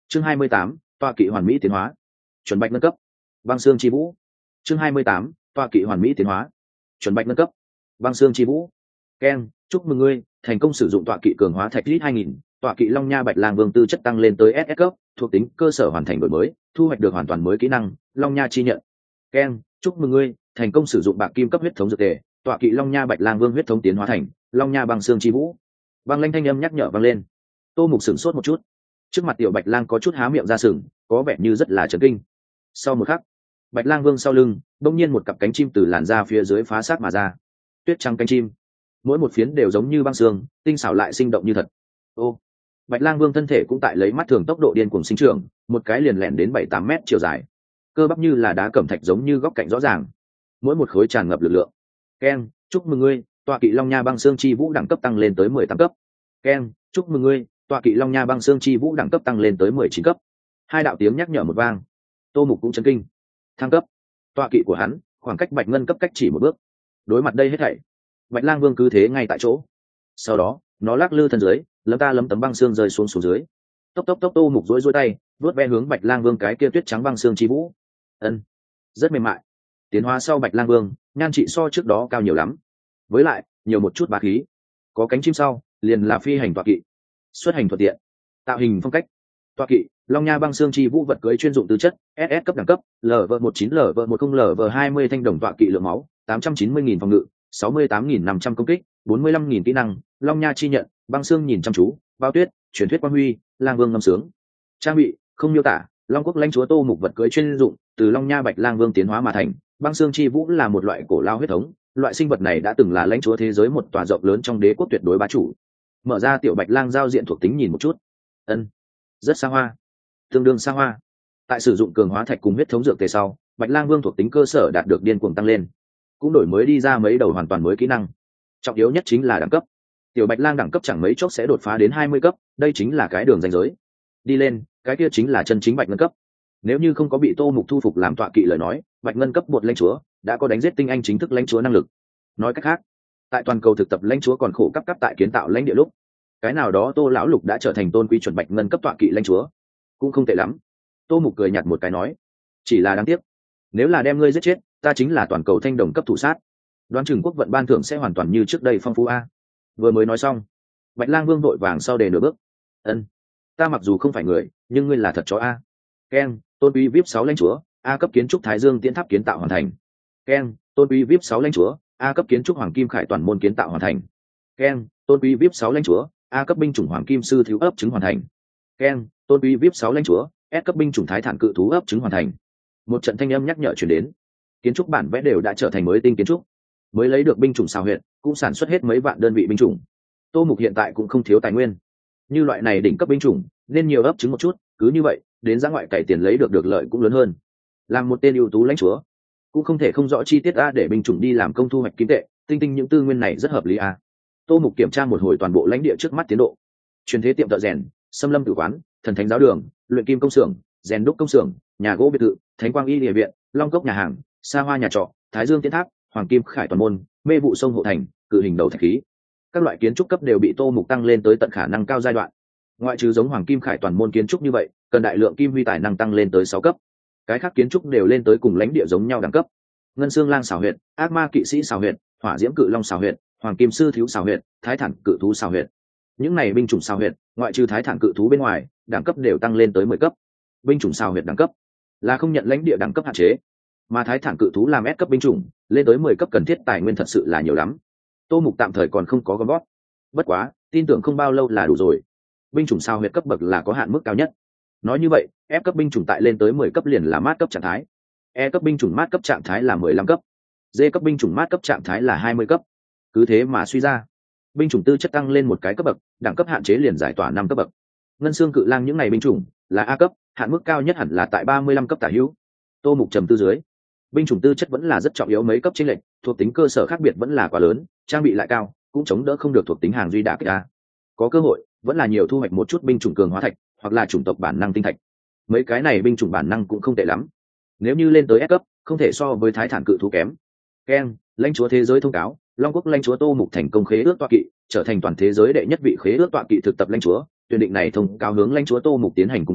Chương 28, tọa kỵ hoàn mỹ tiến hóa. Chuẩn bạch nâng cấp. Băng xương chi vũ. Chương 28, tọa kỵ hoàn mỹ tiến hóa. Chuẩn bạch nâng cấp. Băng xương chi vũ. Ken, chúc mừng ngươi thành công sử dụng tọa kỵ cường hóa thạch lít 2000, tọa kỵ Long Nha Bạch Lang Vương tư chất tăng lên tới SS cấp, thuộc tính cơ sở hoàn thành đổi mới, thu hoạch được hoàn toàn mới kỹ năng, Long Nha chi nhận. Ken, chúc mừng ngươi thành công sử dụng bạc kim cấp huyết thống dược tề, tọa kỵ Long Nha Bạch Lang Vương huyết thống tiến hóa thành Long Nha băng xương chi vũ. Băng lanh thanh âm nhắc nhở vang lên. Tô Mục sửng sốt một chút. Trước mặt tiểu Bạch Lang có chút há miệng ra sừng, có vẻ như rất là chấn kinh. Sau một khắc, Bạch Lang Vương sau lưng, bỗng nhiên một cặp cánh chim từ làn da phía dưới phá xác mà ra. Tuyết trắng cánh chim, mỗi một phiến đều giống như băng xương, tinh xảo lại sinh động như thật. Ô, Bạch Lang Vương thân thể cũng tại lấy mắt thường tốc độ điên cuồng sinh trưởng, một cái liền lẻn đến 7-8 mét chiều dài. Cơ bắp như là đá cẩm thạch giống như góc cạnh rõ ràng, mỗi một khối tràn ngập lực lượng. Ken, chúc mừng ngươi, tọa kỵ Long Nha băng xương chi vũ đẳng cấp tăng lên tới 18 cấp. Ken, chúc mừng ngươi, tọa kỵ Long Nha băng xương chi vũ đẳng cấp tăng lên tới 19 cấp. Hai đạo tiếng nhắc nhở một vang. Tô Mục cũng chấn kinh. Thăng cấp. Tọa kỵ của hắn, khoảng cách Bạch Ngân cấp cách chỉ một bước. Đối mặt đây hết thảy, Bạch Lang Vương cứ thế ngay tại chỗ. Sau đó, nó lắc lư thân dưới, lấm tấm băng xương rơi xuống dưới. Tốc Tô Mục rối tay, vuốt ve hướng Bạch Lang Vương cái kia tuyết trắng băng xương chi vũ. Ân, rất mềm mại. Tiến hóa sau Bạch Lang Vương, nhan trị so trước đó cao nhiều lắm. Với lại, nhiều một chút bá khí. Có cánh chim sau, liền là phi hành tọa kỵ. Xuất hành thuận tiện. Tạo hình phong cách. Tọa kỵ, Long Nha băng xương chi vũ vật cưới chuyên dụng tư chất, SS cấp đẳng cấp, LV19 LV10 LV20 thanh đồng tọa kỵ lượng máu, 890.000 phòng ngự, 68.500 công kích, 45.000 kỹ năng, Long Nha chi nhận, băng xương nhìn chăm chú, bao tuyết, truyền thuyết quang huy, lang vương ngâm sướng. Trang bị, không miêu tả, Long quốc lãnh chúa Tô Mục vật cưới chuyên dụng, từ Long Nha Bạch Lang Vương tiến hóa mà thành, băng xương chi vũ là một loại cổ lao huyết thống, loại sinh vật này đã từng là lãnh chúa thế giới một tòa rộng lớn trong đế quốc tuyệt đối bá chủ. Mở ra tiểu Bạch Lang giao diện thuộc tính nhìn một chút. Ân, rất xa hoa, tương đương xa hoa. Tại sử dụng cường hóa thạch cùng huyết thống dược tề sau, Bạch Lang Vương thuộc tính cơ sở đạt được điên cuồng tăng lên, cũng đổi mới đi ra mấy đầu hoàn toàn mới kỹ năng. Trọng yếu nhất chính là đẳng cấp. Tiểu Bạch Lang đẳng cấp chẳng mấy chốc sẽ đột phá đến 20 cấp, đây chính là cái đường ranh giới. Đi lên, cái kia chính là chân chính Bạch Ngân cấp. Nếu như không có bị Tô Mục thu phục làm tọa kỵ lời nói, Bạch Ngân cấp bột lãnh chúa đã có đánh giết tinh anh chính thức lãnh chúa năng lực. Nói cách khác, tại toàn cầu thực tập lãnh chúa còn khổ cấp tại kiến tạo lãnh địa lúc, cái nào đó Tô lão lục đã trở thành tôn quý chuẩn Bạch Ngân cấp tọa kỵ lãnh chúa, cũng không tệ lắm. Tô Mục cười nhạt một cái nói, chỉ là đáng tiếc, nếu là đem ngươi giết chết, ta chính là toàn cầu thanh đồng cấp thủ sát, đoán chừng quốc vận ban thưởng sẽ hoàn toàn như trước đây phong phú a. Vừa mới nói xong, Bạch Lang Vương vội vàng sau đề nửa bước. Ân, ta mặc dù không phải người, nhưng ngươi là thật chó a. Ken, tôn quý vip 6 lãnh chúa, A cấp kiến trúc Thái Dương Tiễn Tháp kiến tạo hoàn thành. Ken, tôn quý vip 6 lãnh chúa, A cấp kiến trúc Hoàng Kim Khải toàn môn kiến tạo hoàn thành. Ken, tôn quý vip 6 lãnh chúa, A cấp binh chủng Hoàng Kim sư thiếu ấp trứng hoàn thành. Ken, tôn quý vip 6 lãnh chúa, S cấp binh chủng Thái Thản cự thú ấp trứng hoàn thành. Một trận thanh âm nhắc nhở truyền đến. Kiến trúc bản vẽ đều đã trở thành mới tinh kiến trúc, mới lấy được binh chủng xào huyện, cũng sản xuất hết mấy vạn đơn vị binh chủng. Tô Mục hiện tại cũng không thiếu tài nguyên, như loại này đỉnh cấp binh chủng nên nhiều ấp trứng một chút, cứ như vậy đến ra ngoại cày tiền lấy được lợi cũng lớn hơn. Làm một tên ưu tú lãnh chúa, cũng không thể không rõ chi tiết a để binh chủng đi làm công thu hoạch kim tệ, tinh những tư nguyên này rất hợp lý a. Tô Mục kiểm tra một hồi toàn bộ lãnh địa trước mắt tiến độ. Truyền thế tiệm thợ rèn, Xâm Lâm tử quán, Thần Thánh giáo đường, luyện kim công xưởng, rèn đúc công xưởng, nhà gỗ biệt thự, Thánh Quang y địa viện, Long Cốc nhà hàng, Sa Hoa nhà trọ, Thái Dương Tiễn Tháp, Hoàng Kim Khải toàn môn, mê vụ sông hộ thành, cự hình đầu thạch khí. Các loại kiến trúc cấp đều bị Tô Mục tăng lên tới tận khả năng cao giai đoạn. Ngoại trừ giống Hoàng Kim Khải toàn môn kiến trúc như vậy, cần đại lượng kim huy tài năng tăng lên tới 6 cấp. Cái khác kiến trúc đều lên tới cùng lãnh địa giống nhau đẳng cấp. Ngân Xương Lang xảo huyệt, Ác Ma kỵ sĩ xảo huyệt, Hỏa Diễm cự long xảo huyệt, Hoàng Kim sư thiếu xảo huyệt, Thái Thản cự thú xảo huyệt. Những này binh chủng xảo huyệt, ngoại trừ Thái Thản cự thú bên ngoài, đẳng cấp đều tăng lên tới 10 cấp. Binh chủng xảo huyệt đẳng cấp là không nhận lãnh địa đẳng cấp hạn chế, mà Thái Thản cự thú làm S cấp binh chủng, lên tới 10 cấp cần thiết tài nguyên thật sự là nhiều lắm. Tô Mục tạm thời còn không có gom gót, bất quá tin tưởng không bao lâu là đủ rồi. Binh chủng sao huyệt cấp bậc là có hạn mức cao nhất. Nói như vậy, F cấp binh chủng tại lên tới 10 cấp liền là mát cấp trạng thái, E cấp binh chủng mát cấp trạng thái là 15 cấp, D cấp binh chủng mát cấp trạng thái là 20 cấp. Cứ thế mà suy ra, binh chủng tư chất tăng lên một cái cấp bậc, đẳng cấp hạn chế liền giải tỏa 5 cấp bậc. Ngân Xương cự lang những này binh chủng là A cấp, hạn mức cao nhất hẳn là tại 35 cấp tả hữu. Tô Mục trầm tư dưới, binh chủng tư chất vẫn là rất trọng yếu, mấy cấp chênh lệch, thuộc tính cơ sở khác biệt vẫn là quá lớn, trang bị lại cao, cũng chống đỡ không được thuộc tính hàng duy đả kích a. Có cơ hội vẫn là nhiều thu hoạch một chút binh chủng cường hóa thạch hoặc là chủng tộc bản năng tinh thạch. Mấy cái này binh chủng bản năng cũng không tệ lắm, nếu như lên tới S cấp không thể so với Thái Thản cự thú kém. Ken, lãnh chúa thế giới thông cáo, Long quốc lãnh chúa Tô Mục thành công khế ước tọa kỵ, trở thành toàn thế giới đệ nhất vị khế ước tọa kỵ thực tập lãnh chúa. Tuyên định này thông cáo hướng lãnh chúa Tô Mục tiến hành cung bái,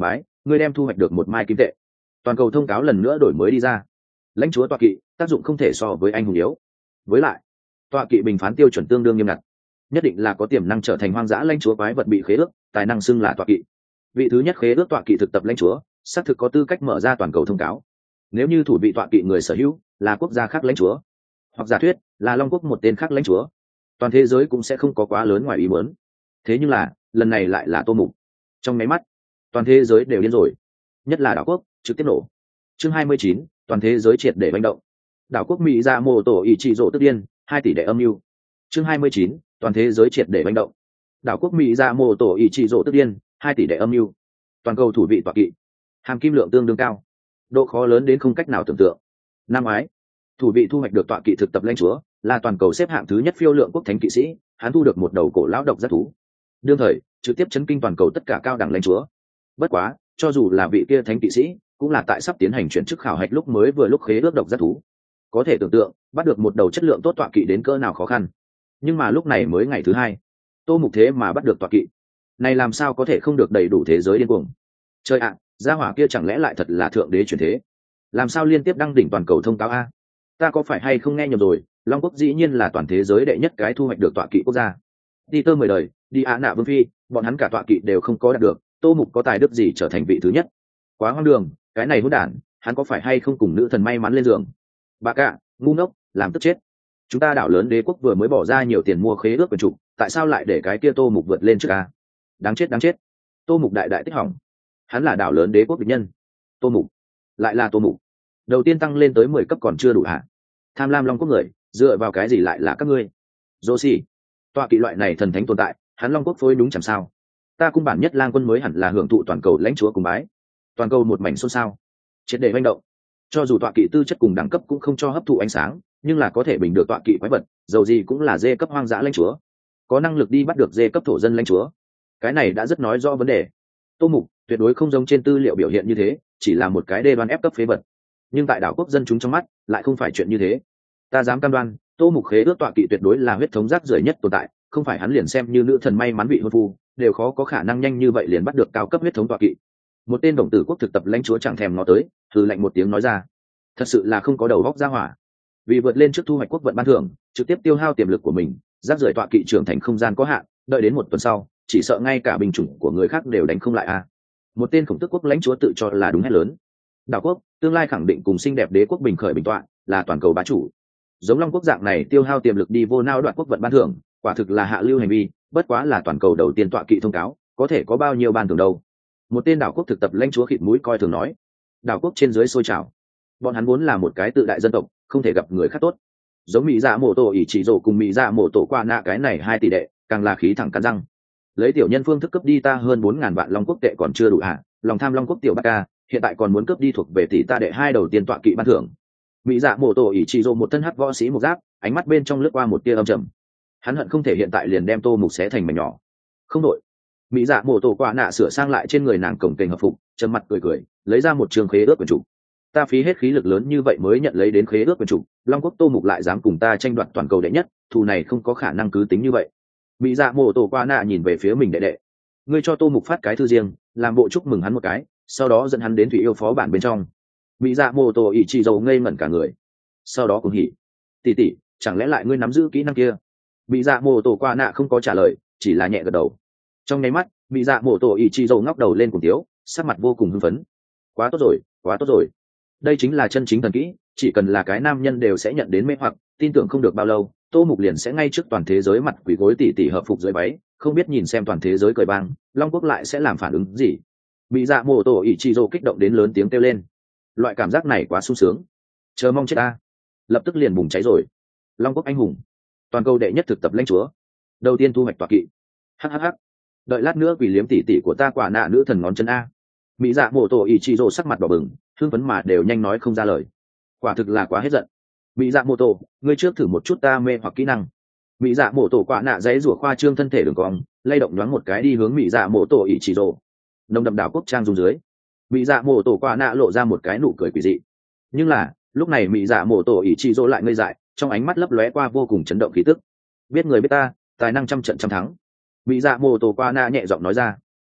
ngươi đem thu hoạch được một mai kim tệ. Toàn cầu thông cáo lần nữa đổi mới đi ra. Lãnh chúa tọa kỵ tác dụng không thể so với anh hùng yếu. Với lại tọa kỵ bình phán tiêu chuẩn tương đương nghiêm ngặt, nhất định là có tiềm năng trở thành hoang dã lãnh chúa quái vật bị khế ước, tài năng xưng là tọa kỵ. Vị thứ nhất khế ước tọa kỵ thực tập lãnh chúa xác thực có tư cách mở ra toàn cầu thông cáo. Nếu như thủ vị tọa kỵ người sở hữu là quốc gia khác lãnh chúa, hoặc giả thuyết là long quốc một tên khác lãnh chúa, toàn thế giới cũng sẽ không có quá lớn ngoài ý muốn. Thế nhưng là lần này lại là Tô Mục. Trong máy mắt toàn thế giới đều điên rồi, nhất là đảo quốc trực tiếp nổ. Chương 29, toàn thế giới triệt để manh động. Đảo quốc Mỹ ra mô tổ ý chỉ rộ tức điên, 2 tỷ đệ âm mưu. Chương 29, toàn thế giới triệt để manh động. Đảo quốc Mỹ ra mô tổ ý chỉ rộ tức điên, 2 tỷ đệ âm mưu. Toàn cầu thủ vị tọa kỵ hàm kim lượng tương đương cao, độ khó lớn đến không cách nào tưởng tượng. Năm ngoái thủ vị thu hoạch được tọa kỵ thực tập lãnh chúa là toàn cầu xếp hạng thứ nhất phiêu lượng quốc thánh kỵ sĩ, hắn thu được một đầu cổ lão độc giác thú, đương thời trực tiếp chấn kinh toàn cầu tất cả cao đẳng lãnh chúa. Bất quá cho dù là vị kia thánh kỵ sĩ cũng là tại sắp tiến hành chuyển chức khảo hạch lúc mới vừa lúc khế ước độc giác thú, có thể tưởng tượng bắt được một đầu chất lượng tốt tọa kỵ đến cỡ nào khó khăn. Nhưng mà lúc này mới ngày thứ 2, Tô Mục thế mà bắt được tọa kỵ này, làm sao có thể không được đầy đủ thế giới điên cuồng. Trời ạ, gia hỏa kia chẳng lẽ lại thật là thượng đế chuyển thế? Làm sao liên tiếp đăng đỉnh toàn cầu thông cáo a? Ta có phải hay không nghe nhầm rồi? Long quốc dĩ nhiên là toàn thế giới đệ nhất cái thu hoạch được tọa kỵ quốc gia. Đi tơ 10 đời, đi ạ nạ vương phi, bọn hắn cả tọa kỵ đều không có đạt được, Tô Mục có tài đức gì trở thành vị thứ nhất? Quá hoang đường, cái này hỗn đản, hắn có phải hay không cùng nữ thần may mắn lên giường? Bà cả, ngu ngốc, làm tức chết. Chúng ta đảo lớn đế quốc vừa mới bỏ ra nhiều tiền mua khế ước quyền chủ, tại sao lại để cái kia Tô Mục vượt lên trước a? Đáng chết đáng chết. Tô Mục đại đại tích hỏng. Hắn là đảo lớn đế quốc địch nhân. Tô Mục, lại là Tô Mục. Đầu tiên tăng lên tới 10 cấp còn chưa đủ hả? Tham lam long quốc người, dựa vào cái gì lại là các ngươi? Joshi, tọa kỵ loại này thần thánh tồn tại, hắn long quốc phối đúng chẳng sao? Ta cung bản nhất lang quân mới hẳn là hưởng thụ toàn cầu lãnh chúa cùng bái. Toàn cầu một mảnh xôn xao, triệt để manh động. Cho dù tọa kỵ tư chất cùng đẳng cấp cũng không cho hấp thụ ánh sáng, nhưng là có thể bình được tọa kỵ quái vật, dầu gì cũng là dê cấp hoang dã lãnh chúa, có năng lực đi bắt được dê cấp thổ dân lãnh chúa. Cái này đã rất nói rõ vấn đề. Tô Mục tuyệt đối không giống trên tư liệu biểu hiện như thế, chỉ là một cái đê đoan ép cấp phế vật. Nhưng tại đảo quốc dân chúng trong mắt lại không phải chuyện như thế. Ta dám cam đoan, Tô Mục khế ước tọa kỵ tuyệt đối là huyết thống rác rưởi nhất tồn tại, không phải hắn liền xem như nữ thần may mắn bị hôn phu, đều khó có khả năng nhanh như vậy liền bắt được cao cấp huyết thống tọa kỵ. Một tên đồng tử quốc thực tập lãnh chúa chẳng thèm ngó tới, hừ lạnh một tiếng nói ra. Thật sự là không có đầu óc ra hỏa. Vì vượt lên trước thu hoạch quốc vận ban thưởng, trực tiếp tiêu hao tiềm lực của mình, rác rưởi tọa kỵ trưởng thành không gian có hạn, đợi đến một tuần sau, chỉ sợ ngay cả binh chủng của người khác đều đánh không lại a. Một tên khổng tước quốc lãnh chúa tự cho là đúng hét lớn. Đảo quốc tương lai khẳng định cùng xinh đẹp đế quốc bình khởi bình tọa, là toàn cầu bá chủ. Giống long quốc dạng này tiêu hao tiềm lực đi vô nao đoạn quốc vận ban thưởng, quả thực là hạ lưu hành vi, bất quá là toàn cầu đầu tiên tọa kỵ thông cáo, có thể có bao nhiêu ban thưởng đâu. Một tên đảo quốc thực tập lãnh chúa khịt mũi coi thường nói. Đảo quốc trên dưới sôi trào, bọn hắn vốn là một cái tự đại dân tộc, không thể gặp người khác tốt. Giống mỹ dạ mổ tổ ỷ chỉ rổ cùng mỹ dạ mổ tổ qua nạ cái này 2 tỷ đệ, càng là khí thẳng cắn răng. Lấy tiểu nhân phương thức cướp đi ta hơn 4.000 vạn long quốc tệ còn chưa đủ hả? Lòng tham long quốc tiểu bác ca, hiện tại còn muốn cướp đi thuộc về tỷ ta đệ 2 đầu tiên tọa kỵ ban thưởng. Mỹ dạ mổ tổ ỷ chỉ rổ một thân hắc võ sĩ một giáp, ánh mắt bên trong lướt qua một tia âm trầm. Hắn hận không thể hiện tại liền đem Tô Mục xé thành mảnh nhỏ. Không đội. Mỹ dạ mổ tổ qua nạ sửa sang lại trên người nàng cổng kềnh hợp phục, trầm mặt cười cười, lấy ra một trường khế ước quyền chủ. Ta phí hết khí lực lớn như vậy mới nhận lấy đến khế ước quyền chủ, long quốc Tô Mục lại dám cùng ta tranh đoạt toàn cầu đệ nhất, thù này không có khả năng cứ tính như vậy. Mỹ dạ mổ tổ qua nạ nhìn về phía mình đệ đệ. Ngươi cho Tô Mục phát cái thư riêng, làm bộ chúc mừng hắn một cái, sau đó dẫn hắn đến thủy yêu phó bản bên trong. Mỹ dạ mổ tổ ỷ chỉ dầu ngây ngẩn cả người, sau đó cũng hỉ. Tỷ tỷ, chẳng lẽ lại ngươi nắm giữ kỹ năng kia? Mỹ dạ mổ tổ qua nạ không có trả lời, chỉ là nhẹ gật đầu. Trong nháy mắt, Mỹ dạ mổ tổ ỷ chỉ dầu ngóc đầu lên cùng tiếu, sắc mặt vô cùng hưng phấn. Quá tốt rồi, quá tốt rồi. Đây chính là chân chính thần kỹ, chỉ cần là cái nam nhân đều sẽ nhận đến mê hoặc, tin tưởng không được bao lâu, Tô Mục liền sẽ ngay trước toàn thế giới mặt quỳ gối tỉ hợp phục dưới váy, không biết nhìn xem toàn thế giới cười bang, long quốc lại sẽ làm phản ứng gì. Mỹ dạ mổ tổ ỷ chỉ dầu kích động đến lớn tiếng kêu lên. Loại cảm giác này quá sung sướng, chờ mong chết ta. Lập tức liền bùng cháy rồi. Long quốc anh hùng, toàn cầu đệ nhất thực tập lãnh chúa, đầu tiên thu hoạch tọa kỵ. Hhh, đợi lát nữa quỷ liếm tỉ của ta quả nạ nữ thần ngón chân a. Mỹ dạ mổ tổ ỷ chỉ dầu sắc mặt đỏ bừng, hưng phấn mà đều nhanh nói không ra lời. Quả thực là quá hết giận. Mỹ dạ mổ tổ, ngươi trước thử một chút ta mê hoặc kỹ năng. Mỹ dạ mổ tổ quả nạ giấy rủa khoa trương thân thể đường cong, lay động nhoáng một cái đi hướng Mỹ dạ mổ tổ ỷ chỉ dầu. Nồng đậm đảo quốc trang dung dưới, Mỹ dạ mổ tổ quả nạ lộ ra một cái nụ cười quỷ dị. Nhưng là lúc này Mỹ dạ mổ tổ ỷ chỉ dầu lại ngây dại, trong ánh mắt lấp lóe qua vô cùng chấn động khí tức. Biết người biết ta, tài năng trăm trận trăm thắng. Mỹ dạ mổ tổ quả nạ nhẹ giọng nói ra.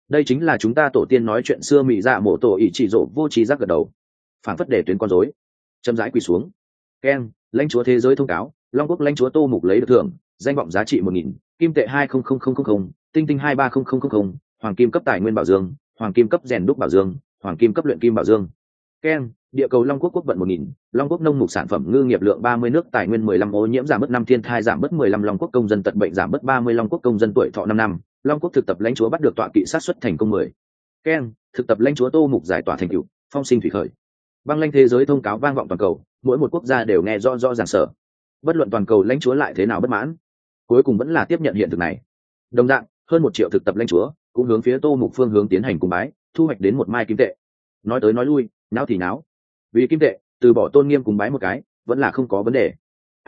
đây chính là chúng ta tổ tiên nói chuyện xưa. Mỹ dạ mổ tổ ỷ chỉ rộ vô trí giác gật đầu, phản phất để tuyến con rối, chậm rãi quỳ xuống. Keng, lãnh chúa thế giới thông cáo, long quốc lãnh chúa Tô Mục lấy được thưởng, danh vọng giá trị 1.000, kim tệ 200000, tinh tinh 23000, hoàng kim cấp tài nguyên bảo dương, hoàng kim cấp rèn đúc bảo dương, hoàng kim cấp luyện kim bảo dương. Keng, địa cầu long quốc quốc vận 1.000, long quốc nông mục sản phẩm ngư nghiệp lượng 30, nước tài nguyên 15, ô nhiễm giảm bớt 5, thiên thai giảm bớt 15, long quốc công dân tật bệnh giảm bớt 30, long quốc công dân tuổi thọ 5 năm, long quốc thực tập lãnh chúa bắt được tọa kỵ sát xuất thành công 10. Keng, thực tập lãnh chúa Tô Mục giải tỏa thành tựu, phong sinh thủy khởi. Băng lãnh thế giới thông cáo vang vọng toàn cầu, mỗi một quốc gia đều nghe rõ rõ ràng sở. Bất luận toàn cầu lãnh chúa lại thế nào bất mãn, cuối cùng vẫn là tiếp nhận hiện thực này. Đồng dạng, hơn 1 triệu thực tập lãnh chúa cũng hướng phía Tô Mục phương hướng tiến hành cung bái, thu hoạch đến 1 mai kim tệ. Nói tới nói lui, náo thì náo, vì kim tệ từ bỏ tôn nghiêm cung bái một cái vẫn là không có vấn đề.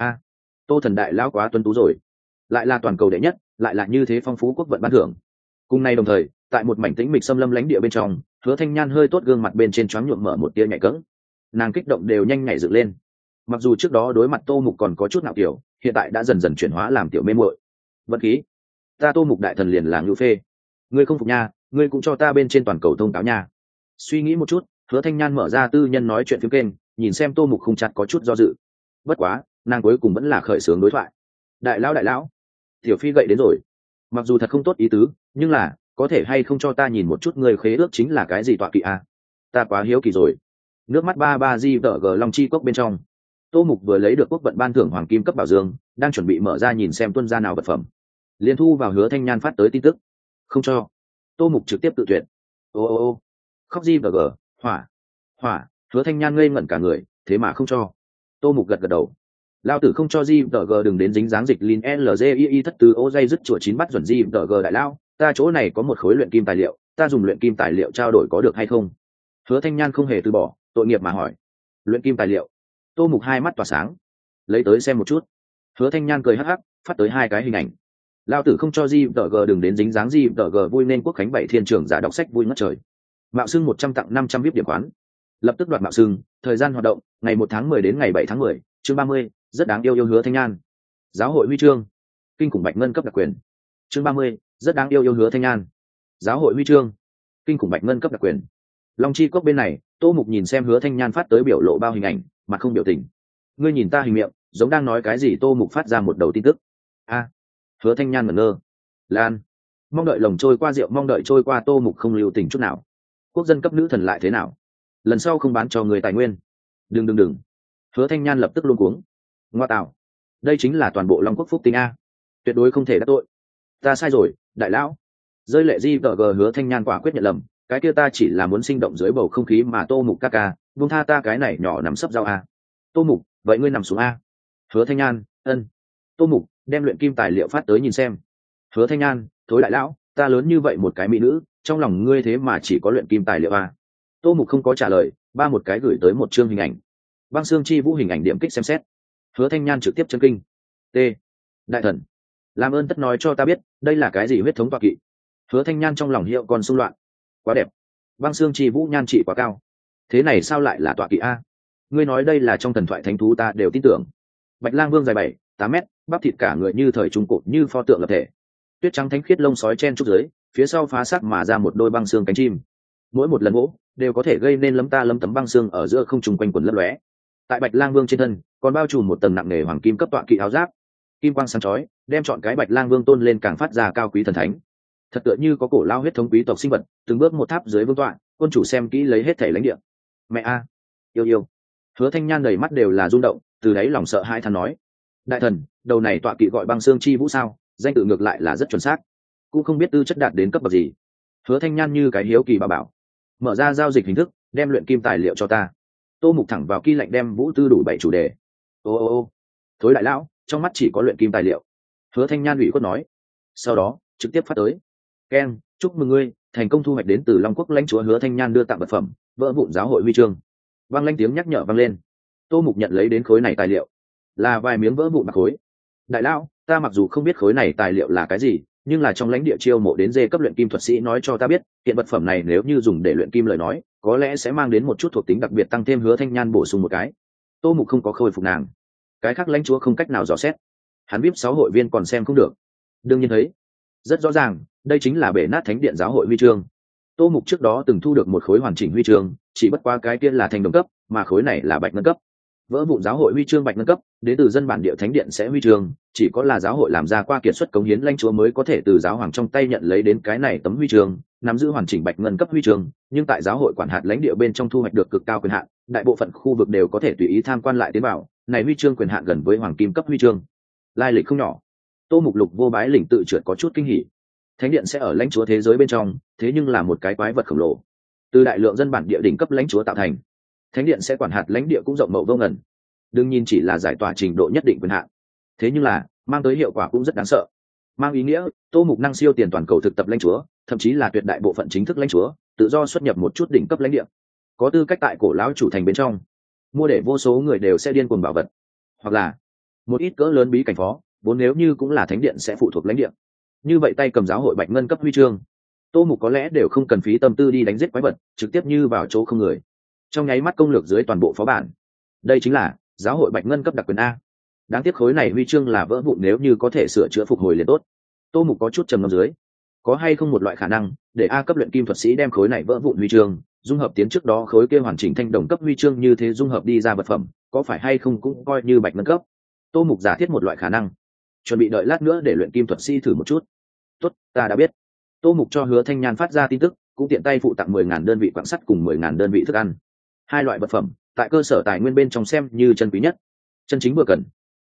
Tô thần đại lão quá tuân tú rồi, lại là toàn cầu đệ nhất, lại là như thế phong phú quốc vận ban thưởng. Cùng nay đồng thời, tại một mảnh tĩnh mịch xâm lâm lãnh địa bên trong, Hứa Thanh Nhan hơi tốt gương mặt bên trên choáng nhuộm mở một tia nhạy cẫng, nàng kích động đều nhanh nhảy dựng lên. Mặc dù trước đó đối mặt Tô Mục còn có chút ngạo kiểu, hiện tại đã dần dần chuyển hóa làm tiểu mê muội. Vận khí, ta Tô Mục đại thần liền là ngưu phê, ngươi không phục nha, ngươi cũng cho ta bên trên toàn cầu thông cáo nha. Suy nghĩ một chút, Hứa Thanh Nhan mở ra tư nhân nói chuyện phiếm kênh, nhìn xem Tô Mục không chặt có chút do dự. Bất quá, nàng cuối cùng vẫn là khởi xướng đối thoại. Đại lão, tiểu phi gậy đến rồi. Mặc dù thật không tốt ý tứ, nhưng là có thể hay không cho ta nhìn một chút người khế ước chính là cái gì tọa kỵ à? Ta quá hiếu kỳ rồi. Nước mắt ba di vợ gờ long chi cốc bên trong, Tô Mục vừa lấy được quốc vận ban thưởng hoàng kim cấp bảo dương, đang chuẩn bị mở ra nhìn xem tuân ra nào vật phẩm, liên thu vào Hứa Thanh Nhan phát tới tin tức. Không cho. Tô Mục trực tiếp tự tuyệt. Ô, khóc di vợ gờ, hỏa. Hứa Thanh Nhan ngây ngẩn cả người, thế mà không cho. Tô Mục gật đầu. Lao tử không cho di vợ gờ đừng đến dính dáng dịch lin lgi thất tứ ô dây dứt chùa chín bắt chuẩn di vợ gờ đại lao, ta chỗ này có một khối luyện kim tài liệu, ta dùng luyện kim tài liệu trao đổi có được hay không? Hứa Thanh Nhan không hề từ bỏ, tội nghiệp mà hỏi. Luyện kim tài liệu? Tô Mục hai mắt tỏa sáng, lấy tới xem một chút. Hứa Thanh Nhan cười hắc hắc, phát tới 2 cái hình ảnh. Lao tử không cho di vợ gờ đừng đến dính dáng di vợ gờ vui nên quốc khánh 7 thiên trưởng giả đọc sách vui ngất trời. Mạo xưng 100 tặng 500 VIP điểm khoán. Lập tức đoạt mạo xưng, thời gian hoạt động, ngày 1 tháng 10 đến ngày 7 tháng 10, chương 30, rất đáng yêu Hứa Thanh Nhan. Giáo hội huy chương, kinh khủng bạch ngân cấp đặc quyền. Chương 30, rất đáng yêu Hứa Thanh Nhan. Giáo hội huy chương, kinh khủng bạch ngân cấp đặc quyền. Long chi cốc bên này, Tô Mục nhìn xem Hứa Thanh Nhan phát tới biểu lộ bao hình ảnh, mà không biểu tình. Ngươi nhìn ta hình miệng, giống đang nói cái gì? Tô Mục phát ra một đầu tin tức. Hứa Thanh Nhan ngẩn ngơ. Lan, mong đợi lồng trôi qua rượu, mong đợi trôi qua. Tô Mục không lưu tình chút nào. Quốc dân cấp nữ thần lại thế nào? Lần sau không bán cho người tài nguyên. Đừng. Hứa Thanh Nhan lập tức luống cuống. Ngoa tạo, đây chính là toàn bộ Long Quốc phúc tinh a, tuyệt đối không thể đắc tội. Ta sai rồi, đại lão. Rơi lệ di vợ gờ. Hứa Thanh Nhan quả quyết nhận lầm, cái kia ta chỉ là muốn sinh động dưới bầu không khí mà. Tô Mục ca ca, buông tha ta cái này nhỏ nằm sấp dao a. Tô Mục, vậy ngươi nằm xuống a. Hứa Thanh Nhan, ân. Tô Mục đem luyện kim tài liệu phát tới nhìn xem. Hứa Thanh Nhan, thối đại lão, ta lớn như vậy một cái mỹ nữ, trong lòng ngươi thế mà chỉ có luyện kim tài liệu a. Tô Mục không có trả lời, một cái gửi tới một chương hình ảnh. Băng xương chi vũ hình ảnh điểm kích xem xét. Hứa Thanh Nhan trực tiếp chân kinh. T. Đại thần, làm ơn tất nói cho ta biết, đây là cái gì huyết thống tọa kỵ? Hứa Thanh Nhan trong lòng hiệu còn xung loạn. Quá đẹp. Băng xương chi vũ nhan trị quá cao. Thế này sao lại là tọa kỵ a? Ngươi nói đây là trong thần thoại thánh thú ta đều tin tưởng. Bạch Lang Vương dài 7-8 mét, bắp thịt cả người như thời trung cổ, như pho tượng lập thể. Tuyết trắng thánh khiết lông sói chen trúc dưới, phía sau phá sắc mà ra một đôi băng xương cánh chim. Mỗi một lần vỗ đều có thể gây nên lấm tấm băng xương ở giữa không trung quanh quần lấp lóe. Tại Bạch Lang Vương trên thân còn bao trùm một tầng nặng nề hoàng kim cấp tọa kỵ áo giáp, kim quang sáng chói đem chọn cái Bạch Lang Vương tôn lên càng phát ra cao quý thần thánh. Thật tựa như có cổ lao huyết thống quý tộc sinh vật từng bước một tháp dưới vương tọa, quân chủ xem kỹ lấy hết thể lãnh địa. Mẹ a, yêu. Hứa Thanh Nhan đầy mắt đều là rung động, từ đấy lòng sợ hai than nói. Đại thần, đầu này tọa kỵ gọi băng xương chi vũ sao? Danh tự ngược lại là rất chuẩn xác, cũng không biết tư chất đạt đến cấp bậc gì. Hứa Thanh Nhan như cái hiếu kỳ bà bảo. Mở ra giao dịch hình thức, đem luyện kim tài liệu cho ta. Tô Mục thẳng vào kỳ lệnh đem vũ tư đủ 7 chủ đề. Ô, thối đại lão, trong mắt chỉ có luyện kim tài liệu. Hứa Thanh Nhan ủy khuất nói. Sau đó trực tiếp phát tới. Ken, chúc mừng ngươi thành công thu hoạch đến từ Long Quốc lãnh chúa. Hứa Thanh Nhan đưa tặng vật phẩm, vỡ vụn giáo hội huy chương. Vang lên tiếng nhắc nhở vang lên. Tô Mục nhận lấy đến khối này tài liệu, là vài miếng vỡ vụn bạc khối. Đại lão, ta mặc dù không biết khối này tài liệu là cái gì, nhưng là trong lãnh địa chiêu mộ đến dê cấp luyện kim thuật sĩ nói cho ta biết, hiện vật phẩm này nếu như dùng để luyện kim lời nói, có lẽ sẽ mang đến một chút thuộc tính đặc biệt tăng thêm. Hứa Thanh Nhan bổ sung một cái. Tô Mục không có khôi phục nàng, cái khác lãnh chúa không cách nào dò xét, hắn VIP 6 hội viên còn xem không được. Đương nhiên thấy Rất rõ ràng, đây chính là bể nát thánh điện giáo hội huy chương. Tô Mục trước đó từng thu được một khối hoàn chỉnh huy chương, chỉ bất quá cái kia là thanh đồng cấp, mà khối này là bạch ngân cấp. Vỡ vụn giáo hội huy chương bạch ngân cấp, đến từ dân bản địa thánh điện sẽ huy chương, chỉ có là giáo hội làm ra qua kiệt xuất cống hiến lãnh chúa mới có thể từ giáo hoàng trong tay nhận lấy đến cái này tấm huy chương, nắm giữ hoàn chỉnh bạch ngân cấp huy chương, nhưng tại giáo hội quản hạt lãnh địa bên trong thu hoạch được cực cao quyền hạn, đại bộ phận khu vực đều có thể tùy ý tham quan lại tiến vào, này huy chương quyền hạn gần với hoàng kim cấp huy chương. Lai lịch không nhỏ. Tô Mục Lục vô bái lĩnh tự trượt có chút kinh hỉ. Thánh điện sẽ ở lãnh chúa thế giới bên trong, thế nhưng là một cái quái vật khổng lồ. Từ đại lượng dân bản địa đỉnh cấp lãnh chúa tạo thành, thánh điện sẽ quản hạt lãnh địa cũng rộng mậu vô ngần. Đương nhiên chỉ là giải tỏa trình độ nhất định quyền hạn, thế nhưng là mang tới hiệu quả cũng rất đáng sợ. Mang ý nghĩa Tô Mục năng siêu tiền toàn cầu thực tập lãnh chúa, thậm chí là tuyệt đại bộ phận chính thức lãnh chúa tự do xuất nhập một chút đỉnh cấp lãnh địa, có tư cách tại cổ lão chủ thành bên trong mua để vô số người đều sẽ điên cuồng bảo vật, hoặc là một ít cỡ lớn bí cảnh phó vốn nếu như cũng là thánh điện sẽ phụ thuộc lãnh địa, như vậy tay cầm giáo hội bạch ngân cấp huy chương, Tô Mục có lẽ đều không cần phí tâm tư đi đánh giết quái vật, trực tiếp như vào chỗ không người, trong nháy mắt công lược dưới toàn bộ phó bản. Đây chính là giáo hội bạch ngân cấp đặc quyền a. Đáng tiếc khối này huy chương là vỡ vụn, nếu như có thể sửa chữa phục hồi liền tốt. Tô Mục có chút trầm ngâm dưới, có hay không một loại khả năng để A cấp luyện kim thuật sĩ đem khối này vỡ vụn huy chương dung hợp tiến trước đó khối kia hoàn chỉnh thanh đồng cấp huy chương, như thế dung hợp đi ra vật phẩm có phải hay không cũng coi như bạch ngân cấp. Tô Mục giả thiết một loại khả năng, chuẩn bị đợi lát nữa để luyện kim thuật sĩ thử một chút. Tốt, ta đã biết. Tô Mục cho Hứa Thanh Nhan phát ra tin tức, cũng tiện tay phụ tặng 10.000 đơn vị quặng sắt cùng 10.000 đơn vị thức ăn. Hai loại vật phẩm tại cơ sở tài nguyên bên trong xem như chân quý nhất, chân chính vừa cần.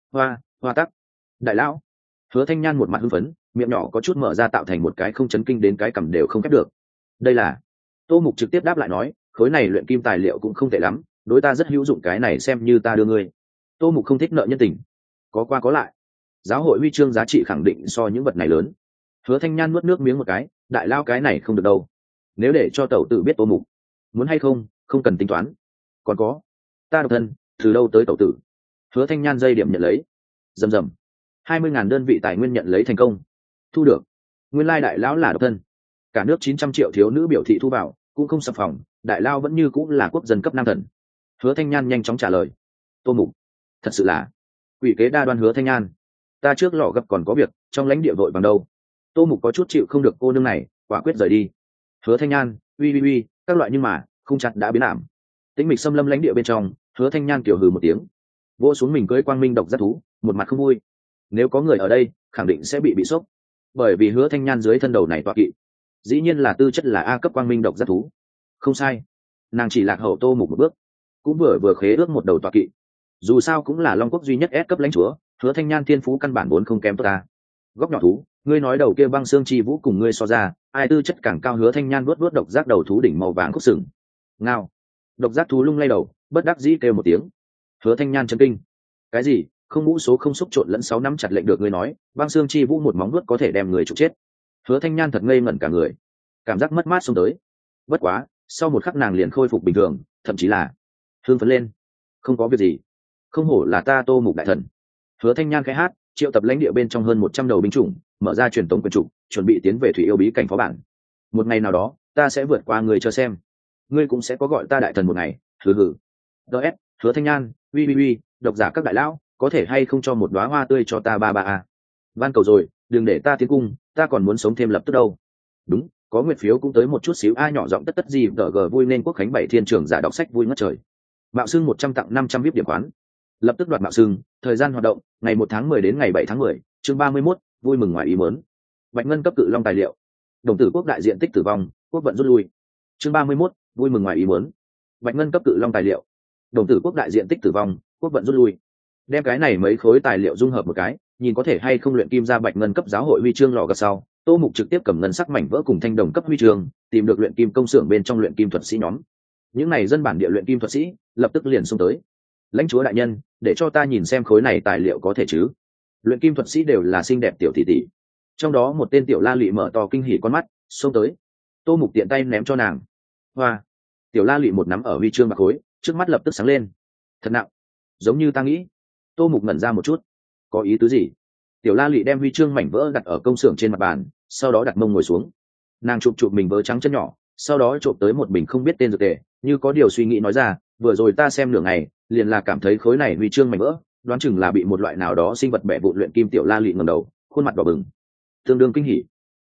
Hoa tắc đại lão. Hứa Thanh Nhan một mặt hưng phấn, miệng nhỏ có chút mở ra tạo thành một cái không chấn kinh đến cái cằm đều không khép được. Đây là. Tô Mục trực tiếp đáp lại nói, khối này luyện kim tài liệu cũng không tệ lắm, đối ta rất hữu dụng, cái này xem như ta đưa ngươi. Tô Mục không thích nợ nhân tình, có qua có lại. Giáo hội huy chương giá trị khẳng định so những vật này lớn. Hứa Thanh Nhan nuốt nước miếng một cái, đại lao cái này không được đâu. Nếu để cho tẩu tử biết Tô Mục muốn hay không, không cần tính toán. Còn có, ta độc thân, từ đâu tới tẩu tử. Hứa Thanh Nhan dây điểm nhận lấy. Rầm rầm. 20.000 đơn vị tài nguyên nhận lấy thành công. Thu được. Nguyên lai đại lão là độc thân. Cả nước 900 triệu thiếu nữ biểu thị thu vào, cũng không sập phòng, đại lao vẫn như cũng là quốc dân cấp nam thần. Hứa Thanh Nhan nhanh chóng trả lời. Tô Mục, thật sự là quỷ kế đa đoan. Hứa Thanh Nhan, ta trước lọ gặp còn có việc, trong lãnh địa vội bằng đâu. Tô Mục có chút chịu không được cô nương này, quả quyết rời đi. Hứa Thanh Nhan, uy, các loại nhưng mà không chặt đã biến ảm. Tĩnh mịch xâm lâm lãnh địa bên trong, Hứa Thanh Nhan kiểu hừ một tiếng, vỗ xuống mình cưỡi quang minh độc giác thú, một mặt không vui. Nếu có người ở đây, khẳng định sẽ bị sốc, bởi vì Hứa Thanh Nhan dưới thân đầu này tọa kỵ, dĩ nhiên là tư chất là A cấp quang minh độc giác thú. Không sai, nàng chỉ lạc hậu Tô Mục một bước, cũng vừa khế ước một đầu tọa kỵ. Dù sao cũng là Long Quốc duy nhất S cấp lãnh chúa, Hứa Thanh Nhan thiên phú căn bản vốn không kém tốt ta. Góc nhỏ thú, ngươi nói đầu kia băng xương chi vũ cùng ngươi so ra, ai tư chất càng cao? Hứa Thanh Nhan vuốt độc giác đầu thú đỉnh màu vàng khúc sừng. Ngao. Độc giác thú lung lay đầu, bất đắc dĩ kêu một tiếng. Hứa Thanh Nhan chấn kinh. Cái gì? Không mũ số không xúc trộn lẫn 6 năm chặt lệnh được ngươi nói, băng xương chi vũ một móng vuốt có thể đem người trục chết. Hứa Thanh Nhan thật ngây ngẩn cả người, cảm giác mất mát xông tới. Bất quá, sau một khắc nàng liền khôi phục bình thường, thậm chí là hưng phấn lên. Không có việc gì, không hổ là ta Tô Mục đại thần. Hứa Thanh Nhan khẽ hát, triệu tập lãnh địa bên trong hơn 100 đầu binh chủng, mở ra truyền tống quyền trục, chuẩn bị tiến về thủy yêu bí cảnh phó bản. Một ngày nào đó, ta sẽ vượt qua người, chờ xem. Ngươi cũng sẽ có gọi ta đại thần một ngày. Hừ. DS, Hứa Thanh Nhan, uy, độc giả các đại lão, có thể hay không cho một đóa hoa tươi cho ta ba a. Van cầu rồi, đừng để ta tiến cung, ta còn muốn sống thêm lập tức đâu. Đúng, có nguyện phiếu cũng tới một chút xíu. A nhỏ giọng tất gì g vui nên quốc khánh 7 thiên trường giả đọc sách vui ngất trời. Mạo xưng 100 tặng 500 VIP điểm khoán. Lập tức đoạt mạo xưng, thời gian hoạt động, ngày 1 tháng 10 đến ngày 7 tháng 10, chương 31, vui mừng ngoài ý muốn. Bạch ngân cấp cự long tài liệu. Đồng tử quốc đại diện tích tử vong, quốc vận rút lui. Chương 31, vui mừng ngoài ý muốn. Bạch ngân cấp cự long tài liệu. Đồng tử quốc đại diện tích tử vong, quốc vận rút lui. Đem cái này mấy khối tài liệu dung hợp một cái, nhìn có thể hay không luyện kim ra bạch ngân cấp giáo hội huy chương lò gập sau. Tô Mục trực tiếp cầm ngân sắc mảnh vỡ cùng thanh đồng cấp huy chương, tìm được luyện kim công xưởng bên trong luyện kim thuật sĩ nhóm. Những này dân bản địa luyện kim thuật sĩ lập tức liền xông tới. Lãnh chúa đại nhân, để cho ta nhìn xem khối này tài liệu có thể chứ? Luyện kim thuật sĩ đều là xinh đẹp tiểu tỷ tỷ, trong đó một tên tiểu la lụy mở to kinh hỉ con mắt, xông tới. Tô Mục tiện tay ném cho nàng. Hoa. Tiểu la lụy một nắm ở huy chương bạc khối, trước mắt lập tức sáng lên. Thật nặng, giống như ta nghĩ. Tô Mục ngẩn ra một chút, có ý tứ gì? Tiểu la lụy đem huy chương mảnh vỡ đặt ở công xưởng trên mặt bàn, sau đó đặt mông ngồi xuống. Nàng chụp mình vớ trắng chân nhỏ, sau đó trộm tới một bình không biết tên dược tề, như có điều suy nghĩ nói ra, vừa rồi ta xem nửa ngày, liền là cảm thấy khối này huy chương mảnh vỡ, đoán chừng là bị một loại nào đó sinh vật bẻ vụn luyện kim. Tiểu la lụy ngẩng đầu, khuôn mặt đỏ bừng, tương đương kinh hỉ.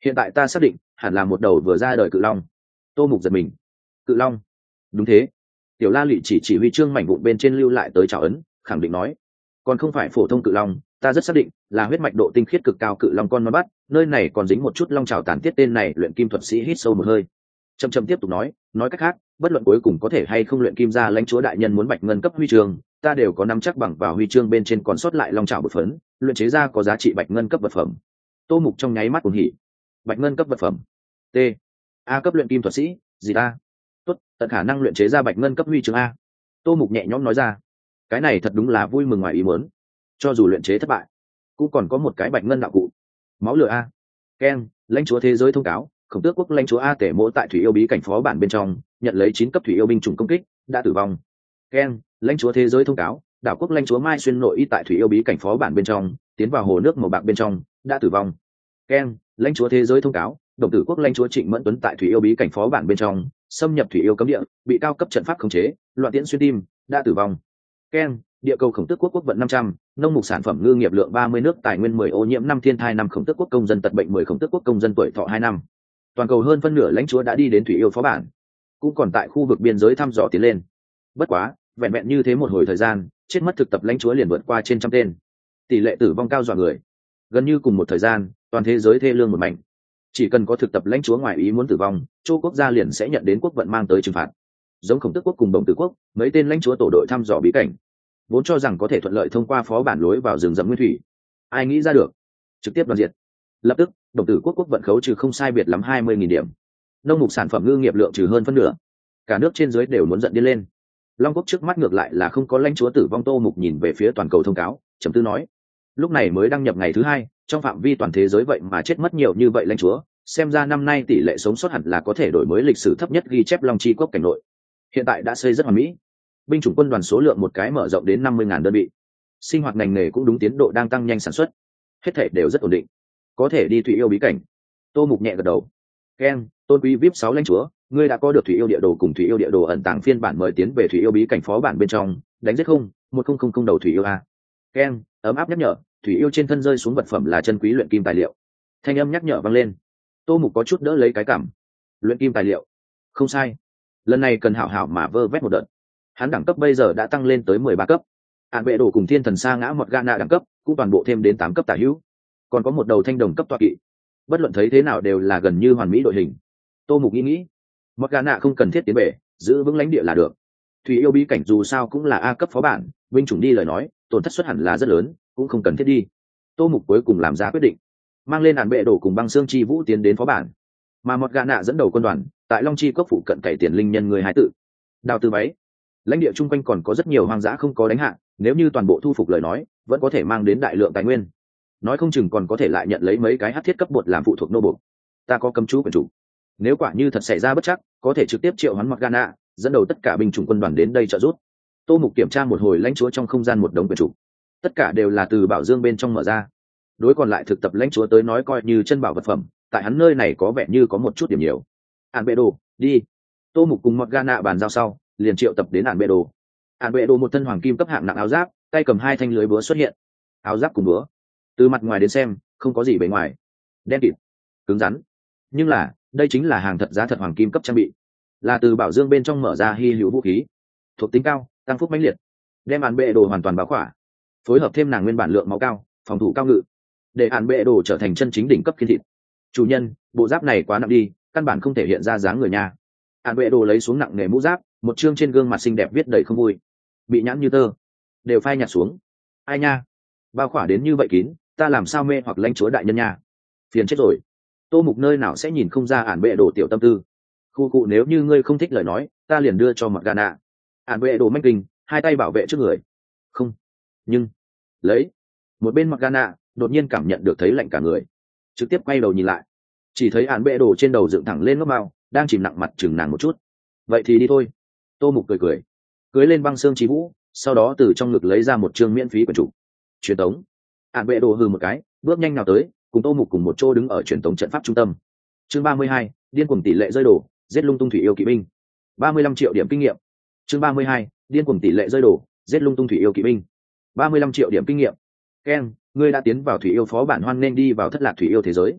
Hiện tại ta xác định hẳn là một đầu vừa ra đời cự long. Tô Mục giật mình. Cự long? Đúng thế. Tiểu La Lụy chỉ huy chương mảnh vụn bên trên lưu lại tới trào ấn, khẳng định nói, còn không phải phổ thông cự long, ta rất xác định là huyết mạch độ tinh khiết cực cao cự long con non bắt, nơi này còn dính một chút long trào tàn tiết. Tên này luyện kim thuật sĩ hít sâu một hơi, chậm chậm tiếp tục nói cách khác, bất luận cuối cùng có thể hay không luyện kim ra lãnh chúa đại nhân muốn bạch ngân cấp huy chương, ta đều có nắm chắc bằng vào huy chương bên trên còn sót lại long trào bột phấn, luyện chế ra có giá trị bạch ngân cấp vật phẩm. Tô Mục trong nháy mắt cuồng hỉ. Bạch ngân cấp vật phẩm? T A cấp luyện kim thuật sĩ? Gì ta? Tốt, tận khả năng luyện chế ra bạch ngân cấp huy chương A. Tô Mục nhẹ nhõm nói ra. Cái này thật đúng là vui mừng ngoài ý muốn. Cho dù luyện chế thất bại, cũng còn có một cái bạch ngân đạo cụ. Máu lửa A. Keng, lãnh chúa thế giới thông cáo, Khổng Tước quốc lãnh chúa A Tể Mỗ tại thủy yêu bí cảnh phó bản bên trong nhận lấy 9 cấp thủy yêu binh chủng công kích, đã tử vong. Keng, lãnh chúa thế giới thông cáo, đảo quốc lãnh chúa Mai Xuyên nội y tại thủy yêu bí cảnh phó bản bên trong tiến vào hồ nước màu bạc bên trong, đã tử vong. Keng, lãnh chúa thế giới thông cáo, Đồng Tử quốc lãnh chúa Trịnh Mẫn Tuấn tại thủy yêu bí cảnh phó bản bên trong xâm nhập thủy yêu cấm địa, bị cao cấp trận pháp khống chế, loạn tiễn xuyên tim, đã tử vong. Keng, địa cầu Khổng Tước quốc quốc vận 500, nông mục sản phẩm ngư nghiệp lượng 30 nước tài nguyên 10 ô nhiễm 5 thiên thai 5 Khổng Tước quốc công dân tật bệnh 10 Khổng Tước quốc công dân tuổi thọ 2 năm. Toàn cầu hơn phân nửa lãnh chúa đã đi đến thủy yêu phó bản, cũng còn tại khu vực biên giới thăm dò tiến lên. Bất quá, vẹn vẹn như thế một hồi thời gian, chết mất thực tập lãnh chúa liền vượt qua trên trăm tên, tỷ lệ tử vong cao dọa người. Gần như cùng một thời gian, toàn thế giới thê lương một mảnh. Chỉ cần có thực tập lãnh chúa ngoài ý muốn tử vong, châu quốc gia liền sẽ nhận đến quốc vận mang tới trừng phạt. Giống Khổng Tước quốc cùng Đồng Tử quốc, mấy tên lãnh chúa tổ đội thăm dò bí cảnh, vốn cho rằng có thể thuận lợi thông qua phó bản lối vào rừng rậm nguyên thủy, ai nghĩ ra được, trực tiếp đoạt diệt. Lập tức, Đồng Tử quốc quốc vận khấu trừ không sai biệt lắm 20.000 điểm, nông mục sản phẩm ngư nghiệp lượng trừ hơn phân nửa, cả nước trên dưới đều muốn giận điên lên. Long quốc trước mắt ngược lại là không có lãnh chúa tử vong. Tô Mục nhìn về phía toàn cầu thông cáo, trầm tư nói, lúc này mới đăng nhập ngày thứ 2, trong phạm vi toàn thế giới vậy mà chết mất nhiều như vậy lãnh chúa, xem ra năm nay tỷ lệ sống sót hẳn là có thể đổi mới lịch sử thấp nhất ghi chép Long Chi quốc cảnh nội. Hiện tại đã xây rất hoàn mỹ, binh chủng quân đoàn số lượng một cái mở rộng đến 50.000 đơn vị, sinh hoạt ngành nghề cũng đúng tiến độ đang tăng nhanh sản xuất, hết thể đều rất ổn định, có thể đi thủy yêu bí cảnh. Tô Mục nhẹ gật đầu. Ken, tôn quý vip 6 lãnh chúa, ngươi đã có được thủy yêu địa đồ cùng thủy yêu địa đồ ẩn tàng phiên bản, mời tiến về thủy yêu bí cảnh phó bản bên trong đánh giết 1000 đầu thủy yêu a. Ken, ấm áp nhắc nhở, thủy yêu trên thân rơi xuống vật phẩm là chân quý luyện kim tài liệu. Thanh âm nhắc nhở vang lên. Tô Mục có chút đỡ lấy cái cảm. Luyện kim tài liệu? Không sai, lần này cần hảo hảo mà vơ vét một đợt. Hắn đẳng cấp bây giờ đã tăng lên tới 13 cấp. Án bệ đồ cùng thiên thần sa ngã một Gana đẳng cấp cũng toàn bộ thêm đến 8 cấp tả hữu, còn có một đầu thanh đồng cấp tọa kỵ. Bất luận thấy thế nào đều là gần như hoàn mỹ đội hình. Tô Mục nghĩ, một Gana không cần thiết tiến bể, giữ vững lãnh địa là được. Thủy yêu bí cảnh dù sao cũng là A cấp phó bản, binh chủng đi lời nói tổn thất xuất hẳn là rất lớn, cũng không cần thiết đi. Tô Mục cuối cùng làm ra quyết định, mang lên Án bệ đồ cùng băng xương chi vũ tiến đến phó bản, mà một Gana dẫn đầu quân đoàn tại Long Chi cốc phụ cận cày tiền linh nhân người hái tự đào tư váy. Lãnh địa chung quanh còn có rất nhiều hoang dã không có đánh hạ, nếu như toàn bộ thu phục lời nói vẫn có thể mang đến đại lượng tài nguyên, nói không chừng còn có thể lại nhận lấy mấy cái hắc thiết cấp bột làm phụ thuộc nô buộc. Ta có cấm chú quyền chủ, nếu quả như thật xảy ra bất chắc, có thể trực tiếp triệu hoán Morgana dẫn đầu tất cả binh chủng quân đoàn đến đây trợ giúp. Tô Mục kiểm tra một hồi lãnh chúa trong không gian, một đống quyền chủ, tất cả đều là từ bảo dương bên trong mở ra. Đối còn lại thực tập lãnh chúa tới nói coi như chân bảo vật phẩm, tại hắn nơi này có vẻ như có một chút điểm nhiều. Án bệ đồ, đi. Tô Mục cùng Morgana bàn giao sau, liền triệu tập đến Án bệ đồ. Án bệ đồ một thân hoàng kim cấp hạng nặng áo giáp, tay cầm 2 thanh lưới búa xuất hiện. Áo giáp cùng búa, từ mặt ngoài đến xem không có gì bề ngoài, đen kịt, cứng rắn, nhưng là đây chính là hàng thật giá thật hoàng kim cấp trang bị, là từ bảo dương bên trong mở ra hy hữu vũ khí, thuộc tính cao, tăng phúc mãnh liệt, đem Án bệ đồ hoàn toàn báo khỏa, phối hợp thêm nàng nguyên bản lượng máu cao, phòng thủ cao ngự, để Án bệ đồ trở thành chân chính đỉnh cấp kiên thịt. Chủ nhân, bộ giáp này quá nặng đi, căn bản không thể hiện ra dáng người nha. Án bệ đồ lấy xuống nặng nề mũ giáp, một chương trên gương mặt xinh đẹp viết đầy không vui, bị nhãn như tơ đều phai nhạt xuống. Ai nha, bao khỏa đến như vậy kín, ta làm sao mê hoặc lãnh chúa đại nhân nha, phiền chết rồi. Tô Mục nơi nào sẽ nhìn không ra Án bệ đồ tiểu tâm tư. Khu cụ, nếu như ngươi không thích lời nói, ta liền đưa cho mặt Gana. Án bệ đồ mách kinh, 2 tay bảo vệ trước người. Không, nhưng lấy. Một bên mặt Gana đột nhiên cảm nhận được thấy lạnh cả người, trực tiếp quay đầu nhìn lại, chỉ thấy Án bệ đồ trên đầu dựng thẳng lên ngóc mao, đang chìm nặng mặt chừng nàng một chút. Vậy thì đi thôi. Tô Mục cười cưới lên băng xương chí vũ, sau đó từ trong ngực lấy ra một chương miễn phí quyển trục truyền tống. Án bệ đồ hừ một cái, bước nhanh nào tới, cùng Tô Mục cùng một chỗ đứng ở truyền tống trận pháp trung tâm. Chương 32, điên cuồng tỷ lệ rơi đổ, giết lung tung thủy yêu kỵ binh. 35 triệu điểm kinh nghiệm. Chương 32, điên cuồng tỷ lệ rơi đổ, giết lung tung thủy yêu kỵ binh. 35 triệu điểm kinh nghiệm. Ken, ngươi đã tiến vào thủy yêu phó bản, hoan nên đi vào thất lạc thủy yêu thế giới.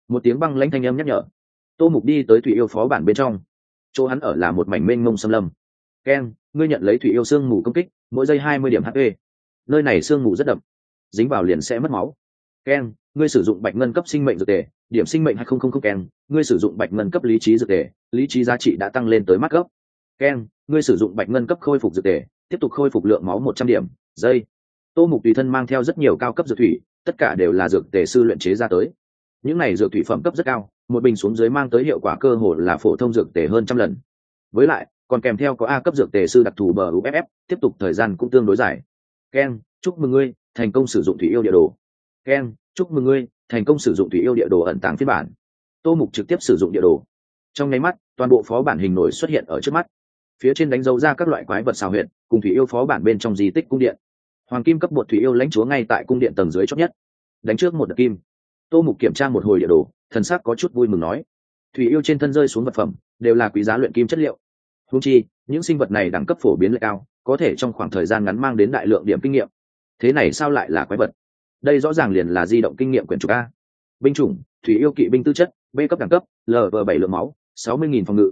Một tiếng băng lãnh thanh âm nhắc nhở. Tô Mục đi tới thủy yêu phó bản bên trong. Chỗ hắn ở là một mảnh mênh mông xâm lâm. Ken, ngươi nhận lấy thủy yêu sương mù công kích, mỗi giây 20 điểm HP. Nơi này sương mù rất đậm, dính vào liền sẽ mất máu. Ken, ngươi sử dụng bạch ngân cấp sinh mệnh dược tề, điểm sinh mệnh 2000. Ken, ngươi sử dụng bạch ngân cấp lý trí dược tề, lý trí giá trị đã tăng lên tới mắt gấp. Ken, ngươi sử dụng bạch ngân cấp khôi phục dược tề, tiếp tục khôi phục lượng máu 100 điểm. Giây. Tô Mục tùy thân mang theo rất nhiều cao cấp dược thủy, tất cả đều là dược tề sư luyện chế ra tới. Những này dược thủy phẩm cấp rất cao, một bình xuống dưới mang tới hiệu quả cơ hồ là phổ thông dược tề hơn trăm lần. Với lại còn kèm theo có A cấp dược tề sư đặc thù bờ UFF, tiếp tục thời gian cũng tương đối dài. Ken, chúc mừng ngươi thành công sử dụng thủy yêu địa đồ. Ken, chúc mừng ngươi thành công sử dụng thủy yêu địa đồ ẩn tàng phiên bản. Tô Mục trực tiếp sử dụng địa đồ. Trong nháy mắt, toàn bộ phó bản hình nổi xuất hiện ở trước mắt. Phía trên đánh dấu ra các loại quái vật xào huyệt, cùng thủy yêu phó bản bên trong di tích cung điện. Hoàng kim cấp bột thủy yêu lãnh chúa ngay tại cung điện tầng dưới chót nhất. Đánh trước một đợt kim. Tô Mục kiểm tra một hồi địa đồ, thần sắc có chút vui mừng nói: thủy yêu trên thân rơi xuống vật phẩm đều là quý giá luyện kim chất liệu. Huống chi, những sinh vật này đẳng cấp phổ biến lại cao, có thể trong khoảng thời gian ngắn mang đến đại lượng điểm kinh nghiệm. Thế này sao lại là quái vật? Đây rõ ràng liền là di động kinh nghiệm quyển trục a. Binh chủng: thủy yêu kỵ binh tư chất, B cấp đẳng cấp, LV7 lượng máu, 60.000 phòng ngự,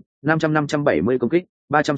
570 công kích,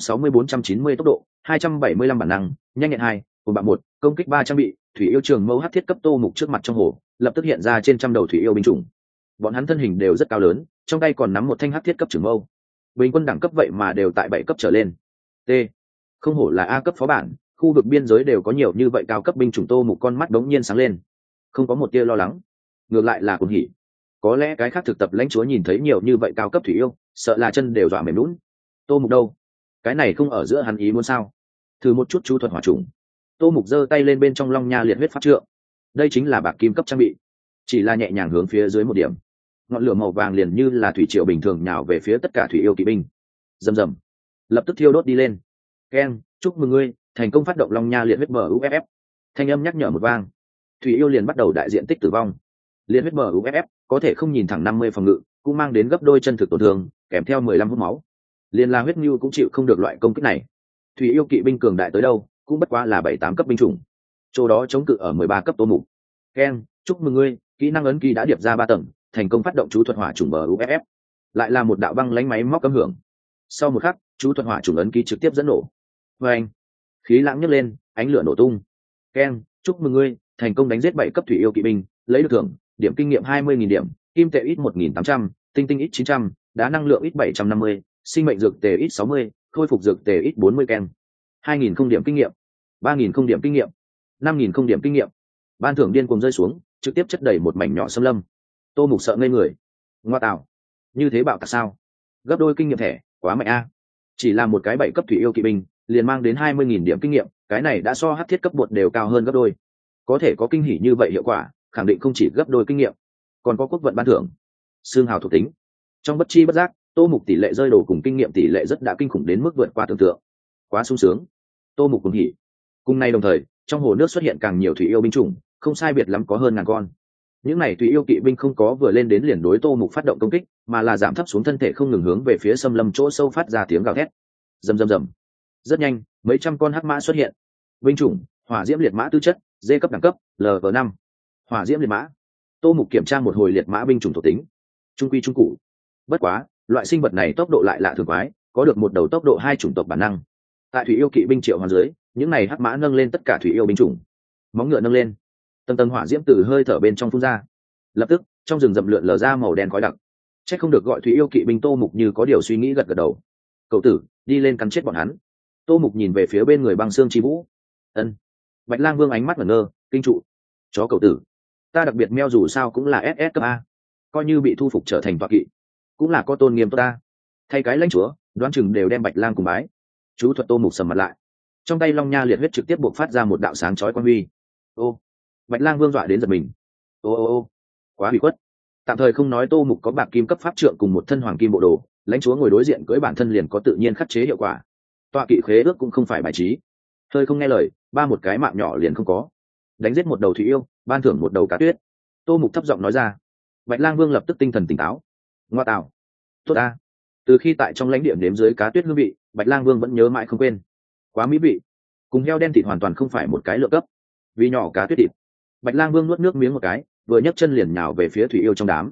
360-490 tốc độ, 275 bản năng, nhanh nhẹn 2, cùng bạn 1, công kích 300 bị. Thủy yêu trường mâu hắc thiết cấp. Tô Mục trước mặt trong hồ lập tức hiện ra trên trăm đầu thủy yêu binh chủng. Bọn hắn thân hình đều rất cao lớn, trong tay còn nắm một thanh hắc thiết cấp trường mâu. Bình quân đẳng cấp vậy mà đều tại 7 cấp trở lên. T. Không hổ là A cấp phó bản, khu vực biên giới đều có nhiều như vậy cao cấp binh chủng. Tô Mục con mắt đống nhiên sáng lên, không có một tia lo lắng, ngược lại là cuồng hỉ. Có lẽ cái khác thực tập lãnh chúa nhìn thấy nhiều như vậy cao cấp thủy yêu, sợ là chân đều dọa mềm lún. Tô Mục đâu? Cái này không ở giữa hắn ý muốn sao? Thử một chút chú thuật hỏa trùng. Tô Mục giơ tay lên, bên trong long nha liệt huyết pháp trượng. Đây chính là bạc kim cấp trang bị, chỉ là nhẹ nhàng hướng phía dưới một điểm, ngọn lửa màu vàng liền như là thủy triều bình thường nhào về phía tất cả thủy yêu kỵ binh. Rầm rầm, lập tức thiêu đốt đi lên. Ken, chúc mừng ngươi thành công phát động long nha liệt huyết MUFF. Thanh âm nhắc nhở một vang, thủy yêu liền bắt đầu đại diện tích tử vong. Liệt huyết MUFF có thể không nhìn thẳng 50 phòng ngự, cũng mang đến gấp đôi chân thực tổn thương, kèm theo 15 hút máu. Liên la huyết nhu cũng chịu không được loại công kích này. Thủy yêu kỵ binh cường đại tới đâu, cũng bất quá là 7-8 cấp binh chủng. Chỗ đó chống cự ở 13 cấp. Tô Mục. Ken, chúc mừng ngươi, kỹ năng ấn ký đã điệp ra 3 tầng, thành công phát động chú thuật hỏa trùng MUFF. Lại là một đạo băng lánh máy móc cấm hưởng. Sau một khắc, chú thuật hỏa trùng ấn ký trực tiếp dẫn nổ. Oeng, khí lãng nhấc lên, ánh lửa nổ tung. Ken, chúc mừng ngươi, thành công đánh giết 7 cấp thủy yêu kỵ binh, lấy được thưởng, điểm kinh nghiệm 20.000 điểm, kim tệ ít 1.800, tinh tinh ít 900, đá năng lượng ít 750, sinh mệnh dược tề ít 60, khôi phục dược tề ít 40. Ken, 2.000 không điểm kinh nghiệm, 3.000 không điểm kinh nghiệm, 5.000 không điểm kinh nghiệm. Ban thưởng điên cuồng rơi xuống, trực tiếp chất đầy một mảnh nhỏ xâm lâm. Tô Mục sợ ngây người. Ngoa tạo, như thế bạo tạc sao? Gấp đôi kinh nghiệm thẻ, quá mạnh a. Chỉ là một cái 7 cấp thủy yêu kỵ binh, liền mang đến 20.000 điểm kinh nghiệm, cái này đã so hắc thiết cấp bột đều cao hơn gấp đôi. Có thể có kinh hỉ như vậy hiệu quả, khẳng định không chỉ gấp đôi kinh nghiệm, còn có quốc vận ban thưởng, xương hào thuộc tính. Trong bất chi bất giác, Tô Mục tỷ lệ rơi đồ cùng kinh nghiệm tỷ lệ rất đã kinh khủng đến mức vượt qua tưởng tượng. Quá sung sướng. Tô Mục cùng hỉ. Cùng nay đồng thời, trong hồ nước xuất hiện càng nhiều thủy yêu binh chủng, không sai biệt lắm có hơn 1000 con. Những này thủy yêu kỵ binh không có vừa lên đến liền đối Tô Mục phát động công kích, mà là giảm thấp xuống thân thể, không ngừng hướng về phía xâm lâm chỗ sâu phát ra tiếng gào thét. Rầm rầm rầm. Rất nhanh, mấy trăm con hắc mã xuất hiện. Binh chủng: hỏa diễm liệt mã tư chất, D cấp đẳng cấp, LV5. Hỏa diễm liệt mã. Tô Mục kiểm tra một hồi liệt mã binh chủng thuộc tính, trung quy trung cụ. Bất quá, loại sinh vật này tốc độ lại lạ thường quái, có được một đầu tốc độ 2 chủng tộc bản năng. Tại thủy yêu kỵ binh triệu hoàn dưới, những này hắc mã nâng lên tất cả thủy yêu binh chủng. Móng ngựa nâng lên, tầng tầng hỏa diễm từ hơi thở bên trong phun ra. Lập tức, trong rừng rậm lượn lờ ra màu đen khói đặc. Chắc không được gọi thủy yêu kỵ binh. Tô Mục như có điều suy nghĩ gật gật đầu. Cậu tử, đi lên cắn chết bọn hắn. Tô Mục nhìn về phía bên người băng xương chi vũ. Ân. Bạch Lang Vương ánh mắt ngẩn ngơ, kinh trụ. Chó cậu tử, ta đặc biệt meo dù sao cũng là SS cấp A, coi như bị thu phục trở thành tọa kỵ, cũng là có tôn nghiêm tốt ta. Thay cái lãnh chúa, đoán chừng đều đem Bạch Lang cùng bái. Chú thuật. Tô Mục sầm mặt lại, trong tay long nha liệt huyết trực tiếp buộc phát ra một đạo sáng chói quan huy. Ô. Bạch Lang Vương dọa đến giật mình. Ô, quá bị khuất. Tạm thời không nói Tô Mục có bạc kim cấp pháp trượng cùng một thân hoàng kim bộ đồ, lãnh chúa ngồi đối diện cưỡi bản thân liền có tự nhiên khắc chế hiệu quả. Tọa kỵ khế ước cũng không phải bài trí, hơi không nghe lời, ba một cái mạng nhỏ liền không có. Đánh giết một đầu thủy yêu, ban thưởng một đầu cá tuyết. Tô Mục thấp giọng nói ra. Bạch Lang Vương lập tức tinh thần tỉnh táo. Ngoa tạo, tốt a. Từ khi tại trong lãnh địa nếm dưới cá tuyết hương vị, Bạch Lang Vương vẫn nhớ mãi không quên. Quá mỹ vị, cùng heo đen thịt hoàn toàn không phải một cái lựa cấp. Vì nhỏ cá tuyết thịt, Bạch Lang Vương nuốt nước miếng một cái, vừa nhấc chân liền nhào về phía thủy yêu trong đám.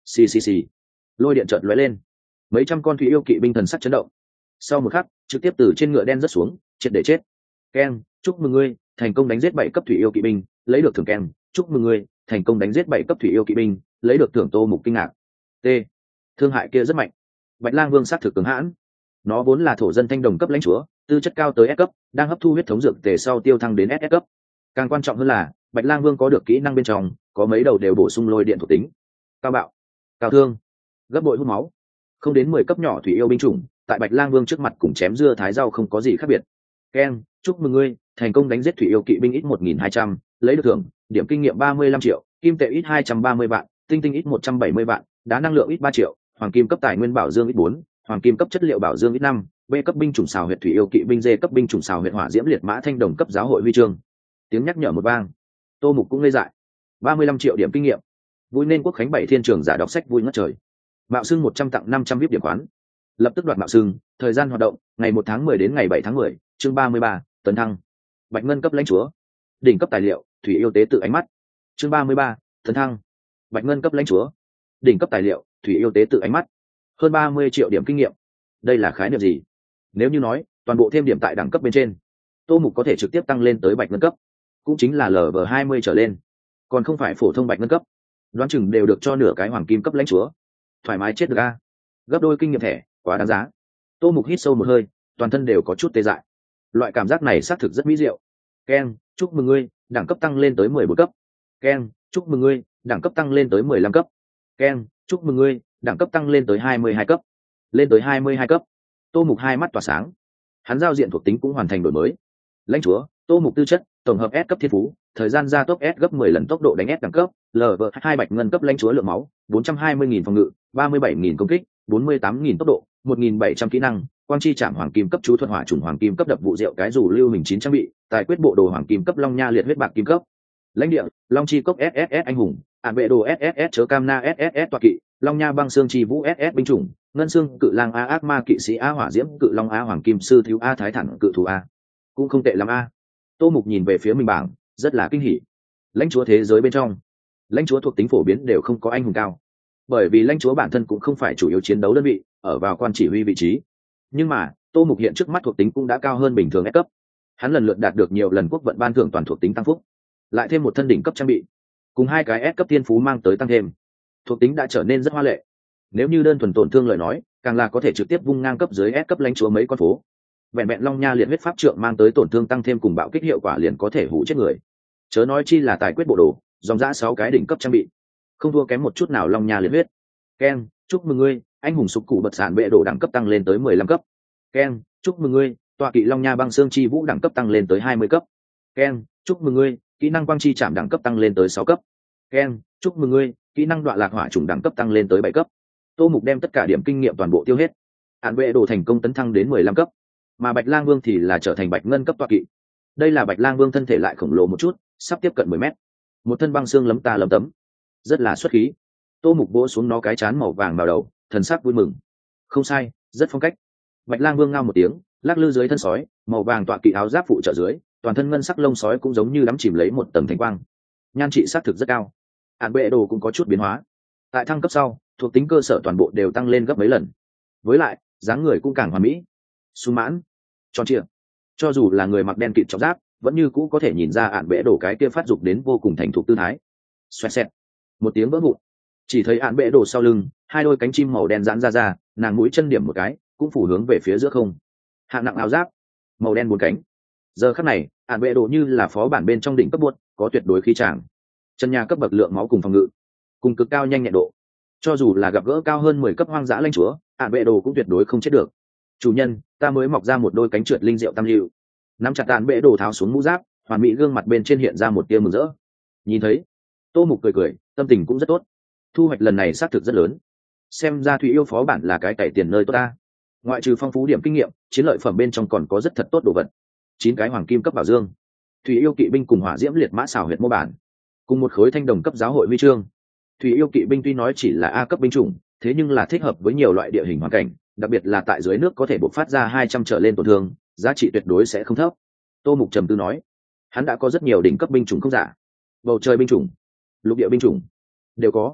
Xì. Lôi điện chợt lóe lên, mấy trăm con thủy yêu kỵ binh thần sắc chấn động. Sau một khắc, trực tiếp từ trên ngựa đen rớt xuống, triệt để chết. Keng, chúc mừng ngươi thành công đánh giết 7 cấp thủy yêu kỵ binh, lấy được thưởng. Keng, chúc mừng ngươi thành công đánh giết 7 cấp thủy yêu kỵ binh, lấy được thưởng. Tô Mục kinh ngạc. T. Thương hại kia rất mạnh. Bạch Lang Vương sát thực cường hãn. Nó vốn là thổ dân thanh đồng cấp lãnh chúa, tư chất cao tới S cấp, đang hấp thu huyết thống dược tề sau tiêu thăng đến SS cấp. Càng quan trọng hơn là, Bạch Lang Vương có được kỹ năng bên trong, có mấy đầu đều bổ sung lôi điện thuộc tính. Cao bạo, cao thương, gấp bội hút máu. Không đến 10 cấp nhỏ thủy yêu binh chủng, tại Bạch Lang Vương trước mặt cùng chém dưa thái rau không có gì khác biệt. Keng, chúc mừng ngươi thành công đánh giết thủy yêu kỵ binh ít 1200, lấy được thưởng, điểm kinh nghiệm 35 triệu, kim tệ ít 230 vạn, tinh tinh ít 170 vạn, đá năng lượng ít 3 triệu, hoàng kim cấp tài nguyên bảo dương ít 4, hoàng kim cấp chất liệu bảo dương ít 5, B cấp binh chủng xào huyệt thủy yêu kỵ binh, D cấp binh chủng xào huyệt hỏa diễm liệt mã thanh đồng cấp giáo hội huy chương. Tiếng nhắc nhở một vang. Tô Mục cũng ngây dại. 35 triệu điểm kinh nghiệm. Vui nên quốc khánh 7 thiên trường giả đọc sách vui ngất trời. Mạo xưng 100 tặng 500 VIP điểm quán. Lập tức đoạt mạo xưng, thời gian hoạt động, ngày 1 tháng 10 đến ngày 7 tháng 10, chương 33, tấn thăng. Bạch ngân cấp lãnh chúa. Đỉnh cấp tài liệu, thủy yêu tế tự ánh mắt. Chương 33, tấn thăng. Bạch ngân cấp lãnh chúa. Đỉnh cấp tài liệu, thủy yêu tế tự ánh mắt. Hơn 30 triệu điểm kinh nghiệm. Đây là khái niệm gì? Nếu như nói, toàn bộ thêm điểm tại đẳng cấp bên trên, Tô Mục có thể trực tiếp tăng lên tới bạch ngân cấp, cũng chính là LV20 trở lên, còn không phải phổ thông bạch ngân cấp. Đoán chừng đều được cho nửa cái hoàng kim cấp lãnh chúa. Thoải mái chết được a. Gấp đôi kinh nghiệm thẻ, quá đáng giá. Tô Mục hít sâu một hơi, toàn thân đều có chút tê dại. Loại cảm giác này xác thực rất mỹ diệu. Keng, chúc mừng ngươi đẳng cấp tăng lên tới 14 cấp. Keng, chúc mừng ngươi đẳng cấp tăng lên tới 15 cấp. Keng, chúc mừng ngươi đẳng cấp tăng lên tới 22 cấp. Lên tới 22 cấp. Tô Mục hai mắt tỏa sáng. Hắn giao diện thuộc tính cũng hoàn thành đổi mới. Lãnh chúa, Tô Mục tư chất, tổng hợp S cấp thiên phú, thời gian gia tốc S gấp 10 lần tốc độ đánh S đẳng cấp, LV2 bạch ngân cấp lãnh chúa lượng máu, 420.000 phòng ngự, 37.000 công kích, 48.000 tốc độ, 1.700 kỹ năng, quang chi chạm hoàng kim cấp chú thuật hỏa trùng hoàng kim cấp đập vụ rượu cái dù lưu hình 9 trang bị, tài quyết bộ đồ hoàng kim cấp long nha liệt huyết bạc kim cấp. Lãnh địa, long chi cốc SSS anh hùng, ản vệ đồ SSS chớ cam na SSS tọa kỵ, long nha băng xương chi vũ SS binh chủng, ngân xương cự lang A ác ma kỵ sĩ A hỏa diễm cự long A hoàng kim sư thiếu A thái thẳng cự thủ A. Cũng không tệ lắm A. Tô Mục nhìn về phía mình bảng, rất là kinh hỉ. Lãnh chúa thế giới bên trong, lãnh chúa thuộc tính phổ biến đều không có anh hùng cao, bởi vì lãnh chúa bản thân cũng không phải chủ yếu chiến đấu đơn vị, ở vào quan chỉ huy vị trí. Nhưng mà Tô Mục hiện trước mắt thuộc tính cũng đã cao hơn bình thường S cấp. Hắn lần lượt đạt được nhiều lần quốc vận ban thưởng toàn thuộc tính tăng phúc, lại thêm một thân đỉnh cấp trang bị, cùng hai cái S cấp tiên phú mang tới tăng thêm, thuộc tính đã trở nên rất hoa lệ. Nếu như đơn thuần tổn thương lời nói, càng là có thể trực tiếp vung ngang cấp dưới S cấp lãnh chúa mấy con phố. Vẹn vẹn long nha liệt huyết pháp trượng mang tới tổn thương tăng thêm cùng bạo kích hiệu quả liền có thể hủ chết người. Chớ nói chi là tài quyết bộ đồ, dòng dã 6 cái đỉnh cấp trang bị, không thua kém một chút nào long nha liệt huyết. Keng, chúc mừng ngươi, anh hùng sục cụ bật sản bệ đồ đẳng cấp tăng lên tới 15 cấp. Keng, chúc mừng ngươi, tọa kỵ long nha băng xương chi vũ đẳng cấp tăng lên tới 20 cấp. Keng, chúc mừng ngươi, kỹ năng quang chi chạm đẳng cấp tăng lên tới 6 cấp. Keng, chúc mừng ngươi, kỹ năng đoạn lạc hỏa trùng đẳng cấp tăng lên tới 7 cấp. Tô Mục đem tất cả điểm kinh nghiệm toàn bộ tiêu hết. Án vệ đồ thành công tấn thăng đến 15 cấp, mà Bạch Lang Vương thì là trở thành bạch ngân cấp tọa kỵ. Đây là Bạch Lang Vương thân thể lại khổng lồ một chút, sắp tiếp cận 10 mét, một thân băng xương lấm ta lấm tấm, rất là xuất khí. Tô Mục vỗ xuống nó cái trán màu vàng vào đầu, thần sắc vui mừng. Không sai, rất phong cách. Bạch Lang Vương ngao một tiếng, lắc lư dưới thân sói, màu vàng tọa kỵ áo giáp phụ trợ dưới, toàn thân ngân sắc lông sói cũng giống như đắm chìm lấy một tầng thánh quang. Nhan trị sát thực rất cao. Án bệ đồ cũng có chút biến hóa. Tại thăng cấp sau, thuộc tính cơ sở toàn bộ đều tăng lên gấp mấy lần. Với lại, dáng người cũng càng hoàn mỹ. Sung mãn, tròn trịa. Cho dù là người mặc đen kịt trọng giáp, vẫn như cũ có thể nhìn ra án bệ đồ cái kia phát dục đến vô cùng thành thục tư thái. Xoẹt xẹt. Một tiếng vỡ vụn. Chỉ thấy án bệ đồ sau lưng, hai đôi cánh chim màu đen giãn ra, nàng mũi chân điểm một cái, cũng phủ hướng về phía giữa không. Hạng nặng áo giáp, màu đen bốn cánh. Giờ khắc này, án bệ đồ như là phó bản bên trong đỉnh cấp buốt, có tuyệt đối khí tràng. Chân nhà cấp bậc lượng máu cùng phòng ngự, cùng cực cao nhanh nhẹn độ. Cho dù là gặp gỡ cao hơn 10 cấp hoang dã lãnh chúa, án bệ đồ cũng tuyệt đối không chết được. Chủ nhân, ta mới mọc ra một đôi cánh trượt linh diệu tam lưu. Nắm chặt án bệ đồ tháo xuống mũ giáp, hoàn mỹ gương mặt bên trên hiện ra một tia mừng rỡ. Nhìn thấy, Tô Mục cười cười, tâm tình cũng rất tốt. Thu hoạch lần này xác thực rất lớn. Xem ra Thủy yêu phó bản là cái cày tiền nơi tốt ta. Ngoại trừ phong phú điểm kinh nghiệm, chiến lợi phẩm bên trong còn có rất thật tốt đồ vật. 9 cái hoàng kim cấp bảo dương, Thủy yêu kỵ binh cùng hỏa diễm liệt mã xảo huyệt mô bản, cùng một khối thanh đồng cấp giáo hội huy chương. Thủy yêu kỵ binh tuy nói chỉ là A cấp binh chủng, thế nhưng là thích hợp với nhiều loại địa hình hoàn cảnh, đặc biệt là tại dưới nước có thể bộc phát ra 200 trở lên tổn thương, giá trị tuyệt đối sẽ không thấp. Tô Mục trầm tư nói, hắn đã có rất nhiều đỉnh cấp binh chủng không giả, bầu trời binh chủng, lục địa binh chủng đều có.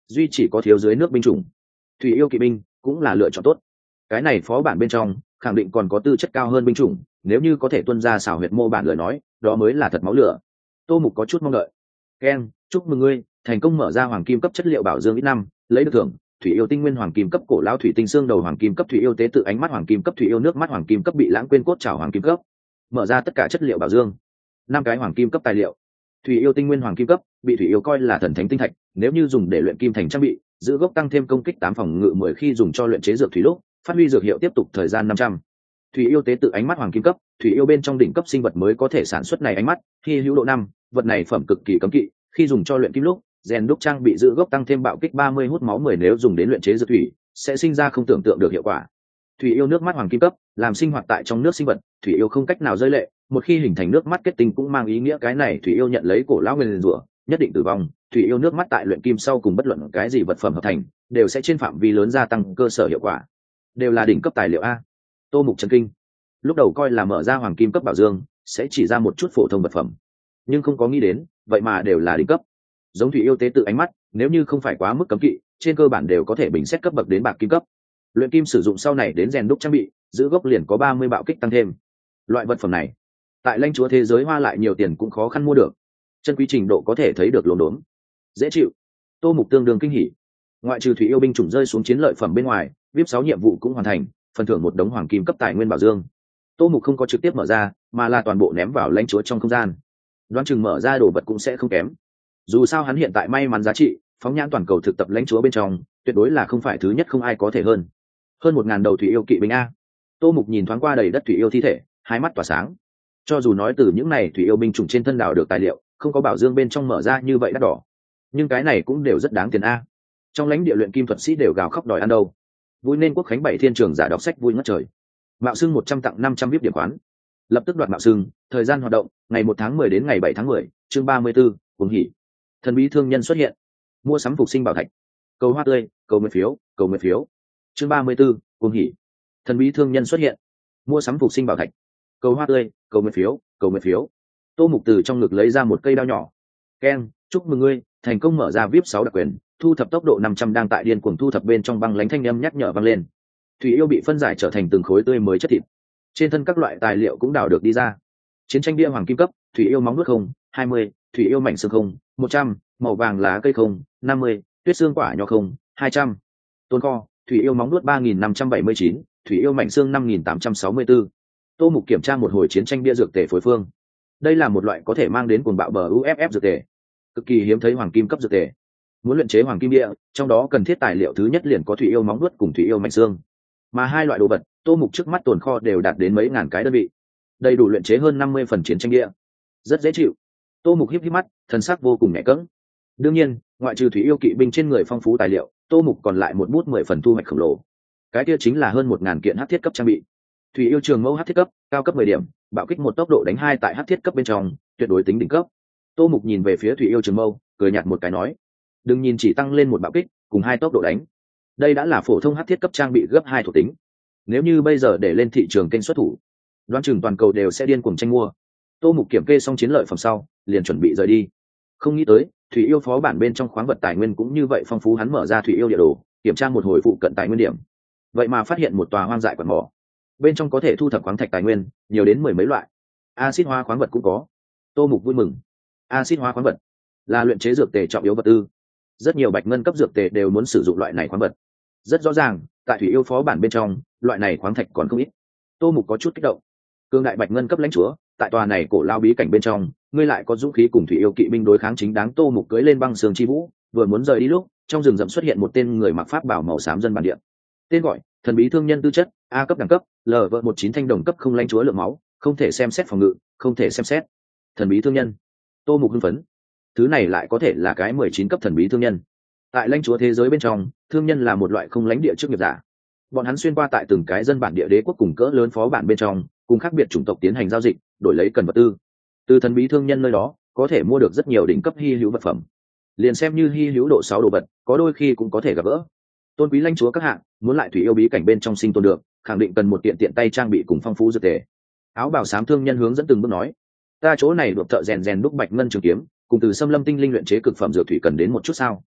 duy chỉ có thiếu dưới nước binh chủng. Thủy yêu kỵ binh cũng là lựa chọn tốt. Cái này phó bản bên trong khẳng định còn có tư chất cao hơn binh chủng, nếu như có thể tuân ra xảo huyệt mô bản lời nói, đó mới là thật máu lửa. Tô Mục có chút mong đợi. Ken, chúc mừng ngươi thành công mở ra hoàng kim cấp chất liệu bảo dương ít năm, lấy được thưởng thủy yêu tinh nguyên hoàng kim cấp, cổ lão thủy tinh xương đầu hoàng kim cấp, thủy yêu tế tự ánh mắt hoàng kim cấp, thủy yêu nước mắt hoàng kim cấp, bị lãng quên cốt trảo hoàng kim cấp. Mở ra tất cả chất liệu bảo dương, 5 cái hoàng kim cấp tài liệu. Thủy yêu tinh nguyên hoàng kim cấp, bị thủy yêu coi là thần thánh tinh thạch, nếu như dùng để luyện kim thành trang bị, giữ gốc tăng thêm công kích 8 phòng ngự 10 khi dùng cho luyện chế dược thủy lúc, phát huy dược hiệu tiếp tục thời gian 500. Thủy yêu tế tự ánh mắt hoàng kim cấp, thủy yêu bên trong đỉnh cấp sinh vật mới có thể sản xuất này ánh mắt, khi hữu độ 5, vật này phẩm cực kỳ cấm kỵ, khi dùng cho luyện kim lúc, rèn đúc trang bị giữ gốc tăng thêm bạo kích 30 hút máu 10 nếu dùng đến luyện chế dược thủy, sẽ sinh ra không tưởng tượng được hiệu quả. Thủy yêu nước mắt hoàng kim cấp, làm sinh hoạt tại trong nước sinh vật, thủy yêu không cách nào rơi lệ, một khi hình thành nước mắt kết tinh cũng mang ý nghĩa cái này thủy yêu nhận lấy cổ lão nguyên rủa, nhất định tử vong. Thủy yêu nước mắt tại luyện kim sau cùng bất luận cái gì vật phẩm hợp thành, đều sẽ trên phạm vi lớn gia tăng cơ sở hiệu quả. Đều là đỉnh cấp tài liệu a. Tô Mục chấn kinh. Lúc đầu coi là mở ra hoàng kim cấp bảo dương sẽ chỉ ra một chút phổ thông vật phẩm, nhưng không có nghĩ đến vậy mà đều là đỉnh cấp. Giống thủy yêu tế tự ánh mắt, nếu như không phải quá mức cấm kỵ, trên cơ bản đều có thể bình xét cấp bậc đến bạc kim cấp. Luyện kim sử dụng sau này đến rèn đúc trang bị, giữ gốc liền có 30 bạo kích tăng thêm. Loại vật phẩm này tại lãnh chúa thế giới hoa lại nhiều tiền cũng khó khăn mua được, chân quý trình độ có thể thấy được lồn đốn dễ chịu. Tô Mục tương đương kinh hỉ. Ngoại trừ thủy yêu binh chủng rơi xuống chiến lợi phẩm bên ngoài, VIP 6 nhiệm vụ cũng hoàn thành, phần thưởng một đống hoàng kim cấp tài nguyên bảo dương. Tô Mục không có trực tiếp mở ra, mà là toàn bộ ném vào lãnh chúa trong không gian. Đoán chừng mở ra đồ vật cũng sẽ không kém. Dù sao hắn hiện tại may mắn giá trị, phóng nhãn toàn cầu thực tập lãnh chúa bên trong, tuyệt đối là không phải thứ nhất, không ai có thể hơn. Hơn 1000 đầu thủy yêu kỵ binh a. Tô Mục nhìn thoáng qua đầy đất thủy yêu thi thể, hai mắt tỏa sáng. Cho dù nói từ những này thủy yêu binh chủng trên thân đảo được tài liệu, không có bảo dương bên trong mở ra như vậy đắt đỏ, nhưng cái này cũng đều rất đáng tiền a. Trong lãnh địa luyện kim thuật sĩ đều gào khóc đòi ăn đâu. Vui nên quốc khánh 7 thiên trường giả đọc sách vui ngất trời. Mạo xưng 100 tặng 500 VIP điểm khoán. Lập tức đoạt mạo xưng, thời gian hoạt động, ngày 1 tháng 10 đến ngày 7 tháng 10, chương 34, cuồng hỉ. Thần bí thương nhân xuất hiện. Mua sắm phục sinh bảo thạch. Cầu hoa tươi, cầu nguyện phiếu, cầu nguyện phiếu. Chương 34, cuồng hỉ. Thần bí thương nhân xuất hiện. Mua sắm phục sinh bảo thạch. Cầu hoa tươi, cầu nguyện phiếu, cầu nguyện phiếu. Tô Mục từ trong ngực lấy ra một cây đao nhỏ. Ken, chúc mừng ngươi thành công mở ra VIP 6 đặc quyền, thu thập tốc độ 500 đang tại điên cuồng thu thập bên trong băng lãnh thanh âm nhắc nhở vang lên. Thủy yêu bị phân giải trở thành từng khối tươi mới chất thịt. Trên thân các loại tài liệu cũng đào được đi ra. Chiến tranh bia hoàng kim cấp, thủy yêu móng nuốt không, 20, thủy yêu mảnh xương không, 100, màu vàng lá cây không, 50, tuyết xương quả nhỏ không, 200. Tôn kho, thủy yêu móng nuốt 3579, thủy yêu mảnh xương 5864. Tô Mục kiểm tra một hồi chiến tranh bia dược tề phối phương. Đây là một loại có thể mang đến cuồng bạo bờ UFF dược tề, cực kỳ hiếm thấy hoàng kim cấp dược tề. Muốn luyện chế hoàng kim bia, trong đó cần thiết tài liệu thứ nhất liền có thủy yêu móng nuốt cùng thủy yêu mảnh xương. Mà hai loại đồ vật, Tô Mục trước mắt tồn kho đều đạt đến mấy ngàn cái đơn vị, đầy đủ luyện chế hơn 50 phần chiến tranh bia, rất dễ chịu. Tô Mục híp mắt, thần sắc vô cùng nhẹ cẫng. Đương nhiên, ngoại trừ thủy yêu kỵ binh trên người phong phú tài liệu, Tô Mục còn lại một bút 10 phần thu hoạch khổng lồ. Cái kia chính là hơn 1000 kiện hắc thiết cấp trang bị. Thủy yêu trường mẫu hắc thiết cấp, cao cấp 10 điểm, bạo kích một tốc độ đánh 2 tại hắc thiết cấp bên trong, tuyệt đối tính đỉnh cấp. Tô Mục nhìn về phía thủy yêu trường mâu, cười nhạt một cái nói: "Đừng nhìn chỉ tăng lên một bạo kích, cùng 2 tốc độ đánh. Đây đã là phổ thông hắc thiết cấp trang bị gấp 2 thuộc tính. Nếu như bây giờ để lên thị trường kênh xuất thủ, đoán chừng toàn cầu đều sẽ điên cuồng tranh mua." Tô Mục kiểm kê xong chiến lợi phẩm sau, liền chuẩn bị rời đi. Không nghĩ tới, thủy yêu phó bản bên trong khoáng vật tài nguyên cũng như vậy phong phú, hắn mở ra thủy yêu địa đồ, kiểm tra một hồi phụ cận tài nguyên điểm. Vậy mà phát hiện một tòa hoang dại quặng mỏ. Bên trong có thể thu thập khoáng thạch tài nguyên, nhiều đến 10 mấy loại. Axit hóa khoáng vật cũng có. Tô Mục vui mừng. Axit hóa khoáng vật là luyện chế dược tề trọng yếu vật tư. Rất nhiều bạch ngân cấp dược tề đều muốn sử dụng loại này khoáng vật. Rất rõ ràng, tại thủy yêu phó bản bên trong, loại này khoáng thạch còn không ít. Tô Mục có chút kích động. Cương đại bạch ngân cấp lãnh chúa, tại tòa này cổ lao bí cảnh bên trong, ngươi lại có dũng khí cùng thủy yêu kỵ binh đối kháng chính đáng. Tô Mục cưỡi lên băng sương chi vũ, vừa muốn rời đi lúc, trong rừng rậm xuất hiện một tên người mặc pháp bảo màu xám dân bản địa. Tên gọi: thần bí thương nhân, tư chất A cấp đẳng cấp, LV19 thanh đồng cấp, không lãnh chúa lượng máu, không thể xem xét phòng ngự, không thể xem xét. Thần bí thương nhân. Tô Mục hưng phấn. Thứ này lại có thể là cái 19 cấp thần bí thương nhân. Tại lãnh chúa thế giới bên trong, thương nhân là một loại không lãnh địa chức nghiệp giả. Bọn hắn xuyên qua tại từng cái dân bản địa đế quốc cùng cỡ lớn phó bản bên trong, cùng khác biệt chủng tộc tiến hành giao dịch, đổi lấy cần vật tư. Từ thần bí thương nhân nơi đó, có thể mua được rất nhiều đỉnh cấp hi hữu vật phẩm. Liền xem như hi hữu độ 6 đồ vật, có đôi khi cũng có thể gặp gỡ. Tôn quý lãnh chúa các hạng, muốn lại thủy yêu bí cảnh bên trong sinh tồn được, khẳng định cần một tiện tay trang bị cùng phong phú dược tề. Áo bào xám thương nhân hướng dẫn từng bước nói: "Ta chỗ này được thợ rèn đúc bạch ngân trường kiếm, cùng từ xâm lâm tinh linh luyện chế cực phẩm dược thủy cần đến một chút sao?"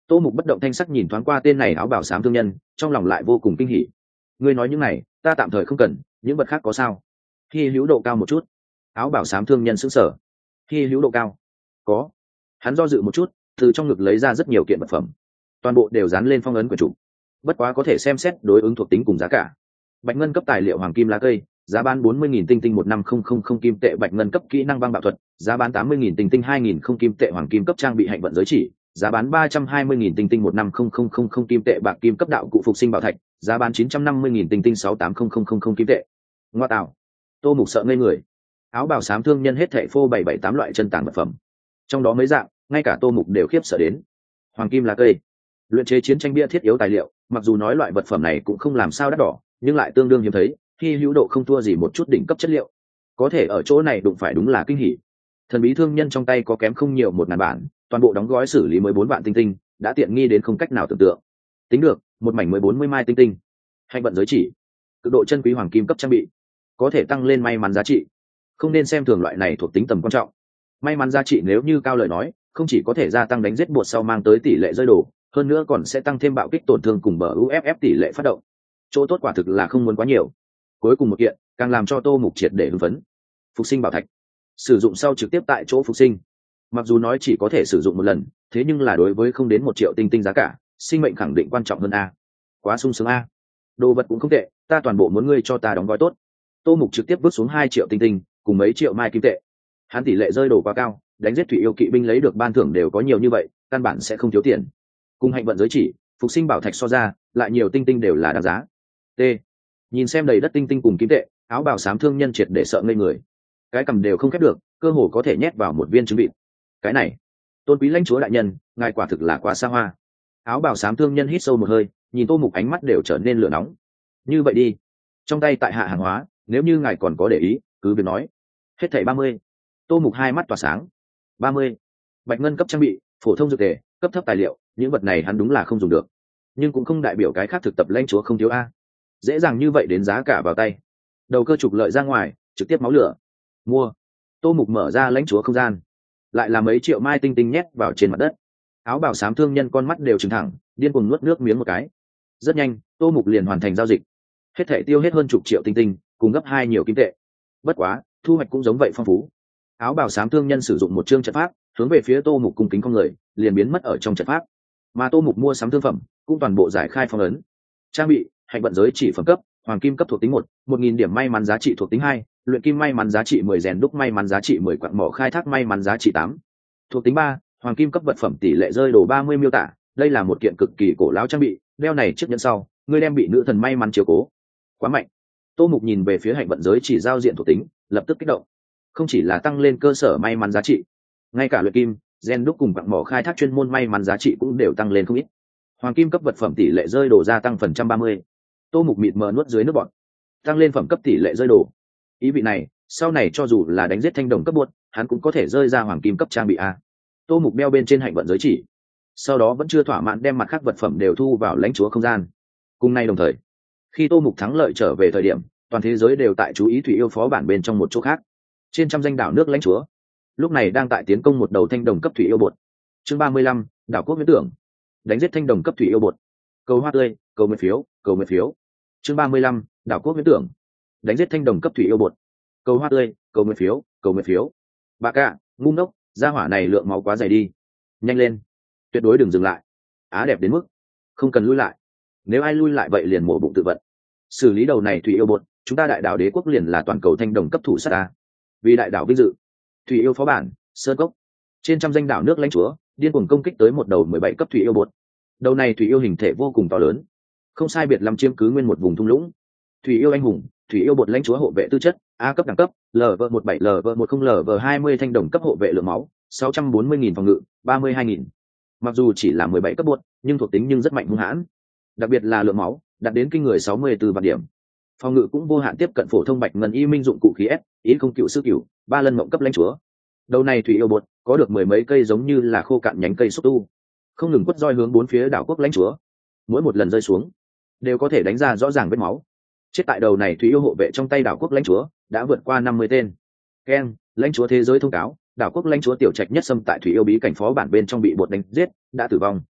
Tô Mục bất động thanh sắc nhìn thoáng qua tên này áo bào xám thương nhân, trong lòng lại vô cùng kinh hỉ. Ngươi nói những này ta tạm thời không cần, những vật khác có sao? Hy hữu độ cao một chút. Áo bào xám thương nhân sững sờ. Hy hữu độ cao? Có. Hắn do dự một chút, từ trong ngực lấy ra rất nhiều kiện vật phẩm, toàn bộ đều dán lên phong ấn quyển trục. Bất quá có thể xem xét đối ứng thuộc tính cùng giá cả. Bạch ngân cấp tài liệu hoàng kim lá cây, giá bán 40.000 tinh tinh 15000 kim tệ. Bạch ngân cấp kỹ năng băng bạo thuật, giá bán 80.000 tinh tinh 2000 kim tệ. Hoàng kim cấp trang bị hạnh vận giới chỉ, giá bán 320.000 tinh tinh 15000 kim tệ. Bạc kim cấp đạo cụ phục sinh bảo thạch, giá bán 950.000 tinh tinh 68000 kim tệ. Ngoa tạo. Tô Mục sợ ngây người. Áo bào xám thương nhân hết thảy phô 778 loại chân tàng vật phẩm, trong đó mấy dạng ngay cả Tô Mục đều khiếp sợ đến. Hoàng kim lá cây, luyện chế chiến tranh bia thiết yếu tài liệu, mặc dù nói loại vật phẩm này cũng không làm sao đắt đỏ, nhưng lại tương đương hiếm thấy, hy hữu độ không thua gì một chút đỉnh cấp chất liệu. Có thể ở chỗ này đụng phải đúng là kinh hỉ. Thần bí thương nhân trong tay có kém không nhiều 1000 bản, toàn bộ đóng gói xử lý 14 vạn tinh tinh, đã tiện nghi đến không cách nào tưởng tượng. Tính được, một mảnh 40 mai tinh tinh. Hạnh vận giới chỉ, cực độ chân quý hoàng kim cấp trang bị, có thể tăng lên may mắn giá trị. Không nên xem thường loại này thuộc tính tầm quan trọng. May mắn giá trị nếu như cao lời nói, không chỉ có thể gia tăng đánh giết bột sau mang tới tỷ lệ rơi đồ, hơn nữa còn sẽ tăng thêm bạo kích tổn thương cùng bờ UFF tỷ lệ phát động. Chỗ tốt quả thực là không muốn quá nhiều. Cuối cùng một kiện, càng làm cho Tô Mục triệt để hưng phấn. Phục sinh bảo thạch, sử dụng sau trực tiếp tại chỗ phục sinh. Mặc dù nói chỉ có thể sử dụng một lần, thế nhưng là đối với không đến 1 triệu tinh tinh giá cả, sinh mệnh khẳng định quan trọng hơn a. Quá sung sướng a. Đồ vật cũng không tệ, ta toàn bộ muốn ngươi cho ta đóng gói tốt. Tô Mục trực tiếp vứt xuống 2 triệu tinh tinh, cùng mấy triệu mai kim tệ. Hắn tỷ lệ rơi đồ quá cao, đánh giết thủy yêu kỵ binh lấy được ban thưởng đều có nhiều như vậy, căn bản sẽ không thiếu tiền. Cùng hạnh vận giới chỉ, phục sinh bảo thạch so ra, lại nhiều tinh tinh đều là đáng giá. T. Nhìn xem đầy đất tinh tinh cùng kim tệ, áo bào xám thương nhân triệt để sợ ngây người. Cái cầm đều không khép được, cơ hồ có thể nhét vào một viên trứng vịt. Cái này, tôn quý lãnh chúa đại nhân, ngài quả thực là quá xa hoa. Áo bào xám thương nhân hít sâu một hơi, nhìn Tô Mục ánh mắt đều trở nên lửa nóng. Như vậy đi, trong tay tại hạ hàng hóa, nếu như ngài còn có để ý, cứ việc nói. Hết thảy 30. Tô Mục hai mắt tỏa sáng. 30. Bạch ngân cấp trang bị, phổ thông dược tề, cấp thấp tài liệu, những vật này hắn đúng là không dùng được, nhưng cũng không đại biểu cái khác thực tập lãnh chúa không thiếu a. Dễ dàng như vậy đến giá cả vào tay, đầu cơ trục lợi ra ngoài, trực tiếp máu lửa. Mua. Tô Mục mở ra lãnh chúa không gian, lại là mấy triệu mai tinh tinh nhét vào trên mặt đất. Áo bào xám thương nhân con mắt đều trừng thẳng, điên cuồng nuốt nước miếng một cái. Rất nhanh, Tô Mục liền hoàn thành giao dịch, hết thảy tiêu hết hơn chục triệu tinh tinh, cùng gấp 2 nhiều kim tệ. Bất quá, thu hoạch cũng giống vậy phong phú. Áo bào xám thương nhân sử dụng một chương trận pháp, hướng về phía Tô Mục cung kính con người, liền biến mất ở trong trận pháp. Mà Tô Mục mua sắm thương phẩm, cũng toàn bộ giải khai phong ấn. Trang bị, hạnh vận giới chỉ phẩm cấp, hoàng kim cấp thuộc tính 1, 1000 điểm may mắn giá trị thuộc tính 2, luyện kim may mắn giá trị 10, rèn đúc may mắn giá trị 10, quặng mỏ khai thác may mắn giá trị 8. Thuộc tính 3, hoàng kim cấp vật phẩm tỷ lệ rơi đồ 30 miêu tả, đây là một kiện cực kỳ cổ lão trang bị, đeo này chiếc nhẫn sau, ngươi đem bị nữ thần may mắn chiếu cố. Quá mạnh. Tô Mục nhìn về phía hạnh vận giới chỉ giao diện thuộc tính, lập tức kích động. Không chỉ là tăng lên cơ sở may mắn giá trị, ngay cả luyện kim, gen đúc cùng quặng mỏ khai thác chuyên môn may mắn giá trị cũng đều tăng lên không ít. Hoàng kim cấp vật phẩm tỷ lệ rơi đồ gia tăng phần trăm 30. Tô Mục mịt mờ nuốt dưới nước bọt. Tăng lên phẩm cấp tỷ lệ rơi đồ. Ý vị này, sau này cho dù là đánh giết thanh đồng cấp buốt, hắn cũng có thể rơi ra hoàng kim cấp trang bị a. Tô Mục đeo bên trên hạnh vận giới chỉ, sau đó vẫn chưa thỏa mãn đem mặt khác vật phẩm đều thu vào lãnh chúa không gian. Cùng nay đồng thời, khi Tô Mục thắng lợi trở về thời điểm, toàn thế giới đều tại chú ý thủy yêu phó bản bên trong một chỗ khác. Trên trăm danh đảo nước lãnh chúa lúc này đang tại tiến công một đầu thanh đồng cấp thủy yêu bột. Chương 35, đảo quốc huyễn tưởng, đánh giết thanh đồng cấp thủy yêu bột. Cầu hoa tươi, cầu nguyện phiếu, cầu nguyện phiếu. Chương 35, đảo quốc huyễn tưởng, đánh giết thanh đồng cấp thủy yêu bột. Cầu hoa tươi, cầu nguyện phiếu, cầu nguyện phiếu. Bà cả, ngu ngốc, gia hỏa này lượng máu quá dày đi. Nhanh lên, tuyệt đối đừng dừng lại. Á đẹp đến mức không cần lui lại, nếu ai lui lại vậy liền mổ bụng tự vận. Xử lý đầu này thủy yêu bột, chúng ta đại đảo đế quốc liền là toàn cầu thanh đồng cấp thủ sát ta. Vì đại đảo vinh dự, thủy yêu phó bản sơn cốc, trên trăm danh đảo nước lãnh chúa điên cuồng công kích tới một đầu 17 cấp thủy yêu bột. Đầu này thủy yêu hình thể vô cùng to lớn, không sai biệt lắm chiếm cứ nguyên một vùng thung lũng. Thủy yêu anh hùng, thủy yêu bột lãnh chúa hộ vệ tư chất A cấp đẳng cấp, LV17 LV10 LV20 thanh đồng cấp hộ vệ lượng máu 640.000 phòng ngự 32.000. Mặc dù chỉ là 17 cấp bột, nhưng thuộc tính nhưng rất mạnh hung hãn, đặc biệt là lượng máu đạt đến kinh người 64 vạn điểm. Phòng ngự cũng vô hạn tiếp cận phổ thông bạch ngân y minh dụng cụ khí S, ý không cựu sư cựu, 3 lần mộng cấp lãnh chúa. Đầu này thủy yêu bột có được 10 mấy cây giống như là khô cạn nhánh cây xúc tu, không ngừng quất roi hướng bốn phía đảo quốc lãnh chúa. Mỗi một lần rơi xuống đều có thể đánh ra rõ ràng vết máu. Chết tại đầu này thủy yêu hộ vệ trong tay đảo quốc lãnh chúa đã vượt qua 50 tên. Ken, lãnh chúa thế giới thông cáo, đảo quốc lãnh chúa tiểu trạch nhất xâm tại thủy yêu bí cảnh phó bản bên trong bị bột đánh giết, đã tử vong.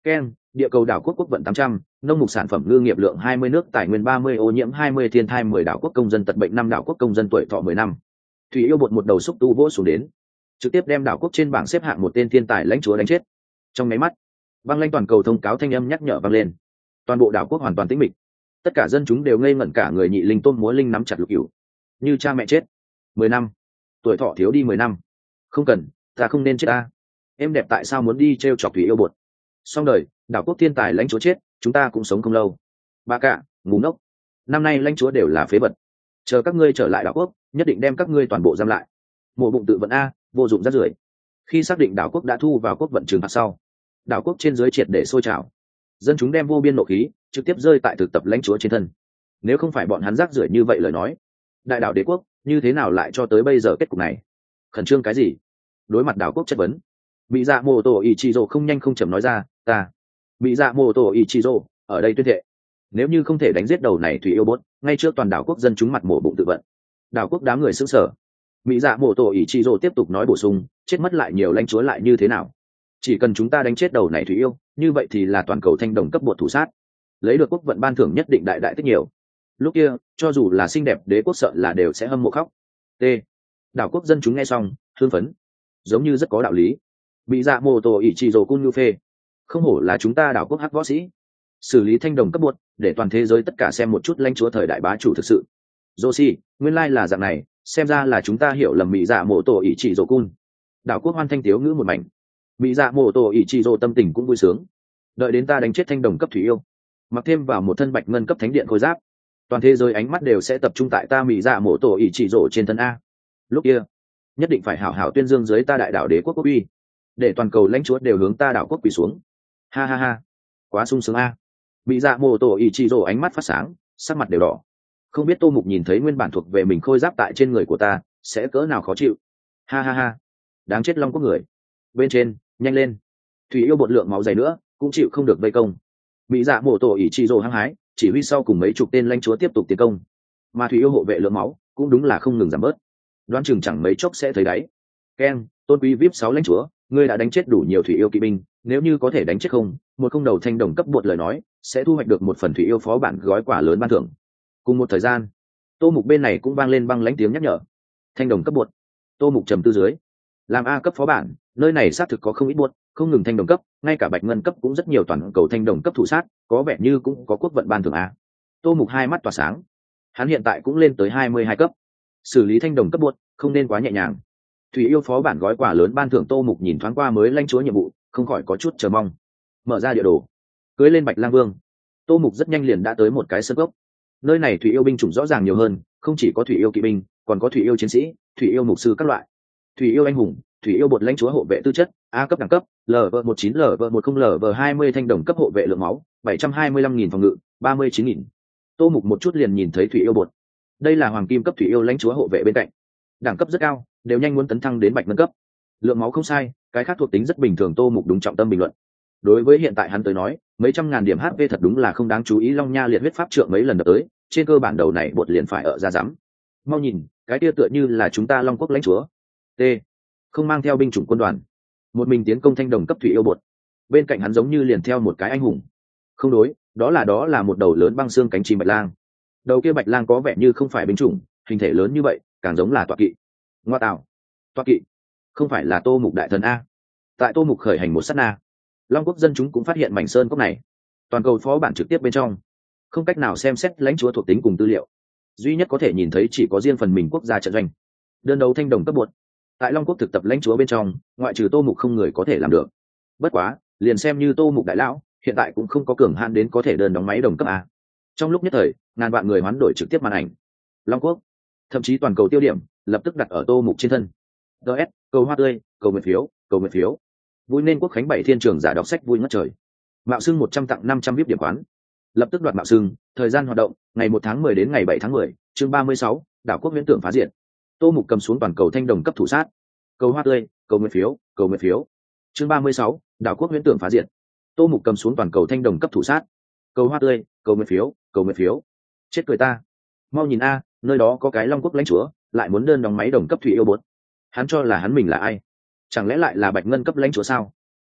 Ken, địa cầu đảo quốc quốc vận 800, nông mục sản phẩm ngư nghiệp lượng 20 nước tài nguyên 30 ô nhiễm 20 thiên thai 10 đảo quốc công dân tật bệnh 5 đảo quốc công dân tuổi thọ 10 năm. Thủy yêu bột một đầu xúc tu vỗ xuống đến, trực tiếp đem đảo quốc trên bảng xếp hạng một tên thiên tài lãnh chúa đánh chết. Trong máy mắt, băng lãnh toàn cầu thông cáo thanh âm nhắc nhở vang lên. Toàn bộ đảo quốc hoàn toàn tĩnh mịch. Tất cả dân chúng đều ngây ngẩn cả người, nhị linh tôn múa linh nắm chặt lục cửu. Như cha mẹ chết. 10 năm. Tuổi thọ thiếu đi 10 năm. Không cần, ta không nên chết ta. Em đẹp tại sao muốn đi trêu chọc Thủy yêu bột? Xong đời, đảo quốc thiên tài lãnh chúa chết, chúng ta cũng sống không lâu. Bà cả, ngu ngốc. Năm nay lãnh chúa đều là phế vật. Chờ các ngươi trở lại đảo quốc, nhất định đem các ngươi toàn bộ giam lại. Mộ bụng tự vận a, vô dụng rác rưởi. Khi xác định đảo quốc đã thu vào quốc vận trừng phạt sau, đảo quốc trên dưới triệt để sôi trào. Dân chúng đem vô biên nộ khí trực tiếp rơi tại thực tập lãnh chúa trên thân. Nếu không phải bọn hắn rác rưởi như vậy lời nói, đại đảo đế quốc như thế nào lại cho tới bây giờ kết cục này? Khẩn trương cái gì? Đối mặt đảo quốc chất vấn, bị dạ mô tổ ý chị rồ không nhanh không chậm nói ra, ta bị dạ mô tổ ý chị rồ ở đây tuyên thệ, nếu như không thể đánh giết đầu này Thủy yêu bốt, ngay trước toàn đảo quốc dân chúng mặt mổ bụng tự vận. Đảo quốc đám người sững sờ. Mỹ dạ mô tổ ý chị rồ tiếp tục nói bổ sung, chết mất lại nhiều lãnh chúa lại như thế nào? Chỉ cần chúng ta đánh chết đầu này Thủy yêu, như vậy thì là toàn cầu thanh đồng cấp bột thủ sát, lấy được quốc vận ban thưởng nhất định đại đại tích nhiều. Lúc kia cho dù là xinh đẹp đế quốc sợ là đều sẽ hâm mộ khóc. T. Đảo quốc dân chúng nghe xong hưng phấn, giống như rất có đạo lý. Bị dạ mô tô ỷ trị rồ cun như phê, không hổ là chúng ta đảo quốc hắc võ sĩ, xử lý thanh đồng cấp bột, để toàn thế giới tất cả xem một chút lãnh chúa thời đại bá chủ thực sự. Joshi, nguyên lai là dạng này, xem ra là chúng ta hiểu lầm. Mỹ dạ mô tô ỷ trị rồ cun. Đảo quốc hoan thanh tiếu ngữ một mảnh. Mỹ dạ mô tô ỷ trị rồ tâm tình cũng vui sướng. Đợi đến ta đánh chết thanh đồng cấp Thủy yêu, mặc thêm vào một thân bạch ngân cấp thánh điện khôi giáp, toàn thế giới ánh mắt đều sẽ tập trung tại ta Mỹ dạ mô tô ỷ trị rồ trên thân a. Lúc kia nhất định phải hảo hảo tuyên dương dưới ta đại đảo đế quốc quốc uy, để toàn cầu lãnh chúa đều hướng ta đảo quốc quỳ xuống. Ha ha ha, quá sung sướng a. Bị dạ mô tổ ý chí rồ ánh mắt phát sáng, sắc mặt đều đỏ. Không biết Tô Mục nhìn thấy nguyên bản thuộc về mình khôi giáp tại trên người của ta sẽ cỡ nào khó chịu. Ha ha ha, đáng chết long quốc người. Bên trên, nhanh lên. Thủy yêu bột lượng máu dày nữa cũng chịu không được vây công. Bị dạ mô tổ ý chí rồ hăng hái chỉ huy sau cùng mấy chục tên lãnh chúa tiếp tục tiến công, mà Thủy yêu hộ vệ lượng máu cũng đúng là không ngừng giảm bớt, đoán chừng chẳng mấy chốc sẽ thấy đáy. Ken, tôn quý vip 6 lãnh chúa, ngươi đã đánh chết đủ nhiều Thủy yêu kỵ binh, nếu như có thể đánh chết một không đầu thanh đồng cấp bột lời nói, sẽ thu hoạch được một phần Thủy yêu phó bản gói quà lớn ban thưởng. Cùng một thời gian, Tô Mục bên này cũng vang lên băng lãnh tiếng nhắc nhở. Thanh đồng cấp bột. Tô Mục trầm tư dưới, làm A cấp phó bản, nơi này xác thực có không ít bột, không ngừng thanh đồng cấp, ngay cả bạch ngân cấp cũng rất nhiều, toàn cầu thanh đồng cấp thủ sát, có vẻ như cũng có quốc vận ban thưởng A. Tô Mục hai mắt tỏa sáng. Hắn hiện tại cũng lên tới 22 cấp. Xử lý thanh đồng cấp bột không nên quá nhẹ nhàng. Thủy yêu phó bản gói quà lớn ban thưởng. Tô Mục nhìn thoáng qua mới lãnh chúa nhiệm vụ, không khỏi có chút chờ mong. Mở ra địa đồ, cưới lên Bạch Lang Vương, Tô Mục rất nhanh liền đã tới một cái sân gốc. Nơi này Thủy yêu binh chủng rõ ràng nhiều hơn, không chỉ có Thủy yêu kỵ binh, còn có Thủy yêu chiến sĩ, Thủy yêu mục sư các loại. Thủy yêu anh hùng, Thủy yêu bột lãnh chúa hộ vệ tư chất, A cấp đẳng cấp, LV19 LV10 LV20 thanh đồng cấp hộ vệ lượng máu, 725.000 phòng ngự, 39.000. Tô Mục một chút liền nhìn thấy Thủy yêu bột. Đây là hoàng kim cấp Thủy yêu lãnh chúa hộ vệ bên cạnh, đẳng cấp rất cao, đều nhanh muốn tấn thăng đến bạch ngân cấp. Lượng máu không sai, cái khác thuộc tính rất bình thường. Tô Mục đúng trọng tâm bình luận. Đối với hiện tại hắn tới nói, mấy trăm ngàn điểm HP thật đúng là không đáng chú ý. Long nha liệt huyết pháp trượng mấy lần đập tới, trên cơ bản đầu này bột liền phải ở ra rắm. Mau nhìn, cái kia tựa như là chúng ta Long quốc lãnh chúa. T. Không mang theo binh chủng quân đoàn, một mình tiến công thanh đồng cấp Thủy yêu bột. Bên cạnh hắn giống như liền theo một cái anh hùng. Không đối, đó là một đầu lớn băng xương cánh chim bạch lang. Đầu kia bạch lang có vẻ như không phải binh chủng, hình thể lớn như vậy càng giống là tọa kỵ. Ngoa tạo, tọa kỵ không phải là Tô Mục đại thần a? Tại Tô Mục khởi hành một sát na, Long quốc dân chúng cũng phát hiện mảnh sơn cốc này. Toàn cầu phó bản trực tiếp bên trong không cách nào xem xét lãnh chúa thuộc tính cùng tư liệu, duy nhất có thể nhìn thấy chỉ có riêng phần mình quốc gia trận doanh. Đơn đấu thanh đồng cấp bột tại Long quốc thực tập lãnh chúa bên trong, ngoại trừ Tô Mục không người có thể làm được. Bất quá liền xem như Tô Mục đại lão hiện tại cũng không có cường hạn đến có thể đơn đóng máy đồng cấp a. Trong lúc nhất thời, ngàn vạn người hoán đổi trực tiếp màn ảnh. Long quốc, thậm chí toàn cầu tiêu điểm lập tức đặt ở Tô Mục trên thân. DS, cầu hoa tươi, cầu nguyện phiếu, cầu nguyện phiếu. Vui nên quốc khánh 7 thiên trường giả đọc sách vui ngất trời. Mạo xưng 100 tặng 500 VIP điểm quán. Lập tức đoạt mạo xưng, thời gian hoạt động, ngày 1 tháng 10 đến ngày 7 tháng 10, chương 36, đảo quốc huyễn tượng phá diện. Tô Mục cầm xuống toàn cầu thanh đồng cấp thủ sát. Cầu hoa tươi, cầu nguyện phiếu, cầu nguyện phiếu. Chương 36, đảo quốc huyễn tượng phá diện. Tô Mục cầm xuống toàn cầu thanh đồng cấp thủ sát. Cầu hoa tươi, cầu nguyện phiếu, cầu nguyện phiếu. Chết cười ta. Mau nhìn a, nơi đó có cái Long quốc lãnh chúa, lại muốn đơn đóng máy đồng cấp Thủy yêu bột. Hắn cho là hắn mình là ai? Chẳng lẽ lại là bạch ngân cấp lãnh chúa sao?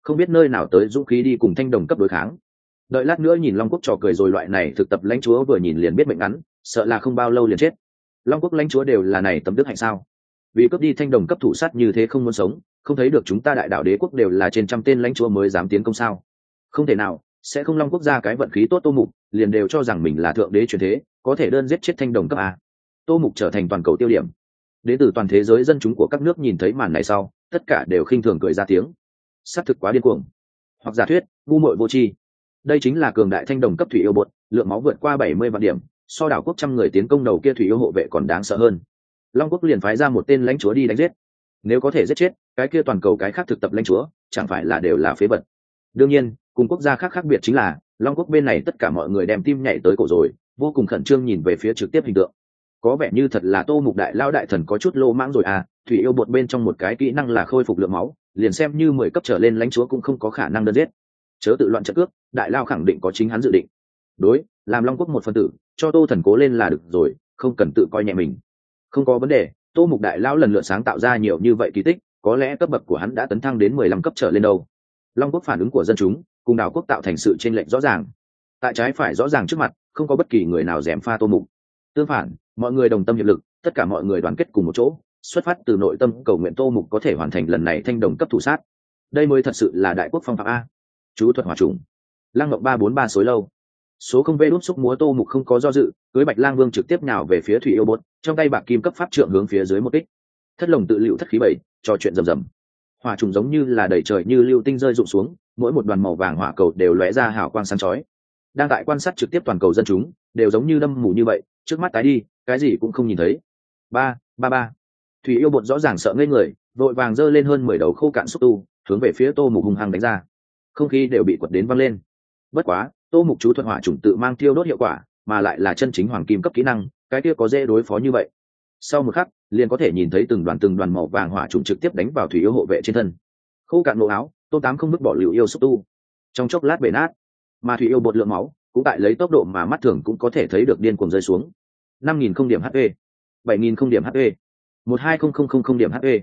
không biết nơi nào tới dũng khí đi cùng thanh đồng cấp đối kháng. Đợi lát nữa nhìn Long Quốc trò cười rồi, loại này thực tập lãnh chúa vừa nhìn liền biết mệnh ngắn, sợ là không bao lâu liền chết. Long Quốc lãnh chúa đều là này tấm đức hạnh sao? Vì cướp đi thanh đồng cấp thủ sát như thế không muốn sống, không thấy được chúng ta đại đạo đế quốc đều là trên trăm tên lãnh chúa mới dám tiến công sao? Không thể nào, sẽ không Long Quốc ra cái vận khí tốt Tô Mục, liền đều cho rằng mình là thượng đế truyền thế, có thể đơn giết chết thanh đồng cấp a. Tô Mục trở thành toàn cầu tiêu điểm. Đến từ toàn thế giới dân chúng của các nước nhìn thấy màn này sau, tất cả đều khinh thường cười ra tiếng. Xác thực quá điên cuồng. Hoặc giả thuyết, ngu muội vô tri. Đây chính là cường đại thanh đồng cấp thủy yêu bột, lượng máu vượt qua 70 vạn điểm, so đảo quốc trăm người tiến công đầu kia thủy yêu hộ vệ còn đáng sợ hơn. Long Quốc liền phái ra một tên lãnh chúa đi đánh giết. Nếu có thể giết chết, cái kia toàn cầu cái khác thực tập lãnh chúa, chẳng phải là đều là phế vật. Đương nhiên, cùng quốc gia khác khác biệt chính là, Long Quốc bên này tất cả mọi người đem tim nhảy tới cổ rồi, vô cùng khẩn trương nhìn về phía trực tiếp hình tượng. Có vẻ như thật là Tô Mục đại lao đại thần có chút lô mãng rồi à, thủy yêu bột bên trong một cái kỹ năng là khôi phục lượng máu, liền xem như 10 cấp trở lên lãnh chúa cũng không có khả năng đơn giết. Chớ tự loạn trận cước, đại lao khẳng định có chính hắn dự định. Đối, làm Long Quốc một phần tử, cho Tô thần cố lên là được rồi, không cần tự coi nhẹ mình. Không có vấn đề, Tô Mục đại lao lần lượt sáng tạo ra nhiều như vậy kỳ tích, có lẽ cấp bậc của hắn đã tấn thăng đến 15 cấp trở lên đâu. Long Quốc phản ứng của dân chúng, cùng đảo quốc tạo thành sự chênh lệch rõ ràng. Tại trái phải rõ ràng trước mặt, không có bất kỳ người nào gièm pha Tô Mục. Tương phản, mọi người đồng tâm hiệp lực, tất cả mọi người đoàn kết cùng một chỗ, xuất phát từ nội tâm cầu nguyện Tô Mục có thể hoàn thành lần này thanh đồng cấp thủ sát. Đây mới thật sự là đại quốc phong phạm a. Chú thuật hỏa trùng. Lăng Ngọc 343 xối lâu. Số không vê đút xúc múa Tô Mục không có do dự, cưới Bạch Lang Vương trực tiếp nhào về phía thủy yêu bột, trong tay bạc kim cấp pháp trượng hướng phía dưới một kích. Thất lồng tự liệu thất khí bảy, trò chuyện rầm rầm. Hỏa trùng giống như là đầy trời như lưu tinh rơi rụng xuống, mỗi một đoàn màu vàng hỏa cầu đều lóe ra hào quang sáng chói. Đang tại quan sát trực tiếp toàn cầu dân chúng, đều giống như đâm mù như vậy, trước mắt tái đi, cái gì cũng không nhìn thấy. Ba thủy yêu bột rõ ràng sợ ngây người, vội vàng giơ lên hơn 10 đầu khô cạn xúc tu, hướng về phía Tô Mục hung hăng đánh ra. Không khí đều bị quật đến văng lên. Bất quá, Tô Mục chú thuật hỏa trùng tự mang tiêu đốt hiệu quả, mà lại là chân chính hoàng kim cấp kỹ năng, cái kia có dễ đối phó như vậy. Sau một khắc, liền có thể nhìn thấy từng đoàn màu vàng hỏa trùng trực tiếp đánh vào thủy yêu hộ vệ trên thân. Khô cạn nổ áo, Tô Tám không vứt bỏ liều yêu xúc tu, trong chốc lát bể nát, mà thủy yêu bột lượng máu cũng tại lấy tốc độ mà mắt thường cũng có thể thấy được điên cuồng rơi xuống. 5.000 không điểm HP, 7.000 không điểm HP, 12.000 điểm HP,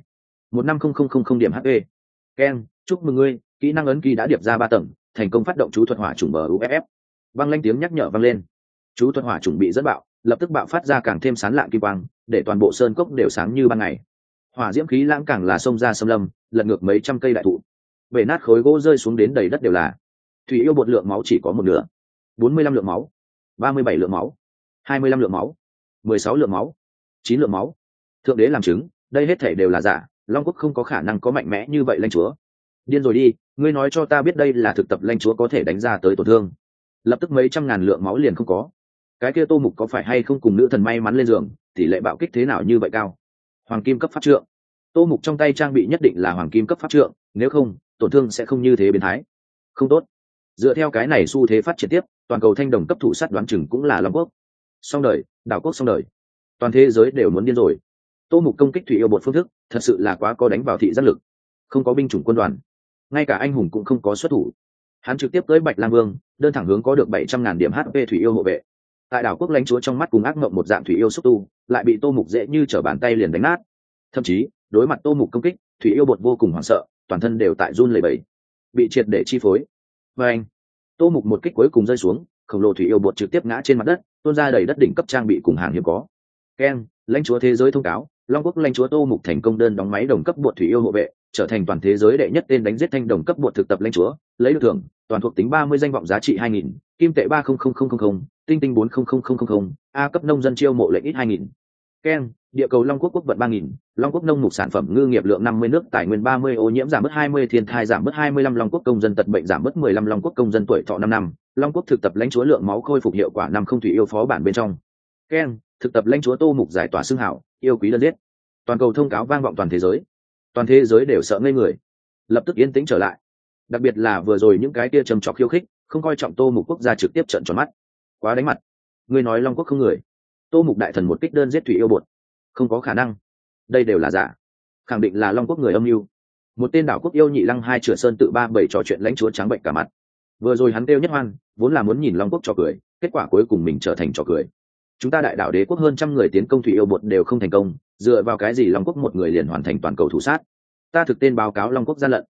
15.000 điểm HP. Ken, chúc mừng ngươi, kỹ năng ấn ký đã điệp ra 3 tầng, thành công phát động chú thuật hỏa trùng BUFF. Vang lên tiếng nhắc nhở vang lên. Chú thuật hỏa trùng bị dẫn bạo, lập tức bạo phát ra càng thêm sáng lạng kim quang, để toàn bộ sơn cốc đều sáng như ban ngày. Hỏa diễm khí lãng càng là xông ra xâm lâm, lật ngược mấy trăm cây đại thụ. Bể nát khối gỗ rơi xuống đến đầy đất đều là. Thủy yêu bột lượng máu chỉ có một nửa. 45 lượng máu, 37 lượng máu, 25 lượng máu, 16 lượng máu, 9 lượng máu. Thượng đế làm chứng, đây hết thể đều là giả, Long Quốc không có khả năng có mạnh mẽ như vậy lãnh chúa. Điên rồi đi, ngươi nói cho ta biết đây là thực tập lãnh chúa có thể đánh ra tới tổn thương. Lập tức mấy trăm ngàn lượng máu liền không có. Cái kia Tô Mục có phải hay không cùng nữ thần may mắn lên giường, tỷ lệ bạo kích thế nào như vậy cao? Hoàng kim cấp pháp trượng. Tô Mục trong tay trang bị nhất định là hoàng kim cấp pháp trượng, nếu không, tổn thương sẽ không như thế biến thái. Không tốt. Dựa theo cái này xu thế phát triển tiếp, toàn cầu thanh đồng cấp thủ sát đoán chừng cũng là Long Quốc. Xong đời, đảo quốc xong đời. Toàn thế giới đều muốn điên rồi. Tô Mục công kích thủy yêu bột phương thức, thật sự là quá có đánh vào thị giác lực. Không có binh chủng quân đoàn, ngay cả anh hùng cũng không có xuất thủ. Hắn trực tiếp tới Bạch Lang Vương, đơn thẳng hướng có được 700.000 điểm HP thủy yêu hộ vệ. Tại đảo quốc lãnh chúa trong mắt cùng ác mộng một dạng thủy yêu xúc tu, lại bị Tô Mục dễ như trở bàn tay liền đánh nát. Thậm chí, đối mặt Tô Mục công kích, thủy yêu bột vô cùng hoảng sợ, toàn thân đều tại run lẩy bẩy, bị triệt để chi phối. Và anh, Tô Mục một kích cuối cùng rơi xuống, khổng lồ thủy yêu bột trực tiếp ngã trên mặt đất, tuôn ra đầy đất đỉnh cấp trang bị cùng hàng hiếm có. Ken, lãnh chúa thế giới thông cáo, Long Quốc lãnh chúa Tô Mục thành công đơn đóng máy đồng cấp bột thủy yêu hộ vệ, trở thành toàn thế giới đệ nhất tên đánh giết thanh đồng cấp bột thực tập lãnh chúa, lấy được thưởng, toàn thuộc tính 30 danh vọng giá trị 2.000, kim tệ 300000, tinh tinh 400000, A cấp nông dân chiêu mộ lệnh ít 2.000. Ken, địa cầu Long Quốc quốc vận 3.000, Long Quốc nông mục sản phẩm ngư nghiệp lượng 50 nước tài nguyên 30 ô nhiễm giảm bớt 20 thiên thai giảm bớt 25 Long Quốc công dân tật bệnh giảm bớt 15 Long Quốc công dân tuổi thọ 5 năm, Long Quốc thực tập lãnh chúa lượng máu khôi phục hiệu quả 5 không thủy yêu phó bản bên trong. Ken, thực tập lãnh chúa Tô Mục giải tỏa xương hảo, yêu quý đơn giết. Toàn cầu thông cáo vang vọng toàn thế giới đều sợ ngây người, lập tức yên tĩnh trở lại. Đặc biệt là vừa rồi những cái kia trầm trọc khiêu khích, không coi trọng Tô Mục quốc gia trực tiếp trợn tròn mắt. Quá đánh mặt. Ngươi nói Long Quốc không người. Tô Mục đại thần một kích đơn giết thủy yêu bột. Không có khả năng. Đây đều là giả. Khẳng định là Long Quốc người âm mưu. Một tên đảo quốc yêu nhị lăng hai chửa sơn tự ba bảy trò chuyện lãnh chúa trắng bệnh cả mặt. Vừa rồi hắn kêu nhất hoan, vốn là muốn nhìn Long Quốc trò cười, kết quả cuối cùng mình trở thành trò cười. Chúng ta đại đạo đế quốc hơn trăm người tiến công thủy yêu bột đều không thành công, dựa vào cái gì Long Quốc một người liền hoàn thành toàn cầu thủ sát? Ta thực tên báo cáo Long Quốc gian lận.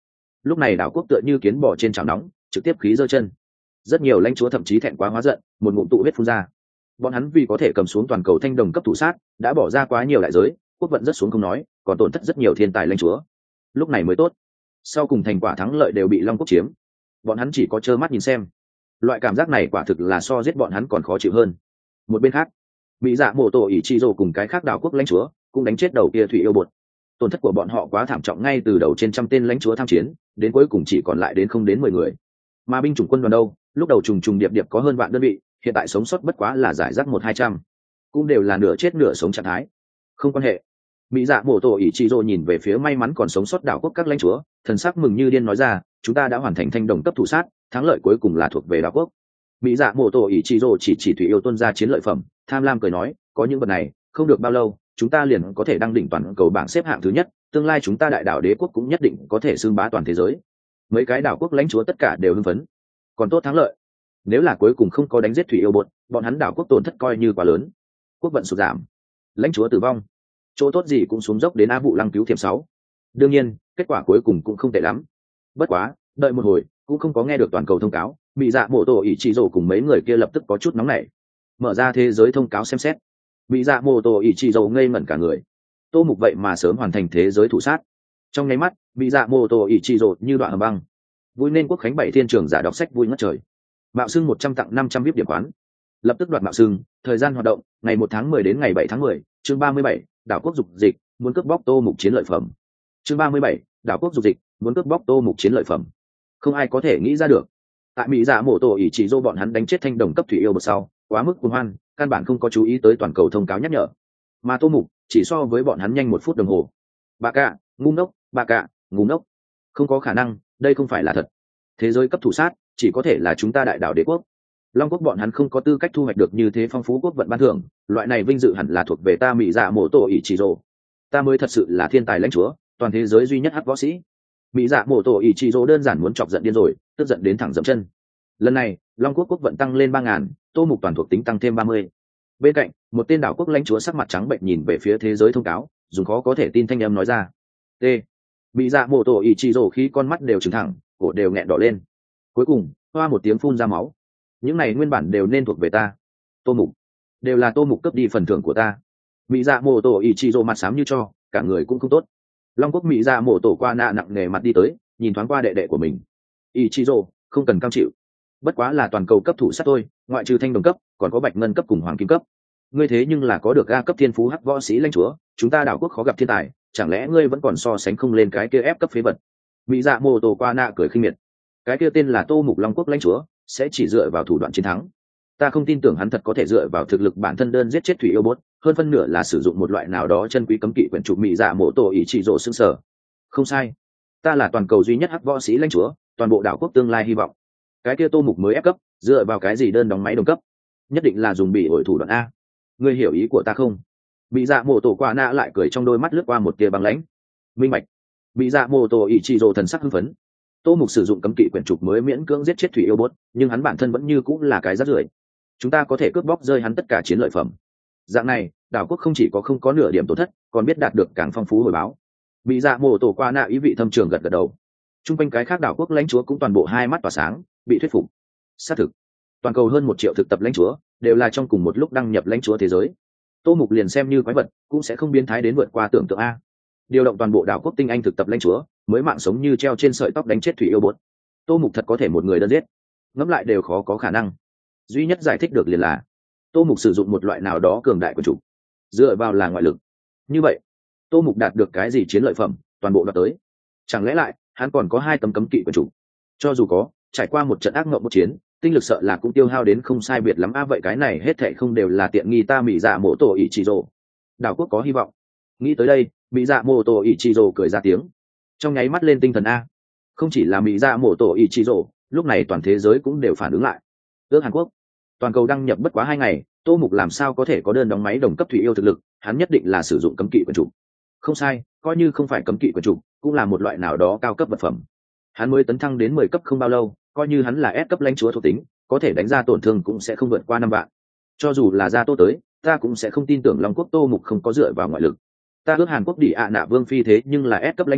lúc này đảo quốc tựa như kiến bò trên chảo nóng, trực tiếp khí giơ chân. Rất nhiều lãnh chúa thậm chí thẹn quá hóa giận, một ngụm tụ huyết phun ra. Bọn hắn vì có thể cầm xuống toàn cầu thanh đồng cấp thủ sát, đã bỏ ra quá nhiều đại giới, quốc vận rất xuống không nói, còn tổn thất rất nhiều thiên tài lãnh chúa. Lúc này mới tốt, sau cùng thành quả thắng lợi đều bị Long quốc chiếm, bọn hắn chỉ có trơ mắt nhìn xem. Loại cảm giác này quả thực là so giết bọn hắn còn khó chịu hơn. Một bên khác, mỹ dạ mổ tổ ỷ chi rồ cùng cái khác đảo quốc lãnh chúa cũng đánh chết đầu kia thủy yêu bột. Tổn thất của bọn họ quá thảm trọng, ngay từ đầu trên trăm tên lãnh chúa tham chiến, đến cuối cùng chỉ còn lại đến không đến 10 người. Mà binh chủng quân đoàn đâu, lúc đầu trùng trùng điệp điệp có hơn vạn đơn vị, hiện tại sống sót bất quá là giải rác 100-200, cũng đều là nửa chết nửa sống trạng thái. Không quan hệ. Mỹ dạ mổ tổ ỷ chi rồ nhìn về phía may mắn còn sống sót đảo quốc các lãnh chúa, thần sắc mừng như điên nói ra, chúng ta đã hoàn thành thanh đồng cấp thủ sát, thắng lợi cuối cùng là thuộc về đảo quốc. Mỹ dạ mổ tổ ỷ chi rồ chỉ thủy yêu tuân ra chiến lợi phẩm, tham lam cười nói, có những vật này, không được bao lâu chúng ta liền có thể đăng đỉnh toàn cầu bảng xếp hạng thứ nhất, tương lai chúng ta đại đảo đế quốc cũng nhất định có thể xưng bá toàn thế giới. Mấy cái đảo quốc lãnh chúa tất cả đều hưng phấn. Còn tốt thắng lợi, nếu là cuối cùng không có đánh giết thủy yêu bột, bọn hắn đảo quốc tổn thất coi như quá lớn, quốc vận sụt giảm, lãnh chúa tử vong, chỗ tốt gì cũng xuống dốc đến A Vụ Lăng cứu thiểm 6. Đương nhiên kết quả cuối cùng cũng không tệ lắm. Bất quá đợi một hồi cũng không có nghe được toàn cầu thông cáo, bị dạ mổ tổ ỷ chỉ rồ cùng mấy người kia lập tức có chút nóng nảy, mở ra thế giới thông cáo xem xét. Bị dạ mổ tổ ỷ chỉ rồ ngây ngẩn cả người, Tô Mục vậy mà sớm hoàn thành thế giới thủ sát. Trong nháy mắt bị dạ mổ tổ ỷ chỉ rồ như đoạn hầm băng. Vui nên quốc khánh 7 thiên trường giả đọc sách vui ngất trời. Mạo xưng 100 tặng 500 VIP điểm quán, lập tức đoạt mạo xưng. Thời gian hoạt động ngày 1 tháng 10 đến ngày 7 tháng 10. Chương 37, đảo quốc dục dịch muốn cướp bóc Tô Mục chiến lợi phẩm. Chương 37, đảo quốc dục dịch muốn cướp bóc Tô Mục chiến lợi phẩm. Không ai có thể nghĩ ra được, tại mỹ dạ mổ tổ ỷ chỉ dô bọn hắn đánh chết thanh đồng cấp thủy yêu bột sau, quá mức cuồng hoan, căn bản không có chú ý tới toàn cầu thông cáo nhắc nhở. Mà Tô Mục chỉ so với bọn hắn nhanh 1 phút đồng hồ. Bà cạ ngu ngốc, bà cạ ngu ngốc, không có khả năng, đây không phải là thật. Thế giới cấp thủ sát chỉ có thể là chúng ta đại đảo đế quốc. Long quốc bọn hắn không có tư cách thu hoạch được như thế phong phú quốc vận ban thưởng, loại này vinh dự hẳn là thuộc về ta mỹ dạ mổ tổ ỷ chỉ rồ. Ta mới thật sự là thiên tài lãnh chúa, toàn thế giới duy nhất hắc võ sĩ. Mỹ dạ mổ tổ ỷ chỉ rồ đơn giản muốn chọc giận điên rồi, tức giận đến thẳng dậm chân. Lần này Long quốc quốc vận tăng lên 3000, Tô Mục toàn thuộc tính tăng thêm 30. Bên cạnh một tên đảo quốc lãnh chúa sắc mặt trắng bệnh nhìn về phía thế giới thông cáo, dùng khó có thể tin thanh âm nói ra. T. Mỹ dạ mổ tổ ỷ chỉ rồ khi con mắt đều trừng thẳng, cổ đều nghẹn đỏ lên. Cuối cùng hoa một tiếng phun ra máu. Những này nguyên bản đều nên thuộc về ta. Tô Mục, đều là Tô Mục cướp đi phần thưởng của ta. Mỹ dạ mổ tổ ỷ chỉ rồ mặt xám như cho, cả người cũng không tốt. Long quốc mỹ dạ mổ tổ qua nạ nặng nề mặt đi tới, nhìn thoáng qua đệ đệ của mình. Ỷ chỉ rồ, không cần cam chịu, bất quá là toàn cầu cấp thủ sát thôi, ngoại trừ thanh đồng cấp còn có bạch ngân cấp cùng hoàng kim cấp. Ngươi thế nhưng là có được A cấp thiên phú hắc võ sĩ lãnh chúa, chúng ta đảo quốc khó gặp thiên tài, chẳng lẽ ngươi vẫn còn so sánh không lên cái kia ép cấp phế vật? Mỹ dạ mổ tổ qua nạ cười khinh miệt. Cái kia tên là Tô Mục Long quốc lãnh chúa sẽ chỉ dựa vào thủ đoạn chiến thắng. Ta không tin tưởng hắn thật có thể dựa vào thực lực bản thân đơn giết chết thủy yêu bốt, hơn phân nửa là sử dụng một loại nào đó chân quý cấm kỵ quyển trục. Mỹ dạ mổ tổ ỷ chỉ rồ sững sờ. Không sai, ta là toàn cầu duy nhất hắc võ sĩ lãnh chúa, toàn bộ đảo quốc tương lai hy vọng. Cái kia Tô Mục mới ép cấp, dựa vào cái gì đơn đóng máy đồng cấp? Nhất định là dùng bị ổi thủ đoạn a. Ngươi hiểu ý của ta không? Mỹ dạ mổ tổ qua nạ lại cười, trong đôi mắt lướt qua một tia băng lãnh. Minh bạch. Mỹ dạ mổ tổ ỷ chỉ rồ thần sắc hưng phấn. Tô Mục sử dụng cấm kỵ quyển trục mới miễn cưỡng giết chết thủy yêu bốt, nhưng hắn bản thân vẫn như cũng là cái rác rưởi. Chúng ta có thể cướp bóc rơi hắn tất cả chiến lợi phẩm. Dạng này đảo quốc không chỉ có không có nửa điểm tổn thất, còn biết đạt được càng phong phú hồi báo. Bị dạ mổ tổ qua nạ ý vị thâm trường gật gật đầu. Trung quanh cái khác đảo quốc lãnh chúa cũng toàn bộ hai mắt tỏa sáng, bị thuyết phục. Xác thực, toàn cầu hơn 1 triệu thực tập lãnh chúa đều là trong cùng một lúc đăng nhập lãnh chúa thế giới. Tô Mục liền xem như quái vật cũng sẽ không biến thái đến vượt qua tưởng tượng a. Điều động toàn bộ đảo quốc tinh anh thực tập lãnh chúa mới mạng sống như treo trên sợi tóc đánh chết thủy yêu bốt. Tô Mục thật có thể một người đơn giết, ngẫm lại đều khó có khả năng. Duy nhất giải thích được liền là Tô Mục sử dụng một loại nào đó cường đại của chủ, dựa vào là ngoại lực. Như vậy Tô Mục đạt được cái gì chiến lợi phẩm toàn bộ đoạt tới? Chẳng lẽ lại hắn còn có 2 tấm cấm kỵ của chủ? Cho dù có, trải qua một trận ác mộng một chiến, tinh lực sợ là cũng tiêu hao đến không sai biệt lắm a. Vậy cái này hết thảy không đều là tiện nghi ta mỹ dạ mổ tổ ỷ chỉ rồ? Đảo quốc có hy vọng. Nghĩ tới đây mỹ dạ mổ tổ ỷ chỉ rồ cười ra tiếng, trong nháy mắt lên tinh thần a. Không chỉ là mỹ dạ mổ tổ ỷ chỉ rồ, lúc này toàn thế giới cũng đều phản ứng lại. Ước Hàn Quốc, toàn cầu đăng nhập bất quá 2 ngày, Tô Mục làm sao có thể có đơn đóng máy đồng cấp thủy yêu thực lực? Hắn nhất định là sử dụng cấm kỵ quyền chủ. Không sai, coi như không phải cấm kỵ quyền chủ, cũng là một loại nào đó cao cấp vật phẩm. Hắn mới tấn thăng đến 10 cấp không bao lâu, coi như hắn là S cấp lãnh chúa thuộc tính, có thể đánh ra tổn thương cũng sẽ không vượt qua 5 vạn. Cho dù là ra Tô tới, ta cũng sẽ không tin tưởng Long quốc Tô Mục không có dựa vào ngoại lực. Ta ước Hàn Quốc Đỉ ạ nạ vương phi thế nhưng là S cấp lãnh chúa,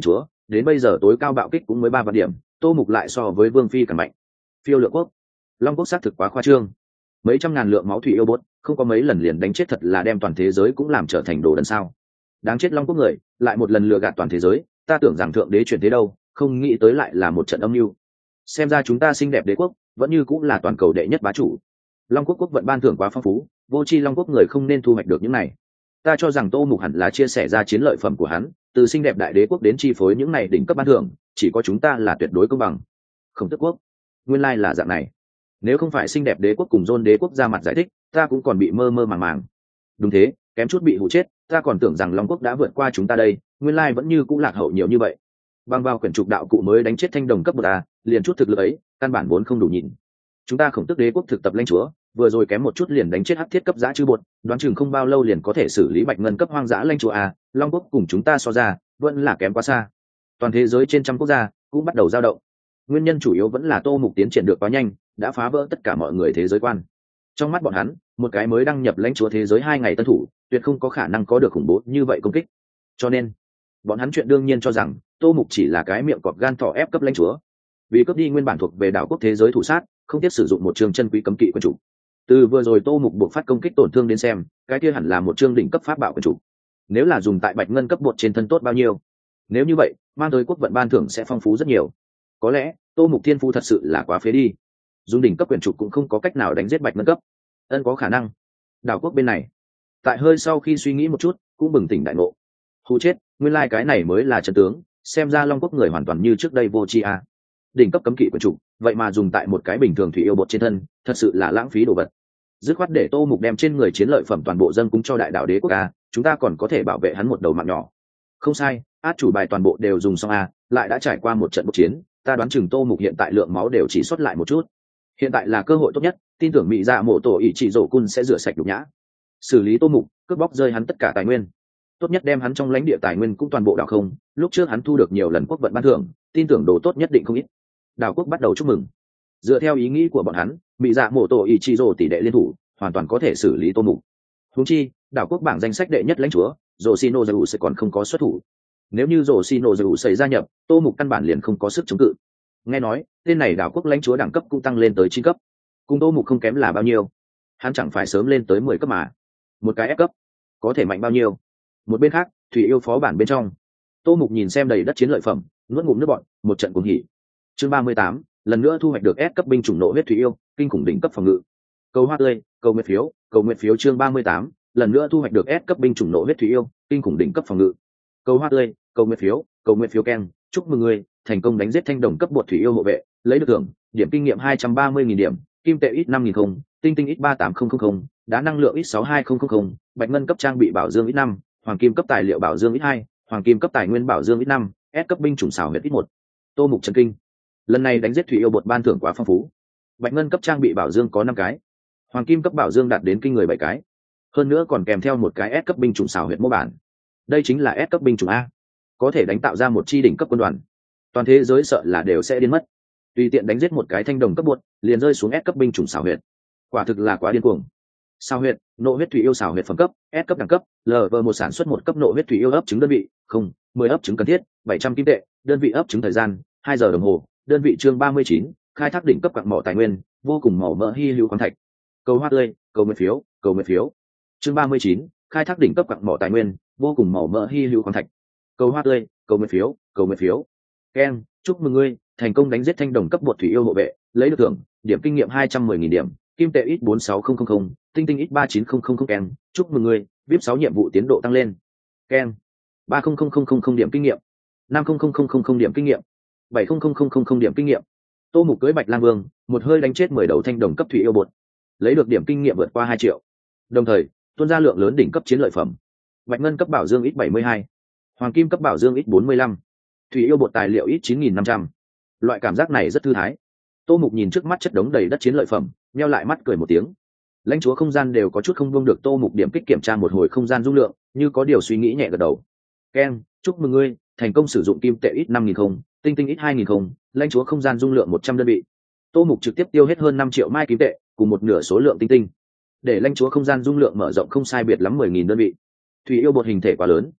đến bây giờ tối cao bạo kích cũng mới 3 vạn điểm, Tô Mục lại so với Vương Phi càng mạnh. Phiêu Lượng Quốc, Long Quốc xác thực quá khoa trương, mấy trăm ngàn lượng máu thủy yêu bốt không có mấy lần liền đánh chết, thật là đem toàn thế giới cũng làm trở thành đồ đần sao. Đáng chết Long Quốc người, lại một lần lừa gạt toàn thế giới, ta tưởng rằng thượng đế chuyển thế đâu, không nghĩ tới lại là một trận âm mưu. Xem ra chúng ta xinh đẹp đế quốc vẫn như cũng là toàn cầu đệ nhất bá chủ. Long Quốc quốc vận ban thưởng quá phong phú, vô tri Long Quốc người không nên thu hoạch được những này. Ta cho rằng Tô Mục hẳn là chia sẻ ra chiến lợi phẩm của hắn, từ xinh đẹp đại đế quốc đến chi phối những này đỉnh cấp ban thưởng, chỉ có chúng ta là tuyệt đối công bằng. Không tức quốc, nguyên lai là dạng này. Nếu không phải xinh đẹp đế quốc cùng Dôn đế quốc ra mặt giải thích, ta cũng còn bị mơ mơ màng màng. Đúng thế, kém chút bị hụ chết, ta còn tưởng rằng Long Quốc đã vượt qua chúng ta đây, nguyên lai vẫn như cũng lạc hậu nhiều như vậy. Bằng vào quyển trục đạo cụ mới đánh chết thanh đồng cấp 1 a, liền chút thực lực ấy, căn bản vốn không đủ nhìn. Chúng ta Khổng Tước đế quốc thực tập lãnh chúa, vừa rồi kém một chút liền đánh chết hắc thiết cấp dã chư bột, đoán chừng không bao lâu liền có thể xử lý bạch ngân cấp hoang dã lãnh chúa a, Long Quốc cùng chúng ta so ra, vẫn là kém quá xa. Toàn thế giới trên trăm quốc gia cũng bắt đầu dao động. Nguyên nhân chủ yếu vẫn là Tô Mục tiến triển được quá nhanh, đã phá vỡ tất cả mọi người thế giới quan. Trong mắt bọn hắn, một cái mới đăng nhập lãnh chúa thế giới 2 ngày tân thủ, tuyệt không có khả năng có được khủng bố như vậy công kích. Cho nên, bọn hắn chuyện đương nhiên cho rằng Tô Mục chỉ là cái miệng cọp gan thỏ ép cấp lãnh chúa. Vì cướp đi nguyên bản thuộc về đảo quốc thế giới thủ sát, không tiếp sử dụng một chương chân quý cấm kỵ quân chủ. Từ vừa rồi Tô Mục buộc phát công kích tổn thương đến xem, cái kia hẳn là một chương đỉnh cấp pháp bảo quân chủ. Nếu là dùng tại bạch ngân cấp bột trên thân tốt bao nhiêu? Nếu như vậy, mang tới quốc vận ban thưởng sẽ phong phú rất nhiều. Có lẽ Tô Mục thiên phu thật sự là quá phế đi, dùng đỉnh cấp quyền trục cũng không có cách nào đánh giết bạch ngân cấp. Có khả năng. Đảo quốc bên này, tại hơi sau khi suy nghĩ một chút, cũng bừng tỉnh đại ngộ. Hù chết, nguyên lai cái này mới là trận tướng, xem ra Long Quốc người hoàn toàn như trước đây vô tri a. Đỉnh cấp cấm kỵ quyền trục, vậy mà dùng tại một cái bình thường thủy yêu bột trên thân, thật sự là lãng phí đồ vật. Dứt khoát để Tô Mục đem trên người chiến lợi phẩm toàn bộ dâng cúng cho đại đạo đế quốc a, chúng ta còn có thể bảo vệ hắn một đầu mạng nhỏ. Không sai, át chủ bài toàn bộ đều dùng xong a, lại đã trải qua một trận bốc chiến, ta đoán chừng Tô Mục hiện tại lượng máu đều chỉ xuất lại một chút. Hiện tại là cơ hội tốt nhất, tin tưởng mỹ dạ mộ tổ ỷ trị rổ cun sẽ rửa sạch nhục nhã, xử lý Tô Mục, cướp bóc rơi hắn tất cả tài nguyên, tốt nhất đem hắn trong lãnh địa tài nguyên cũng toàn bộ đảo không. Lúc trước hắn thu được nhiều lần quốc vận ban thưởng, tin tưởng đồ tốt nhất định không ít. Đảo quốc bắt đầu chúc mừng. Dựa theo ý nghĩ của bọn hắn, mỹ dạ mộ tổ ỷ trị rổ tỷ đệ liên thủ hoàn toàn có thể xử lý Tô Mục. Huống chi đảo quốc bảng danh sách đệ nhất lãnh chúa rổ xino dù sẽ còn không có xuất thủ. Nếu như rổ xino dù xảy gia nhập, Tô Mục căn bản liền không có sức chống cự. Nghe nói tên này đảo quốc lãnh chúa đẳng cấp cũng tăng lên tới 9 cấp, cùng Tô Mục không kém là bao nhiêu. Hắn chẳng phải sớm lên tới 10 cấp mà. Một cái ép cấp có thể mạnh bao nhiêu. Một bên khác, thủy yêu phó bản bên trong, Tô Mục nhìn xem đầy đất chiến lợi phẩm, nuốt ngụm nước bọt, một trận cuồng hỉ. Chương 38, lần nữa thu hoạch được S cấp binh chủng nộ huyết thủy yêu, kinh khủng đỉnh cấp phòng ngự. Cầu hoa tươi, cầu nguyện phiếu chương 38, lần nữa thu hoạch được S cấp binh chủng nộ huyết thủy yêu, kinh khủng đỉnh cấp phòng ngự. Cầu hoa tươi, cầu nguyện phiếu keng, chúc mừng người thành công đánh giết thanh đồng cấp bột thủy yêu hộ vệ, lấy được thưởng điểm kinh nghiệm 230.000 điểm, kim tệ ít 5.000 không, tinh tinh ít 38000, đá năng lượng ít 62000, bạch ngân cấp trang bị bảo dương ít 5, hoàng kim cấp tài liệu bảo dương ít 2, hoàng kim cấp tài nguyên bảo dương ít 5, S cấp binh chủng xảo huyệt ít 1. Tô Mục chấn kinh. Lần này đánh giết thủy yêu bột ban thưởng quá phong phú. Bạch ngân cấp trang bị bảo dương có 5 cái, hoàng kim cấp bảo dương đạt đến kinh người 7 cái. Hơn nữa còn kèm theo một cái S cấp binh chủng xảo huyệt mô bản. Đây chính là S cấp binh chủng a, có thể đánh tạo ra một chi đỉnh cấp quân đoàn. Toàn thế giới sợ là đều sẽ điên mất. Tùy tiện đánh giết một cái thanh đồng cấp bột, liền rơi xuống S cấp binh chủng xảo huyệt. Quả thực là quá điên cuồng. Xảo huyệt, nộ huyết thủy yêu xảo huyệt phẩm cấp, S cấp đẳng cấp, LV1 sản xuất một cấp nộ huyết thủy yêu ấp trứng đơn vị, không, 10 ấp trứng cần thiết, 700 kim tệ, đơn vị ấp trứng thời gian, 2 giờ đồng hồ, đơn vị chương 39, khai thác đỉnh cấp quặng mỏ tài nguyên, vô cùng màu mỡ hi hữu khoáng thạch. Cầu hoa tươi, cầu nguyện phiếu. Chương 39, khai thác đỉnh cấp quặng mỏ tài nguyên, vô cùng màu mỡ hi hữu khoáng thạch. Cầu hoa tươi, cầu nguyện phiếu. Ken, chúc mừng ngươi thành công đánh giết thanh đồng cấp bột thủy yêu hộ vệ, lấy được thưởng điểm kinh nghiệm 210.000 điểm, kim tệ ít 46000, tinh tinh ít 39000. Ken, chúc mừng ngươi VIP 6 nhiệm vụ tiến độ tăng lên. Ken, 30000 điểm kinh nghiệm, 50000 điểm kinh nghiệm, 70000 điểm kinh nghiệm. Tô Mục cưới Bạch Lang Vương, một hơi đánh chết 10 đầu thanh đồng cấp thủy yêu bột, lấy được điểm kinh nghiệm vượt qua 2 triệu. Đồng thời tuôn ra lượng lớn đỉnh cấp chiến lợi phẩm. Bạch ngân cấp bảo dương ít 72, hoàng kim cấp bảo dương ít 45, thủy yêu bột tài liệu ít 9500. Loại cảm giác này rất thư thái. Tô Mục nhìn trước mắt chất đống đầy đất chiến lợi phẩm, nheo lại mắt cười một tiếng. Lãnh chúa không gian đều có chút không buông được. Tô Mục điểm kích kiểm tra một hồi không gian dung lượng, như có điều suy nghĩ nhẹ gật đầu. Ken, chúc mừng ngươi thành công sử dụng kim tệ ít 5000 không, tinh tinh ít 2000 không, lãnh chúa không gian dung lượng 100 đơn vị. Tô Mục trực tiếp tiêu hết hơn 5 triệu mai kim tệ, cùng một nửa số lượng tinh tinh, để lãnh chúa không gian dung lượng mở rộng không sai biệt lắm 10.000 đơn vị. Thủy yêu bột hình thể quá lớn,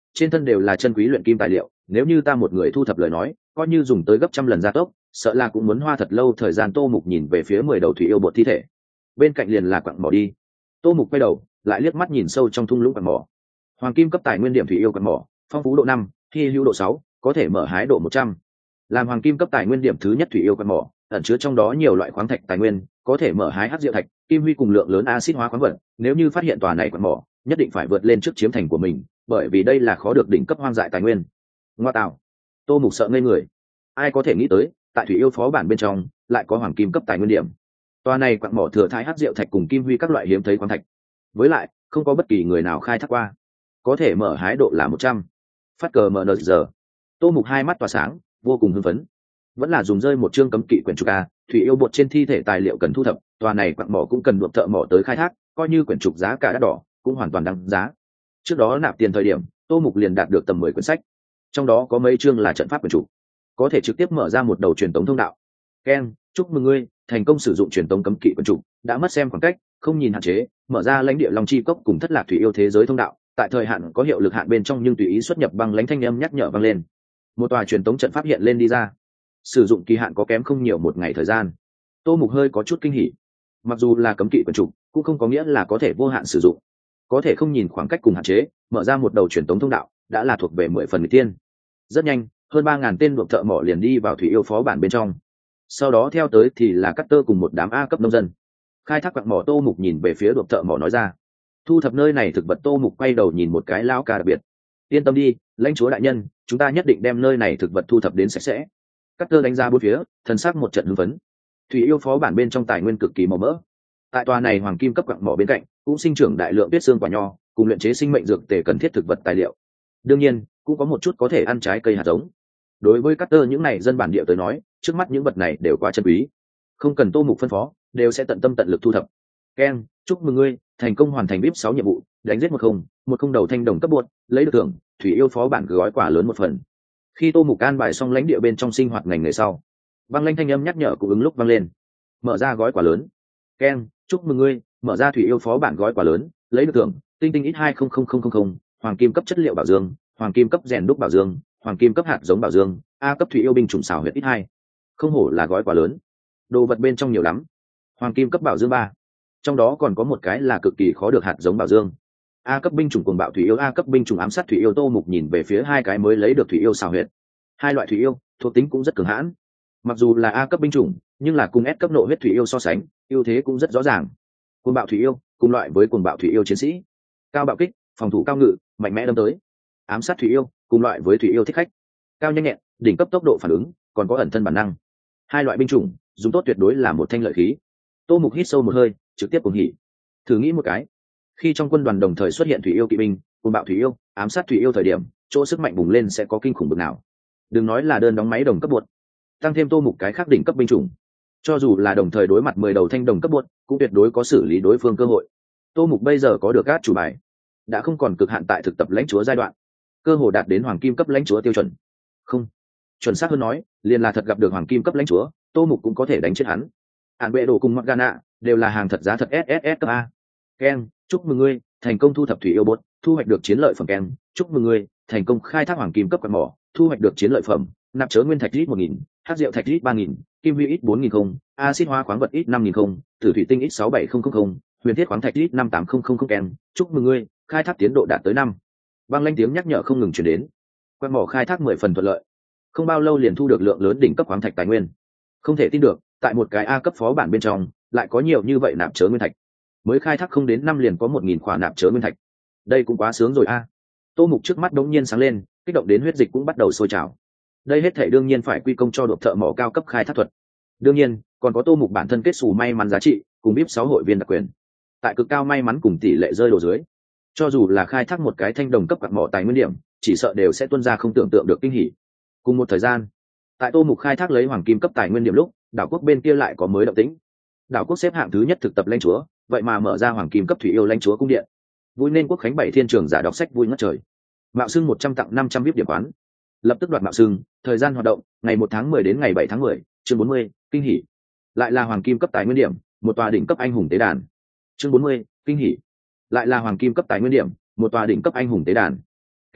trên thân đều là chân quý luyện kim tài liệu, nếu như ta một người thu thập lời nói, coi như dùng tới gấp trăm lần gia tốc, sợ là cũng muốn hoa thật lâu thời gian. Tô Mục nhìn về phía 10 đầu thủy yêu bột thi thể, bên cạnh liền là quặng mỏ đi. Tô Mục quay đầu lại liếc mắt nhìn sâu trong thung lũng quặng mỏ. Hoàng kim cấp tài nguyên điểm thủy yêu quặng mỏ, phong phú độ 5, hy hữu độ 6, có thể mở hái độ 100. Làm hoàng kim cấp tài nguyên điểm thứ nhất thủy yêu quặng mỏ, ẩn chứa trong đó nhiều loại khoáng thạch tài nguyên, có thể mở hái hắc diệu thạch, kim huy cùng lượng lớn axit hóa khoáng vật. Nếu như phát hiện tòa này quặng mỏ, nhất định phải vượt lên trước chiếm thành của mình, bởi vì đây là khó được đỉnh cấp hoang dại tài nguyên. Ngoa tạo. Tô Mục sợ ngây người. Ai có thể nghĩ tới, tại thủy yêu phó bản bên trong lại có hoàng kim cấp tài nguyên điểm. Tòa này quặng mỏ thừa thai hắc diệu thạch cùng kim huy các loại hiếm thấy khoáng thạch, với lại không có bất kỳ người nào khai thác qua, có thể mở hái độ là 100. Phát cờ mở giờ. Tô Mục hai mắt tỏa sáng, vô cùng hưng phấn. Vẫn là dùng rơi một chương cấm kỵ quyển trục a, thủy yêu bột trên thi thể tài liệu cần thu thập, tòa này quặng mỏ cũng cần buộc thợ mỏ tới khai thác, coi như quyển trục giá cả đắt đỏ cũng hoàn toàn đáng giá. Trước đó nạp tiền thời điểm, Tô Mục liền đạt được tầm 10 quyển sách, trong đó có mấy chương là trận pháp quyển trục, có thể trực tiếp mở ra một đầu truyền tống thông đạo. Ken, chúc mừng ngươi thành công sử dụng truyền tống cấm kỵ quyển trục, đã mất xem khoảng cách, không nhìn hạn chế, mở ra lãnh địa Long Chi Cốc cùng Thất Lạc Thủy Yêu thế giới thông đạo. Tại thời hạn có hiệu lực hạn bên trong nhưng tùy ý xuất nhập băng lãnh thanh âm nhắc nhở vang lên. Một tòa truyền tống trận pháp hiện lên đi ra, sử dụng kỳ hạn có kém không nhiều 1 ngày thời gian. Tô Mục hơi có chút kinh hỉ. Mặc dù là cấm kỵ quyển trục, cũng không có nghĩa là có thể vô hạn sử dụng, có thể không nhìn khoảng cách cùng hạn chế, mở ra một đầu truyền tống thông đạo, đã là thuộc về 10 phần người tiên. Rất nhanh, hơn 3000 tên buộc thợ mỏ liền đi vào thủy yêu phó bản bên trong. Sau đó theo tới thì là Cắt Tơ cùng một đám A cấp nông dân. Khai thác quặng mỏ. Tô Mục nhìn về phía buộc thợ mỏ nói ra, thu thập nơi này thực vật. Tô Mục quay đầu nhìn một cái lão ca đặc biệt. Yên tâm đi, lãnh chúa đại nhân, chúng ta nhất định đem nơi này thực vật thu thập đến sạch sẽ. Cắt Tơ đánh ra bốn phía, thần sắc một trận hưng phấn. Thủy yêu phó bản bên trong tài nguyên cực kỳ màu mỡ. Tại tòa này hoàng kim cấp quặng mỏ bên cạnh cũng sinh trưởng đại lượng tuyết xương quả nho cùng luyện chế sinh mệnh dược tề cần thiết thực vật tài liệu. Đương nhiên cũng có một chút có thể ăn trái cây hạt giống. Đối với Cắt Tơ những này dân bản địa tới nói, trước mắt những vật này đều quá chân quý, không cần Tô Mục phân phó, đều sẽ tận tâm tận lực thu thập. Ken, chúc mừng ngươi thành công hoàn thành VIP 6 nhiệm vụ, đánh giết 10 đầu thanh đồng cấp bột, lấy được thưởng thủy yêu phó bản gói quà lớn 1 phần. Khi Tô Mục an bài xong lãnh địa bên trong sinh hoạt ngành nghề sau, băng lãnh thanh âm nhắc nhở cũng ứng lúc vang lên. Mở ra gói quà lớn. Ken, chúc mừng ngươi mở ra thủy yêu phó bản gói quà lớn, lấy được thưởng tinh tinh ít 200000, hoàng kim cấp chất liệu bảo dương, hoàng kim cấp rèn đúc bảo dương, hoàng kim cấp hạt giống bảo dương, A cấp thủy yêu binh chủng xảo huyết ít 2. Không hổ là gói quà lớn, đồ vật bên trong nhiều lắm. Hoàng kim cấp bảo dương 3, trong đó còn có một cái là cực kỳ khó được hạt giống bảo dương. A cấp binh chủng cuồng bạo thủy yêu, A cấp binh chủng ám sát thủy yêu. Tô Mục nhìn về phía hai cái mới lấy được thủy yêu xảo huyết. Hai loại thủy yêu thuộc tính cũng rất cường hãn, mặc dù là A cấp binh chủng nhưng là cùng S cấp nộ huyết thủy yêu so sánh, ưu thế cũng rất rõ ràng. Cuồng bạo thủy yêu cùng loại với cuồng bạo thủy yêu chiến sĩ, cao bạo kích, phòng thủ cao ngự, mạnh mẽ đâm tới. Ám sát thủy yêu cùng loại với thủy yêu thích khách, cao nhanh nhẹn, đỉnh cấp tốc độ phản ứng, còn có ẩn thân bản năng. Hai loại binh chủng dùng tốt tuyệt đối là một thanh lợi khí. Tô Mục hít sâu một hơi, trực tiếp cuồng hỉ. Thử nghĩ một cái, khi trong quân đoàn đồng thời xuất hiện thủy yêu kỵ binh, cuồng bạo thủy yêu, ám sát thủy yêu thời điểm, chỗ sức mạnh bùng lên sẽ có kinh khủng bực nào. Đừng nói là đơn đóng máy đồng cấp bột, tăng thêm Tô Mục cái khác đỉnh cấp binh chủng, cho dù là đồng thời đối mặt 10 đầu thanh đồng cấp bột, cũng tuyệt đối có xử lý đối phương cơ hội. Tô Mục bây giờ có được các chủ bài, đã không còn cực hạn tại thực tập lãnh chúa giai đoạn, cơ hội đạt đến hoàng kim cấp lãnh chúa tiêu chuẩn. Không, chuẩn xác hơn nói, liền là thật gặp được hoàng kim cấp lãnh chúa, Tô Mục cũng có thể đánh chết hắn. Hàn Bệ Đồ cùng Morgana đều là hàng thật giá thật SSS cấp A. Ken, chúc mừng ngươi thành công thu thập thủy yêu bột, thu hoạch được chiến lợi phẩm. Ken, chúc mừng ngươi thành công khai thác hoàng kim cấp quặng mỏ, thu hoạch được chiến lợi phẩm nạp chớ nguyên thạch ít 1000, hắc diệu thạch ít 3000, kim huy ít 4000, axit hóa khoáng vật ít 5000, tử thủy tinh ít 67000, huyền thiết khoáng thạch ít 5800. Ken, chúc mừng ngươi khai thác tiến độ đạt tới 5. Băng lanh tiếng nhắc nhở không ngừng truyền đến. Quặng mỏ khai thác 10 phần thuận lợi, không bao lâu liền thu được lượng lớn đỉnh cấp khoáng thạch tài nguyên. Không thể tin được, tại một cái A cấp phó bản bên trong lại có nhiều như vậy nạp chớ nguyên thạch. Mới khai thác không đến 5 liền có 1000 khỏa nạp chớ nguyên thạch, đây cũng quá sướng rồi a. Tô Mục trước mắt đống nhiên sáng lên, kích động đến huyết dịch cũng bắt đầu sôi trào. Đây hết thảy đương nhiên phải quy công cho đội thợ mỏ cao cấp khai thác thuật. Đương nhiên còn có Tô Mục bản thân kết xù may mắn giá trị cùng VIP 6 hội viên đặc quyền. Tại cực cao may mắn cùng tỷ lệ rơi đồ dưới, cho dù là khai thác một cái thanh đồng cấp quặng mỏ tài nguyên điểm, chỉ sợ đều sẽ tuôn ra không tưởng tượng được kinh hỉ. Cùng một thời gian, tại Tô Mục khai thác lấy hoàng kim cấp tài nguyên điểm lúc, đảo quốc bên kia lại có mới động tĩnh. Đảo quốc xếp hạng thứ nhất thực tập lãnh chúa, vậy mà mở ra hoàng kim cấp thủy yêu lãnh chúa cung điện. Vui nên quốc khánh 7 thiên trường giả đọc sách vui ngất trời. Mạo xưng 100 tặng 500 VIP điểm quán. Lập tức đoạt mạo xưng, thời gian hoạt động, ngày 1 tháng 10 đến ngày 7 tháng 10, chương 40, kinh hỉ. Lại là hoàng kim cấp tài nguyên điểm, một tòa đỉnh cấp anh hùng tế đàn. Chương 40, kinh hỉ. Lại là hoàng kim cấp tài nguyên điểm, một tòa đỉnh cấp anh hùng tế đàn. Ken,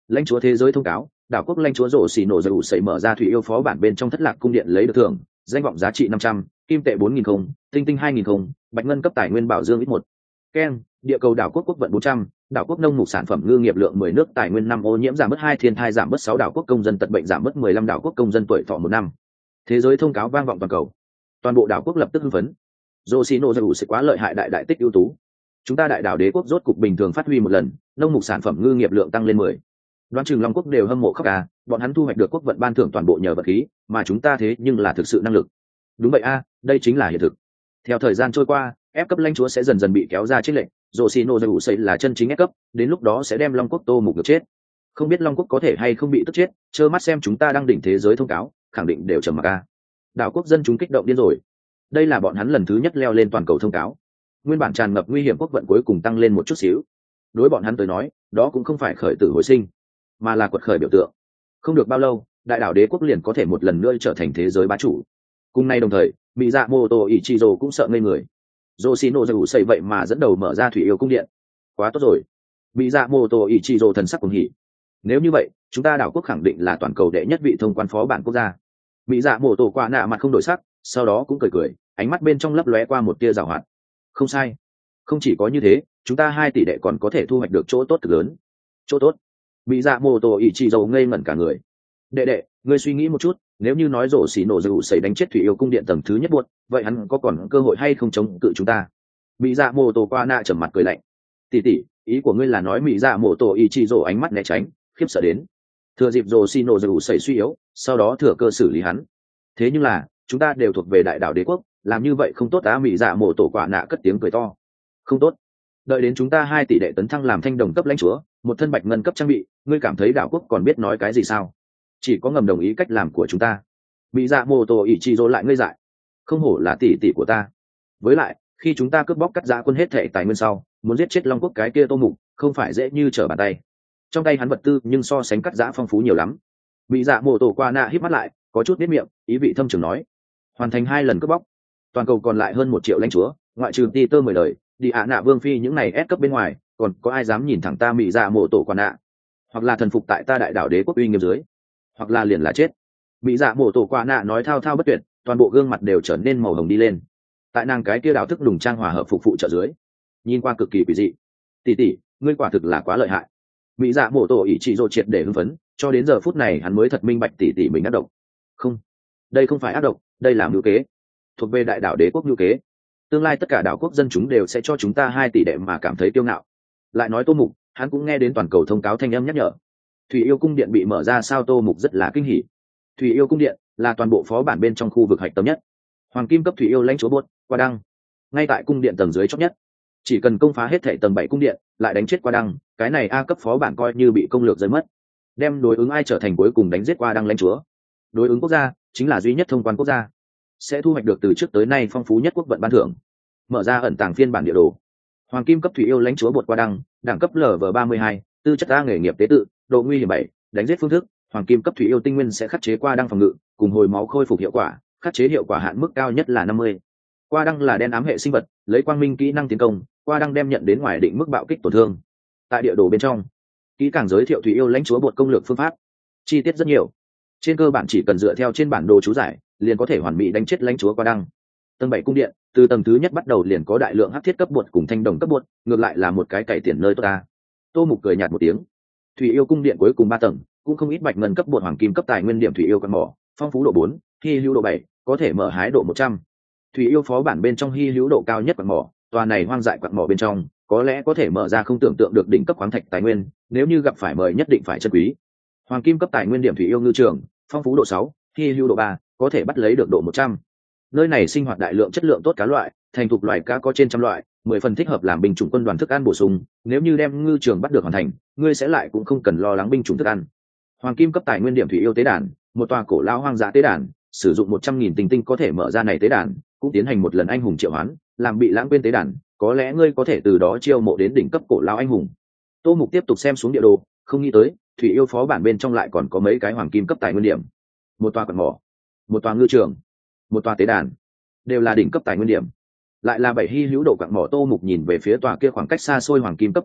lãnh chúa thế giới thông cáo, đảo quốc lãnh chúa rổ xì nổ dầu sẩy mở ra thủy yêu phó bản bên trong thất lạc cung điện lấy được thưởng, danh vọng giá trị 500, kim tệ 4.000 không, tinh tinh 2.000 không, bạch ngân cấp tài nguyên bảo dương ít một. Ken, địa cầu đảo quốc quốc vận 400, đảo quốc nông mục sản phẩm ngư nghiệp lượng 10 nước tài nguyên 5 ô nhiễm giảm bớt 2 thiên thai giảm bớt 6 đảo quốc công dân tật bệnh giảm bớt 15 đảo quốc công dân tuổi thọ 1 năm. Thế giới thông cáo vang vọng toàn cầu. Toàn bộ đảo quốc lập tức hưng phấn. Yoshino Zaru sẽ quá lợi hại đại tích ưu tú. Chúng ta đại đảo đế quốc rốt cục bình thường phát huy một lần, nông mục sản phẩm ngư nghiệp lượng tăng lên 10. Đoán chừng Long quốc đều hâm mộ khóc à, bọn hắn thu hoạch được quốc vận ban thưởng toàn bộ nhờ vật khí, mà chúng ta thế nhưng là thực sự năng lực. Đúng vậy a, đây chính là hiện thực. Theo thời gian trôi qua, ép cấp lãnh chúa sẽ dần dần bị kéo ra chênh lệch, Yoshino Zaru sẽ là chân chính ép cấp, đến lúc đó sẽ đem Long quốc tô mục được chết. Không biết Long quốc có thể hay không bị tức chết, trơ mắt xem chúng ta đang đỉnh thế giới thông cáo, khẳng định đều trầm mặc a. Đảo quốc dân chúng kích động điên rồi. Đây là bọn hắn lần thứ nhất leo lên toàn cầu thông cáo. Nguyên bản tràn ngập nguy hiểm quốc vận cuối cùng tăng lên một chút xíu. Đối bọn hắn tới nói, đó cũng không phải khởi tử hồi sinh, mà là quật khởi biểu tượng. Không được bao lâu, đại đảo đế quốc liền có thể một lần nữa trở thành thế giới bá chủ. Cùng nay đồng thời, Miyamoto Ichizo cũng sợ ngây người. Yoshino Zaru xây vậy mà dẫn đầu mở ra thủy yêu cung điện. Quá tốt rồi. Miyamoto Ichizo thần sắc cuồng hỉ. Nếu như vậy, chúng ta đảo quốc khẳng định là toàn cầu đệ nhất vị thông quan phó bản quốc gia. Miyamoto qua nạ mặt không đổi sắc, sau đó cũng cười cười, ánh mắt bên trong lấp lóe qua một tia giảo hoạt. Không sai. Không chỉ có như thế, chúng ta 2 tỷ đệ còn có thể thu hoạch được chỗ tốt cực lớn. Chỗ tốt? Miyamoto Ichizo ngây ngẩn cả người. Đệ, ngươi suy nghĩ một chút, nếu như nói rổ xì nổ dầu xảy đánh chết thủy yêu cung điện tầng thứ nhất buốt, vậy hắn có còn cơ hội hay không chống cự chúng ta? Miyamoto qua nạ trầm mặt cười lạnh. Tỷ, ý của ngươi là nói Miyamoto Ichizo ánh mắt né tránh, khiếp sợ đến. Thừa dịp rổ xì nổ dầu xảy suy yếu, sau đó thừa cơ xử lý hắn. Thế nhưng là, chúng ta đều thuộc về đại đảo đế quốc, làm như vậy không tốt á. Miyamoto quả nạ cất tiếng cười to. Không tốt. Đợi đến chúng ta 2 tỷ đệ tấn thăng làm thanh đồng cấp lãnh chúa, một thân bạch ngân cấp trang bị, ngươi cảm thấy đảo quốc còn biết nói cái gì sao? Chỉ có ngầm đồng ý cách làm của chúng ta. Miyamoto Ichizo lại ngây dại. Không hổ là tỷ của ta. Với lại, khi chúng ta cướp bóc cắt giã quân hết thệ tài nguyên sau, muốn giết chết Long quốc cái kia Tô Mục, không phải dễ như trở bàn tay. Trong tay hắn vật tư nhưng so sánh cắt giã phong phú nhiều lắm. Miyamoto qua nạ híp mắt lại, có chút biết miệng, ý vị thâm trường nói: hoàn thành 2 lần cướp bóc, toàn cầu còn lại hơn 1 triệu lãnh chúa, ngoại trừ Peter 10 đời, đi ạ nạ vương phi những này ép cấp bên ngoài, còn có ai dám nhìn thẳng ta Miyamoto qua nạ? Hoặc là thần phục tại ta đại đảo đế quốc uy nghiêm dưới, hoặc là liền là chết. Miyamoto qua nạ nói thao thao bất tuyệt, toàn bộ gương mặt đều trở nên màu hồng đi lên. Tại nàng cái kia đảo thức đùng trang hòa hợp phục phụ trợ dưới, nhìn qua cực kỳ quỷ dị. Tỷ, ngươi quả thực là quá lợi hại. Miyamoto Ichizo triệt để hưng phấn, cho đến giờ phút này hắn mới thật minh bạch tỷ mình ác độc. Không, đây không phải ác độc, đây là mưu kế, thuộc về đại đảo đế quốc mưu kế. Tương lai tất cả đảo quốc dân chúng đều sẽ cho chúng ta 2 tỷ đệ mà cảm thấy kiêu ngạo. Lại nói Tô Mục, hắn cũng nghe đến toàn cầu thông cáo thanh âm nhắc nhở. Thủy yêu cung điện bị mở ra sao? Tô Mục rất là kinh hỉ. Thủy yêu cung điện là toàn bộ phó bản bên trong khu vực hạch tâm nhất. Hoàng kim cấp thủy yêu lãnh chúa buốt, qua đăng. Ngay tại cung điện tầng dưới chót nhất. Chỉ cần công phá hết thảy tầng 7 cung điện, lại đánh chết qua đăng, cái này A cấp phó bản coi như bị công lược rơi mất. Đem đối ứng ai trở thành cuối cùng đánh giết qua đăng lãnh chúa. Đối ứng quốc gia chính là duy nhất thông quan quốc gia, sẽ thu hoạch được từ trước tới nay phong phú nhất quốc vận ban thưởng. Mở ra ẩn tàng phiên bản địa đồ. Hoàng kim cấp thủy yêu lãnh chúa bột qua đăng, đẳng cấp LV32, tư chất A nghề nghiệp tế tự, độ nguy hiểm 7, đánh giết phương thức, hoàng kim cấp thủy yêu tinh nguyên sẽ khắc chế qua đăng phòng ngự, cùng hồi máu khôi phục hiệu quả, khắc chế hiệu quả hạn mức cao nhất là 50. Qua đăng là đen ám hệ sinh vật, lấy quang minh kỹ năng tiến công, qua đăng đem nhận đến ngoài định mức bạo kích tổn thương. Tại địa đồ bên trong, kỹ càng giới thiệu thủy yêu lãnh chúa bột công lược phương pháp, chi tiết rất nhiều. Trên cơ bản chỉ cần dựa theo trên bản đồ chú giải, liền có thể hoàn mỹ đánh chết lãnh chúa qua đăng. Tầng 7 cung điện, từ tầng thứ nhất bắt đầu liền có đại lượng hắc thiết cấp bột cùng thanh đồng cấp bột, ngược lại là một cái cày tiền nơi tốt ta. Tô Mục cười nhạt một tiếng. Thủy yêu cung điện cuối cùng 3 tầng, cũng không ít bạch ngân cấp bột hoàng kim cấp tài nguyên điểm thủy yêu con mỏ, phong phú độ 4, hy hữu độ 7, có thể mở hái độ 100. Thủy yêu phó bản bên trong hy hữu độ cao nhất quặng mỏ, tòa này hoang dại quặng mỏ bên trong, có lẽ có thể mở ra không tưởng tượng được đỉnh cấp khoáng thạch tài nguyên, nếu như gặp phải mời nhất định phải trân quý. Hoàng kim cấp tài nguyên điểm thủy yêu ngư trường, phong phú độ 6, hy hữu độ 3, có thể bắt lấy được độ 100. Nơi này sinh hoạt đại lượng chất lượng tốt cá loại, thành thục loài cá có trên trăm loại, 10 phần thích hợp làm binh chủng quân đoàn thức ăn bổ sung, nếu như đem ngư trường bắt được hoàn thành, ngươi sẽ lại cũng không cần lo lắng binh chủng thức ăn. Hoàng kim cấp tài nguyên điểm thủy yêu tế đàn, một tòa cổ lao hoang dã tế đàn, sử dụng 100.000 tinh tinh có thể mở ra này tế đàn, cũng tiến hành một lần anh hùng triệu hoán, làm bị lãng quên tế đàn, có lẽ ngươi có thể từ đó chiêu mộ đến đỉnh cấp cổ lao anh hùng. Tô Mục tiếp tục xem xuống địa đồ, không nghĩ tới thủy yêu phó bản bên trong lại còn có mấy cái hoàng kim cấp tài nguyên điểm. Một tòa quặng mỏ, một tòa ngư trường, một tòa tế đàn, đều là đỉnh cấp tài nguyên điểm. Lại là 7 hy hữu độ quặng mỏ. Tô Mục nhìn về phía tòa kia khoảng cách xa xôi hoàng kim cấp quặng mỏ,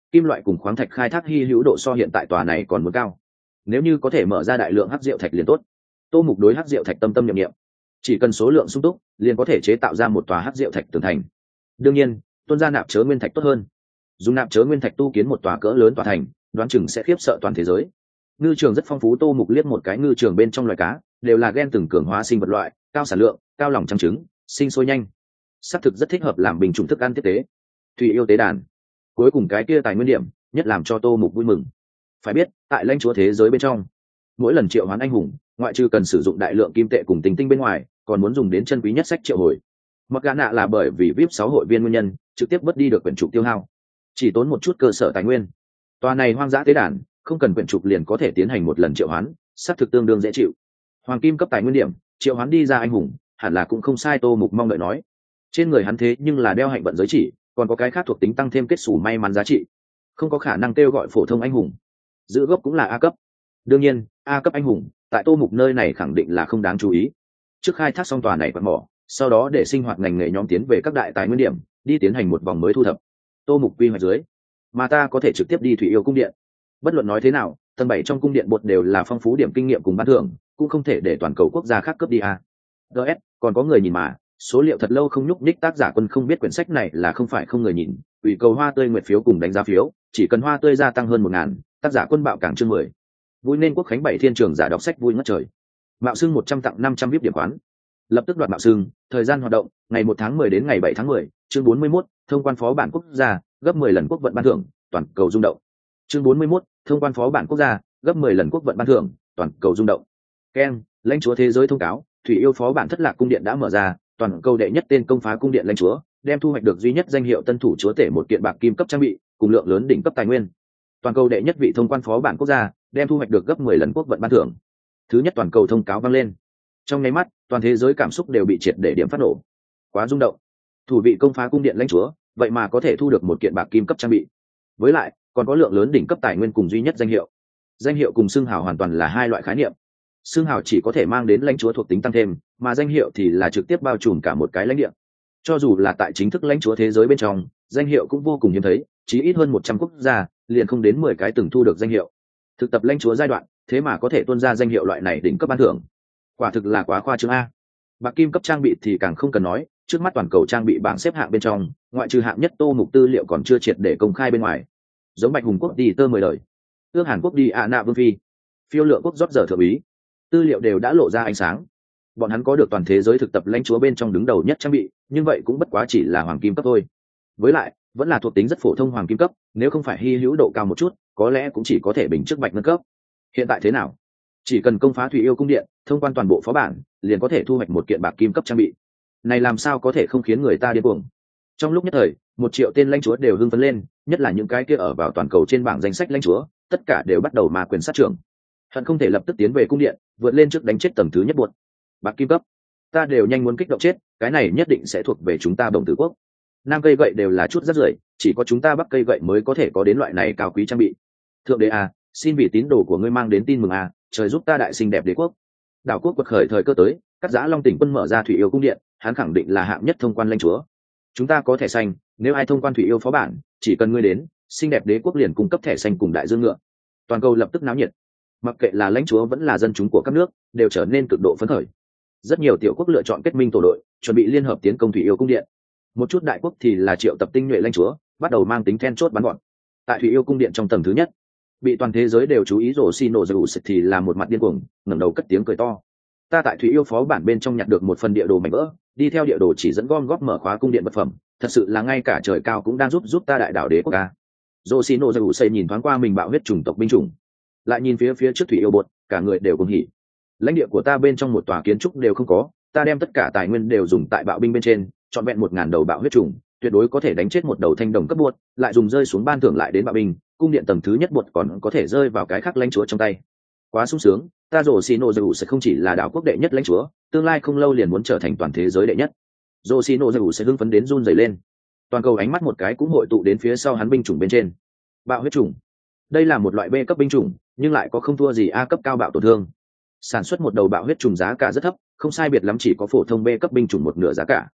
kim loại cùng khoáng thạch khai thác hy hữu độ so hiện tại tòa này còn muốn cao. Nếu như có thể mở ra đại lượng hắc diệu thạch liền tốt. Tô Mục đối hắc diệu thạch tâm tâm niệm niệm, chỉ cần số lượng sung túc liền có thể chế tạo ra một tòa hắc diệu thạch tường thành. Đương nhiên tuân ra nạp chớ nguyên thạch tốt hơn, dùng nạp chớ nguyên thạch tu kiến một tòa cỡ lớn tòa thành đoán chừng sẽ khiếp sợ toàn thế giới. Ngư trường rất phong phú. Tô Mục liếc một cái ngư trường bên trong loài cá đều là gen từng cường hóa sinh vật loại, cao sản lượng, cao lòng trắng trứng, sinh sôi nhanh, xác thực rất thích hợp làm bình chủng thức ăn tiếp tế. Thủy yêu tế đàn, cuối cùng cái kia tài nguyên điểm nhất làm cho Tô Mục vui mừng. Phải biết tại lãnh chúa thế giới bên trong, mỗi lần triệu hoán anh hùng ngoại trừ cần sử dụng đại lượng kim tệ cùng tinh tinh bên ngoài, còn muốn dùng đến chân quý nhất sách triệu hồi. Mặc gã nạ là bởi vì VIP 6 hội viên nguyên nhân trực tiếp mất đi được quyển trục tiêu hao, chỉ tốn một chút cơ sở tài nguyên. Tòa này hoang dã tế đàn không cần quyển trục liền có thể tiến hành một lần triệu hoán, xác thực tương đương dễ chịu. Hoàng kim cấp tài nguyên điểm triệu hoán đi ra anh hùng hẳn là cũng không sai. Tô Mục mong đợi nói, trên người hắn thế nhưng là đeo hạnh vận giới chỉ, còn có cái khác thuộc tính tăng thêm kết xù may mắn giá trị, không có khả năng kêu gọi phổ thông anh hùng. Giữ gốc cũng là A cấp. Đương nhiên A cấp anh hùng tại Tô Mục nơi này khẳng định là không đáng chú ý. Trước khai thác xong tòa này quạt mỏ, sau đó để sinh hoạt ngành nghề nhóm tiến về các đại tài nguyên điểm đi tiến hành một vòng mới thu thập. Tô Mục quy hoạch dưới mà ta có thể trực tiếp đi Thủy Yêu cung điện. Bất luận nói thế nào tầng 7 trong cung điện bột đều là phong phú điểm kinh nghiệm cùng ban thưởng, cũng không thể để toàn cầu quốc gia khác cướp đi a. DS còn có người nhìn mà, số liệu thật lâu không nhúc nhích. Tác giả Quân không biết quyển sách này là không phải không người nhìn. Ủy cầu hoa tươi nguyệt phiếu cùng đánh giá phiếu, chỉ cần hoa tươi gia tăng hơn 1000, tác giả Quân bạo cảng chương 10. Vui nên quốc khánh 7 thiên trường giả đọc sách vui ngất trời. Mạo xưng 100 tặng 500 VIP điểm khoán. Lập tức đoạt mạo xưng, thời gian hoạt động, ngày 1 tháng 10 đến ngày 7 tháng 10, chương 41, thông quan phó bản quốc gia, gấp 10 lần quốc vận ban thưởng, toàn cầu rung động. Chương 41, thông quan phó bản quốc gia, gấp 10 lần quốc vận ban thưởng, toàn cầu rung động. Ken, lãnh chúa thế giới thông cáo, Thủy Yêu phó bản thất lạc cung điện đã mở ra, toàn cầu đệ nhất tên công phá cung điện lãnh chúa, đem thu hoạch được duy nhất danh hiệu tân thủ chúa tể một kiện bạc kim cấp trang bị, cùng lượng lớn đỉnh cấp tài nguyên. Toàn cầu đệ nhất vị thông quan phó bản quốc gia, đem thu hoạch được gấp 10 lần quốc vận ban thưởng. Thứ nhất toàn cầu thông cáo vang lên. Trong nháy mắt, toàn thế giới cảm xúc đều bị triệt để điểm phát nổ. Quá rung động. Thủ vị công phá cung điện lãnh chúa, vậy mà có thể thu được một kiện bạc kim cấp trang bị. Với lại, còn có lượng lớn đỉnh cấp tài nguyên cùng duy nhất danh hiệu. Danh hiệu cùng xưng hào hoàn toàn là hai loại khái niệm. Xưng hào chỉ có thể mang đến lãnh chúa thuộc tính tăng thêm, mà danh hiệu thì là trực tiếp bao trùm cả một cái lãnh địa. Cho dù là tại chính thức lãnh chúa thế giới bên trong, danh hiệu cũng vô cùng hiếm thấy, chỉ ít hơn 100 quốc gia, liền không đến 10 cái từng thu được danh hiệu. Thực tập lãnh chúa giai đoạn, thế mà có thể tuôn ra danh hiệu loại này đỉnh cấp ban thưởng. Quả thực là quá khoa trương a. Bạc kim cấp trang bị thì càng không cần nói, trước mắt toàn cầu trang bị bảng xếp hạng bên trong, ngoại trừ hạng nhất Tô Mục tư liệu còn chưa triệt để công khai bên ngoài. Giống Bạch Hùng quốc đi tơ 10 đời, ước Hàn quốc đi nạ vương phi, phiêu lượng quốc rót giờ thượng úy, tư liệu đều đã lộ ra ánh sáng. Bọn hắn có được toàn thế giới thực tập lãnh chúa bên trong đứng đầu nhất trang bị, nhưng vậy cũng bất quá chỉ là hoàng kim cấp thôi. Với lại vẫn là thuộc tính rất phổ thông hoàng kim cấp, nếu không phải hy hữu độ cao một chút, có lẽ cũng chỉ có thể bình trước bạch nâng cấp. Hiện tại thế nào? Chỉ cần công phá Thủy Yêu cung điện, thông quan toàn bộ phó bản, liền có thể thu hoạch một kiện bạc kim cấp trang bị. Này làm sao có thể không khiến người ta điên cuồng? Trong lúc nhất thời, 1 triệu tên lãnh chúa đều hưng phấn lên, nhất là những cái kia ở vào toàn cầu trên bảng danh sách lãnh chúa, tất cả đều bắt đầu ma quyền sát trưởng. Hận không thể lập tức tiến về cung điện, vượt lên trước đánh chết tầng thứ nhất buột. Bạc kim cấp, ta đều nhanh muốn kích động chết, cái này nhất định sẽ thuộc về chúng ta Bồng Tử quốc. Nam cây gậy đều là chút rất rưởi, chỉ có chúng ta Bắc cây gậy mới có thể có đến loại này cao quý trang bị. Thượng đế à, xin vị tín đồ của ngươi mang đến tin mừng à, trời giúp ta đại xinh đẹp đế quốc. Đảo quốc quật khởi thời cơ tới, cắt giã Long Tỉnh quân mở ra Thủy Yêu cung điện, hắn khẳng định là hạng nhất thông quan lãnh chúa. Chúng ta có thẻ xanh, nếu ai thông quan Thủy Yêu phó bản, chỉ cần ngươi đến, xinh đẹp đế quốc liền cung cấp thẻ xanh cùng đại dương ngựa. Toàn cầu lập tức náo nhiệt. Mặc kệ là lãnh chúa vẫn là dân chúng của các nước, đều trở nên cực độ phấn khởi. Rất nhiều tiểu quốc lựa chọn kết minh tổ đội, chuẩn bị liên hợp tiến công Thủy Yêu cung điện. Một chút đại quốc thì là triệu tập tinh nhuệ lãnh chúa, bắt đầu mang tính then chốt bắn gọn. Tại Thủy Yêu cung điện trong tầng thứ nhất, bị toàn thế giới đều chú ý rồi Sino Zeus thì là một mặt điên cuồng, ngẩng đầu cất tiếng cười to. Ta tại Thủy Yêu phó bản bên trong nhặt được một phần địa đồ mảnh vỡ, đi theo địa đồ chỉ dẫn gom góp mở khóa cung điện vật phẩm, thật sự là ngay cả trời cao cũng đang giúp ta đại đảo đế quốc ca. Sino Zeus nhìn thoáng qua mình bạo huyết chủng tộc binh chủng, lại nhìn phía trước Thủy Yêu bột, cả người đều cuồng hỉ. Lãnh địa của ta bên trong một tòa kiến trúc đều không có, ta đem tất cả tài nguyên đều dùng tại bạo binh bên trên, trọn vẹn 1000 đầu bạo huyết trùng, tuyệt đối có thể đánh chết một đầu thanh đồng cấp buột, lại dùng rơi xuống ban thưởng lại đến bạo binh, cung điện tầng thứ nhất buột còn có thể rơi vào cái khác lãnh chúa trong tay. Quá sung sướng, ta rồ Sino Zeus sẽ không chỉ là đảo quốc đệ nhất lãnh chúa, tương lai không lâu liền muốn trở thành toàn thế giới đệ nhất. Rồ Sino Zeus sẽ hưng phấn đến run rẩy lên. Toàn cầu ánh mắt một cái cũng hội tụ đến phía sau hắn binh chủng bên trên. Bạo huyết trùng, đây là một loại B cấp binh chủng, nhưng lại có không thua gì A cấp cao bạo tổn thương. Sản xuất một đầu bạo huyết trùng giá cả rất thấp, không sai biệt lắm chỉ có phổ thông B cấp binh chủng một nửa giá cả.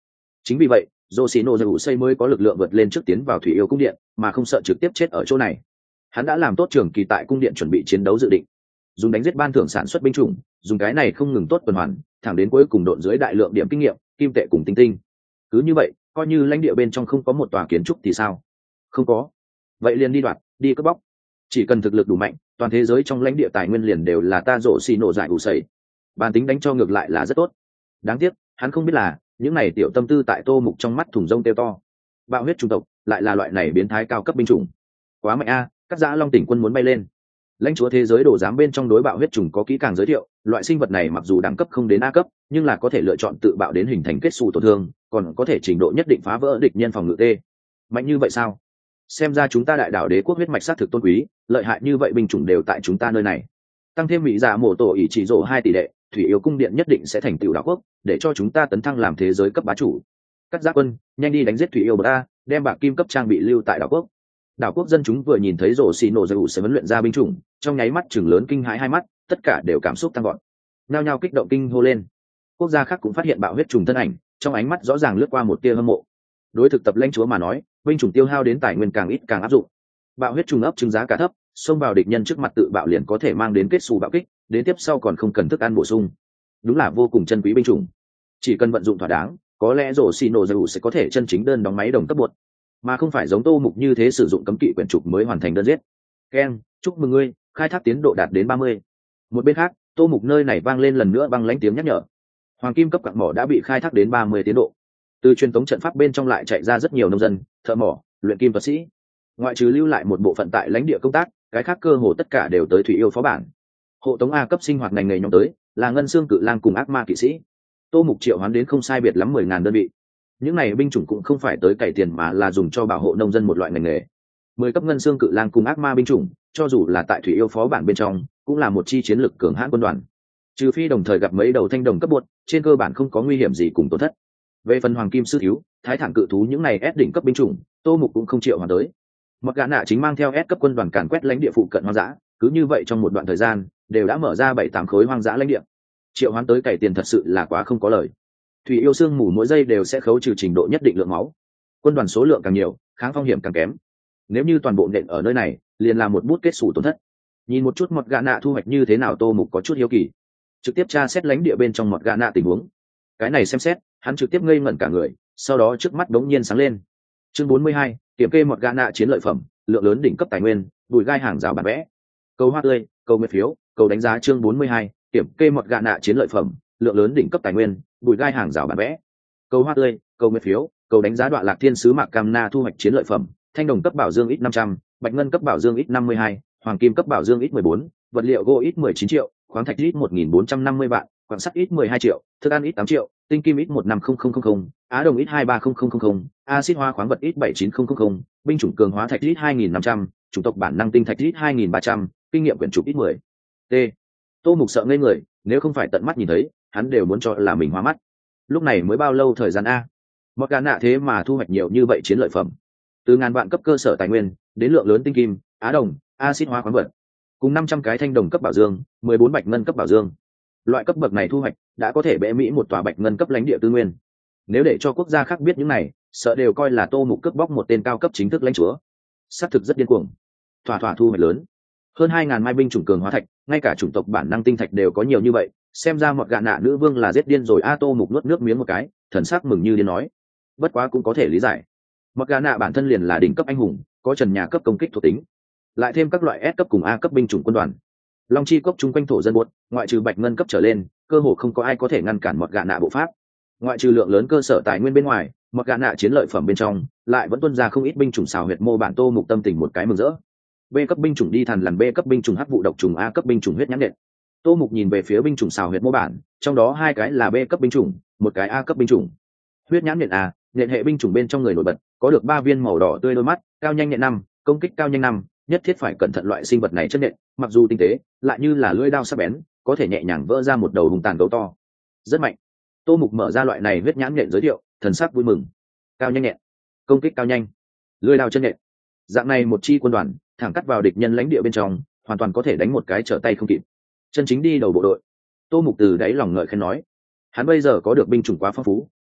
Chính vì vậy Yoshino Daiu xây mới có lực lượng vượt lên trước tiến vào thủy yêu cung điện mà không sợ trực tiếp chết ở chỗ này. Hắn đã làm tốt trường kỳ tại cung điện chuẩn bị chiến đấu dự định, dùng đánh giết ban thưởng sản xuất binh chủng, dùng cái này không ngừng tốt tuần hoàn thẳng đến cuối cùng độn dưới đại lượng điểm kinh nghiệm kim tệ cùng tinh tinh. Cứ như vậy coi như lãnh địa bên trong không có một tòa kiến trúc thì sao? Không có, vậy liền đi đoạt, đi cướp bóc. Chỉ cần thực lực đủ mạnh, toàn thế giới trong lãnh địa tài nguyên liền đều là ta rộ xì nổ giải ủ sẩy. Bản tính đánh cho ngược lại là rất tốt. Đáng tiếc hắn không biết là những này tiểu tâm tư tại Tô Mục trong mắt thùng rông tiêu to. Bạo huyết chủng tộc lại là loại này biến thái cao cấp binh chủng, quá mạnh a! Các dã long tỉnh quân muốn bay lên. Lãnh chúa thế giới đồ giám bên trong đối bạo huyết trùng có kỹ càng giới thiệu, loại sinh vật này mặc dù đẳng cấp không đến A cấp, nhưng là có thể lựa chọn tự bạo đến hình thành kết xù tổn thương, còn có thể trình độ nhất định phá vỡ địch nhân phòng ngự tê. Mạnh như vậy sao? Xem ra chúng ta đại đảo đế quốc huyết mạch sát thực tôn quý, lợi hại như vậy binh chủng đều tại chúng ta nơi này. Tăng thêm mỹ giả mổ tổ ỷ chỉ rổ 2 tỷ lệ, thủy yêu cung điện nhất định sẽ thành tựu đảo quốc, để cho chúng ta tấn thăng làm thế giới cấp bá chủ. Các giáp quân, nhanh đi đánh giết thủy yêu bờ a, đem bạc kim cấp trang bị lưu tại đảo quốc. Đảo quốc dân chúng vừa nhìn thấy rổ xì nổ dầu sẽ huấn luyện ra binh chủng, trong nháy mắt chừng lớn kinh hãi hai mắt, tất cả đều cảm xúc tăng gọn, nhao nhao kích động kinh hô lên. Quốc gia khác cũng phát hiện bạo huyết trùng thân ảnh, trong ánh mắt rõ ràng lướt qua một tia hâm mộ. Đối thực tập lãnh chúa mà nói, binh chủng tiêu hao đến tài nguyên càng ít càng áp dụng. Bạo huyết trùng ấp trứng giá cả thấp, xông vào địch nhân trước mặt tự bạo liền có thể mang đến kết xù bạo kích, đến tiếp sau còn không cần thức ăn bổ sung. Đúng là vô cùng chân quý binh chủng. Chỉ cần vận dụng thỏa đáng, có lẽ rổ xì nổ dầu sẽ có thể chân chính đơn đóng máy đồng cấp bột, mà không phải giống Tô Mục như thế sử dụng cấm kỵ quyển trục mới hoàn thành đơn giết. Ken, chúc mừng ngươi, khai thác tiến độ đạt đến 30. Một bên khác, Tô Mục nơi này vang lên lần nữa băng lãnh tiếng nhắc nhở. Hoàng kim cấp quặng mỏ đã bị khai thác đến 30 tiến độ. Từ truyền tống trận pháp bên trong lại chạy ra rất nhiều nông dân, thợ mỏ, luyện kim thuật sĩ. Ngoại trừ lưu lại một bộ phận tại lãnh địa công tác, cái khác cơ hồ tất cả đều tới thủy yêu phó bản. Hộ tống A cấp sinh hoạt ngành nghề nhóm tới, là ngân xương cự lang cùng ác ma kỵ sĩ. Tô Mục triệu hoán đến không sai biệt lắm 10.000 đơn vị. Những này binh chủng cũng không phải tới cày tiền mà là dùng cho bảo hộ nông dân một loại ngành nghề. 10 cấp ngân xương cự lang cùng ác ma binh chủng, cho dù là tại thủy yêu phó bản bên trong, cũng là một chi chiến lực cường hãn quân đoàn. Trừ phi đồng thời gặp mấy đầu thanh đồng cấp bột, trên cơ bản không có nguy hiểm gì cùng tổn thất. Về phần hoàng kim sư thiếu, thái thản cự thú những này S đỉnh cấp binh chủng, Tô Mục cũng không triệu hoàn tới. Mặc gã nạ chính mang theo S cấp quân đoàn càn quét lãnh địa phụ cận hoang dã, cứ như vậy trong một đoạn thời gian, đều đã mở ra 7-8 khối hoang dã lãnh địa. Triệu hoán tới cày tiền thật sự là quá không có lời. Thủy yêu xương mù mỗi giây đều sẽ khấu trừ trình độ nhất định lượng máu. Quân đoàn số lượng càng nhiều, kháng phong hiểm càng kém. Nếu như toàn bộ nện ở nơi này, liền là một bút kết sủ tổn thất. Nhìn một chút mọt gã nạ thu hoạch như thế nào, Tô Mục có chút hiếu kỳ, trực tiếp tra xét lãnh địa bên trong mọt gã nạ tình huống. Cái này xem xét, hắn trực tiếp ngây ngẩn cả người, sau đó trước mắt đống nhiên sáng lên. Chương 42, kiểm kê mọt gã nạ chiến lợi phẩm, lượng lớn đỉnh cấp tài nguyên, bùi gai hàng rào bản vẽ. Cầu hoa tươi, cầu nguyện phiếu, cầu đánh giá. Chương 42, kiểm kê mọt gã nạ chiến lợi phẩm, lượng lớn đỉnh cấp tài nguyên, bùi gai hàng rào bản vẽ. Cầu hoa tươi, cầu nguyện phiếu, cầu đánh giá. Đoạn lạc thiên sứ mạc cam na thu hoạch chiến lợi phẩm, thanh đồng cấp bảo dương ít 500, bạch ngân cấp bảo dương ít 52, hoàng kim cấp bảo dương ít 14, vật liệu gỗ ít 19 triệu, khoáng thạch ít 1.450 vạn, quặng sắt ít 12 triệu, thức ăn ít 8 triệu, tinh kim ít 15000, á đồng ít 23000, axit hoa khoáng vật ít 79000, binh chủng cường hóa thạch ít 2500, chủng tộc bản năng tinh thạch ít 2300, kinh nghiệm quyển trục ít 10. T. Tô Mục sợ ngây người, nếu không phải tận mắt nhìn thấy, hắn đều muốn cho là mình hoa mắt. Lúc này mới bao lâu thời gian a? Mọt gã nạ thế mà thu hoạch nhiều như vậy chiến lợi phẩm. Từ ngàn vạn cấp cơ sở tài nguyên, đến lượng lớn tinh kim, á đồng, axit hóa khoáng vật, cùng 500 cái thanh đồng cấp bảo dương, 14 bạch ngân cấp bảo dương. Loại cấp bậc này thu hoạch đã có thể bẽ Mỹ một tòa bạch ngân cấp lãnh địa tư nguyên. Nếu để cho quốc gia khác biết những này, sợ đều coi là Tô Mục cướp bóc một tên cao cấp chính thức lãnh chúa. Xác thực rất điên cuồng. Thỏa thu hoạch lớn. Hơn 2000 mai binh chủng cường hóa thạch, ngay cả chủng tộc bản năng tinh thạch đều có nhiều như vậy, xem ra mọt gã nạ nữ vương là giết điên rồi a. Tô Mục nuốt nước miếng một cái, thần sắc mừng như điên nói. Bất quá cũng có thể lý giải. Mọt gã nạ bản thân liền là đỉnh cấp anh hùng, có trần nhà cấp công kích thuộc tính, lại thêm các loại S cấp cùng A cấp binh chủng quân đoàn. Long chi cốc chung quanh thổ dân buốt, ngoại trừ bạch ngân cấp trở lên, cơ hồ không có ai có thể ngăn cản mọt gã nạ bộ pháp. Ngoại trừ lượng lớn cơ sở tài nguyên bên ngoài, mọt gã nạ chiến lợi phẩm bên trong lại vẫn tuân ra không ít binh chủng xào huyệt mô bản. Tô Mục tâm tình một cái mừng rỡ. B cấp binh chủng đi thần lần, B cấp binh chủng hắc vụ độc trùng, A cấp binh chủng huyết nhãn nện. Tô Mục nhìn về phía binh chủng xào huyệt mô bản, trong đó 2 cái là B cấp binh chủng, một cái A cấp binh chủng. Huyết nhãn nện A, nện hệ binh chủng bên trong người nổi bật, có được 3 viên màu đỏ tươi đôi mắt, cao nhanh nhẹn 5, công kích cao nhanh 5, nhất thiết phải cẩn thận. Loại sinh vật này chất nện, mặc dù tinh tế, lại như là lưỡi dao sắc bén, có thể nhẹ nhàng vỡ ra một đầu hung tàn gấu to. Rất mạnh. Tô Mục mở ra loại này huyết nhãn nện giới thiệu, thần sắc vui mừng. Cao nhanh nhẹn, công kích cao nhanh, lưỡi dao chân nện. Dạng này một chi quân đoàn, thẳng cắt vào địch nhân lãnh địa bên trong, hoàn toàn có thể đánh một cái trở tay không kịp. Chân chính đi đầu bộ đội. Tô Mục từ đáy lòng ngợi khen nói. Hắn bây giờ có được binh chủng quá phong phú,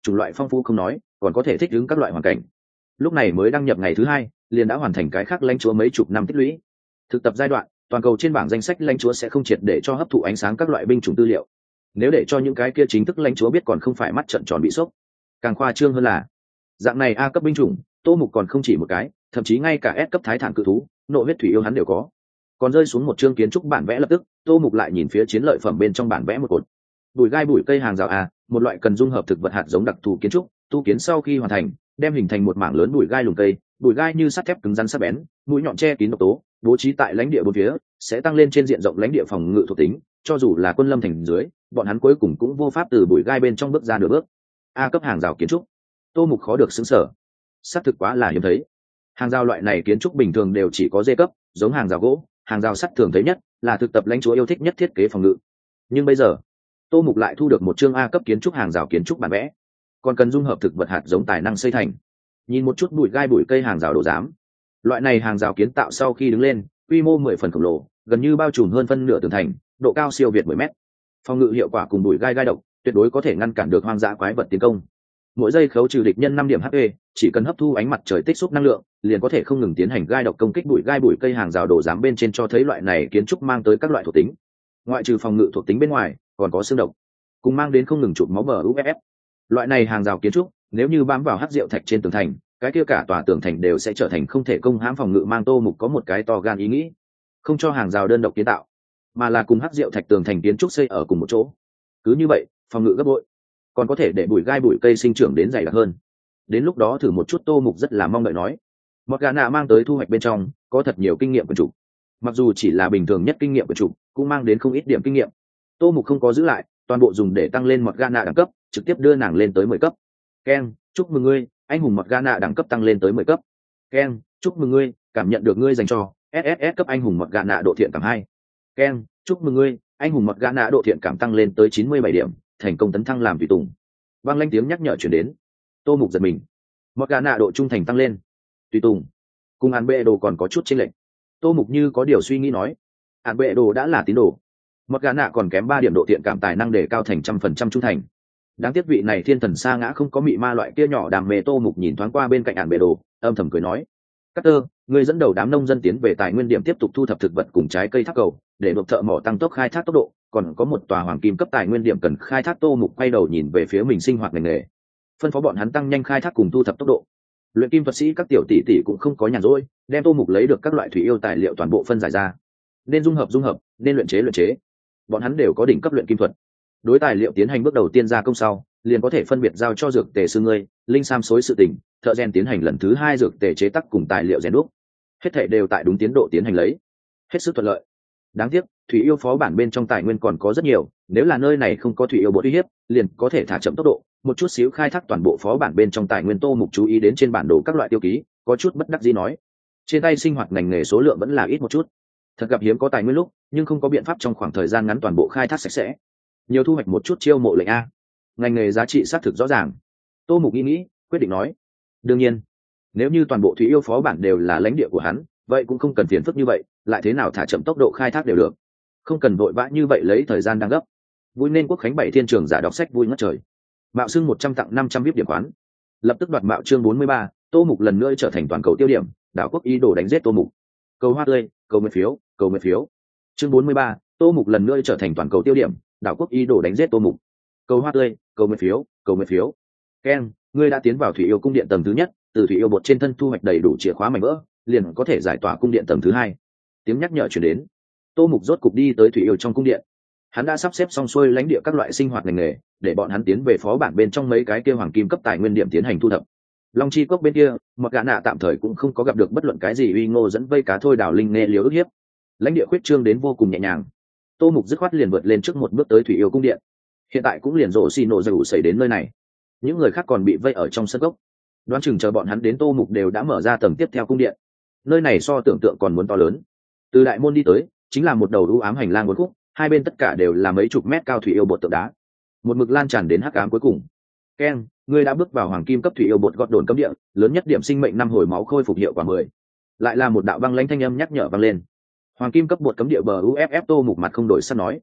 chủng loại phong phú không nói, còn có thể thích ứng các loại hoàn cảnh. Lúc này mới đăng nhập ngày thứ 2, liền đã hoàn thành cái khác lãnh chúa mấy chục năm tích lũy. Thực tập giai đoạn, toàn cầu trên bảng danh sách lãnh chúa sẽ không triệt để cho hấp thụ ánh sáng các loại binh chủng tư liệu. Nếu để cho những cái kia chính thức lãnh chúa biết còn không phải mắt trợn tròn bị sốc. Càng khoa trương hơn là, dạng này A cấp binh chủng, Tô Mục còn không chỉ một cái, thậm chí ngay cả S cấp thái thản cự thú, nộ huyết thủy yêu hắn đều có. Còn rơi xuống một chương kiến trúc bản vẽ lập tức, Tô Mục lại nhìn phía chiến lợi phẩm bên trong bản vẽ một cột. Bụi gai bụi cây hàng rào A, một loại cần dung hợp thực vật hạt giống đặc thù kiến trúc, tu kiến sau khi hoàn thành, đem hình thành một mảng lớn bụi gai lùm cây, bụi gai như sắt thép cứng rắn sắc bén, mũi nhọn che kín độc tố, bố trí tại lãnh địa bốn phía, sẽ tăng lên trên diện rộng lãnh địa phòng ngự thuộc tính, cho dù là quân lâm thành dưới, bọn hắn cuối cùng cũng vô pháp từ bụi gai bên trong bước ra nửa bước. A cấp hàng rào kiến trúc, Tô Mục khó được xứng sở, xác thực quá là hiếm thấy. Hàng rào loại này kiến trúc bình thường đều chỉ có D cấp, giống hàng rào gỗ, hàng rào sắt thường thấy nhất là thực tập lãnh chúa yêu thích nhất thiết kế phòng ngự. Nhưng bây giờ, Tô Mục lại thu được một chương A cấp kiến trúc hàng rào kiến trúc bản vẽ, còn cần dung hợp thực vật hạt giống tài năng xây thành. Nhìn một chút bụi gai bụi cây hàng rào đồ giám, loại này hàng rào kiến tạo sau khi đứng lên, quy mô 10 phần khổng lồ, gần như bao trùm hơn phân nửa tường thành, độ cao siêu việt 10 mét. Phòng ngự hiệu quả cùng bụi gai gai độc, tuyệt đối có thể ngăn cản được hoang dã quái vật tiến công. Mỗi giây khấu trừ địch nhân 5 điểm HP, chỉ cần hấp thu ánh mặt trời tích xúc năng lượng, liền có thể không ngừng tiến hành gai độc công kích bụi gai bụi cây hàng rào đồ giám bên trên cho thấy loại này kiến trúc mang tới các loại thuộc tính. Ngoại trừ phòng ngự thuộc tính bên ngoài, còn có xương độc, cùng mang đến không ngừng chụp máu bờ UFF. Loại này hàng rào kiến trúc, nếu như bám vào hắc diệu thạch trên tường thành, cái kia cả tòa tường thành đều sẽ trở thành không thể công hãm phòng ngự. Mang Tô Mục có một cái to gan ý nghĩ, không cho hàng rào đơn độc kiến tạo, mà là cùng hắc diệu thạch tường thành kiến trúc xây ở cùng một chỗ. Cứ như vậy, phòng ngự gấp bội, còn có thể để bụi gai bụi cây sinh trưởng đến dày đặc hơn. Đến lúc đó thử một chút. Tô Mục rất là mong đợi nói. Morgana mang tới thu hoạch bên trong có thật nhiều kinh nghiệm của chủ, mặc dù chỉ là bình thường nhất kinh nghiệm của chủ, cũng mang đến không ít điểm kinh nghiệm. Tô Mục không có giữ lại, toàn bộ dùng để tăng lên Morgana đẳng cấp, trực tiếp đưa nàng lên tới 10 cấp. Ken, chúc mừng ngươi, anh hùng Morgana đẳng cấp tăng lên tới 10 cấp. Ken, chúc mừng ngươi, cảm nhận được ngươi dành cho SSS cấp anh hùng Morgana độ thiện cảm 2. Ken, chúc mừng ngươi, anh hùng Morgana độ thiện cảm tăng lên tới 97 điểm, thành công tấn thăng làm tùy tùng. Vang lên tiếng nhắc nhở truyền đến. Tô Mục giật mình. Morgana độ trung thành tăng lên. Tùy tùng. Cùng Hàn Bệ Đồ còn có chút chênh lệch. Tô Mục như có điều suy nghĩ nói. Hàn Bệ Đồ đã là tín đồ, Morgana còn kém 3 điểm độ thiện cảm tài năng để cao thành 100% trung thành. Đáng tiếc vị này thiên thần sa ngã không có mị ma loại kia nhỏ đam mê. Tô Mục nhìn thoáng qua bên cạnh Hàn Bệ Đồ, âm thầm cười nói. Carter, người dẫn đầu đám nông dân tiến về tài nguyên điểm tiếp tục thu thập thực vật cùng trái cây thác cầu, để đột thợ mỏ tăng tốc khai thác tốc độ, còn có một tòa hoàng kim cấp tài nguyên điểm cần khai thác. Tô Mục quay đầu nhìn về phía mình sinh hoạt ngành nghề, phân phó bọn hắn tăng nhanh khai thác cùng thu thập tốc độ. Luyện kim thuật sĩ các tiểu tỷ tỷ cũng không có nhàn rỗi, đem Tô Mục lấy được các loại thủy yêu tài liệu toàn bộ phân giải ra, nên dung hợp, nên luyện chế. Bọn hắn đều có đỉnh cấp luyện kim thuật, đối tài liệu tiến hành bước đầu tiên gia công sau, liền có thể phân biệt giao cho dược tề sư ngươi, linh sam xối sự tình, thợ rèn tiến hành lần thứ 2 dược tề chế tác cùng tài liệu rèn đúc. Hết thảy đều tại đúng tiến độ tiến hành lấy, hết sức thuận lợi. Đáng tiếc, thủy yêu phó bản bên trong tài nguyên còn có rất nhiều, nếu là nơi này không có thủy yêu bột uy hiếp, liền có thể thả chậm tốc độ, một chút xíu khai thác toàn bộ phó bản bên trong tài nguyên. Tô Mục chú ý đến trên bản đồ các loại tiêu ký, có chút bất đắc dĩ nói, trên tay sinh hoạt ngành nghề số lượng vẫn là ít một chút, thật gặp hiếm có tài nguyên lúc, nhưng không có biện pháp trong khoảng thời gian ngắn toàn bộ khai thác sạch sẽ. Nhiều thu hoạch một chút chiêu mộ lệnh a, ngành nghề giá trị xác thực rõ ràng. Tô Mục nghĩ, quyết định nói, đương nhiên, nếu như toàn bộ thủy yêu phó bản đều là lãnh địa của hắn, vậy cũng không cần phiền phức như vậy, lại thế nào thả chậm tốc độ khai thác đều được, không cần vội vã như vậy lấy thời gian đang gấp. Vui nên quốc khánh 7 thiên trường giả đọc sách vui ngất trời. Mạo xưng 100 tặng 500 VIP điểm quán. Lập tức đoạt mạo chương 43, Tô Mục lần nữa trở thành toàn cầu tiêu điểm, đảo quốc ý đồ đánh giết Tô Mục. Cầu hoa tươi, cầu nguyện phiếu. Chương 43, Tô Mục lần nữa trở thành toàn cầu tiêu điểm, đảo quốc ý đồ đánh giết Tô Mục. Cầu hoa tươi, cầu nguyện phiếu. Ken, ngươi đã tiến vào thủy yêu cung điện tầng thứ nhất, từ thủy yêu bột trên thân thu hoạch đầy đủ chìa khóa mảnh vỡ, liền có thể giải tỏa cung điện tầng thứ 2. Tiếng nhắc nhở truyền đến. Tô Mục rốt cục đi tới thủy yêu trong cung điện. Hắn đã sắp xếp xong xuôi lãnh địa các loại sinh hoạt ngành nghề, để bọn hắn tiến về phó bản bên trong mấy cái kia hoàng kim cấp tài nguyên điểm tiến hành thu thập. Long chi cốc bên kia, một gã nạ tạm thời cũng không có gặp được bất luận cái gì uy ngô dẫn vây cá thôi đào linh nghe liều ức hiếp. Lãnh địa khuyết trương đến vô cùng nhẹ nhàng. Tô Mục dứt khoát liền vượt lên trước một bước tới thủy yêu cung điện. Hiện tại cũng liền rộ xì nộ dầu xảy đến nơi này. Những người khác còn bị vây ở trong sân cốc. Đoán chừng chờ bọn hắn đến, Tô Mục đều đã mở ra tầng tiếp theo cung điện. Nơi này so tưởng tượng còn muốn to lớn. Từ đại môn đi tới, chính là một đầu u ám hành lang uốn khúc, hai bên tất cả đều là mấy chục mét cao thủy yêu bột tượng đá, một mực lan tràn đến hắc ám cuối cùng. Ken, ngươi đã bước vào hoàng kim cấp thủy yêu bột gọt đồn cấm địa, lớn nhất điểm sinh mệnh 5 hồi máu khôi phục hiệu quả 10. Lại là một đạo băng lãnh thanh âm nhắc nhở vang lên. Hoàng kim cấp bột cấm địa bờ UFF. Tô Mục mặt không đổi sắc nói,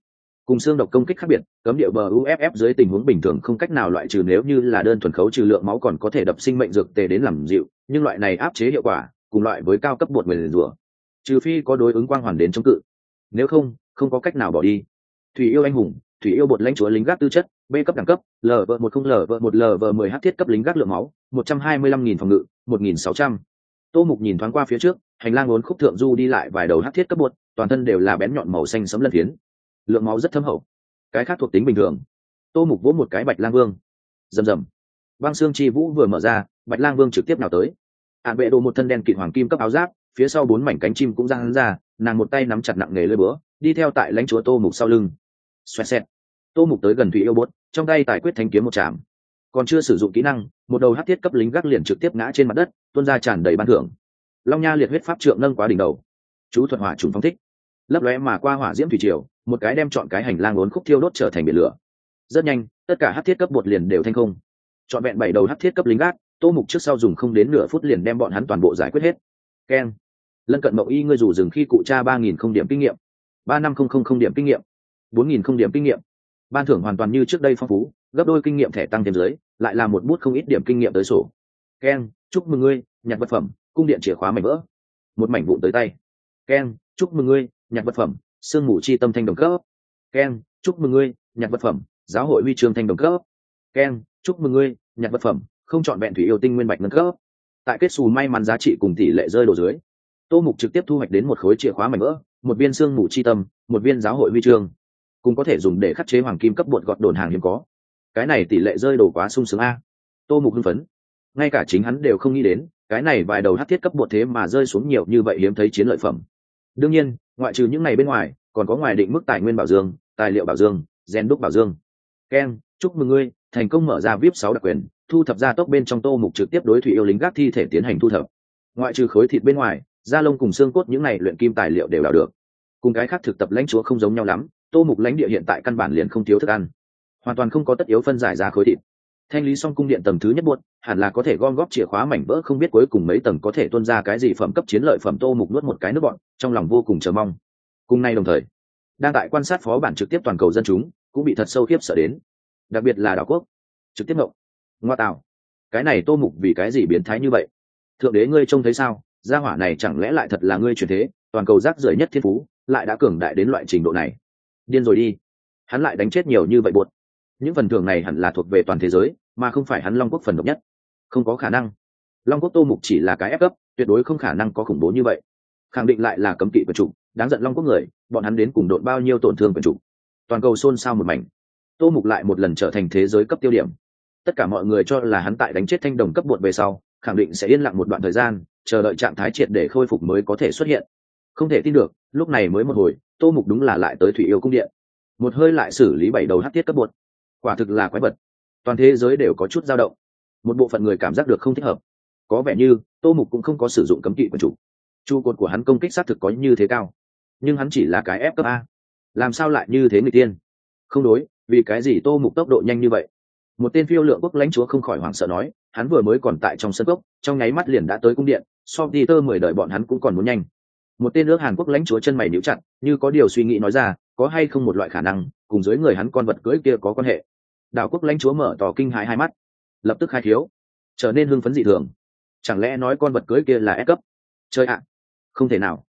Cùng xương độc công kích khác biệt, cấm địa bờ UFF dưới tình huống bình thường không cách nào loại trừ, nếu như là đơn thuần khấu trừ lượng máu còn có thể đập sinh mệnh dược tề đến làm dịu, nhưng loại này áp chế hiệu quả cùng loại với cao cấp bột nguyền rủa, trừ phi có đối ứng quang hoàn đến chống cự, nếu không không có cách nào bỏ đi. Thủy yêu anh hùng, thủy yêu bột lãnh chúa lính gác tư chất, B cấp đẳng cấp, LV10 LV1 LV10 H thiết cấp lính gác lượng máu, 125.000 phòng ngự, 1.600. Tô Mục nhìn thoáng qua phía trước, hành lang uốn khúc thượng du đi lại vài đầu H thiết cấp bột, toàn thân đều là bén nhọn màu xanh sẫm lân phiến, lượng máu rất thâm hậu. Cái khác thuộc tính bình thường. Tô Mục vỗ một cái Bạch Lang Vương, rầm rầm, băng xương chi vũ vừa mở ra, Bạch Lang Vương trực tiếp nào tới. Ản Vệ Đồ một thân đen kịt hoàng kim cấp áo giáp, phía sau 4 mảnh cánh chim cũng giang ra, nàng một tay nắm chặt nặng nề lưỡi búa, đi theo tại lãnh chúa Tô Mục sau lưng. Xoẹt xẹt. Tô Mục tới gần thủy yêu bốt, trong tay tài quyết thanh kiếm một chạm, còn chưa sử dụng kỹ năng, một đầu hắc thiết cấp lính gác liền trực tiếp ngã trên mặt đất, tuôn ra tràn đầy ban thưởng. Long nha liệt huyết pháp trượng nâng quá đỉnh đầu, chú thuật hỏa trùng phóng thích, lấp lóe mà qua hỏa diễm thủy triều, một cái đem chọn cái hành lang uốn khúc thiêu đốt trở thành biển lửa. Rất nhanh, tất cả hắc thiết cấp bột liền đều thành không. Chọn vẹn 7 đầu hắc thiết cấp lính gác, Tô Mục trước sau dùng không đến nửa phút liền đem bọn hắn toàn bộ giải quyết hết. Keng. Lân cận mộng y ngươi dù dừng khi cụ tra 3.000 không điểm kinh nghiệm, 35.000 điểm kinh nghiệm, 4.000 không điểm kinh nghiệm. Ban thưởng hoàn toàn như trước đây phong phú, gấp đôi kinh nghiệm thẻ tăng thêm dưới, lại là một bút không ít điểm kinh nghiệm tới sổ. Keng, chúc mừng ngươi, nhặt vật phẩm, cung điện chìa khóa mảnh vỡ. Một mảnh vụn tới tay. Keng, chúc mừng ngươi, nhặt vật phẩm, sương mù chi tâm thanh đồng cấp. Keng, chúc mừng ngươi, nhặt vật phẩm, giáo hội huy chương thanh đồng cấp. Keng, chúc mừng ngươi, nhặt vật phẩm, không chọn vẹn thủy yêu tinh nguyên bạch ngân cấp. Tại kết xù may mắn giá trị cùng tỷ lệ rơi đồ dưới, Tô Mục trực tiếp thu hoạch đến một khối chìa khóa mảnh vỡ, một viên sương mù chi tâm, một viên giáo hội huy chương, cũng có thể dùng để khắc chế hoàng kim cấp bột gọt đồn hàng hiếm có. Cái này tỷ lệ rơi đồ quá sung sướng a. Tô Mục hưng phấn, ngay cả chính hắn đều không nghĩ đến, cái này vài đầu hắc thiết cấp bột thế mà rơi xuống nhiều như vậy hiếm thấy chiến lợi phẩm. Đương nhiên, ngoại trừ những này bên ngoài, còn có ngoài định mức tài nguyên bảo dương, tài liệu bảo dương, gen đúc bảo dương. Keng, chúc mừng ngươi, thành công mở ra VIP 6 đặc quyền, thu thập gia tốc bên trong. Tô Mục trực tiếp đối thủy yêu lính gác thi thể tiến hành thu thập. Ngoại trừ khối thịt bên ngoài, da lông cùng xương cốt những này luyện kim tài liệu đều đào được. Cùng cái khác thực tập lãnh chúa không giống nhau lắm, Tô Mục lãnh địa hiện tại căn bản liền không thiếu thức ăn, hoàn toàn không có tất yếu phân giải ra khối thịt. Thanh lý xong cung điện tầng thứ nhất buốt, hẳn là có thể gom góp chìa khóa mảnh vỡ, không biết cuối cùng mấy tầng có thể tuôn ra cái gì phẩm cấp chiến lợi phẩm. Tô Mục nuốt một cái nước bọt, trong lòng vô cùng chờ mong. Cùng nay đồng thời, đang tại quan sát phó bản trực tiếp toàn cầu dân chúng cũng bị thật sâu khiếp sợ đến, đặc biệt là đảo quốc trực tiếp ngộng. Ngoa tạo, cái này Tô Mục vì cái gì biến thái như vậy? Thượng đế ngươi trông thấy sao? Gia hỏa này chẳng lẽ lại thật là ngươi chuyển thế, toàn cầu rác rưởi nhất thiên phú, lại đã cường đại đến loại trình độ này? Điên rồi đi, hắn lại đánh chết nhiều như vậy buột. Những phần thưởng này hẳn là thuộc về toàn thế giới, mà không phải hắn Long Quốc phần độc nhất. Không có khả năng, Long Quốc Tô Mục chỉ là cái ép cấp, tuyệt đối không khả năng có khủng bố như vậy. Khẳng định lại là cấm kỵ quyền chủ, đáng giận Long Quốc người, bọn hắn đến cùng độn bao nhiêu tổn thương quyền chủ. Toàn cầu xôn xao một mảnh. Tô Mục lại một lần trở thành thế giới cấp tiêu điểm. Tất cả mọi người cho là hắn tại đánh chết thanh đồng cấp bột về sau, khẳng định sẽ yên lặng một đoạn thời gian, chờ đợi trạng thái triệt để khôi phục mới có thể xuất hiện. Không thể tin được, lúc này mới một hồi, Tô Mục đúng là lại tới thủy yêu cung điện, một hơi lại xử lý 7 đầu hắc thiết cấp bột. Quả thực là quái vật, toàn thế giới đều có chút dao động. Một bộ phận người cảm giác được không thích hợp, có vẻ như Tô Mục cũng không có sử dụng cấm kỵ quyền chủ. Trụ cột của hắn công kích xác thực có như thế cao, nhưng hắn chỉ là cái ép cấp a, làm sao lại như thế người tiên? Không đối, vì cái gì Tô Mục tốc độ nhanh như vậy? Một tên phiêu lượng quốc lãnh chúa không khỏi hoảng sợ nói, hắn vừa mới còn tại trong sân cốc, trong nháy mắt liền đã tới cung điện, so Peter 10 đời bọn hắn cũng còn muốn nhanh. Một tên nước Hàn Quốc lãnh chúa chân mày nhíu chặt, như có điều suy nghĩ nói ra, có hay không một loại khả năng cùng dưới người hắn con vật cưỡi kia có quan hệ? Đảo quốc lãnh chúa mở tỏ kinh hãi hai mắt, lập tức khai khiếu, trở nên hưng phấn dị thường. Chẳng lẽ nói con vật cưỡi kia là S cấp? Chơi ạ, không thể nào.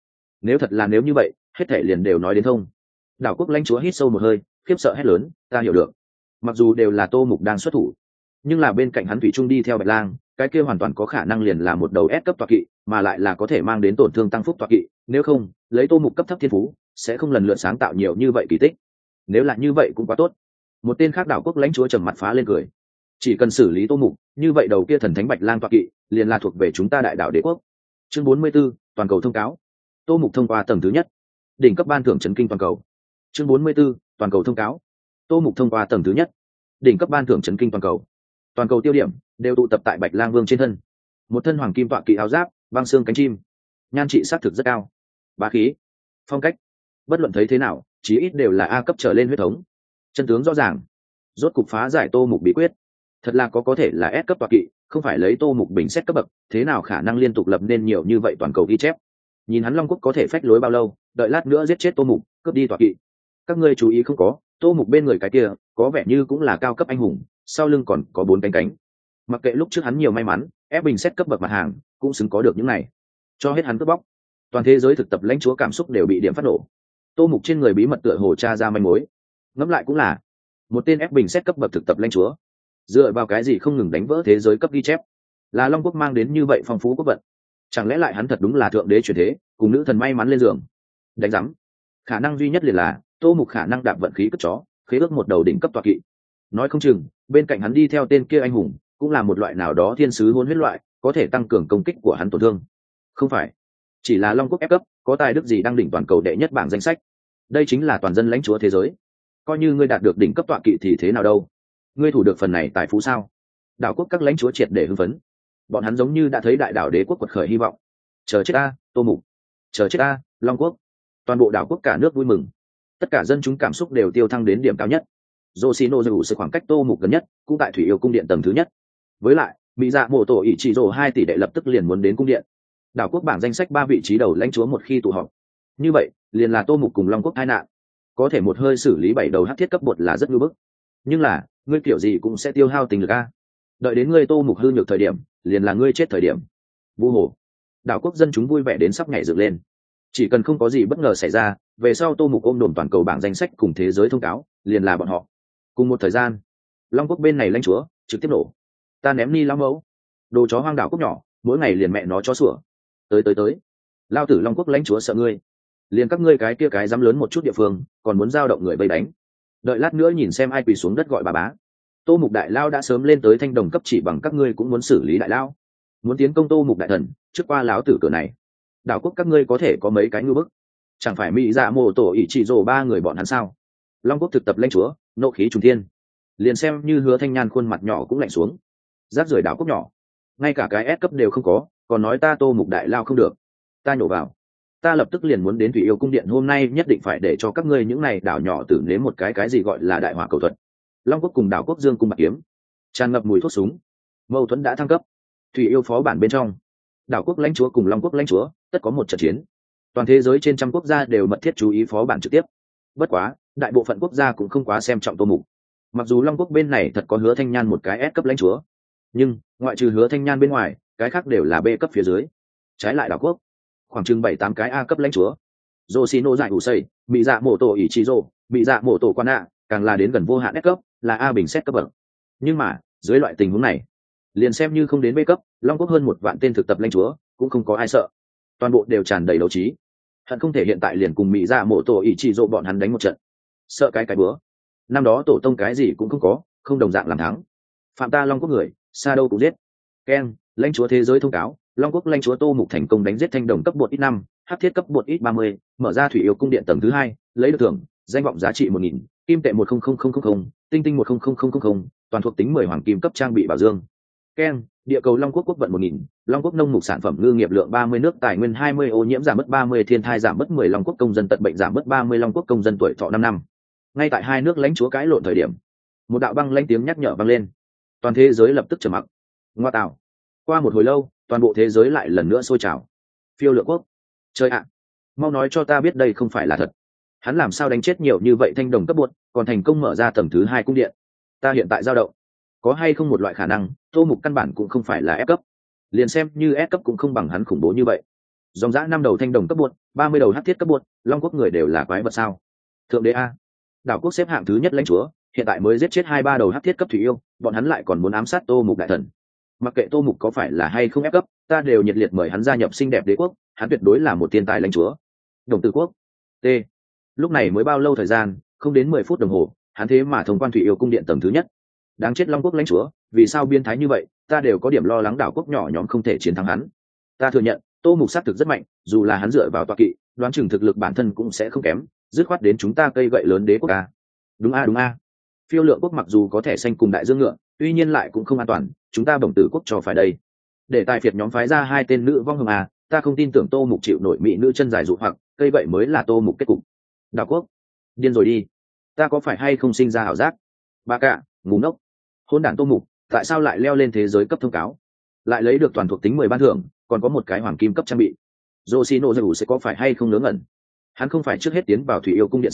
Nếu như vậy, hết thảy liền đều nói đến thông. Đảo quốc lãnh chúa hít sâu một hơi, khiếp sợ hét lớn, ta hiểu được. Mặc dù đều là Tô Mục đang xuất thủ, nhưng là bên cạnh hắn thủy chung đi theo Bạch Lang, cái kia hoàn toàn có khả năng liền là một đầu S cấp tọa kỵ, mà lại là có thể mang đến tổn thương tăng phúc tọa kỵ, nếu không, lấy Tô Mục cấp thấp thiên phú, sẽ không lần lượt sáng tạo nhiều như vậy kỳ tích. Nếu là như vậy cũng quá tốt. Một tên khác đảo quốc lãnh chúa trầm mặt phá lên cười. Chỉ cần xử lý Tô Mục, như vậy đầu kia thần thánh Bạch Lang tọa kỵ, liền là thuộc về chúng ta đại đảo đế quốc. Chương 44, toàn cầu thông cáo. Tô Mục thông qua tầng thứ nhất, đỉnh cấp ban thưởng chấn kinh toàn cầu. Chương 44, toàn cầu thông cáo. Tô Mục thông qua tầng thứ nhất, đỉnh cấp ban thưởng chấn kinh toàn cầu. Toàn cầu tiêu điểm đều tụ tập tại Bạch Lang Vương trên thân. Một thân hoàng kim tọa kỵ áo giáp, băng xương cánh chim, nhan trị xác thực rất cao. Bá khí, phong cách, bất luận thấy thế nào, chí ít đều là A cấp trở lên huyết thống. Chân tướng rõ ràng, rốt cục phá giải Tô Mục bí quyết. Thật là có thể là S cấp tọa kỵ, không phải lấy Tô Mục bình xét cấp bậc, thế nào khả năng liên tục lập nên nhiều như vậy toàn cầu ghi chép. Nhìn hắn Long Quốc có thể phách lối bao lâu, đợi lát nữa giết chết Tô Mục, cướp đi tọa kỵ. Các ngươi chú ý không có, Tô Mục bên người cái kia có vẻ như cũng là cao cấp anh hùng, sau lưng còn có 4 cánh cánh. Mặc kệ lúc trước hắn nhiều may mắn, ép bình xét cấp bậc mặt hàng cũng xứng có được những này. Cho hết hắn cướp bóc, toàn thế giới thực tập lãnh chúa cảm xúc đều bị điểm phát nổ. Tô Mục trên người bí mật tựa hồ tra ra manh mối. Ngẫm lại cũng là, một tên ép bình xét cấp bậc thực tập lãnh chúa, dựa vào cái gì không ngừng đánh vỡ thế giới cấp ghi chép, là Long Quốc mang đến như vậy phong phú quốc vận. Chẳng lẽ lại hắn thật đúng là thượng đế chuyển thế, cùng nữ thần may mắn lên giường? Đánh giám, khả năng duy nhất liền là Tô Mục khả năng đạp vận khí cất chó, khế ước một đầu đỉnh cấp tọa kỵ. Nói không chừng bên cạnh hắn đi theo tên kia anh hùng cũng là một loại nào đó thiên sứ hôn huyết loại, có thể tăng cường công kích của hắn tổn thương. Không phải chỉ là Long Quốc ép cấp, có tài đức gì đang đỉnh toàn cầu đệ nhất bảng danh sách? Đây chính là toàn dân lãnh chúa thế giới. Coi như ngươi đạt được đỉnh cấp tọa kỵ thì thế nào đâu? Ngươi thủ được phần này tài phú sao? Đảo quốc các lãnh chúa triệt để hưng phấn, bọn hắn giống như đã thấy đại đảo đế quốc quật khởi hy vọng. Chờ chết a, Tô Mục! Chờ chết a, Long Quốc! Toàn bộ đảo quốc cả nước vui mừng, tất cả dân chúng cảm xúc đều tiêu thăng đến điểm cao nhất. Yoshino dù sự khoảng cách Tô Mục gần nhất cũng tại Thủy Yêu cung điện tầng thứ nhất. Với lại mỹ dạ mổ tổ ỷ chỉ rồ 2 tỷ đệ lập tức liền muốn đến cung điện. Đảo quốc bảng danh sách 3 vị trí đầu lãnh chúa một khi tụ họp, như vậy liền là Tô Mục cùng Long Quốc tai nạn. Có thể một hơi xử lý 7 đầu hắc thiết cấp bột là rất ngưỡng bức, nhưng là ngươi kiểu gì cũng sẽ tiêu hao tình lực a. Đợi đến ngươi Tô Mục hư nhược thời điểm, liền là ngươi chết thời điểm. Vu hồ, đảo quốc dân chúng vui vẻ đến sắp nhảy dựng lên. Chỉ cần không có gì bất ngờ xảy ra, về sau Tô Mục ôm đồn toàn cầu bảng danh sách cùng thế giới thông cáo, liền là bọn họ. Cùng một thời gian, Long Quốc bên này lãnh chúa trực tiếp nổ. Ta ném ni lão mẫu, đồ chó hoang đảo quốc nhỏ, mỗi ngày liền mẹ nó chó sủa. Tới, lao tử Long Quốc lãnh chúa sợ ngươi, liền các ngươi cái kia cái dám lớn một chút địa phương, còn muốn giao động người vây đánh. Đợi lát nữa nhìn xem ai quỳ xuống đất gọi bà bá. Tô Mục đại lao đã sớm lên tới thanh đồng cấp, chỉ bằng các ngươi cũng muốn xử lý đại lao, muốn tiến công Tô Mục đại thần, trước qua láo tử cửa này. Đảo quốc các ngươi có thể có mấy cái ngư bức, chẳng phải mỹ dạ mổ tổ ỷ chỉ rồ 3 người bọn hắn sao? Long Quốc thực tập lãnh chúa nộ khí trùng thiên, liền xem như Hứa Thanh Nhan khuôn mặt nhỏ cũng lạnh xuống. Rác rưởi đảo quốc nhỏ, ngay cả cái S cấp đều không có, còn nói ta Tô Mục đại lao không được. Ta nhổ vào, ta lập tức liền muốn đến Thủy Yêu cung điện, hôm nay nhất định phải để cho các ngươi những này đảo nhỏ tử nếm một cái gì gọi là đại hỏa cầu thuật. Long Quốc cùng đảo quốc Dương cung bạc kiếm, tràn ngập mùi thuốc súng, mâu thuẫn đã thăng cấp. Thủy Yêu phó bản bên trong, đảo quốc lãnh chúa cùng Long Quốc lãnh chúa tất có một trận chiến. Toàn thế giới trên trăm quốc gia đều mật thiết chú ý phó bản trực tiếp. Bất quá đại bộ phận quốc gia cũng không quá xem trọng Tô Mục. Mặc dù Long Quốc bên này thật có Hứa Thanh Nhan một cái S cấp lãnh chúa, nhưng ngoại trừ Hứa Thanh Nhan bên ngoài, cái khác đều là B cấp phía dưới. Trái lại đảo quốc khoảng chừng 7-8 cái A cấp lãnh chúa. Yoshino giải ủ xây, bị dạ mổ tổ ỷ chỉ rồ, bị dạ mổ tổ quan ạ, càng là đến gần vô hạn S cấp, là A bình xét cấp bậc. Nhưng mà dưới loại tình huống này, liền xem như không đến B cấp, Long Quốc hơn 1 vạn tên thực tập lãnh chúa cũng không có ai sợ, toàn bộ đều tràn đầy đấu trí, hận không thể hiện tại liền cùng mỹ dạ mổ tổ ỷ chỉ rộ bọn hắn đánh một trận. Sợ cái bữa năm đó tổ tông cái gì cũng không có, không đồng dạng làm thắng. Phạm ta Long Quốc người, xa đâu cũng giết. Keng, lãnh chúa thế giới thông cáo, Long Quốc lãnh chúa Tô Mục thành công đánh giết thanh đồng cấp bột X5, hắc thiết cấp bột X30, mở ra Thủy Yêu cung điện tầng thứ 2, lấy được thưởng danh vọng giá trị 1000, kim tệ 100000, tinh tinh 100000, toàn thuộc tính 10 hoàng kim cấp trang bị bảo dương. Keng, địa cầu Long Quốc quốc vận 1000, Long Quốc nông mục sản phẩm ngư nghiệp lượng 30, nước tài nguyên 20, ô nhiễm giảm mất 30, thiên thai giảm mất 10, Long Quốc công dân tật bệnh giảm mất 30, Long Quốc công dân tuổi thọ 5 năm. Ngay tại hai nước lãnh chúa cãi lộn thời điểm, một đạo băng lãnh tiếng nhắc nhở vang lên. Toàn thế giới lập tức trầm mặc. Ngoa tạo. Qua một hồi lâu, toàn bộ thế giới lại lần nữa sôi trào. Phiêu Lượng Quốc, trời ạ, mau nói cho ta biết đây không phải là thật. Hắn làm sao đánh chết nhiều như vậy thanh đồng cấp bột, còn thành công mở ra tầng thứ 2 cung điện? Ta hiện tại dao động, có hay không một loại khả năng Tô Mục căn bản cũng không phải là F cấp, liền xem như S cấp cũng không bằng hắn khủng bố như vậy. Dòng dã 5 đầu thanh đồng cấp bột, 30 đầu hắc thiết cấp bột, Long Quốc người đều là quái vật sao? Thượng đế a, đảo quốc xếp hạng thứ nhất lãnh chúa, hiện tại mới giết chết 2-3 đầu hắc thiết cấp Thủy Yêu, bọn hắn lại còn muốn ám sát Tô Mục đại thần. Mặc kệ Tô Mục có phải là hay không F cấp, ta đều nhiệt liệt mời hắn gia nhập xinh đẹp đế quốc, hắn tuyệt đối là một thiên tài lãnh chúa. Đồng Tử Quốc T, lúc này mới bao lâu thời gian, không đến 10 phút đồng hồ, hắn thế mà thông quan Thủy Yêu cung điện tầng thứ nhất. Đáng chết Long Quốc lãnh chúa, vì sao biên thái như vậy, ta đều có điểm lo lắng đảo quốc nhỏ nhóm không thể chiến thắng hắn. Ta thừa nhận Tô Mục sát thực rất mạnh, dù là hắn dựa vào tọa kỵ, đoán chừng thực lực bản thân cũng sẽ không kém, dứt khoát đến chúng ta cây gậy lớn đế quốc a. Đúng a. Phiêu Lượng Quốc mặc dù có thẻ xanh cùng đại dương ngựa, tuy nhiên lại cũng không an toàn, chúng ta Đồng Tử Quốc cho phải đây. Để tài phiệt nhóm phái ra 2 tên nữ vong hồng a, ta không tin tưởng Tô Mục chịu nổi mỹ nữ chân dài dụ hoặc, cây gậy mới là Tô Mục kết cục. Đảo quốc, điên rồi đi, ta có phải hay không sinh ra ảo giác? Ba cạ, ngu ngốc. Hôn đản Tô Mục, tại sao lại leo lên thế giới cấp thông cáo, lại lấy được toàn thuộc tính 10 ban thưởng, còn có một cái hoàng kim cấp trang bị? Yoshino Zeus sẽ có phải hay không ngớ ngẩn? Hắn không phải trước hết tiến vào Thủy Yêu cung điện sao,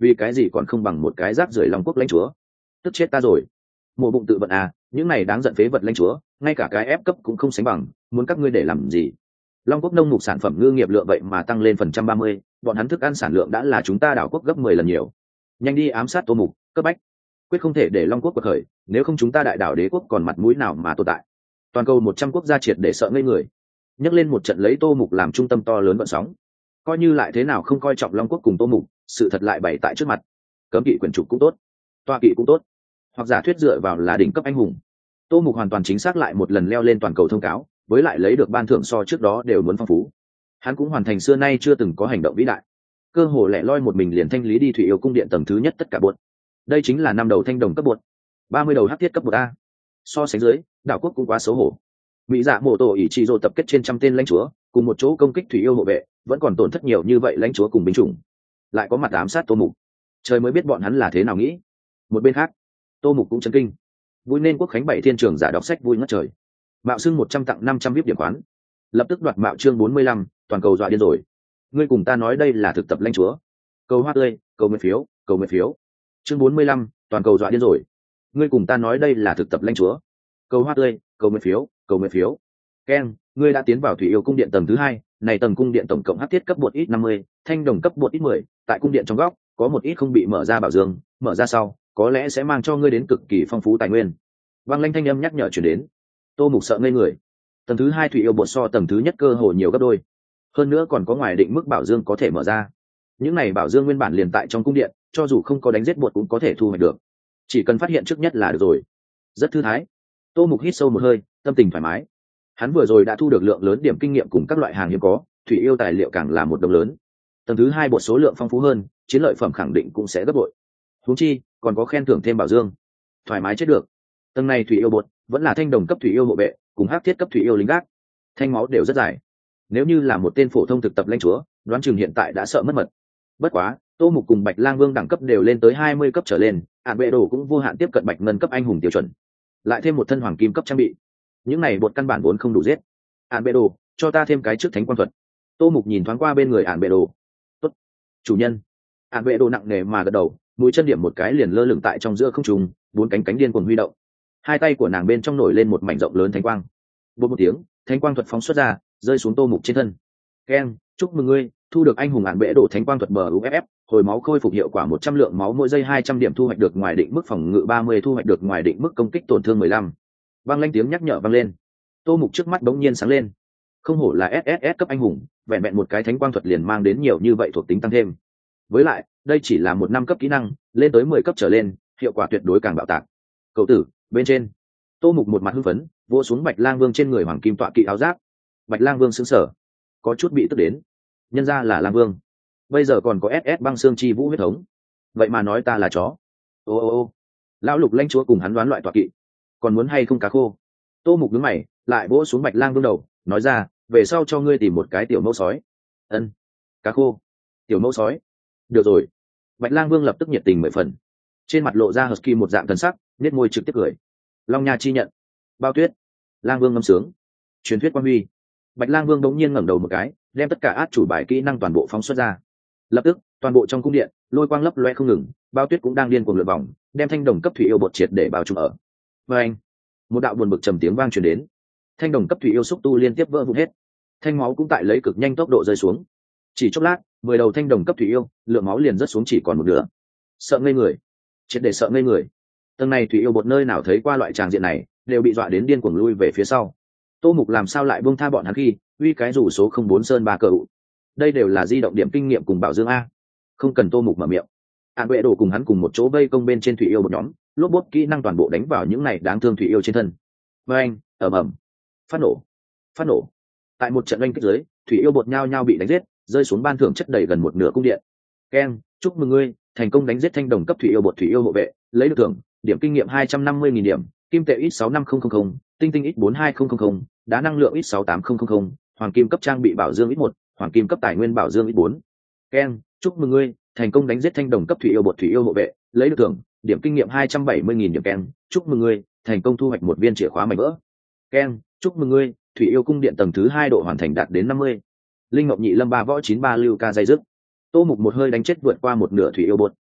vì cái gì còn không bằng một cái rác rưởi long quốc lãnh chúa. Tức chết ta rồi. Mộ Bụng tự vận à, những này đáng giận phế vật lãnh chúa, ngay cả cái ép cấp cũng không sánh bằng, muốn các ngươi để làm gì? Long quốc nông mục sản phẩm ngư nghiệp lượng vậy mà tăng lên phần trăm 30, bọn hắn thức ăn sản lượng đã là chúng ta đảo quốc gấp 10 lần nhiều. Nhanh đi ám sát Tô Mục, cấp bách. Quyết không thể để Long quốc quật khởi, nếu không chúng ta đại đảo đế quốc còn mặt mũi nào mà tồn tại. Toàn cầu 100 quốc gia triệt để sợ ngây người. Nhấc lên một trận lấy Tô Mục làm trung tâm to lớn vận sóng. Coi như lại thế nào không coi trọng Long quốc cùng Tô Mục, sự thật lại bày tại trước mặt. Cấm kỵ quyền trục cũng tốt, toa kỵ cũng tốt, hoặc giả thuyết dựa vào là đỉnh cấp anh hùng. Tô Mục hoàn toàn chính xác lại một lần leo lên toàn cầu thông cáo, với lại lấy được ban thưởng so trước đó đều muốn phong phú. Hắn cũng hoàn thành xưa nay chưa từng có hành động vĩ đại, cơ hồ lẻ loi một mình liền thanh lý đi Thủy Yêu cung điện tầng thứ nhất tất cả bột. Đây chính là năm đầu thanh đồng cấp bột, 30 đầu hắc thiết cấp bột a. So sánh dưới, đảo quốc cũng quá xấu hổ. Mỹ Dạ Mộ Tổ ỷ chỉ rồ tập kết trên trăm tên lãnh chúa, cùng một chỗ công kích Thủy Yêu hộ vệ, vẫn còn tổn thất nhiều như vậy lãnh chúa cùng binh chủng, lại có mặt ám sát Tô Mục. Trời mới biết bọn hắn là thế nào nghĩ. Một bên khác, Tô Mục cũng chấn kinh. Vui nên quốc khánh 7 thiên trường giả đọc sách vui ngất trời. Mạo xưng 100 tặng 500 VIP điểm khoán. Lập tức đoạt mạo chương 45, toàn cầu dọa điên rồi. Ngươi cùng ta nói đây là thực tập lãnh chúa. Cầu hoa tươi, cầu nguyện phiếu, cầu nguyện phiếu. Chương 45, toàn cầu dọa điên rồi. Ngươi cùng ta nói đây là thực tập lãnh chúa. Cầu hoa tươi, cầu nguyện phiếu, cầu nguyện phiếu. Ken, ngươi đã tiến vào Thủy Yêu cung điện tầng thứ 2, này tầng cung điện tổng cộng hắc thiết cấp bột ít 50, thanh đồng cấp bột ít 10, tại cung điện trong góc có một ít không bị mở ra bảo dương, mở ra sau có lẽ sẽ mang cho ngươi đến cực kỳ phong phú tài nguyên. Vang lanh thanh âm nhắc nhở truyền đến. Tô Mục sợ ngây người. Tầng thứ 2 Thủy Yêu bột so tầng thứ nhất cơ hồ nhiều gấp đôi, hơn nữa còn có ngoài định mức bảo dương có thể mở ra. Những này bảo dương nguyên bản liền tại trong cung điện, cho dù không có đánh giết bột cũng có thể thu hoạch được, chỉ cần phát hiện trước nhất là được rồi. Rất thư thái. Tô Mục hít sâu một hơi, tâm tình thoải mái. Hắn vừa rồi đã thu được lượng lớn điểm kinh nghiệm cùng các loại hàng hiếm có, Thủy Yêu tài liệu càng là một đồng lớn. Tầng thứ 2 bột số lượng phong phú hơn, chiến lợi phẩm khẳng định cũng sẽ gấp bội. Huống chi còn có khen thưởng thêm bảo dương, thoải mái chết được. Tầng này Thủy Yêu bột vẫn là thanh đồng cấp Thủy Yêu hộ vệ, cùng hắc thiết cấp Thủy Yêu lính gác, thanh máu đều rất dài. Nếu như là một tên phổ thông thực tập lãnh chúa, đoán chừng hiện tại đã sợ mất mật. Bất quá, Tô Mục cùng Bạch Lang Vương đẳng cấp đều lên tới 20 cấp trở lên, ản bệ đồ cũng vô hạn tiếp cận bạch ngân cấp anh hùng tiêu chuẩn, lại thêm một thân hoàng kim cấp trang bị. Những này bột căn bản vốn không đủ giết. Ản bệ đồ, cho ta thêm cái trước thánh quang thuật. Tô Mục nhìn thoáng qua bên người ản bệ đồ. Tốt, chủ nhân. Ản bệ đồ nặng nề mà gật đầu, mũi chân điểm một cái liền lơ lửng tại trong giữa không trung, bốn cánh cánh điên cuồng huy động. Hai tay của nàng bên trong nổi lên một mảnh rộng lớn thánh quang. Bột một tiếng, thánh quang thuật phóng xuất ra, rơi xuống Tô Mục trên thân. Ken, chúc mừng ngươi thu được anh hùng ản bệ đổ thánh quang thuật buff, hồi máu khôi phục hiệu quả 100 lượng máu mỗi giây 200 điểm, thu hoạch được ngoài định mức phòng ngự 30, thu hoạch được ngoài định mức công kích tổn thương 15. Vang lên tiếng nhắc nhở vang lên. Tô Mục trước mắt bỗng nhiên sáng lên. Không hổ là SSS cấp anh hùng, vẹn vẹn một cái thánh quang thuật liền mang đến nhiều như vậy thuộc tính tăng thêm. Với lại, đây chỉ là một năm cấp kỹ năng, lên tới 10 cấp trở lên, hiệu quả tuyệt đối càng bạo tạc. Cậu tử, bên trên. Tô Mục một mặt hưng phấn, vỗ xuống Bạch Lang Vương trên người hoàng kim tọa kỵ áo giáp. Bạch Lang Vương sững sờ, có chút bị tức đến. Nhân ra là Lang Vương, bây giờ còn có SS băng xương chi vũ huyết thống, vậy mà nói ta là chó. Ô, lão lục lãnh chúa cùng hắn đoán loại tọa kỵ, còn muốn hay không cá khô. Tô Mục nhướng mày, lại vỗ xuống Bạch Lang Vương đầu, nói ra, về sau cho ngươi tìm một cái tiểu mẫu sói. Ân, cá khô, tiểu mẫu sói, được rồi. Bạch Lang Vương lập tức nhiệt tình 10 phần, trên mặt lộ ra husky một dạng thần sắc, nét môi trực tiếp cười. Long Nha chi nhận, Bao Tuyết. Lang Vương ngâm sướng, truyền thuyết quan huy. Bạch Lang Vương đống nhiên ngẩng đầu một cái, đem tất cả át chủ bài kỹ năng toàn bộ phóng xuất ra. Lập tức, toàn bộ trong cung điện, lôi quang lấp loe không ngừng, Bao Tuyết cũng đang điên cuồng lượn vòng, đem thanh đồng cấp Thủy Yêu bột triệt để bao trùm ở. Và anh, một đạo buồn bực trầm tiếng vang truyền đến. Thanh đồng cấp Thủy Yêu xúc tu liên tiếp vỡ vụn hết, thanh máu cũng tại lấy cực nhanh tốc độ rơi xuống. Chỉ chốc lát, 10 đầu thanh đồng cấp Thủy Yêu, lượng máu liền rớt xuống chỉ còn một nửa. Sợ ngây người, triệt để sợ ngây người. Tầng này Thủy Yêu bột nơi nào thấy qua loại tràng diện này, đều bị dọa đến điên cuồng lui về phía sau. Tô Mục làm sao lại buông tha bọn hắn khi uy cái rủ số 04 sơn 3 cờ ụ. Đây đều là di động điểm kinh nghiệm cùng bảo dương a. Không cần Tô Mục mở miệng. Ản bệ đổ cùng hắn cùng một chỗ vây công bên trên Thủy Yêu một nhóm, lốp bốp kỹ năng toàn bộ đánh vào những này đáng thương Thủy Yêu trên thân. Và anh, ầm, phát nổ. Tại một trận oanh kích dưới, Thủy Yêu bột nhao nhao bị đánh giết, rơi xuống ban thưởng chất đầy gần một nửa cung điện. Ken, chúc mừng ngươi thành công đánh giết thanh đồng cấp Thủy Yêu bột Thủy Yêu hộ vệ, lấy được thưởng điểm kinh nghiệm 250.000 điểm, kim tệ ít 65000, tinh tinh ít 42000, đá năng lượng ít 68000, hoàng kim cấp trang bị bảo dương ít 1, hoàng kim cấp tài nguyên bảo dương ít 4. Ken, chúc mừng ngươi thành công đánh giết thanh đồng cấp Thủy Yêu bột Thủy Yêu hộ vệ, lấy được thưởng điểm kinh nghiệm 270.000 điểm. Ken, chúc mừng ngươi thành công thu hoạch một viên chìa khóa mảnh vỡ. Ken, chúc mừng ngươi Thủy Yêu cung điện tầng thứ 2 độ hoàn thành đạt đến 50. Linh Ngọc Nhị Lâm 3 võ 93 lưu ca dây dứt. Tô Mục một hơi đánh chết vượt qua một nửa Thủy Yêu bột,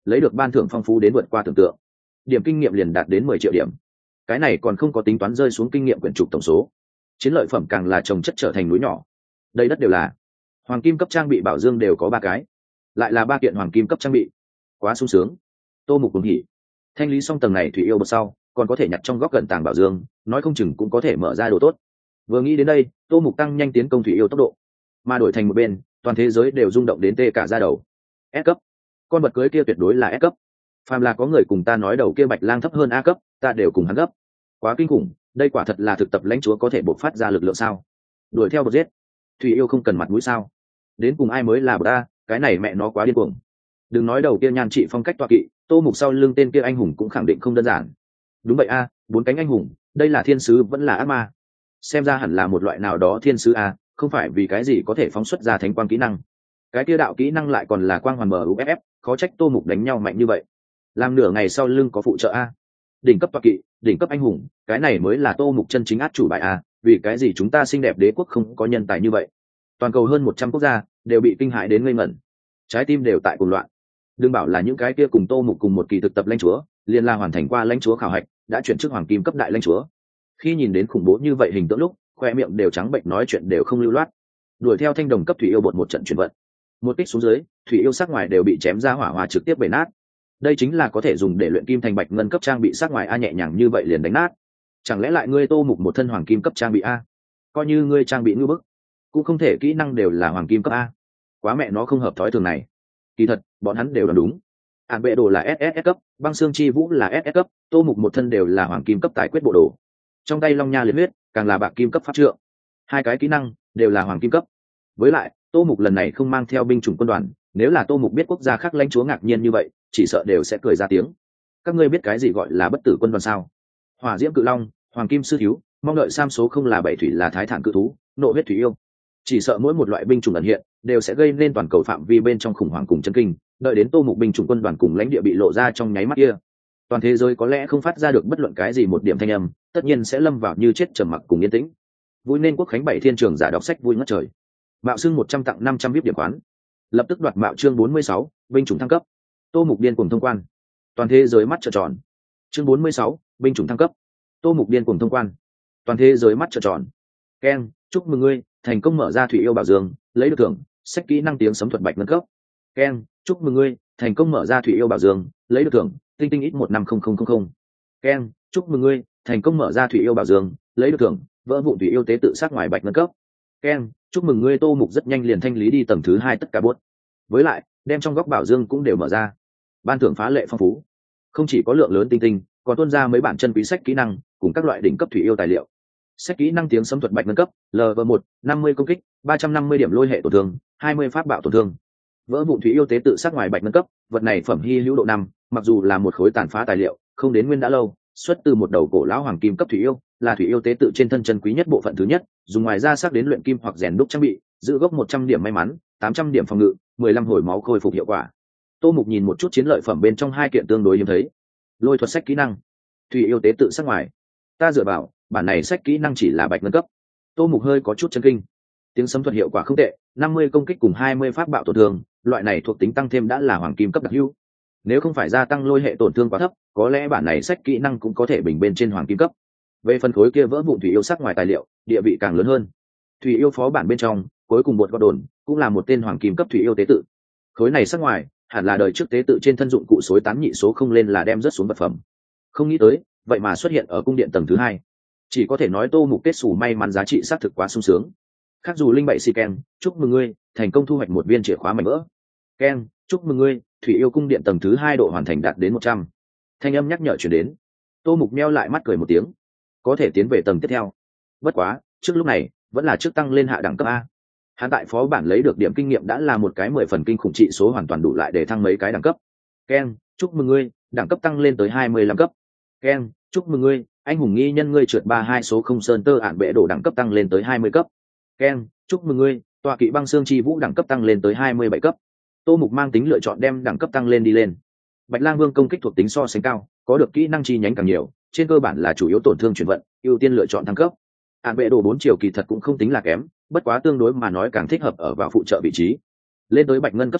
lấy được ban thưởng phong phú đến vượt qua tưởng tượng, điểm kinh nghiệm liền đạt đến 10 triệu điểm. Cái này còn không có tính toán rơi xuống kinh nghiệm quyển trục tổng số. Chiến lợi phẩm càng là trồng chất trở thành núi nhỏ. Đây đất đều là hoàng kim cấp trang bị, bảo dương đều có 3 cái, lại là 3 kiện hoàng kim cấp trang bị, quá sung sướng. Tô Mục cuồng hỉ. Thanh lý xong tầng này thủy yêu bậc sau, còn có thể nhặt trong góc gần tàng bảo dương, nói không chừng cũng có thể mở ra đồ tốt. Vừa nghĩ đến đây, Tô Mục tăng nhanh tiến công thủy yêu tốc độ, mà đổi thành một bên, toàn thế giới đều rung động đến tê cả da đầu. S cấp, con vật cưới kia tuyệt đối là S cấp. Phàm là có người cùng ta nói đầu kia Bạch Lang thấp hơn A cấp, ta đều cùng hắn gấp. Quá kinh khủng, đây quả thật là thực tập lãnh chúa có thể bộc phát ra lực lượng sao? Đuổi theo bột giết, thủy yêu không cần mặt mũi sao? Đến cùng ai mới là bột A, cái này mẹ nó quá điên cuồng. Đừng nói đầu kia nhan trị phong cách tọa kỵ, Tô Mục sau lưng tên kia anh hùng cũng khẳng định không đơn giản. Đúng vậy A, 4 cánh anh hùng, đây là thiên sứ vẫn là ác ma? Xem ra hẳn là một loại nào đó thiên sứ A, không phải vì cái gì có thể phóng xuất ra thánh quang kỹ năng. Cái kia đạo kỹ năng lại còn là quang hoàn MUFF, khó trách Tô Mục đánh nhau mạnh như vậy. Làm nửa ngày sau lưng có phụ trợ A. Đỉnh cấp tọa kỵ, đỉnh cấp anh hùng, cái này mới là Tô Mục chân chính át chủ bài A, vì cái gì chúng ta xinh đẹp đế quốc không có nhân tài như vậy? Toàn cầu hơn 100 quốc gia đều bị kinh hãi đến ngây ngẩn, trái tim đều tại cuồng loạn. Đừng bảo là những cái kia cùng Tô Mục cùng một kỳ thực tập lãnh chúa, liên la hoàn thành qua lãnh chúa khảo hạch, đã chuyển chức hoàng kim cấp đại lãnh chúa. Khi nhìn đến khủng bố như vậy hình tượng lúc, khoe miệng đều trắng bệnh, nói chuyện đều không lưu loát. Đuổi theo thanh đồng cấp thủy yêu bột một trận chuyển vận, một kích xuống dưới, thủy yêu sắc ngoài đều bị chém ra hỏa hoa trực tiếp bể nát. Đây chính là có thể dùng để luyện kim thành bạch ngân cấp trang bị sắc ngoài A, nhẹ nhàng như vậy liền đánh nát. Chẳng lẽ lại ngươi Tô Mục một thân hoàng kim cấp trang bị A? Coi như ngươi trang bị ngư bức, cũng không thể kỹ năng đều là hoàng kim cấp A. Quá mẹ nó không hợp thói thường này. Kỳ thật, bọn hắn đều là đúng. Ản bệ đồ là SSS cấp, băng xương chi vũ là SS cấp, Tô Mục một thân đều là hoàng kim cấp tài quyết bộ đồ. Trong tay long nha liệt huyết, càng là bạc kim cấp pháp trượng. 2 cái kỹ năng đều là hoàng kim cấp. Với lại, Tô Mục lần này không mang theo binh chủng quân đoàn, nếu là Tô Mục biết quốc gia khác lãnh chúa ngạc nhiên như vậy, chỉ sợ đều sẽ cười ra tiếng. Các ngươi biết cái gì gọi là bất tử quân đoàn sao? Hỏa diễm cự long, hoàng kim sư thiếu, mong đợi sam số không là 7 thủy là thái thản cự thú, nộ huyết thủy yêu. Chỉ sợ mỗi một loại binh chủng ẩn hiện đều sẽ gây nên toàn cầu phạm vi bên trong khủng hoảng cùng chấn kinh, đợi đến Tô Mục binh chủng quân đoàn cùng lãnh địa bị lộ ra trong nháy mắt kia, toàn thế giới có lẽ không phát ra được bất luận cái gì một điểm thanh âm, tất nhiên sẽ lâm vào như chết trầm mặc cùng yên tĩnh. Vui nên quốc khánh 7 thiên trường giả đọc sách vui ngất trời. Mạo xưng 100 tặng 500 VIP điểm khoán. Lập tức đoạt mạo chương 46, binh chủng thăng cấp. Tô Mục điên cuồng thông quan. Toàn thế giới mắt trợn tròn. Chương 46, binh chủng thăng cấp. Tô Mục điên cuồng thông quan. Toàn thế giới mắt trợn tròn. Keng, chúc mừng ngươi, thành công mở ra thủy yêu bảo dương, lấy được thưởng, sách kỹ năng tiếng sấm thuật bạch nâng cấp. Keng, chúc mừng ngươi, thành công mở ra thủy yêu bảo dương, lấy được thưởng, tinh tinh ít 150000. Keng, chúc mừng ngươi, thành công mở ra thủy yêu bảo dương, lấy được thưởng, vỡ vụn thủy yêu tế tự sát ngoài bạch nâng cấp. Keng, chúc mừng ngươi, Tô Mục rất nhanh liền thanh lý đi tầng thứ 2 tất cả bốt. Với lại, đem trong góc bảo dương cũng đều mở ra. Ban thưởng phá lệ phong phú, không chỉ có lượng lớn tinh tinh, còn tuôn ra mấy bản chân quý sách kỹ năng cùng các loại đỉnh cấp thủy yêu tài liệu. Sách kỹ năng tiếng sấm thuật bạch nâng cấp, LV1, 50 công kích, 350 điểm lôi hệ tổn thương, 20 pháp bạo tổn thương. Vỡ vụn thủy yêu tế tự sát ngoài bạch nâng cấp, vật này phẩm hy hữu độ 5, mặc dù là một khối tàn phá tài liệu, không đến nguyên đã lâu, xuất từ một đầu cổ lão hoàng kim cấp thủy yêu, là thủy yêu tế tự trên thân chân quý nhất bộ phận thứ nhất, dùng ngoài ra sắc đến luyện kim hoặc rèn đúc trang bị, giữ gốc 100 điểm may mắn, 800 điểm phòng ngự, 15 hồi máu khôi phục hiệu quả. Tô Mục nhìn một chút chiến lợi phẩm bên trong 2 kiện tương đối hiếm thấy. Lôi thuật sách kỹ năng, thủy yêu tế tự sát ngoài. Ta dựa vào, bản này sách kỹ năng chỉ là bạch ngân cấp. Tô Mục hơi có chút chấn kinh. Tiếng sấm thuật hiệu quả không tệ, 50 công kích cùng 20 pháp bạo tổn thương, loại này thuộc tính tăng thêm đã là hoàng kim cấp đặc hữu. Nếu không phải gia tăng lôi hệ tổn thương quá thấp, có lẽ bản này sách kỹ năng cũng có thể bình bên trên hoàng kim cấp. Về phần khối kia vỡ vụn thủy yêu sắc ngoài tài liệu, địa vị càng lớn hơn. Thủy yêu phó bản bên trong, cuối cùng bột gọt đồn cũng là một tên hoàng kim cấp thủy yêu tế tự. Khối này sắc ngoài, hẳn là đời trước tế tự trên thân dụng cụ xối tán nhị số không lên là đem rớt xuống vật phẩm. Không nghĩ tới, vậy mà xuất hiện ở cung điện tầng thứ 2. Chỉ có thể nói Tô Mục kết xù may mắn giá trị xác thực quá sung sướng. Khác dù linh bậy xì Ken, chúc mừng ngươi, thành công thu hoạch một viên chìa khóa mảnh vỡ. Ken, chúc mừng ngươi, thủy yêu cung điện tầng thứ 2 độ hoàn thành đạt đến 100. Thanh âm nhắc nhở truyền đến. Tô Mục meo lại mắt cười một tiếng. Có thể tiến về tầng tiếp theo. Bất quá, trước lúc này, vẫn là trước tăng lên hạ đẳng cấp A. Hắn tại phó bản lấy được điểm kinh nghiệm đã là một cái 10 phần kinh khủng trị số hoàn toàn đủ lại để thăng mấy cái đẳng cấp. Ken, chúc mừng ngươi, đẳng cấp tăng lên tới 25 cấp. Ken, chúc mừng ngươi, anh hùng nghi nhân ngươi trượt 32 số không sơn tơ ản bệ đổ đẳng cấp tăng lên tới 20 cấp. Ken, chúc mừng ngươi, tọa kỵ băng xương chi vũ đẳng cấp tăng lên tới 27 cấp. Tô Mục mang tính lựa chọn đem đẳng cấp tăng lên đi lên. Bạch Lang Vương công kích thuộc tính so sánh cao, có được kỹ năng chi nhánh càng nhiều, trên cơ bản là chủ yếu tổn thương chuyển vận, ưu tiên lựa chọn thăng cấp. Ản bệ đổ 4 chiều kỳ thật cũng không tính là kém, bất quá tương đối mà nói càng thích hợp ở vào phụ trợ vị trí. Lên tới bạch ngân cấp sau,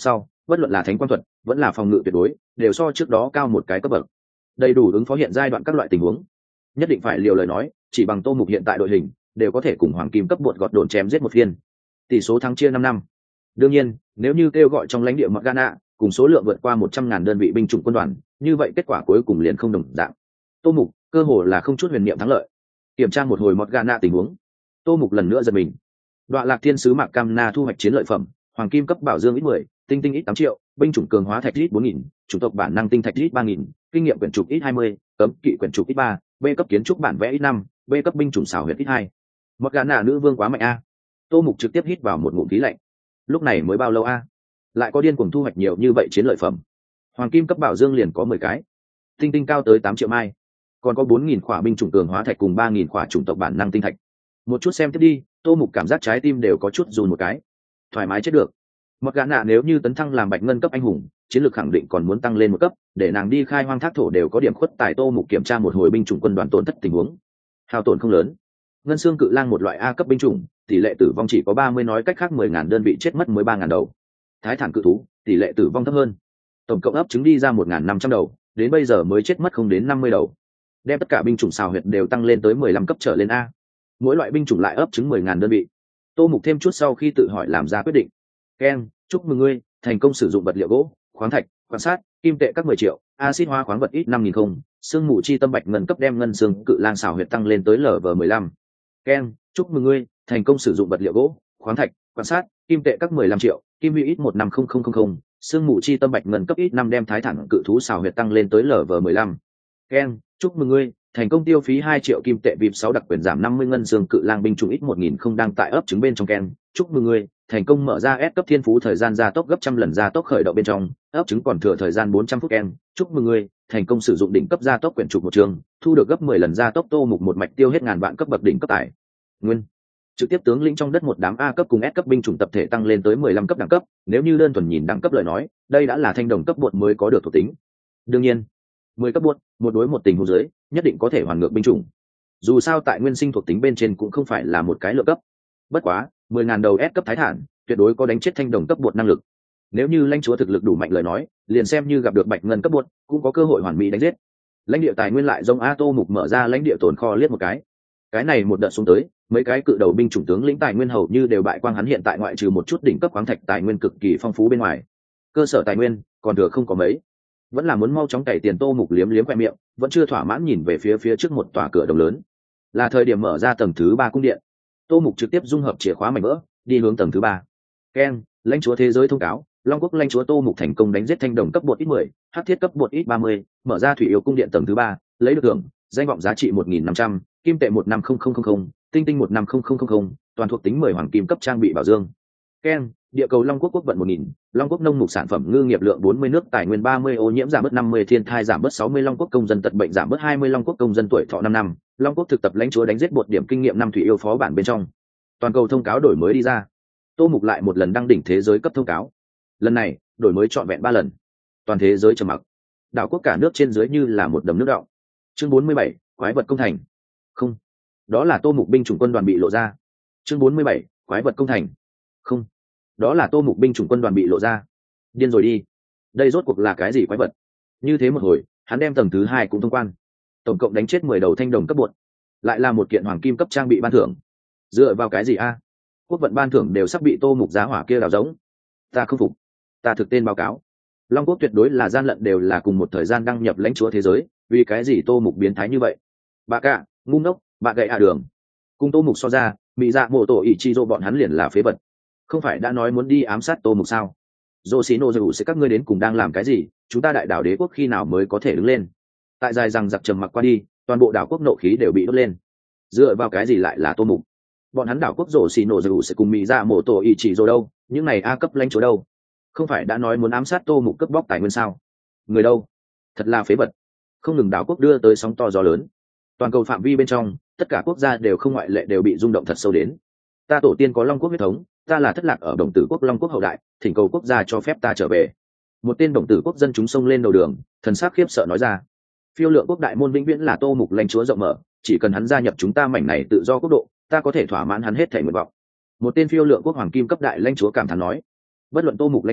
bất luận là thánh quang thuật vẫn là phòng ngự tuyệt đối đều so trước đó cao một cái cấp bậc, đầy đủ ứng phó hiện giai đoạn các loại tình huống. Nhất định phải liều lời nói, chỉ bằng Tô Mục hiện tại đội hình đều có thể cùng hoàng kim cấp bột gọt đồn chém giết một phiên. Tỷ số thắng chia 5-5. Đương nhiên, nếu như kêu gọi trong lãnh địa Morgana cùng số lượng vượt qua 100.000 đơn vị binh chủng quân đoàn, như vậy kết quả cuối cùng liền không đồng dạng. Tô Mục cơ hồ là không chút huyền niệm thắng lợi. Kiểm tra một hồi Morgana tình huống, Tô Mục lần nữa giật mình. Đoạ Lạc Thiên sứ Mạc Cam Na thu hoạch chiến lợi phẩm, hoàng kim cấp bảo dương ít 10, tinh tinh ít 8 triệu, binh chủng cường hóa thạch ít 4.000, chủng tộc bản năng tinh thạch ít 3.000, kinh nghiệm quyển trục ít 20, cấm kỵ quyển trục ít 3, B cấp kiến trúc bản vẽ ít 5, B cấp binh chủng xảo huyệt ít 2. Morgana nữ vương quá mạnh a. Tô Mục trực tiếp hít vào một ngụm khí lạnh. Lúc này mới bao lâu a? Lại có điên cuồng thu hoạch nhiều như vậy chiến lợi phẩm. Hoàng kim cấp bảo dương liền có 10 cái, tinh tinh cao tới 8 triệu mai, còn có 4.000 khỏa binh chủng cường hóa thạch cùng 3.000 khỏa chủng tộc bản năng tinh thạch. Một chút xem tiếp đi, Tô Mục cảm giác trái tim đều có chút run một cái. Thoải mái chết được. Morgana nếu như tấn thăng làm bạch ngân cấp anh hùng, chiến lược khẳng định còn muốn tăng lên một cấp, để nàng đi khai hoang thác thổ đều có điểm khuất tài. Tô Mục kiểm tra một hồi binh chủng quân đoàn tổn thất tình huống, hao tổn không lớn. Ngân xương cự lang một loại A cấp binh chủng, tỷ lệ tử vong chỉ có 30, nói cách khác 10.000 đơn vị chết mất mới 3.000 đầu. Thái thản cự thú, tỷ lệ tử vong thấp hơn, tổng cộng ấp trứng đi ra 1.500 đầu, đến bây giờ mới chết mất không đến 50 đầu. Đem tất cả binh chủng xào huyệt đều tăng lên tới 15 cấp trở lên A, mỗi loại binh chủng lại ấp trứng 10.000 đơn vị. Tô Mục thêm chút sau khi tự hỏi làm ra quyết định. Ken, chúc mừng ngươi thành công sử dụng vật liệu gỗ, khoáng thạch, quan sát, kim tệ các 10 triệu, axit hóa khoáng vật ít 5.000 không, xương mù chi tâm bạch ngân cấp đem ngân xương cự lang xào huyệt tăng lên tới LV15. Ken, chúc mừng ngươi thành công sử dụng vật liệu gỗ, khoáng thạch, quan sát, kim tệ các 15 triệu, kim huy ít 150000, xương mù chi tâm bạch ngân cấp ít 5 đem thái thẳng cự thú xào huyệt tăng lên tới LV15. Ken, chúc mừng ngươi thành công tiêu phí 2 triệu kim tệ vip 6 đặc quyền giảm 50 ngân xương cự lang binh chủng ít 1000 không đang tại ấp trứng bên trong. Ken, chúc mừng ngươi thành công mở ra S cấp thiên phú thời gian gia tốc gấp trăm lần gia tốc khởi động bên trong, ấp trứng còn thừa thời gian 400 phút. Ken, chúc mừng ngươi thành công sử dụng đỉnh cấp gia tốc quyển trục một trường, thu được gấp 10 lần gia tốc. Tô Mục một mạch tiêu hết ngàn vạn cấp bậc đỉnh cấp tài nguyên, trực tiếp tướng lĩnh trong đất một đám A cấp cùng S cấp binh chủng tập thể tăng lên tới 15 cấp đẳng cấp. Nếu như đơn thuần nhìn đẳng cấp lời nói, đây đã là thanh đồng cấp bột mới có được thuộc tính. Đương nhiên, 10 cấp bột, một đối một tình huống dưới, nhất định có thể hoàn ngược binh chủng. Dù sao tại nguyên sinh thuộc tính bên trên cũng không phải là một cái lượng cấp. Bất quá, 10.000 đầu S cấp thái thản, tuyệt đối có đánh chết thanh đồng cấp bột năng lực. Nếu như lãnh chúa thực lực đủ mạnh lời nói, liền xem như gặp được bạch ngân cấp bột, cũng có cơ hội hoàn mỹ đánh giết. Lãnh địa tài nguyên lại giống A. Tô Mục mở ra lãnh địa tồn kho liếc một cái này một đợt xuống tới, mấy cái cự đầu binh chủng tướng lĩnh tài nguyên hầu như đều bại quang. Hắn hiện tại ngoại trừ một chút đỉnh cấp khoáng thạch tài nguyên cực kỳ phong phú bên ngoài, cơ sở tài nguyên còn thừa không có mấy, vẫn là muốn mau chóng cày tiền. Tô Mục liếm liếm khoe miệng, vẫn chưa thỏa mãn nhìn về phía trước một tòa cửa đồng lớn, là thời điểm mở ra tầng thứ 3 cung điện. Tô Mục trực tiếp dung hợp chìa khóa mảnh vỡ, đi hướng tầng thứ 3. Ken, lãnh chúa thế giới thông cáo, Long Quốc lãnh chúa Tô Mục thành công đánh giết thanh đồng cấp bột ít 10, hắc thiết cấp bột ít 30, mở ra thủy yêu cung điện tầng thứ 3, lấy được thưởng danh vọng giá trị 1.500, kim tệ 150000, tinh tinh 150000, toàn thuộc tính 10 hoàng kim cấp trang bị bảo dương. Ken, địa cầu Long Quốc quốc vận 1.000, Long Quốc nông mục sản phẩm ngư nghiệp lượng 40, nước tài nguyên 30, ô nhiễm giảm bớt 50, thiên thai giảm bớt 60, Long Quốc công dân tật bệnh giảm bớt 20, Long Quốc công dân tuổi thọ 5 năm, Long Quốc thực tập lãnh chúa đánh giết bột điểm kinh nghiệm 5 thủy yêu phó bản bên trong. Toàn cầu thông cáo đổi mới đi ra. Tô Mục lại một lần đăng đỉnh thế giới cấp thông cáo. Lần này, đổi mới trọn vẹn 3 lần. Toàn thế giới trầm mặc. Đảo quốc cả nước trên dưới như là một đầm nước đọng. Chương 47, quái vật công thành. Không, đó là Tô Mục binh chủng quân đoàn bị lộ ra. Chương 47, quái vật công thành. Không, đó là Tô Mục binh chủng quân đoàn bị lộ ra. Điên rồi đi. Đây rốt cuộc là cái gì quái vật? Như thế một hồi, hắn đem tầng thứ 2 cũng thông quan. Tổng cộng đánh chết 10 đầu thanh đồng cấp bột. Lại là một kiện hoàng kim cấp trang bị ban thưởng. Dựa vào cái gì a? Quốc vận ban thưởng đều sắp bị Tô Mục giá hỏa kia đào giống. Ta không phục. Ta thực tên báo cáo. Long Quốc tuyệt đối là gian lận, đều là cùng một thời gian đăng nhập lãnh chúa thế giới, vì cái gì Tô Mục biến thái như vậy? Bà cả, ngu ngốc, bà gậy đường. Cùng Tô Mục so ra, mỹ dạ mộ tổ ỷ chi dô bọn hắn liền là phế vật. Không phải đã nói muốn đi ám sát Tô Mục sao? Dô xí nô dù sẽ các ngươi đến cùng đang làm cái gì? Chúng ta đại đảo đế quốc khi nào mới có thể đứng lên? Tại dài rằng giặc trầm mặc qua đi, toàn bộ đảo quốc nộ khí đều bị đốt lên. Dựa vào cái gì lại là Tô Mục? Bọn hắn đảo quốc rổ xì nổ dù sẽ cùng mỹ dạ mộ tổ ỷ chỉ rồi đâu? Những này A cấp lãnh chúa đâu? Không phải đã nói muốn ám sát Tô Mục cướp bóc tài nguyên sao? Người đâu? Thật là phế vật. Không ngừng đảo quốc đưa tới sóng to gió lớn. Toàn cầu phạm vi bên trong, tất cả quốc gia đều không ngoại lệ đều bị rung động thật sâu đến. Ta tổ tiên có Long Quốc huyết thống, ta là thất lạc ở Đồng Tử Quốc Long Quốc hậu đại, thỉnh cầu quốc gia cho phép ta trở về. Một tên Đồng Tử Quốc dân chúng xông lên đầu đường, thần sắc khiếp sợ nói ra. Phiêu Lượng Quốc đại môn vĩnh viễn là Tô Mục lãnh chúa rộng mở, chỉ cần hắn gia nhập chúng ta mảnh này tự do quốc độ, ta có thể thỏa mãn hắn hết thảy nguyện vọng. Một tên Phiêu Lượng Quốc hoàng kim cấp đại lãnh chúa cảm thán nói. Bất luận Tô Mục lãnh chúa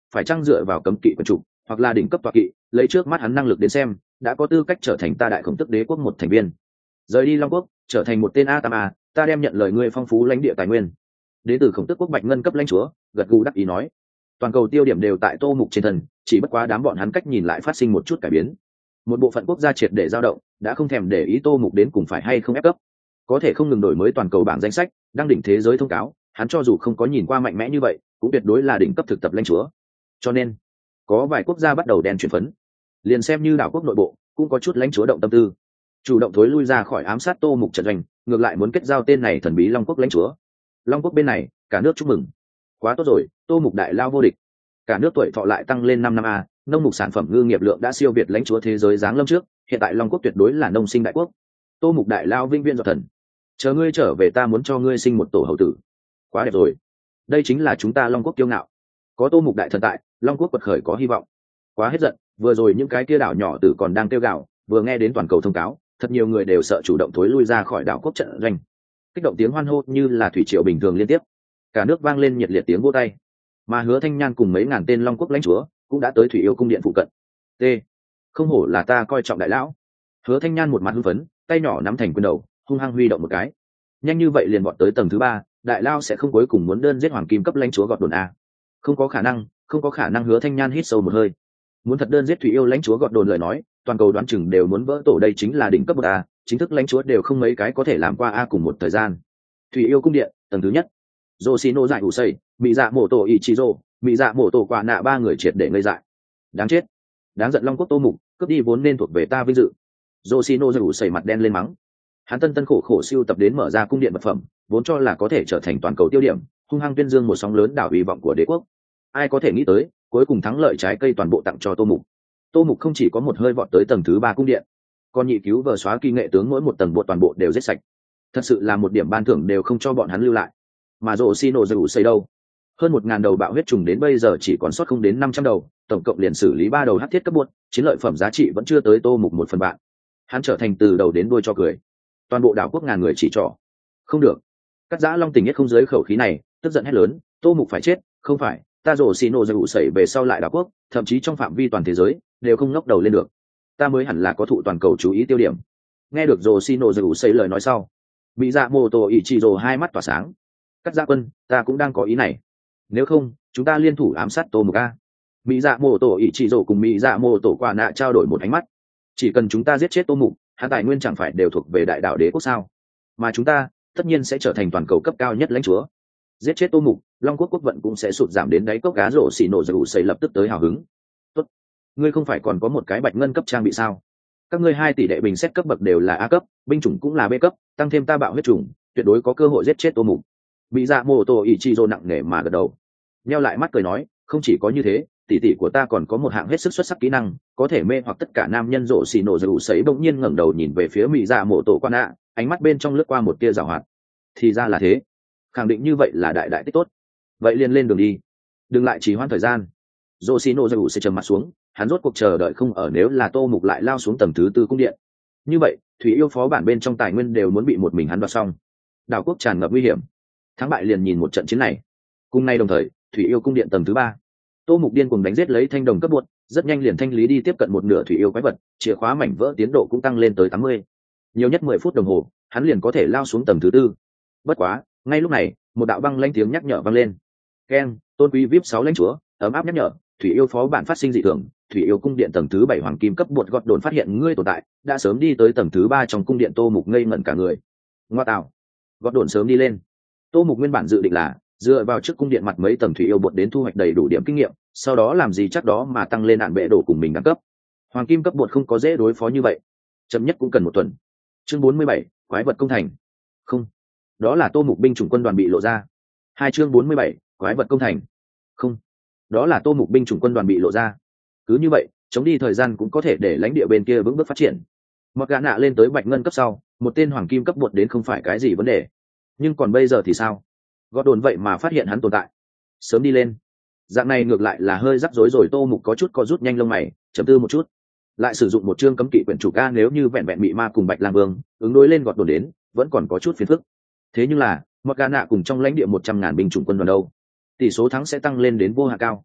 phải chăng dựa vào cấm kỵ quân chủ hoặc là đỉnh cấp tọa kỵ, lấy trước mắt hắn năng lực đến xem đã có tư cách trở thành ta đại khổng tức đế quốc một thành viên. Rời đi Long Quốc trở thành một tên a tam a, ta đem nhận lời ngươi phong phú lãnh địa tài nguyên. Đến từ khổng tức quốc bạch ngân cấp lãnh chúa gật gù đắc ý nói. Toàn cầu tiêu điểm đều tại Tô Mục trên thân, chỉ bất quá đám bọn hắn cách nhìn lại phát sinh một chút cải biến. Một bộ phận quốc gia triệt để dao động, đã không thèm để ý Tô Mục đến cùng phải hay không ép cấp, có thể không ngừng đổi mới toàn cầu bảng danh sách, đăng đỉnh thế giới thông cáo, hắn cho dù không có nhìn qua mạnh mẽ như vậy cũng tuyệt đối là đỉnh cấp thực tập lãnh chúa. Cho nên có vài quốc gia bắt đầu đen chuyển phấn, liền xem như đảo quốc nội bộ cũng có chút lãnh chúa động tâm tư, chủ động thối lui ra khỏi ám sát Tô Mục trận doanh, ngược lại muốn kết giao tên này thần bí Long Quốc lãnh chúa. Long Quốc bên này cả nước chúc mừng, quá tốt rồi, Tô Mục đại lao vô địch, cả nước tuổi thọ lại tăng lên 5 năm a, nông mục sản phẩm ngư nghiệp lượng đã siêu việt lãnh chúa thế giới giáng lâm trước, hiện tại Long Quốc tuyệt đối là nông sinh đại quốc. Tô Mục đại lao vinh viên dọa thần, chờ ngươi trở về ta muốn cho ngươi sinh một tổ hậu tử. Quá đẹp rồi, đây chính là chúng ta Long Quốc kiêu ngạo, có Tô Mục đại thần tại, Long Quốc quật khởi có hy vọng. Quá hết giận, vừa rồi những cái kia đảo nhỏ tử còn đang kêu gào, vừa nghe đến toàn cầu thông cáo, thật nhiều người đều sợ chủ động thối lui ra khỏi đảo quốc trận doanh, kích động tiếng hoan hô như là thủy triều bình thường liên tiếp, cả nước vang lên nhiệt liệt tiếng vỗ tay. Mà Hứa Thanh Nhan cùng mấy ngàn tên Long Quốc lãnh chúa cũng đã tới Thủy Yêu cung điện phụ cận. T, không hổ là ta coi trọng đại lão. Hứa Thanh Nhan một mặt hưng phấn, tay nhỏ nắm thành quyền đầu, hung hăng huy động một cái, nhanh như vậy liền vọt tới tầng thứ 3, đại lao sẽ không cuối cùng muốn đơn giết hoàng kim cấp lãnh chúa gọt đồn a? Không có khả năng, không có khả năng. Hứa Thanh Nhan hít sâu một hơi, muốn thật đơn giết Thủy Yêu lãnh chúa gọt đồn lời nói, toàn cầu đoán chừng đều muốn vỡ tổ, đây chính là đỉnh cấp một a, chính thức lãnh chúa đều không mấy cái có thể làm qua a cùng một thời gian. Thủy Yêu cung điện tầng thứ nhất, Yoshino dại ủ xây, Mị Dạ Mộ Tổ Ichizo, Mị Dạ Mộ Tổ Quả Nạ ba người triệt để ngây dại. Đáng chết, đáng giận Long Quốc Tô Mục, cướp đi vốn nên thuộc về ta vinh dự. Yoshino dại ủ xây mặt đen lên mắng. Hắn tân khổ khổ siêu tập đến mở ra cung điện vật phẩm, vốn cho là có thể trở thành toàn cầu tiêu điểm, hung hăng tuyên dương một sóng lớn đảo hy vọng của đế quốc. Ai có thể nghĩ tới, cuối cùng thắng lợi trái cây toàn bộ tặng cho Tô Mục. Tô Mục không chỉ có một hơi vọt tới tầng thứ 3 cung điện, còn nhị cứu vờ xóa kỳ nghệ tướng mỗi một tầng bộ toàn bộ đều giết sạch. Thật sự là một điểm ban thưởng đều không cho bọn hắn lưu lại. Mà Yoshino dại ủ xây đâu? Hơn 1000 đầu bạo huyết trùng đến bây giờ chỉ còn sót không đến 500 đầu, tổng cộng liền xử lý 3 đầu hắc thiết cấp buốt, chiến lợi phẩm giá trị vẫn chưa tới Tô Mục 1/3. Hắn trở thành từ đầu đến đuôi cho cười. Toàn bộ đảo quốc ngàn người chỉ trỏ. Không được. Cắt Giã Long tình nhất không dưới khẩu khí này, tức giận hét lớn, Tô Mục phải chết, không phải, ta Yoshino dại ủ xây về sau lại đảo quốc, thậm chí trong phạm vi toàn thế giới đều không ngóc đầu lên được. Ta mới hẳn là có thụ toàn cầu chú ý tiêu điểm. Nghe được Yoshino dại ủ xây lời nói sau, Mị Dạ Mộ Tổ Ichizo hai mắt tỏa sáng. Cắt Giã quân, ta cũng đang có ý này. Nếu không, chúng ta liên thủ ám sát Tô Mục a. Mị Dạ Mộ Tổ Ichizo cùng Mị Dạ Mộ Tổ Quả Nạ trao đổi một ánh mắt. Chỉ cần chúng ta giết chết Tô Mục, hắn tài nguyên chẳng phải đều thuộc về đại đạo đế quốc sao? Mà chúng ta tất nhiên sẽ trở thành toàn cầu cấp cao nhất lãnh chúa. Giết chết Tô Mục, Long Quốc quốc vận cũng sẽ sụt giảm đến đáy cốc gá rổ xì nổ dầu xây lập tức tới hào hứng. Tốt, ngươi không phải còn có một cái bạch ngân cấp trang bị sao? Các ngươi 2 tỷ đệ bình xét cấp bậc đều là A cấp, binh chủng cũng là B cấp, tăng thêm ta bạo huyết chủng, tuyệt đối có cơ hội giết chết Tô Mục. Bị Dạ Mộ Tổ Ichizo nặng nề mà gật đầu, nheo lại mắt cười nói, không chỉ có như thế, tỷ tỷ của ta còn có một hạng hết sức xuất sắc kỹ năng, có thể mê hoặc tất cả nam nhân. Rộ xì nổ dầu sấy bỗng nhiên ngẩng đầu nhìn về phía Mị Dạ Mộ Tổ Quan Nạ, ánh mắt bên trong lướt qua một tia giảo hoạt. Thì ra là thế, khẳng định như vậy là đại đại tích tốt. Vậy liền lên đường đi, đừng lại trì hoãn thời gian. Rộ xì nổ dầu sẽ trầm mặt xuống, hắn rốt cuộc chờ đợi không ở, nếu là Tô Mục lại lao xuống tầng thứ 4 cung điện, như vậy Thủy Yêu phó bản bên trong tài nguyên đều muốn bị một mình hắn đoạt xong. Đảo quốc tràn ngập nguy hiểm, thắng bại liền nhìn một trận chiến này. Cùng nay đồng thời, Thủy Yêu cung điện tầng thứ 3, Tô Mục điên cuồng đánh giết lấy thanh đồng cấp buột, rất nhanh liền thanh lý đi tiếp cận một nửa Thủy Yêu quái vật, chìa khóa mảnh vỡ tiến độ cũng tăng lên tới 80. Nhiều nhất 10 phút đồng hồ, hắn liền có thể lao xuống tầng thứ 4. Bất quá, ngay lúc này, một đạo băng lãnh tiếng nhắc nhở vang lên. Keng, tôn quý VIP 6 lãnh chúa, ấm áp nhắc nhở, Thủy Yêu phó bản phát sinh dị thường, Thủy Yêu cung điện tầng thứ 7 hoàng kim cấp buột gọt đồn phát hiện ngươi tồn tại, đã sớm đi tới tầng thứ 3 trong cung điện. Tô Mục ngây ngẩn cả người. Ngoa tạo, gọt đồn sớm đi lên. Tô Mục nguyên bản dự định là dựa vào trước cung điện mặt mấy tầng Thủy Yêu bột đến thu hoạch đầy đủ điểm kinh nghiệm, sau đó làm gì chắc đó mà tăng lên nạn bệ đổ cùng mình đẳng cấp. Hoàng kim cấp bột không có dễ đối phó như vậy, chậm nhất cũng cần 1 tuần. Chương 47, quái vật công thành. Không, đó là Tô Mục binh chủng quân đoàn bị lộ ra. Chương 47, quái vật công thành. Không, đó là Tô Mục binh chủng quân đoàn bị lộ ra. Cứ như vậy, chống đi thời gian cũng có thể để lãnh địa bên kia vững bước phát triển. Mặc gã nạ lên tới bạch ngân cấp sau, một tên hoàng kim cấp bột đến không phải cái gì vấn đề. Nhưng còn bây giờ thì sao? Gọt đồn vậy mà phát hiện hắn tồn tại, sớm đi lên. Dạng này ngược lại là hơi rắc rối rồi. Tô Mục có chút co rút nhanh lông mày, chấm tư một chút, lại sử dụng một chương cấm kỵ quyển chủ ca. Nếu như vẹn vẹn Mị Ma cùng Bạch Lang Vương ứng đối lên gọt đồn đến, vẫn còn có chút phiền phức. Thế nhưng là Mặc gã nạ cùng trong lãnh địa 100.000 binh chủng quân đoàn đâu, tỷ số thắng sẽ tăng lên đến vô hạn cao.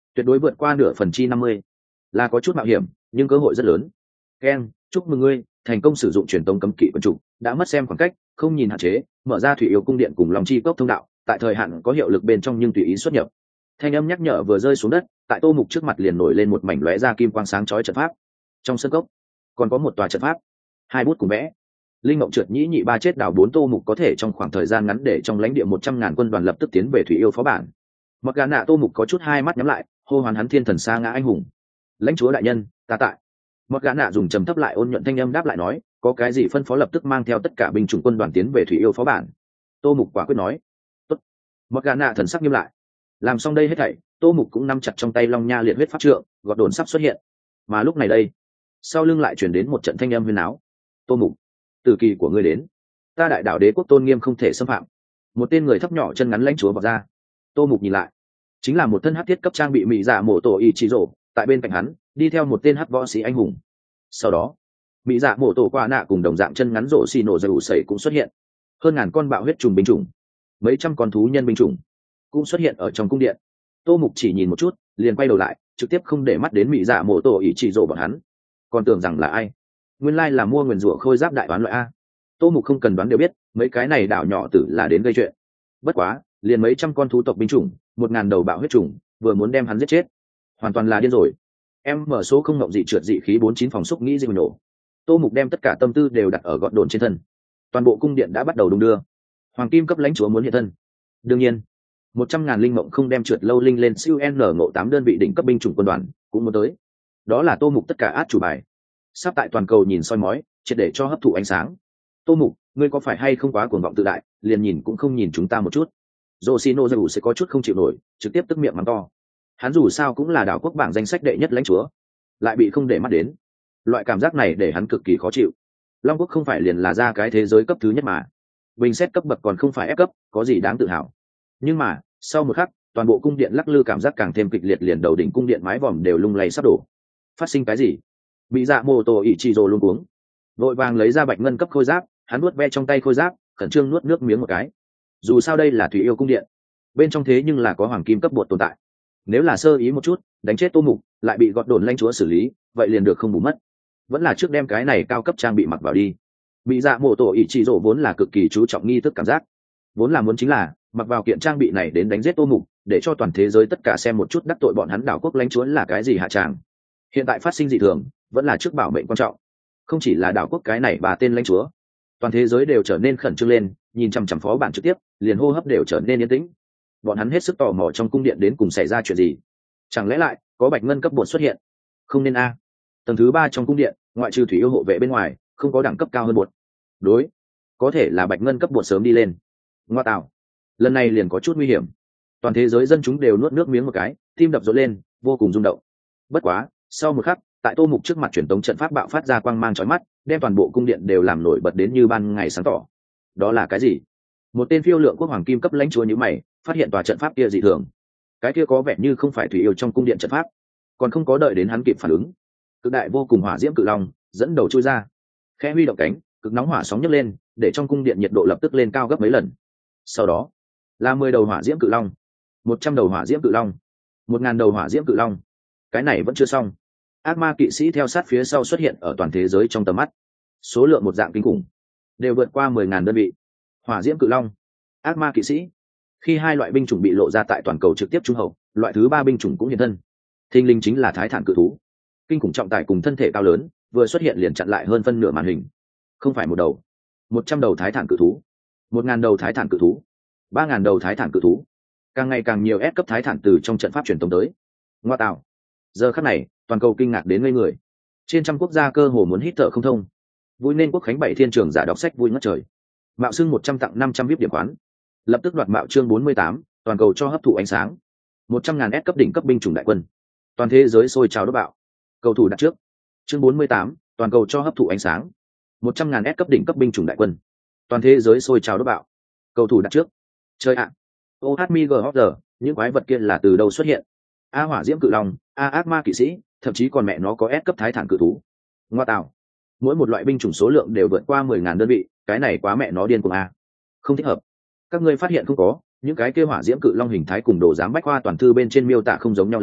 tuyệt đối vượt qua nửa phần chi 50. Là có chút mạo hiểm nhưng cơ hội rất lớn. Ken, chúc mừng ngươi thành công sử dụng truyền tống cấm kỵ quân chủ, đã mất xem khoảng cách, không nhìn hạn chế, mở ra thủy yêu cung điện cùng lòng chi cốc thông đạo, tại thời hạn có hiệu lực bên trong nhưng tùy ý xuất nhập. Thanh âm nhắc nhở vừa rơi xuống đất, tại Tô Mục trước mặt liền nổi lên một mảnh lóe ra kim quang sáng chói trận pháp. Trong sân cốc còn có một tòa trận pháp, hai bút cùng vẽ. Linh Ngộng Trượt Nhĩ nhị ba chết đảo bốn. Tô Mục có thể trong khoảng thời gian ngắn để trong lãnh địa 100.000 quân đoàn lập tức tiến về thủy yêu phó bản. Mặc gà nạ Tô Mục có chút hai mắt nhắm lại, hô hoán hắn thiên thần sa ngã anh hùng. Lãnh chúa đại nhân, ta tại. Mặc gà nạ dùng trầm thấp lại ôn nhuận thanh âm đáp lại nói, có cái gì phân phó lập tức mang theo tất cả binh chủng quân đoàn tiến về thủy yêu phó bản. Tô Mục quả quyết nói. Tốt. Mặc gà nạ thần sắc nghiêm lại. Làm xong đây hết thảy, Tô Mục cũng nắm chặt trong tay long nha liệt huyết pháp trượng, gọt đồn sắp xuất hiện. Mà lúc này đây, sau lưng lại truyền đến một trận thanh âm huyền áo. Tô Mục, từ kỳ của ngươi đến, ta đại đảo đế quốc tôn nghiêm không thể xâm phạm. Một tên người thấp nhỏ chân ngắn lãnh chúa vọt ra. Tô Mục nhìn lại, chính là một thân hắc thiết cấp trang bị mỹ dạ mổ tổ ý chí rổ, tại bên cạnh hắn đi theo một tên hắc võ sĩ anh hùng. Sau đó mỹ dạ mổ tổ qua nạ cùng đồng dạng chân ngắn rổ xì nổ dày ủ sẩy cũng xuất hiện. Hơn ngàn con bạo huyết trùng binh chủng, mấy trăm con thú nhân binh chủng cũng xuất hiện ở trong cung điện. Tô Mục chỉ nhìn một chút liền quay đầu lại, trực tiếp không để mắt đến mỹ dạ mổ tổ ý chí rổ bọn hắn, còn tưởng rằng là ai. Nguyên lai là mua nguyền rủa khôi giáp đại toán loại a. Tô Mục không cần đoán đều biết mấy cái này đảo nhỏ tử là đến gây chuyện. Bất quá liền mấy trăm con thú tộc binh chủng, 1.000 đầu bạo huyết trùng vừa muốn đem hắn giết chết, hoàn toàn là điên rồi. Em mở số không ngộng dị trượt dị khí 49 phòng xúc nghĩ dịu nổ. Tô Mục đem tất cả tâm tư đều đặt ở gọn đồn trên thân. Toàn bộ cung điện đã bắt đầu đung đưa. Hoàng kim cấp lãnh chúa muốn hiện thân. Đương nhiên 100.000 linh mộng không đem trượt lâu linh lên siêu n ngộ 8 đơn vị đỉnh cấp binh chủng quân đoàn cũng muốn tới. Đó là Tô Mục tất cả át chủ bài, sắp tại toàn cầu nhìn soi mói, triệt để cho hấp thụ ánh sáng. Tô Mục, ngươi có phải hay không quá cuồng vọng tự đại, liền nhìn cũng không nhìn chúng ta một chút. Yoshino dù sẽ có chút không chịu nổi, trực tiếp tức miệng mắng to. Hắn dù sao cũng là đảo quốc bảng danh sách đệ nhất lãnh chúa, lại bị không để mắt đến. Loại cảm giác này để hắn cực kỳ khó chịu. Long quốc không phải liền là ra cái thế giới cấp thứ nhất mà, bình xét cấp bậc còn không phải ép cấp, có gì đáng tự hào. Nhưng mà sau một khắc, toàn bộ cung điện lắc lư cảm giác càng thêm kịch liệt, liền đầu đỉnh cung điện mái vòm đều lung lay sắp đổ. Phát sinh cái gì? Bị dạ mô tô ỉ chi rồ luôn cuống, vội vàng lấy ra bạch ngân cấp khôi giáp. Hắn nuốt ve trong tay khôi giáp, khẩn trương nuốt nước miếng một cái. Dù sao đây là thủy yêu cung điện, bên trong thế nhưng là có hoàng kim cấp bột tồn tại. Nếu là sơ ý một chút đánh chết Tô Mục, lại bị gọt đồn lãnh chúa xử lý, vậy liền được không bù mất. Vẫn là trước đem cái này cao cấp trang bị mặc vào đi. Bị dạ mô tô ỉ chi rồ vốn là cực kỳ chú trọng nghi thức cảm giác, vốn là muốn chính là mặc vào kiện trang bị này đến đánh giết Tô Mục, để cho toàn thế giới tất cả xem một chút đắc tội bọn hắn đảo quốc lãnh chúa là cái gì hạ tràng. Hiện tại phát sinh dị thường, vẫn là trước bảo mệnh quan trọng. Không chỉ là đảo quốc cái này bà tên lãnh chúa, toàn thế giới đều trở nên khẩn trương lên, nhìn chằm chằm phó bản trực tiếp, liền hô hấp đều trở nên yên tĩnh. Bọn hắn hết sức tò mò trong cung điện đến cùng xảy ra chuyện gì. Chẳng lẽ lại có bạch ngân cấp bột xuất hiện? Không nên a. Tầng thứ 3 trong cung điện, ngoại trừ thủy yêu hộ vệ bên ngoài, không có đẳng cấp cao hơn bột. Đối, có thể là bạch ngân cấp bột sớm đi lên. Ngoa tạo, lần này liền có chút nguy hiểm. Toàn thế giới dân chúng đều nuốt nước miếng một cái, tim đập rộn lên, vô cùng rung động. Bất quá sau một khắc, tại Tô Mục trước mặt truyền tống trận pháp bạo phát ra quang mang chói mắt, đem toàn bộ cung điện đều làm nổi bật đến như ban ngày sáng tỏ. Đó là cái gì? Một tên phiêu lượng quốc hoàng kim cấp lãnh chúa như mày, phát hiện tòa trận pháp kia dị thường. Cái kia có vẻ như không phải thủy yêu trong cung điện trận pháp. Còn không có đợi đến hắn kịp phản ứng, cực đại vô cùng hỏa diễm cự long dẫn đầu chui ra, khẽ huy động cánh, cực nóng hỏa sóng nhấc lên, để trong cung điện nhiệt độ lập tức lên cao gấp mấy lần. Sau đó là 10 đầu hỏa diễm cự long, 100 đầu hỏa diễm cự long, 1.000 đầu hỏa diễm cự long. Cái này vẫn chưa xong, ác ma kỵ sĩ theo sát phía sau xuất hiện ở toàn thế giới trong tầm mắt, số lượng một dạng kinh khủng, đều vượt qua 10.000 đơn vị. Hỏa diễm cự long, ác ma kỵ sĩ. Khi hai loại binh chủng bị lộ ra tại toàn cầu trực tiếp trung hậu, loại thứ 3 binh chủng cũng hiện thân. Thinh linh chính là thái thản cự thú, kinh khủng trọng tải cùng thân thể cao lớn, vừa xuất hiện liền chặn lại hơn phân nửa màn hình. Không phải một đầu, 100 đầu thái thản cự thú, 1.000 đầu thái thản cự thú, 3.000 đầu thái thản cự thú. Càng ngày càng nhiều S cấp thái thản từ trong trận pháp truyền tống tới. Ngoa tạo, giờ khắc này toàn cầu kinh ngạc đến ngây người, trên trăm quốc gia cơ hồ muốn hít thở không thông. Vui nên quốc khánh 7 thiên trường giả đọc sách vui ngất trời. Mạo xưng 100 tặng 500 VIP điểm khoán, lập tức đoạt mạo chương 48, toàn cầu cho hấp thụ ánh sáng. 100.000 S cấp đỉnh cấp binh chủng đại quân, toàn thế giới sôi trào đốt bạo. Cầu thủ đặt trước chương 48, toàn cầu cho hấp thụ ánh sáng. 100.000 S cấp đỉnh cấp binh chủng đại quân, toàn thế giới sôi trào đốt bạo. Cầu thủ đặt trước. Chơi ạ. OHMIGHOR, những quái vật kia là từ đâu xuất hiện? A hỏa diễm cự long, A ác ma kỵ sĩ, thậm chí còn mẹ nó có S cấp thái thản cự thú. Ngoa tạo. Mỗi một loại binh chủng số lượng đều vượt qua 10.000 đơn vị, cái này quá mẹ nó điên cuồng a. Không thích hợp. Các ngươi phát hiện không có, những cái kia hỏa diễm cự long hình thái cùng đồ giám bách khoa toàn thư bên trên miêu tả không giống nhau lắm,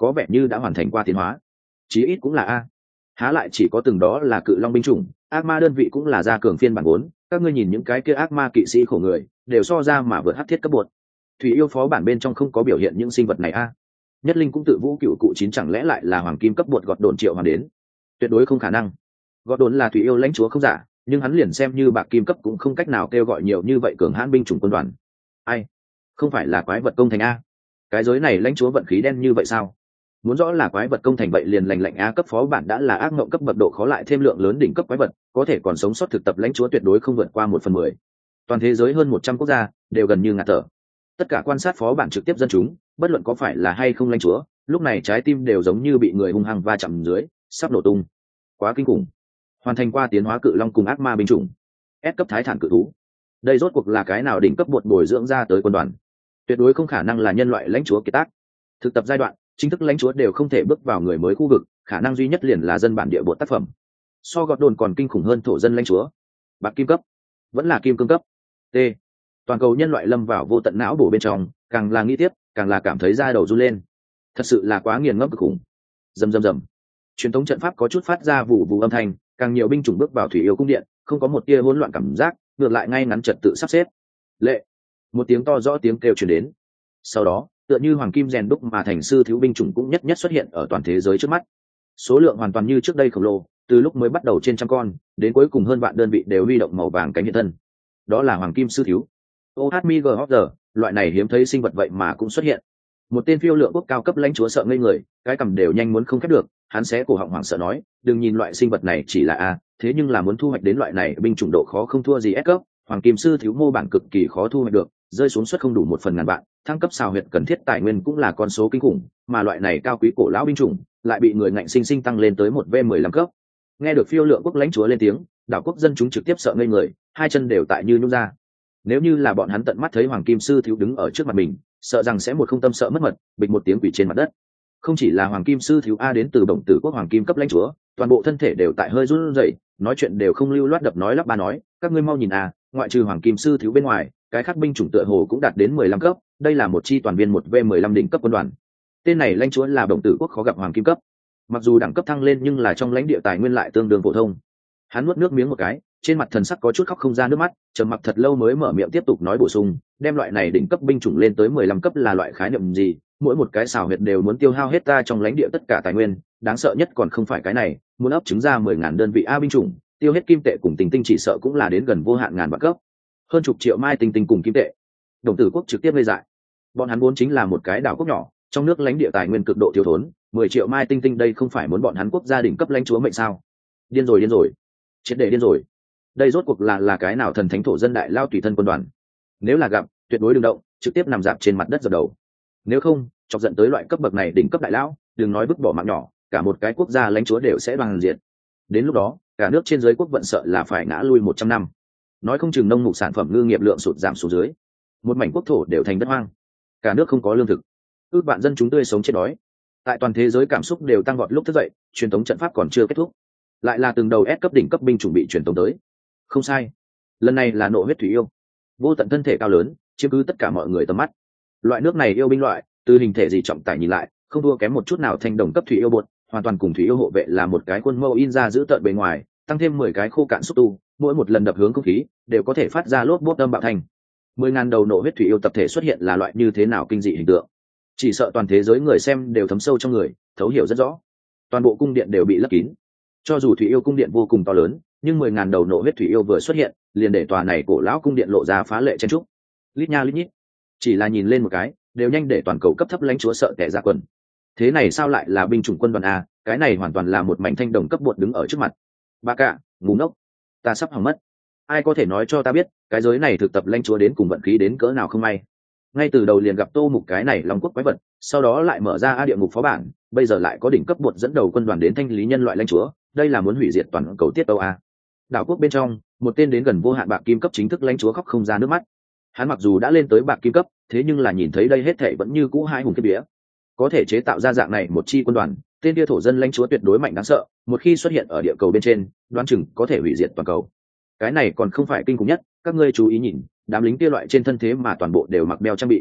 có vẻ như đã hoàn thành qua tiến hóa, chí ít cũng là a. Há lại chỉ có từng đó là cự long binh chủng, ác ma đơn vị cũng là gia cường phiên bản 4, các ngươi nhìn những cái kia ác ma kỵ sĩ khổ người đều so ra mà vượt hắc thiết cấp bột. Thủy yêu phó bản bên trong không có biểu hiện những sinh vật này a. Nhất linh cũng tự vũ cựu cụ 9 chẳng lẽ lại là hoàng kim cấp bột gọt đồn triệu hoàng đến? Tuyệt đối không khả năng. Gọt đồn là thủy yêu lãnh chúa không giả, nhưng hắn liền xem như bạc kim cấp cũng không cách nào kêu gọi nhiều như vậy cường hãn binh chủng quân đoàn. Ai? Không phải là quái vật công thành a? Cái giới này lãnh chúa vận khí đen như vậy sao? Muốn rõ là quái vật công thành vậy liền lành lạnh a cấp phó bản đã là ác mộng cấp bậc độ khó lại thêm lượng lớn đỉnh cấp quái vật, có thể còn sống sót thực tập lãnh chúa tuyệt đối không vượt qua 1/10. Toàn thế giới hơn 100 quốc gia đều gần như ngạt thở. Tất cả quan sát phó bản trực tiếp dân chúng, bất luận có phải là hay không lãnh chúa, lúc này trái tim đều giống như bị người hung hăng va chạm dưới, sắp nổ tung. Quá kinh khủng. Hoàn thành qua tiến hóa cự long cùng ác ma binh chủng. S cấp thái thản cự thú. Đây rốt cuộc là cái nào đỉnh cấp bột bồi dưỡng ra tới quân đoàn? Tuyệt đối không khả năng là nhân loại lãnh chúa kiệt tác. Thực tập giai đoạn, chính thức lãnh chúa đều không thể bước vào người mới khu vực, khả năng duy nhất liền là dân bản địa bột tác phẩm. So gọt đồn còn kinh khủng hơn thổ dân lãnh chúa. Bạc kim cấp, vẫn là kim cương cấp. T. Toàn cầu nhân loại lâm vào vô tận não bổ bên trong, càng là nghĩ tiếp, càng là cảm thấy da đầu run lên. Thật sự là quá nghiền ngẫm cực khủng. Rầm rầm rầm. Truyền thống trận pháp có chút phát ra vụ vụ âm thanh, càng nhiều binh chủng bước vào thủy yêu cung điện, không có một tia hỗn loạn cảm giác, ngược lại ngay ngắn trật tự sắp xếp. Lệ. Một tiếng to rõ tiếng kêu truyền đến. Sau đó, tựa như hoàng kim rèn đúc mà thành sư thiếu binh chủng cũng nhất nhất xuất hiện ở toàn thế giới trước mắt. Số lượng hoàn toàn như trước đây khổng lồ, từ lúc mới bắt đầu trên trăm con, đến cuối cùng hơn vạn đơn vị đều huy động màu vàng cánh hiện thân. Đó là hoàng kim sư thiếu. OHMGHG, loại này hiếm thấy sinh vật vậy mà cũng xuất hiện. Một tên phiêu lượng quốc cao cấp lãnh chúa sợ ngây người, cái cầm đều nhanh muốn không khép được, hắn sẽ cổ họng hoảng sợ nói, đừng nhìn loại sinh vật này chỉ là a, thế nhưng là muốn thu hoạch đến loại này binh chủng độ khó không thua gì S cấp, hoàng kim sư thiếu mô bản cực kỳ khó thu hoạch được, rơi xuống suất không đủ 1/1000 vạn, thăng cấp xào huyệt cần thiết tài nguyên cũng là con số kinh khủng, mà loại này cao quý cổ lão binh chủng lại bị người ngạnh sinh sinh tăng lên tới 1V15 cấp. Nghe được phiêu lượng quốc lãnh chúa lên tiếng, đảo quốc dân chúng trực tiếp sợ ngây người, hai chân đều tại như nhũn ra. Nếu như là bọn hắn tận mắt thấy hoàng kim sư thiếu đứng ở trước mặt mình, sợ rằng sẽ một không tâm sợ mất mật, bịch một tiếng quỷ trên mặt đất. Không chỉ là hoàng kim sư thiếu a đến từ bổng tử quốc hoàng kim cấp lãnh chúa, toàn bộ thân thể đều tại hơi run rẩy, nói chuyện đều không lưu loát đập nói lắp ba nói, các ngươi mau nhìn a, ngoại trừ hoàng kim sư thiếu bên ngoài, cái khác binh chủng tựa hồ cũng đạt đến 15 cấp, đây là một chi toàn viên 1V15 đỉnh cấp quân đoàn. Tên này lãnh chúa là bổng tử quốc khó gặp hoàng kim cấp. Mặc dù đẳng cấp thăng lên nhưng là trong lãnh địa tài nguyên lại tương đương phổ thông. Hắn nuốt nước miếng một cái, trên mặt thần sắc có chút khóc không ra nước mắt, trầm mặc thật lâu mới mở miệng tiếp tục nói bổ sung, đem loại này đỉnh cấp binh chủng lên tới 15 cấp là loại khái niệm gì, mỗi một cái xào huyệt đều muốn tiêu hao hết ta trong lãnh địa tất cả tài nguyên, đáng sợ nhất còn không phải cái này, muốn ấp trứng ra 10.000 đơn vị a binh chủng, tiêu hết kim tệ cùng tinh tinh chỉ sợ cũng là đến gần vô hạn ngàn vạn cấp. Hơn chục triệu mai tinh tinh cùng kim tệ. Đồng tử quốc trực tiếp ngây dại. Bọn hắn vốn chính là một cái đảo quốc nhỏ, trong nước lãnh địa tài nguyên cực độ thiếu thốn, 10 triệu mai tinh tinh đây không phải muốn bọn hắn quốc gia đỉnh cấp lãnh chúa mệnh sao? Điên rồi. Triệt để điên rồi. Đây rốt cuộc là cái nào thần thánh thổ dân đại lao tùy thân quân đoàn? Nếu là gặp, tuyệt đối đừng động, trực tiếp nằm dạp trên mặt đất dập đầu. Nếu không, chọc giận tới loại cấp bậc này đỉnh cấp đại lão, đừng nói vứt bỏ mạng nhỏ, cả một cái quốc gia lãnh chúa đều sẽ đoàn diệt. Đến lúc đó, cả nước trên dưới quốc vận sợ là phải ngã lui 100 năm. Nói không chừng nông mục sản phẩm ngư nghiệp lượng sụt giảm xuống dưới, một mảnh quốc thổ đều thành đất hoang, cả nước không có lương thực, ước vạn dân chúng tươi sống chết đói. Tại toàn thế giới cảm xúc đều tăng vọt lúc thức dậy, truyền thống trận pháp còn chưa kết thúc, lại là từng đầu S cấp đỉnh cấp binh chuẩn bị truyền thống tới. Không sai, lần này là nộ huyết thủy yêu, vô tận thân thể cao lớn, chiếm cứ tất cả mọi người tầm mắt. Loại nước này yêu binh loại, từ hình thể gì trọng tải nhìn lại, không thua kém một chút nào thanh đồng cấp thủy yêu bột, hoàn toàn cùng thủy yêu hộ vệ là một cái khuôn mẫu in ra giữ tợn bề ngoài, tăng thêm 10 cái khô cạn xúc tu, mỗi một lần đập hướng không khí đều có thể phát ra lốp bốp âm bạo thành. 10.000 đầu nộ huyết thủy yêu tập thể xuất hiện là loại như thế nào kinh dị hình tượng, chỉ sợ toàn thế giới người xem đều thấm sâu trong người, thấu hiểu rất rõ. Toàn bộ cung điện đều bị lấp kín, cho dù thủy yêu cung điện vô cùng to lớn, nhưng 10.000 đầu nộ huyết thủy yêu vừa xuất hiện, liền để tòa này cổ lão cung điện lộ ra phá lệ chen trúc. Lít nha lít nhít, chỉ là nhìn lên một cái, đều nhanh để toàn cầu cấp thấp lãnh chúa sợ tẻ ra quần. Thế này sao lại là binh chủng quân đoàn a? Cái này hoàn toàn là một mảnh thanh đồng cấp bột đứng ở trước mặt. Ba cả, ngu ngốc, ta sắp hỏng mất. Ai có thể nói cho ta biết, cái giới này thực tập lãnh chúa đến cùng vận khí đến cỡ nào không may? Ngay từ đầu liền gặp Tô Mục cái này long quốc quái vật, sau đó lại mở ra địa ngục phó bản, bây giờ lại có đỉnh cấp bột dẫn đầu quân đoàn đến thanh lý nhân loại lãnh chúa, đây là muốn hủy diệt toàn cầu tiết tấu a. Đảo quốc bên trong, một tên đến gần vô hạn bạc kim cấp chính thức lãnh chúa khóc không ra nước mắt. Hắn mặc dù đã lên tới bạc kim cấp, thế nhưng là nhìn thấy đây hết thảy vẫn như cũ hai hùng kết vía. Có thể chế tạo ra dạng này một chi quân đoàn, tên kia thổ dân lãnh chúa tuyệt đối mạnh đáng sợ, một khi xuất hiện ở địa cầu bên trên, đoán chừng có thể hủy diệt toàn cầu. Cái này còn không phải kinh khủng nhất, các ngươi chú ý nhìn, đám lính kia loại trên thân thế mà toàn bộ đều mặc đeo trang bị.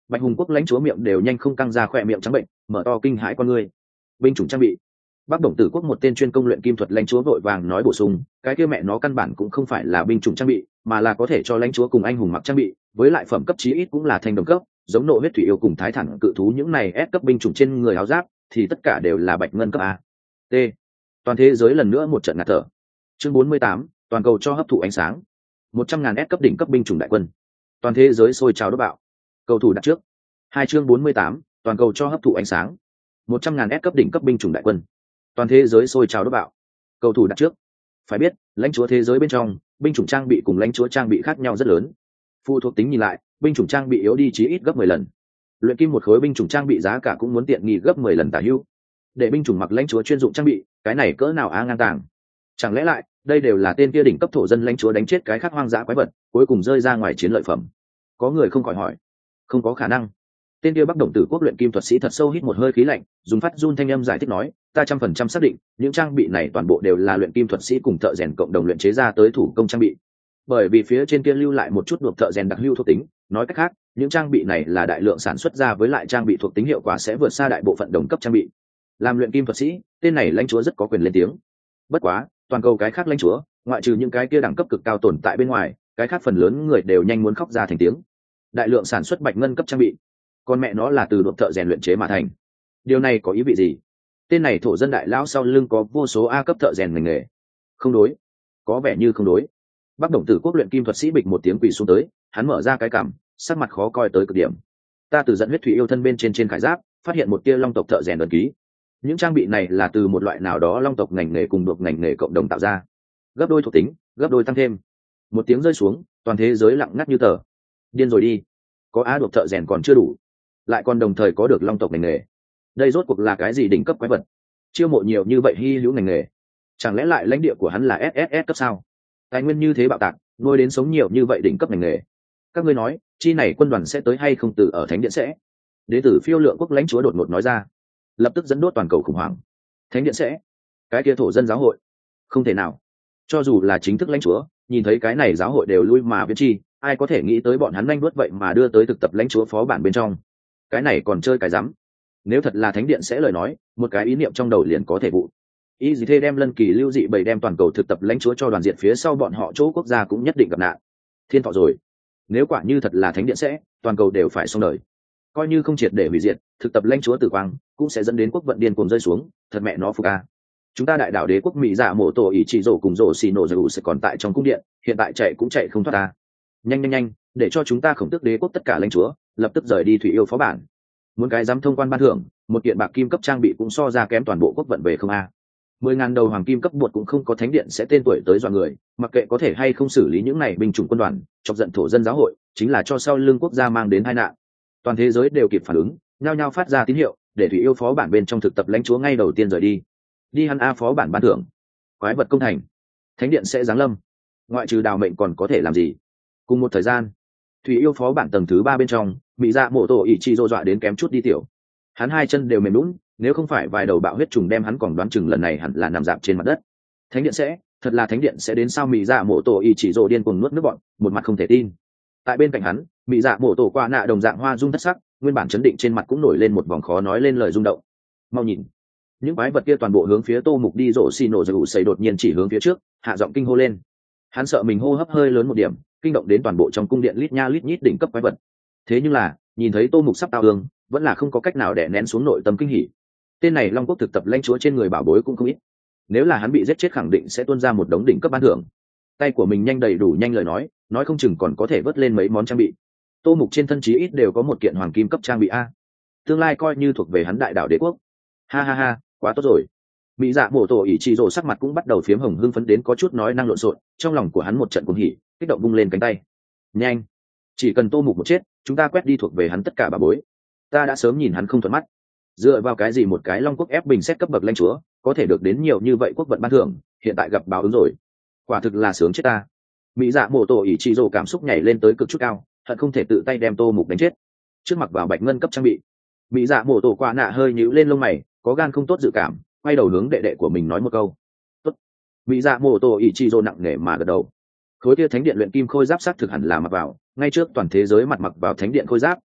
Bạch Hùng quốc lãnh chúa miệng đều nhanh không căng ra, khỏe miệng trắng bệnh, mở to kinh hãi con ngươi. Binh chủng trang bị. Bắc Đồng Tử quốc một tên chuyên công luyện kim thuật lãnh chúa vội vàng nói bổ sung, cái kia mẹ nó căn bản cũng không phải là binh chủng trang bị, mà là có thể cho lãnh chúa cùng anh hùng mặc trang bị, với lại phẩm cấp chí ít cũng là thanh đồng cấp, giống nộ huyết thủy yêu cùng thái thẳng cự thú những này ép cấp binh chủng trên người áo giáp thì tất cả đều là bạch ngân cấp A. T. Toàn thế giới lần nữa một trận ngạt thở. Chương 48, toàn cầu cho hấp thụ ánh sáng. 100.000 S cấp đỉnh cấp binh chủng đại quân. Toàn thế giới sôi trào đốt bạo. Cầu thủ đặt trước. Hai chương 48, toàn cầu cho hấp thụ ánh sáng. 100.000 S cấp đỉnh cấp binh chủng đại quân. Toàn thế giới sôi trào đốt bạo. Cầu thủ đặt trước. Phải biết, lãnh chúa thế giới bên trong, binh chủng trang bị cùng lãnh chúa trang bị khác nhau rất lớn. Phụ thuộc tính nhìn lại, binh chủng trang bị yếu đi chí ít gấp 10 lần. Luyện kim một khối binh chủng trang bị giá cả cũng muốn tiện nghi gấp 10 lần tả hữu. Để binh chủng mặc lãnh chúa chuyên dụng trang bị, cái này cỡ nào ngang tàng. Chẳng lẽ lại, đây đều là tên kia đỉnh cấp thổ dân lãnh chúa đánh chết cái khác hoang dã quái vật, cuối cùng rơi ra ngoài chiến lợi phẩm? Có người không khỏi hỏi. Không có khả năng. Tên kia Bắc Đồng Tử quốc luyện kim thuật sĩ thật sâu hít một hơi khí lạnh, dùng phát run thanh âm giải thích nói, ta 100% xác định, những trang bị này toàn bộ đều là luyện kim thuật sĩ cùng thợ rèn cộng đồng luyện chế ra tới thủ công trang bị. Bởi vì phía trên kia lưu lại một chút đột thợ rèn đặc lưu thuộc tính, nói cách khác, những trang bị này là đại lượng sản xuất ra, với lại trang bị thuộc tính hiệu quả sẽ vượt xa đại bộ phận đồng cấp trang bị. Làm luyện kim thuật sĩ, tên này lãnh chúa rất có quyền lên tiếng. Bất quá, toàn cầu cái khác lãnh chúa, ngoại trừ những cái kia đẳng cấp cực cao tồn tại bên ngoài, cái khác phần lớn người đều nhanh muốn khóc ra thành tiếng. Đại lượng sản xuất bạch ngân cấp trang bị, con mẹ nó là từ đột thợ rèn luyện chế mà thành. Điều này có ý vị gì? Tên này thổ dân đại lão sau lưng có vô số A cấp thợ rèn ngành nghề. Không đối, có vẻ như không đối. Bắc Đồng Tử quốc luyện kim thuật sĩ bịch một tiếng quỳ xuống tới, hắn mở ra cái cằm, sắc mặt khó coi tới cực điểm. Ta từ dẫn huyết thủy yêu thân bên trên khải giáp, phát hiện một tia long tộc thợ rèn ấn ký. Những trang bị này là từ một loại nào đó long tộc ngành nghề cùng được ngành nghề cộng đồng tạo ra. Gấp đôi thuộc tính, gấp đôi tăng thêm. Một tiếng rơi xuống, toàn thế giới lặng ngắt như tờ. Điên rồi đi, có á đột thợ rèn còn chưa đủ, lại còn đồng thời có được long tộc ngành nghề. Đây rốt cuộc là cái gì đỉnh cấp quái vật? Chiêu mộ nhiều như vậy hy hữu ngành nghề, chẳng lẽ lại lãnh địa của hắn là SSS cấp sao? Tài nguyên như thế bạo tạc, nuôi đến sống nhiều như vậy đỉnh cấp ngành nghề. Các ngươi nói, chi này quân đoàn sẽ tới hay không? Từ ở thánh điện sẽ. Đế tử Phiêu Lượng quốc lãnh chúa đột ngột nói ra, lập tức dẫn đốt toàn cầu khủng hoảng. Thánh điện sẽ? Cái kia thổ dân giáo hội? Không thể nào. Cho dù là chính thức lãnh chúa, nhìn thấy cái này giáo hội đều lui mà viết chi, ai có thể nghĩ tới bọn hắn nhanh đuốt vậy mà đưa tới thực tập lãnh chúa phó bản bên trong. Cái này còn chơi cái rắm. Nếu thật là thánh điện sẽ lời nói, một cái ý niệm trong đầu liền có thể vụ. Y gì thế đem Lân Kỳ lưu dị bầy đem toàn cầu thực tập lãnh chúa cho đoàn diện phía sau bọn họ chỗ quốc gia cũng nhất định gặp nạn. Thiên thọ rồi. Nếu quả như thật là thánh điện sẽ, toàn cầu đều phải xong đời. Coi như không triệt để hủy diệt, thực tập lãnh chúa tử quang cũng sẽ dẫn đến quốc vận điên cuồng rơi xuống, thật mẹ nó phục a. Chúng ta đại đảo đế quốc Mỹ Dạ Mộ Tổ ỷ chỉ rổ cùng rổ xì nổ dù sẽ còn tại trong cung điện, hiện tại chạy cũng chạy không thoát ta. Nhanh, để cho chúng ta khổng tước đế quốc tất cả lãnh chúa lập tức rời đi thủy yêu phó bản. Muốn cái dám thông quan ban thưởng, một kiện bạc kim cấp trang bị cũng so ra kém toàn bộ quốc vận về không a. 10.000 đầu hoàng kim cấp bột cũng không có thánh điện sẽ tên tuổi tới dọa người, mặc kệ có thể hay không xử lý những này binh chủng quân đoàn, chọc giận thổ dân giáo hội, chính là cho sau lưng quốc gia mang đến tai nạn. Toàn thế giới đều kịp phản ứng, nhao nhao phát ra tín hiệu, để thủy yêu phó bản bên trong thực tập lãnh chúa ngay đầu tiên rời đi. Đi hắn a phó bản ban thưởng, quái vật công thành, thánh điện sẽ giáng lâm. Ngoại trừ đào mệnh còn có thể làm gì? Cùng một thời gian, thủy yêu phó bản tầng thứ 3 bên trong, Mỹ Dạ Mộ Tổ ỷ chỉ dọa đến kém chút đi tiểu. Hắn hai chân đều mềm nhũn, nếu không phải vài đầu bạo huyết trùng đem hắn còn đoán chừng lần này hẳn là nằm dạp trên mặt đất. Thánh điện sẽ, thật là thánh điện sẽ đến sao? Mỹ Dạ Mộ Tổ ỷ chỉ dọa điên cuồng nuốt nước bọt, một mặt không thể tin. Tại bên cạnh hắn, Mỹ Dạ Mộ Tổ qua nạ đồng dạng hoa dung thất sắc, nguyên bản chấn định trên mặt cũng nổi lên một vòng khó nói lên lời rung động. Mau nhìn, những quái vật kia toàn bộ hướng phía Tô Mục đi. Rổ xì nổ dù xây đột nhiên chỉ hướng phía trước, hạ giọng kinh hô lên. Hắn sợ mình hô hấp hơi lớn một điểm, kinh động đến toàn bộ trong cung điện lít nha lít nhít đỉnh cấp quái vật. Thế nhưng là, nhìn thấy Tô Mục sắp tao hương, vẫn là không có cách nào đè nén xuống nội tâm kinh hỉ. Tên này Long Quốc thực tập lãnh chúa trên người bảo bối cũng không ít. Nếu là hắn bị giết chết khẳng định sẽ tuôn ra một đống đỉnh cấp ban thưởng. Tay của mình nhanh đầy đủ nhanh lời nói không chừng còn có thể vớt lên mấy món trang bị. Tô Mục trên thân chí ít đều có một kiện hoàng kim cấp trang bị a. Tương lai coi như thuộc về hắn đại đảo đế quốc. Ha, quá tốt rồi. Mỹ Dạ Mộ Tổ ỷ chỉ rồ sắc mặt cũng bắt đầu phiếm hồng hưng phấn đến có chút nói năng lộn xộn, trong lòng của hắn một trận cuồng hỉ, kích động vung lên cánh tay. Nhanh, chỉ cần Tô Mục một chết, chúng ta quét đi thuộc về hắn tất cả bà bối. Ta đã sớm nhìn hắn không thuận mắt. Dựa vào cái gì một cái Long Quốc ép bình xét cấp bậc lãnh chúa, có thể được đến nhiều như vậy quốc vận ban thưởng, hiện tại gặp báo ứng rồi. Quả thực là sướng chết ta. Mỹ Dạ Mộ Tổ ỷ chỉ rồ cảm xúc nhảy lên tới cực chút cao, hận không thể tự tay đem Tô Mục đánh chết. Trước mặc vào bạch ngân cấp trang bị, Mỹ Dạ Mộ Tổ qua nạ hơi nhíu lên lông mày, có gan không tốt dự cảm, quay đầu hướng đệ đệ của mình nói một câu. Tốt. Mỹ Dạ Mộ Tổ ỷ chỉ rồ nặng nề mà gật đầu. Khối kia thánh điện luyện kim khôi giáp sắc thực hẳn là mặc vào, ngay trước toàn thế giới mặt mặc vào thánh điện khôi giáp,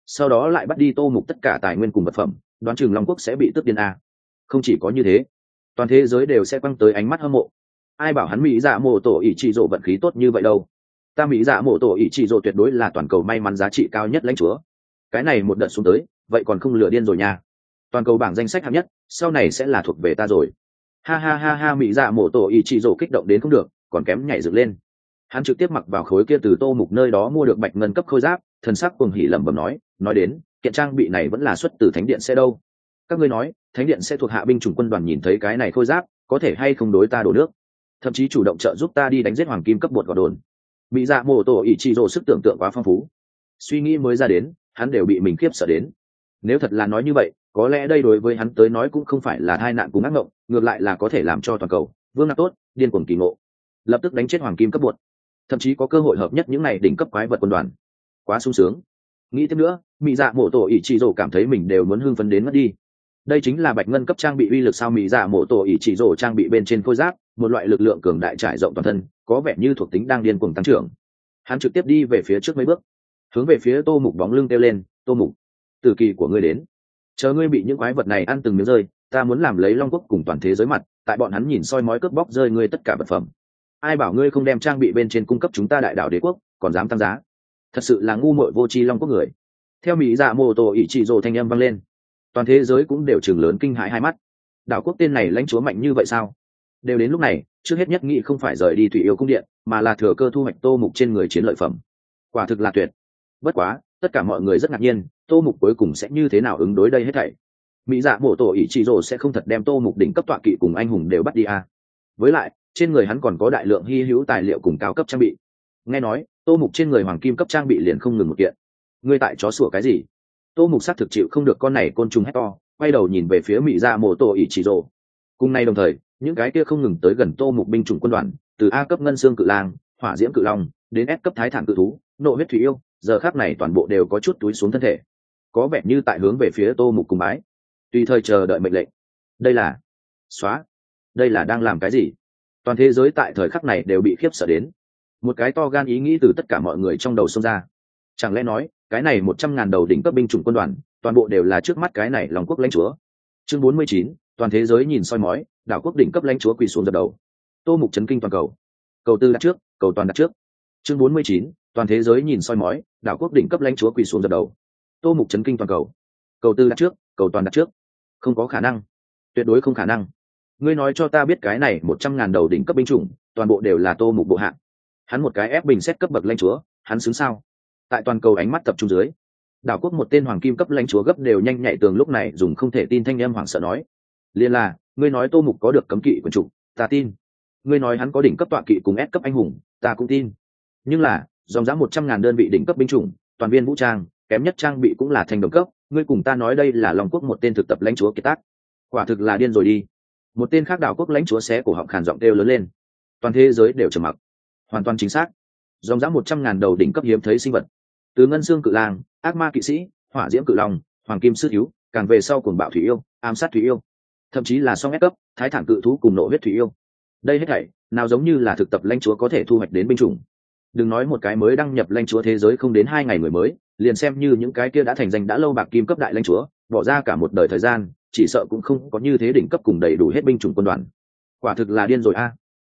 sau đó lại bắt đi Tô Mục tất cả tài nguyên cùng vật phẩm, đoán chừng Long Quốc sẽ bị tước điên a. Không chỉ có như thế, toàn thế giới đều sẽ quăng tới ánh mắt hâm mộ. Ai bảo hắn Mỹ Dạ Mộ Tổ ỷ trị rộ vận khí tốt như vậy đâu. Ta Mỹ Dạ Mộ Tổ ỷ trị rộ tuyệt đối là toàn cầu may mắn giá trị cao nhất lãnh chúa. Cái này một đợt xuống tới, vậy còn không lừa điên rồi nha. Toàn cầu bảng danh sách hạng nhất, sau này sẽ là thuộc về ta rồi. Ha ha ha ha, Mỹ Dạ Mộ Tổ ỷ trị rộ kích động đến không được, còn kém nhảy dựng lên. Hắn trực tiếp mặc vào khối kia từ Tô Mục nơi đó mua được bạch ngân cấp khôi giáp, thần sắc cuồng hỉ lẩm bẩm nói đến, kiện trang bị này vẫn là xuất từ thánh điện sẽ đâu. Các ngươi nói, thánh điện sẽ thuộc hạ binh chủng quân đoàn nhìn thấy cái này khôi giáp, có thể hay không đối ta đổ nước, thậm chí chủ động trợ giúp ta đi đánh giết hoàng kim cấp bột gọt đồn. Mỹ Dạ Mộ Tổ ỷ trị rộ sức tưởng tượng quá phong phú, suy nghĩ mới ra đến, hắn đều bị mình khiếp sợ đến. Nếu thật là nói như vậy, có lẽ đây đối với hắn tới nói cũng không phải là tai nạn cùng ác mộng, ngược lại là có thể làm cho toàn cầu vương nạp tốt điên cuồng kỳ ngộ, lập tức đánh chết hoàng kim cấp bột, thậm chí có cơ hội hợp nhất những này đỉnh cấp quái vật quân đoàn. Quá sung sướng. Nghĩ tiếp nữa, Mỹ Dạ Mộ Tổ ỷ trị rộ cảm thấy mình đều muốn hưng phấn đến mất đi. Đây chính là bạch ngân cấp trang bị uy lực sao? Mỹ Dạ Mộ Tổ ỷ trị rộ trang bị bên trên khôi giáp, một loại lực lượng cường đại trải rộng toàn thân, có vẻ như thuộc tính đang điên cuồng tăng trưởng. Hắn trực tiếp đi về phía trước mấy bước, hướng về phía Tô Mục bóng lưng kêu lên, Tô Mục, tử kỳ của ngươi đến. Chờ ngươi bị những quái vật này ăn từng miếng rơi, ta muốn làm lấy Long Quốc cùng toàn thế giới mặt, tại bọn hắn nhìn soi mói cướp bóc rơi ngươi tất cả vật phẩm. Ai bảo ngươi không đem trang bị bên trên cung cấp chúng ta đại đảo đế quốc, còn dám tăng giá? Thật sự là ngu muội vô tri Long Quốc người. Theo Mỹ Dạ Mộ Tổ ỷ trị rộ thanh âm vang lên, toàn thế giới cũng đều trừng lớn kinh hãi hai mắt. Đảo quốc tên này lãnh chúa mạnh như vậy sao? Đều đến lúc này, trước hết nhất nghĩ không phải rời đi Thủy Yêu cung điện, mà là thừa cơ thu hoạch Tô Mục trên người chiến lợi phẩm. Quả thực là tuyệt. Bất quá, tất cả mọi người rất ngạc nhiên, Tô Mục cuối cùng sẽ như thế nào ứng đối đây hết thảy? Mỹ Dạ Mộ Tổ ỷ trị rộ sẽ không thật đem Tô Mục đỉnh cấp tọa kỵ cùng anh hùng đều bắt đi à? Với lại, trên người hắn còn có đại lượng hy hữu tài liệu cùng cao cấp trang bị. Nghe nói, Tô Mục trên người hoàng kim cấp trang bị liền không ngừng một kiện. Ngươi tại chó sủa cái gì? Tô Mục xác thực chịu không được con này côn trùng hét to, quay đầu nhìn về phía Mỹ Dạ Mộ Tổ ỷ trị rộ. Cùng nay đồng thời, những cái kia không ngừng tới gần Tô Mục binh chủng quân đoàn, từ A cấp ngân xương cự lang, hỏa diễm cự long, đến S cấp thái thản cự thú, nộ huyết thủy yêu, giờ khắc này toàn bộ đều có chút túi xuống thân thể, có vẻ như tại hướng về phía Tô Mục cùng bái, tùy thời chờ đợi mệnh lệnh. Đây là xóa, đây là đang làm cái gì? Toàn thế giới tại thời khắc này đều bị khiếp sợ đến. Một cái to gan ý nghĩ từ tất cả mọi người trong đầu xông ra. Chẳng lẽ nói, cái này 100.000 đầu đỉnh cấp binh chủng quân đoàn, toàn bộ đều là trước mắt cái này Long Quốc lãnh chúa? Chương 49, toàn thế giới nhìn soi mói, đảo quốc đỉnh cấp lãnh chúa quỳ xuống dập đầu. Tô Mục chấn kinh toàn cầu. Cầu tư đặt trước, cầu toàn đặt trước. Chương 49, toàn thế giới nhìn soi mói, đảo quốc đỉnh cấp lãnh chúa quỳ xuống dập đầu. Tô Mục chấn kinh toàn cầu. Cầu tư đặt trước, cầu toàn đặt trước. Không có khả năng, tuyệt đối không khả năng. Ngươi nói cho ta biết cái này 100.000 đầu đỉnh cấp binh chủng, toàn bộ đều là Tô Mục bộ hạng. Hắn một cái ép bình xét cấp bậc lãnh chúa, hắn xứng sao? Tại toàn cầu ánh mắt tập trung dưới, đảo quốc một tên hoàng kim cấp lãnh chúa gấp đều nhanh nhạy tường lúc này dùng không thể tin thanh âm hoảng sợ nói, liên là, ngươi nói Tô Mục có được cấm kỵ quân chủ, ta tin. Ngươi nói hắn có đỉnh cấp tọa kỵ cùng S cấp anh hùng, ta cũng tin. Nhưng là, dòng dã 100.000 đơn vị đỉnh cấp binh chủng, toàn viên vũ trang, kém nhất trang bị cũng là thành đồng cấp, ngươi cùng ta nói đây là Long Quốc một tên thực tập lãnh chúa kiệt tác. Quả thực là điên rồi đi. Một tên khác đảo quốc lãnh chúa xé cổ họng khàn giọng kêu lớn lên. Toàn thế giới đều trầm mặc. Hoàn toàn chính xác. Dòng dã 100.000 đầu đỉnh cấp hiếm thấy sinh vật, từ ngân xương cự lang, ác ma kỵ sĩ, hỏa diễm cự long, hoàng kim sư thiếu, càng về sau cuồng bạo thủy yêu, ám sát thủy yêu, thậm chí là song S cấp thái thản cự thú cùng nộ huyết thủy yêu. Đây hết thảy nào giống như là thực tập lãnh chúa có thể thu hoạch đến binh chủng. Đừng nói một cái mới đăng nhập lãnh chúa thế giới không đến 2 ngày người mới, liền xem như những cái kia đã thành danh đã lâu bạc kim cấp đại lãnh chúa, bỏ ra cả một đời thời gian, chỉ sợ cũng không có như thế đỉnh cấp cùng đầy đủ hết binh chủng quân đoàn. Quả thực là điên rồi a.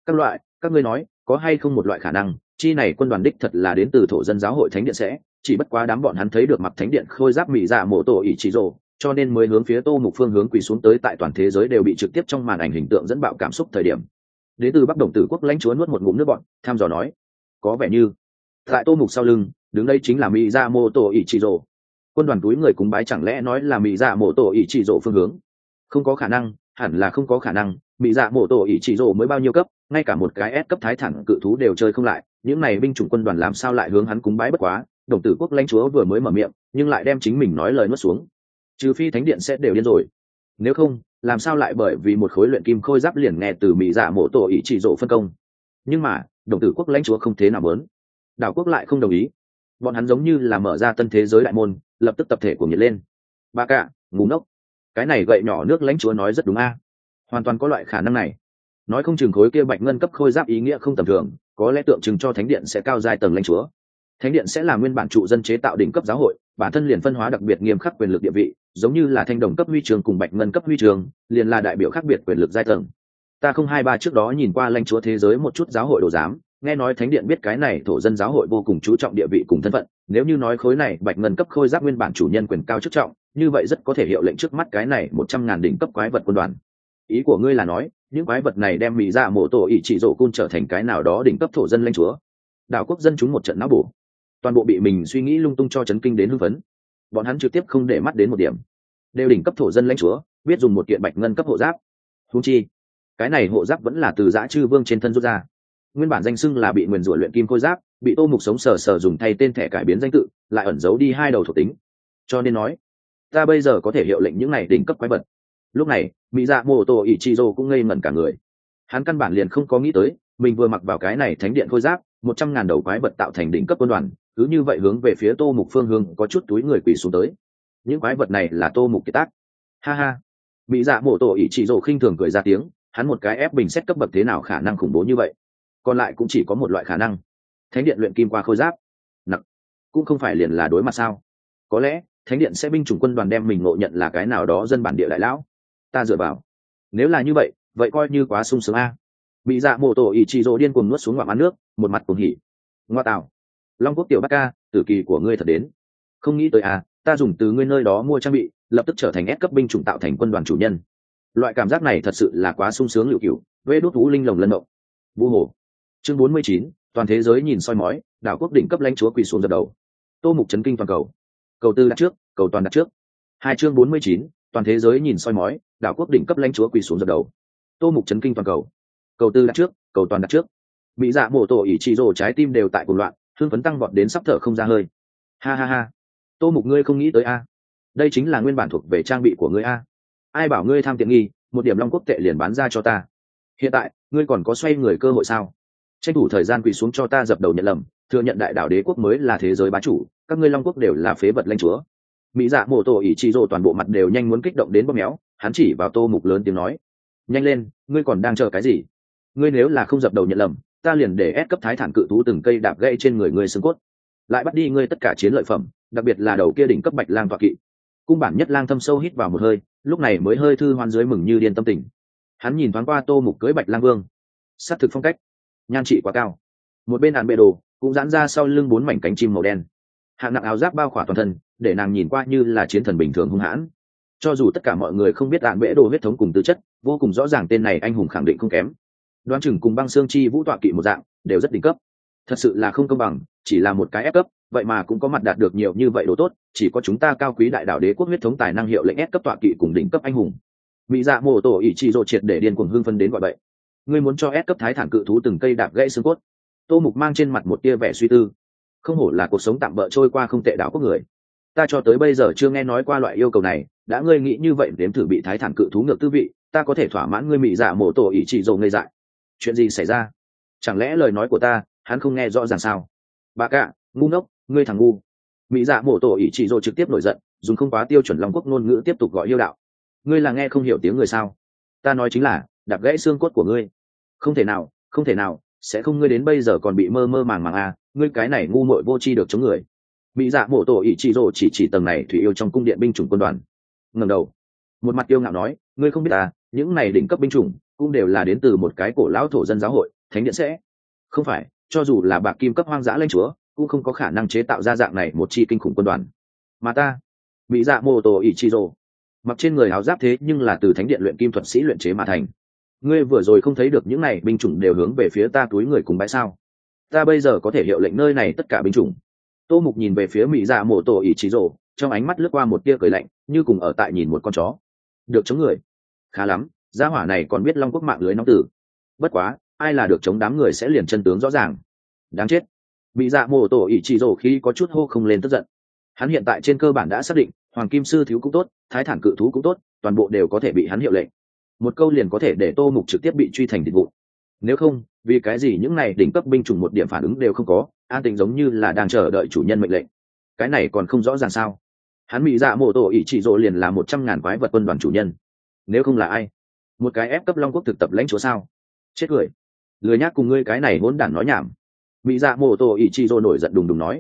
Các ngươi nói, có hay không một loại khả năng, chi này quân đoàn đích thật là đến từ thổ dân giáo hội thánh điện sẽ, chỉ bất quá đám bọn hắn thấy được mặc thánh điện khôi giáp Mỹ Dạ Mộ Tổ ỷ trị rồ, cho nên mới hướng phía Tô Mục phương hướng quỳ xuống tới. Tại toàn thế giới đều bị trực tiếp trong màn ảnh hình tượng dẫn bạo cảm xúc thời điểm, đến từ Bắc Đồng Tử quốc lãnh chúa nuốt một ngụm nước bọt, tham dò nói, có vẻ như tại Tô Mục sau lưng đứng đây chính là Mỹ Dạ Mộ Tổ ỷ trị rồ. Quân đoàn túi người cúng bái chẳng lẽ nói là Mỹ Dạ Mộ Tổ ỷ trị rồ phương hướng? Không có khả năng, hẳn là không có khả năng. Mỹ Dạ Mộ Tổ ỷ trị rồ mới bao nhiêu cấp, ngay cả một cái S cấp thái thản cự thú đều chơi không lại, những này binh chủng quân đoàn làm sao lại hướng hắn cúng bái? Bất quá Đồng Tử quốc lãnh chúa vừa mới mở miệng, nhưng lại đem chính mình nói lời nuốt xuống. Trừ phi thánh điện sẽ đều điên rồi, nếu không làm sao lại bởi vì một khối luyện kim khôi giáp liền nghe từ Mỹ Dạ Mộ Tổ ỷ trị rồ phân công? Nhưng mà Đồng Tử quốc lãnh chúa không thế nào muốn, đảo quốc lại không đồng ý. Bọn hắn giống như là mở ra tân thế giới đại môn, lập tức tập thể của nhiệt lên. Ba cả ngu ngốc, cái này gậy nhỏ nước lãnh chúa nói rất đúng a, hoàn toàn có loại khả năng này. Nói không chừng khối kia bạch ngân cấp khôi giáp ý nghĩa không tầm thường, có lẽ tượng trưng cho thánh điện sẽ cao giai tầng lãnh chúa. Thánh điện sẽ là nguyên bản trụ dân chế tạo đỉnh cấp giáo hội, bản thân liền phân hóa đặc biệt nghiêm khắc quyền lực địa vị, giống như là thanh đồng cấp huy trường cùng bạch ngân cấp huy trường, liền là đại biểu khác biệt quyền lực giai tầng. Ta không hai ba trước đó nhìn qua lãnh chúa thế giới một chút giáo hội đồ giám, nghe nói thánh điện biết cái này thổ dân giáo hội vô cùng chú trọng địa vị cùng thân phận, nếu như nói khối này bạch ngân cấp khôi giáp nguyên bản chủ nhân quyền cao chức trọng, như vậy rất có thể hiệu lệnh trước mắt cái này 100.000 đỉnh cấp quái vật quân đoàn. Ý của ngươi là nói những quái vật này đem mỹ dạ mổ tổ ỷ chỉ rổ cun trở thành cái nào đó đỉnh cấp thổ dân lãnh chúa? Đảo quốc dân chúng một trận não bổ, toàn bộ bị mình suy nghĩ lung tung cho chấn kinh đến hưng phấn. Bọn hắn trực tiếp không để mắt đến một điểm, đều đỉnh cấp thổ dân lãnh chúa biết dùng một kiện bạch ngân cấp hộ giáp. Huống chi cái này hộ giáp vẫn là từ dã chư vương trên thân rút ra, nguyên bản danh xưng là bị nguyền rủa luyện kim khôi giáp, bị Tô Mục sống sờ sờ dùng thay tên thẻ cải biến danh tự, lại ẩn giấu đi hai đầu thuộc tính. Cho nên nói ta bây giờ có thể hiệu lệnh những này đỉnh cấp quái vật. Lúc này mỹ dạ mô tô Ichizo cũng ngây ngẩn cả người, hắn căn bản liền không có nghĩ tới mình vừa mặc vào cái này thánh điện khôi giáp 100.000 đầu quái vật tạo thành đỉnh cấp quân đoàn, cứ như vậy hướng về phía Tô Mục phương hướng có chút túi người quỳ xuống tới. Những quái vật này là Tô Mục kiệt tác. Ha ha, mỹ dạ mô tô Ichizo khinh thường cười ra tiếng, hắn một cái ép bình xét cấp bậc thế nào khả năng khủng bố như vậy? Còn lại cũng chỉ có một loại khả năng, thánh điện luyện kim qua khôi giáp nặng, cũng không phải liền là đối mặt sao? Có lẽ thánh điện sẽ binh chủng quân đoàn đem mình ngộ nhận là cái nào đó dân bản địa đại lão. Ta dựa vào, nếu là như vậy vậy coi như quá sung sướng a. Bị dạ mô tổ ỷ trị rỗ điên cuồng nuốt xuống ngoạm ăn nước, một mặt cuồng hỉ. Ngoa tạo, Long Quốc tiểu bác ca, tử kỳ của ngươi thật đến. Không nghĩ tới à, ta dùng từ ngươi nơi đó mua trang bị, lập tức trở thành S cấp binh chủng tạo thành quân đoàn chủ nhân. Loại cảm giác này thật sự là quá sung sướng liệu cửu, vê đốt vũ linh lồng lân động. Vũ hổ. Chương 49, toàn thế giới nhìn soi mói, đảo quốc đỉnh cấp lãnh chúa quỳ xuống dập đầu. Tô Mục chấn kinh toàn cầu. Cầu tư đặt trước, cầu toàn đặt trước. Hai chương 49, toàn thế giới nhìn soi mói, đảo quốc đỉnh cấp lãnh chúa quỳ xuống dập đầu. Tô Mục chấn kinh toàn cầu. Cầu tư đặt trước, cầu toàn đặt trước. Bị dạ mổ tổ ỷ trị rồ trái tim đều tại cuồng loạn, hưng phấn tăng vọt đến sắp thở không ra hơi. Ha ha ha, Tô Mục ngươi không nghĩ tới a? Đây chính là nguyên bản thuộc về trang bị của ngươi a. Ai bảo ngươi tham tiện nghi, một điểm Long Quốc tệ liền bán ra cho ta. Hiện tại ngươi còn có xoay người cơ hội sao? Tranh thủ thời gian quỳ xuống cho ta dập đầu nhận lầm, thừa nhận đại đảo đế quốc mới là thế giới bá chủ, các ngươi Long Quốc đều là phế vật lãnh chúa. Mỹ dạ mổ tổ ỷ trị rồ toàn bộ mặt đều nhanh muốn kích động đến bóp méo, hắn chỉ vào Tô Mục lớn tiếng nói: nhanh lên, ngươi còn đang chờ cái gì? Ngươi nếu là không dập đầu nhận lầm, ta liền để ép cấp thái thản cự thú từng cây đạp gãy trên người ngươi xương cốt, lại bắt đi ngươi tất cả chiến lợi phẩm, đặc biệt là đầu kia đỉnh cấp bạch lang tọa kỵ. Cung bản nhất lang thâm sâu hít vào một hơi, lúc này mới hơi thư hoan dưới mừng như điên tâm tình. Hắn nhìn thoáng qua Tô Mục cưỡi bạch lang vương, sát thực phong cách, nhan trị quá cao. Một bên đàn bệ đồ cũng giãn ra sau lưng 4 mảnh cánh chim màu đen, hạng nặng áo giáp bao khỏa toàn thân, để nàng nhìn qua như là chiến thần bình thường hung hãn. Cho dù tất cả mọi người không biết đạn bệ đồ huyết thống cùng tư chất, vô cùng rõ ràng tên này anh hùng khẳng định không kém. Đoán chừng cùng băng xương chi vũ tọa kỵ một dạng, đều rất đỉnh cấp. Thật sự là không công bằng, chỉ là một cái ép cấp, vậy mà cũng có mặt đạt được nhiều như vậy đồ tốt, chỉ có chúng ta cao quý đại đảo đế quốc huyết thống tài năng hiệu lệnh ép cấp tọa kỵ cùng đỉnh cấp anh hùng. Mỹ dạ mổ tổ ỷ trị rồ triệt để điên cuồng hưng phân đến gọi vậy. Ngươi muốn cho ép cấp thái thản cự thú từng cây đạp gãy xương cốt? Tô Mục mang trên mặt một tia vẻ suy tư. Không hổ là cuộc sống tạm bỡ trôi qua không tệ đảo quốc người. Ta cho tới bây giờ chưa nghe nói qua loại yêu cầu này, đã ngươi nghĩ như vậy đếm thử bị thái thản cự thú ngược tư vị, ta có thể thỏa mãn ngươi. Mỹ dạ mổ tổ ỷ trị rồ ngây dại. Chuyện gì xảy ra? Chẳng lẽ lời nói của ta hắn không nghe rõ ràng sao? Bà cạ, ngu ngốc, ngươi thằng ngu. Mỹ dạ mổ tổ ỷ trị rồ trực tiếp nổi giận, dùng không quá tiêu chuẩn Long Quốc ngôn ngữ tiếp tục gọi yêu đạo. Ngươi là nghe không hiểu tiếng người sao? Ta nói chính là đạp gãy xương cốt của ngươi. Không thể nào, không thể nào, sẽ không. Ngươi đến bây giờ còn bị mơ mơ màng màng à? Ngươi cái này ngu muội vô tri được chống người. Mỹ dạ mổ tổ ỷ trị rồ chỉ tầng này thủy yêu trong cung điện binh chủng quân đoàn, ngẩng đầu một mặt yêu ngạo nói: ngươi không biết à, những này đỉnh cấp binh chủng cũng đều là đến từ một cái cổ lão thổ dân giáo hội, thánh điện sẽ không phải, cho dù là bạc kim cấp hoang dã lãnh chúa cũng không có khả năng chế tạo ra dạng này một chi kinh khủng quân đoàn. Mà ta, Mỹ dạ mô tô Ichizo, mặc trên người áo giáp thế nhưng là từ thánh điện luyện kim thuật sĩ luyện chế mà thành. Ngươi vừa rồi không thấy được những này binh chủng đều hướng về phía ta túi người cùng bãi sao? Ta bây giờ có thể hiệu lệnh nơi này tất cả binh chủng. Tô Mục nhìn về phía Mỹ dạ mô tô Ichizo, trong ánh mắt lướt qua một tia cười lạnh, như cùng ở tại nhìn một con chó. Được chống người, khá lắm, gia hỏa này còn biết Long Quốc mạng lưới nóng tử. Bất quá, ai là được chống đám người sẽ liền chân tướng rõ ràng. Đáng chết. Mỹ dạ mô tô Ichizo khi có chút hô không lên tức giận. Hắn hiện tại trên cơ bản đã xác định, hoàng kim sư thiếu cũng tốt, thái thản cự thú cũng tốt, toàn bộ đều có thể bị hắn hiệu lệnh. Một câu liền có thể để Tô Mục trực tiếp bị truy thành thịt vụn. Nếu không, vì cái gì những này đỉnh cấp binh chủng một điểm phản ứng đều không có, an tình giống như là đang chờ đợi chủ nhân mệnh lệnh. Cái này còn không rõ ràng sao? Hắn Mỹ dạ mô tô Ichizo liền là 100.000 quái vật quân đoàn chủ nhân. Nếu không là ai? Một cái ép cấp Long Quốc thực tập lãnh chúa sao? Chết cười. Lười nhác cùng ngươi cái này hỗn đản nói nhảm. Mỹ dạ mô tô Ichizo nổi giận đùng đùng nói,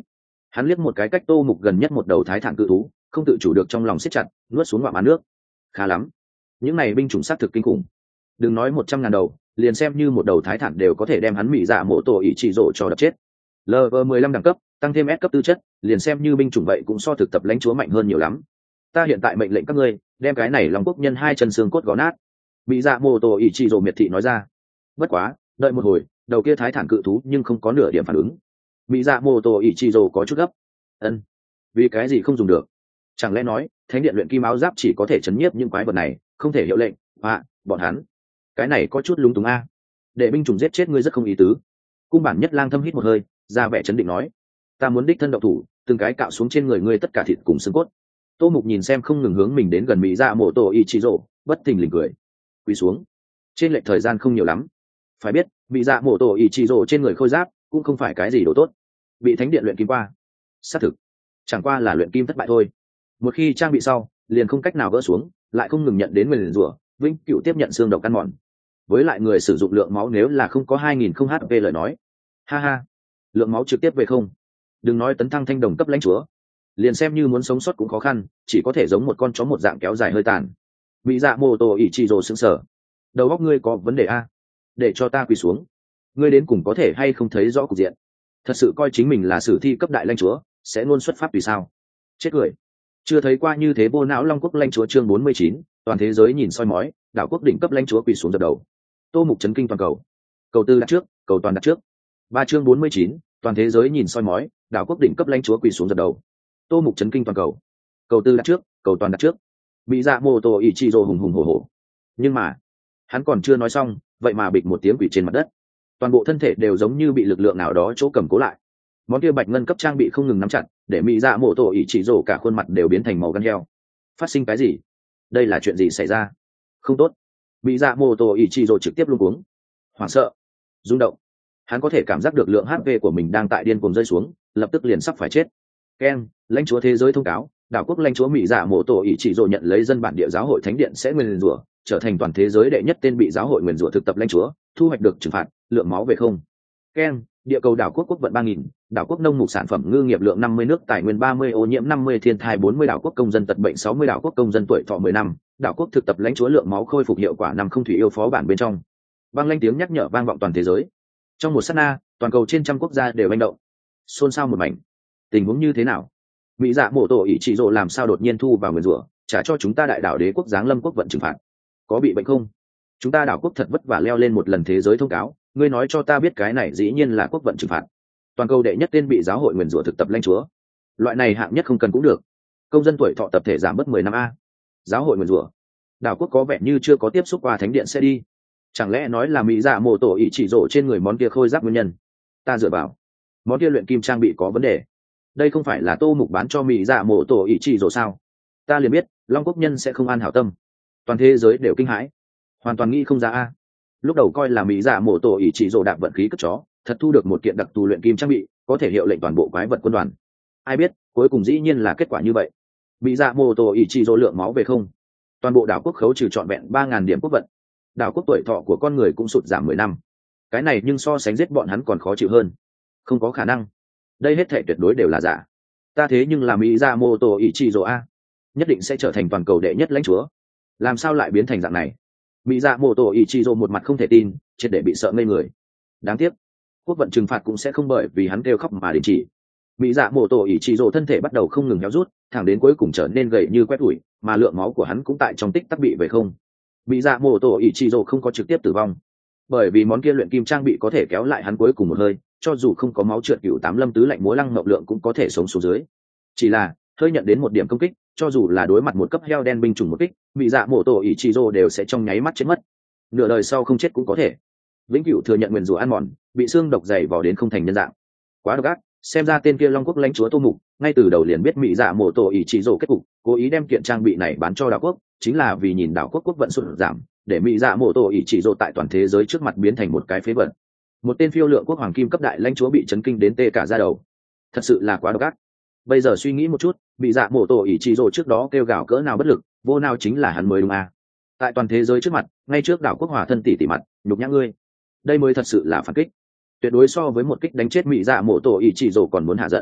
Hắn liếc một cái cách Tô Mục gần nhất một đầu thái thản cự thú, không tự chủ được trong lòng siết chặt, nuốt xuống ngoạm án nước. Khá lắm, những này binh chủng sát thực kinh khủng. Đừng nói 100.000 đầu, liền xem như một đầu thái thản đều có thể đem hắn Mị Dạ Mộ Tổ ỷ chỉ rồ cho đập chết. Level 15 đẳng cấp, tăng thêm S cấp tư chất, liền xem như binh chủng vậy cũng so thực tập lãnh chúa mạnh hơn nhiều lắm. Ta hiện tại mệnh lệnh các ngươi, đem cái này Long Quốc nhân hai chân xương cốt gõ nát. Mị Dạ Mộ Tổ ỷ chỉ rồ miệt thị nói ra. Bất quá, đợi một hồi, đầu kia thái thản cự thú nhưng không có nửa điểm phản ứng. Mị Dạ Mộ Tổ ỷ chỉ rồ có chút gấp. Ân, vì cái gì không dùng được? Chẳng lẽ nói thánh điện luyện kim áo giáp chỉ có thể chấn nhiếp những quái vật này, không thể hiệu lệnh? Bọn hắn, cái này có chút lúng túng a. Để binh chủng giết chết ngươi rất không ý tứ. Cung bản nhất lang thâm hít một hơi, ra vẻ chấn định nói: ta muốn đích thân động thủ, từng cái cạo xuống trên người ngươi tất cả thịt cùng xương cốt. Tô Mục nhìn xem không ngừng hướng mình đến gần Mị Dạ Mộ Tổ ỷ chỉ rồ, bất thình lình cười. Quỳ xuống. Trên lệch thời gian không nhiều lắm. Phải biết, Mị Dạ Mộ Tổ ỷ chỉ rồ trên người khôi giáp cũng không phải cái gì đồ tốt, bị thánh điện luyện kim qua. Xác thực, chẳng qua là luyện kim thất bại thôi. Một khi trang bị sau, liền không cách nào gỡ xuống, lại không ngừng nhận đến nguyền rủa, vĩnh cửu tiếp nhận xương độc ăn mòn. Với lại người sử dụng lượng máu nếu là không có 2000 không HP lời nói, ha ha, lượng máu trực tiếp về không. Đừng nói tấn thăng thanh đồng cấp lãnh chúa, liền xem như muốn sống sót cũng khó khăn, chỉ có thể giống một con chó một dạng kéo dài hơi tàn. Mị Dạ Mộ Tổ ỷ chỉ rồ sững sờ. Đầu óc ngươi có vấn đề a? Để cho ta quỳ xuống. Ngươi đến cùng có thể hay không thấy rõ cục diện? Thật sự coi chính mình là sử thi cấp đại lãnh chúa, sẽ luôn xuất pháp vì sao? Chết cười. Chưa thấy qua như thế vô não Long Quốc lãnh chúa. Chương 49, toàn thế giới nhìn soi mói, đảo quốc đỉnh cấp lãnh chúa quỳ xuống dập đầu. Tô Mục chấn kinh toàn cầu. Cầu tư đặt trước, cầu toàn đặt trước. Chương 49, toàn thế giới nhìn soi mói, đảo quốc đỉnh cấp lãnh chúa quỳ xuống dập đầu. Tô Mục chấn kinh toàn cầu. Cầu tư đặt trước, cầu toàn đặt trước. Mị Dạ Mộ Tổ ỷ chỉ rồ hùng hùng hổ hổ. Nhưng mà, hắn còn chưa nói xong, vậy mà bịch một tiếng quỳ trên mặt đất. Toàn bộ thân thể đều giống như bị lực lượng nào đó chỗ cầm cố lại. Món kia bạch ngân cấp trang bị không ngừng nắm chặt, để Mị Dạ Mộ Tổ ỷ chỉ rồ cả khuôn mặt đều biến thành màu gan heo. Phát sinh cái gì? Đây là chuyện gì xảy ra? Không tốt. Mị Dạ Mộ Tổ ỷ chỉ rồ trực tiếp luống cuống, hoảng sợ, rung động. Hắn có thể cảm giác được lượng HP của mình đang tại điên cuồng rơi xuống, lập tức liền sắp phải chết. Ken, lãnh chúa thế giới thông cáo, đảo quốc lãnh chúa Mị Dạ Mộ Tổ ỷ chỉ rồ nhận lấy dân bản địa giáo hội thánh điện sẽ nguyền rủa, trở thành toàn thế giới đệ nhất tên bị giáo hội nguyền rủa thực tập lãnh chúa, thu hoạch được trừng phạt, lượng máu về không. Ken, địa cầu đảo quốc quốc vận 3000, đảo quốc nông mục sản phẩm ngư nghiệp lượng 50, nước tài nguyên 30, ô nhiễm 50, thiên thai 40, đảo quốc công dân tật bệnh 60, đảo quốc công dân tuổi thọ 10 năm, đảo quốc thực tập lãnh chúa lượng máu khôi phục hiệu quả năm không thủy yêu phó bản bên trong. Vang lên tiếng nhắc nhở vang vọng toàn thế giới. Trong một sát na, toàn cầu trên trăm quốc gia đều hành động, xôn xao một mảnh. Tình huống như thế nào? Mị Dạ Mộ Tổ ỷ chỉ rồ làm sao đột nhiên thu vào nguyền rủa, trả cho chúng ta đại đảo đế quốc giáng lâm quốc vận trừng phạt? Có bị bệnh không? Chúng ta đảo quốc thật vất vả leo lên một lần thế giới thông cáo, ngươi nói cho ta biết cái này dĩ nhiên là quốc vận trừng phạt. Toàn cầu đệ nhất tên bị giáo hội nguyền rủa thực tập lãnh chúa, loại này hạng nhất không cần cũng được. Công dân tuổi thọ tập thể giảm bớt 10 năm a. Giáo hội nguyền rủa, đảo quốc có vẻ như chưa có tiếp xúc qua thánh điện sẽ đi. Chẳng lẽ nói là Mị Dạ Mộ Tổ ỷ chỉ rồ trên người món kia khôi giáp nguyên nhân? Ta dựa vào, món kia luyện kim trang bị có vấn đề. Đây không phải là Tô Mục bán cho Mị Dạ Mộ Tổ ỷ chỉ rồ sao? Ta liền biết Long quốc nhân sẽ không an hảo tâm. Toàn thế giới đều kinh hãi, hoàn toàn nghĩ không ra a. Lúc đầu coi là Mị Dạ Mộ Tổ ỷ chỉ rồ đạp vận khí cất chó, thật thu được một kiện đặc thù luyện kim trang bị, có thể hiệu lệnh toàn bộ quái vật quân đoàn. Ai biết cuối cùng dĩ nhiên là kết quả như vậy. Mị Dạ Mộ Tổ ỷ chỉ rồ lượng máu về không. Toàn bộ đảo quốc khấu trừ trọn vẹn 3000 điểm quốc vận. Đảo quốc tuổi thọ của con người cũng sụt giảm 10 năm. Cái này nhưng so sánh giết bọn hắn còn khó chịu hơn. Không có khả năng, đây hết thảy tuyệt đối đều là giả. Ta thế nhưng là Mị Dạ Mộ Tổ ỷ chỉ rồ a, nhất định sẽ trở thành toàn cầu đệ nhất lãnh chúa. Làm sao lại biến thành dạng này? Mị Dạ Mộ Tổ ỷ chỉ rồ một mặt không thể tin, triệt để bị sợ ngây người. Đáng tiếc, quốc vận trừng phạt cũng sẽ không bởi vì hắn kêu khóc mà đình chỉ. Mị Dạ Mộ Tổ ỷ chỉ rồ thân thể bắt đầu không ngừng héo rút, thẳng đến cuối cùng trở nên gầy như quét ủi, mà lượng máu của hắn cũng tại trong tích tắc bị về không. Mị Dạ Mộ Tổ ỷ chỉ rồ không có trực tiếp tử vong, bởi vì món kia luyện kim trang bị có thể kéo lại hắn cuối cùng một hơi, cho dù không có máu trượt cửu tám lâm tứ lạnh múa lăng ngọc lượng cũng có thể sống xuống dưới. Chỉ là hơi nhận đến một điểm công kích, cho dù là đối mặt một cấp heo đen binh chủng một kích, Mị Dạ Mộ Tổ ỷ chỉ rồ đều sẽ trong nháy mắt chết mất. Nửa đời sau không chết cũng có thể vĩnh cửu thừa nhận nguyền rủa ăn mòn, bị xương độc dày vò đến không thành nhân dạng. Quá độc ác, xem ra tên kia Long quốc lãnh chúa Tô Mục ngay từ đầu liền biết Mị Dạ Mộ Tổ ỷ chỉ rồ kết cục, cố ý đem kiện trang bị này bán cho đảo quốc, chính là vì nhìn đảo quốc quốc vận sụt giảm, để Mị Dạ Mộ Tổ ỷ chỉ rồ tại toàn thế giới trước mặt biến thành một cái phế vật. Một tên phiêu lượng quốc hoàng kim cấp đại lãnh chúa bị chấn kinh đến tê cả da đầu. Thật sự là quá độc ác. Bây giờ suy nghĩ một chút, Mị Dạ Mộ Tổ ỷ chỉ rồ trước đó kêu gào cỡ nào bất lực, vô nào chính là hắn mới đúng à. Tại toàn thế giới trước mặt, ngay trước đảo quốc hòa thân tỷ tỷ mặt, nhục nhã ngươi. Đây mới thật sự là phản kích. Tuyệt đối so với một kích đánh chết Mị Dạ Mộ Tổ ỷ chỉ rồ còn muốn hạ giận.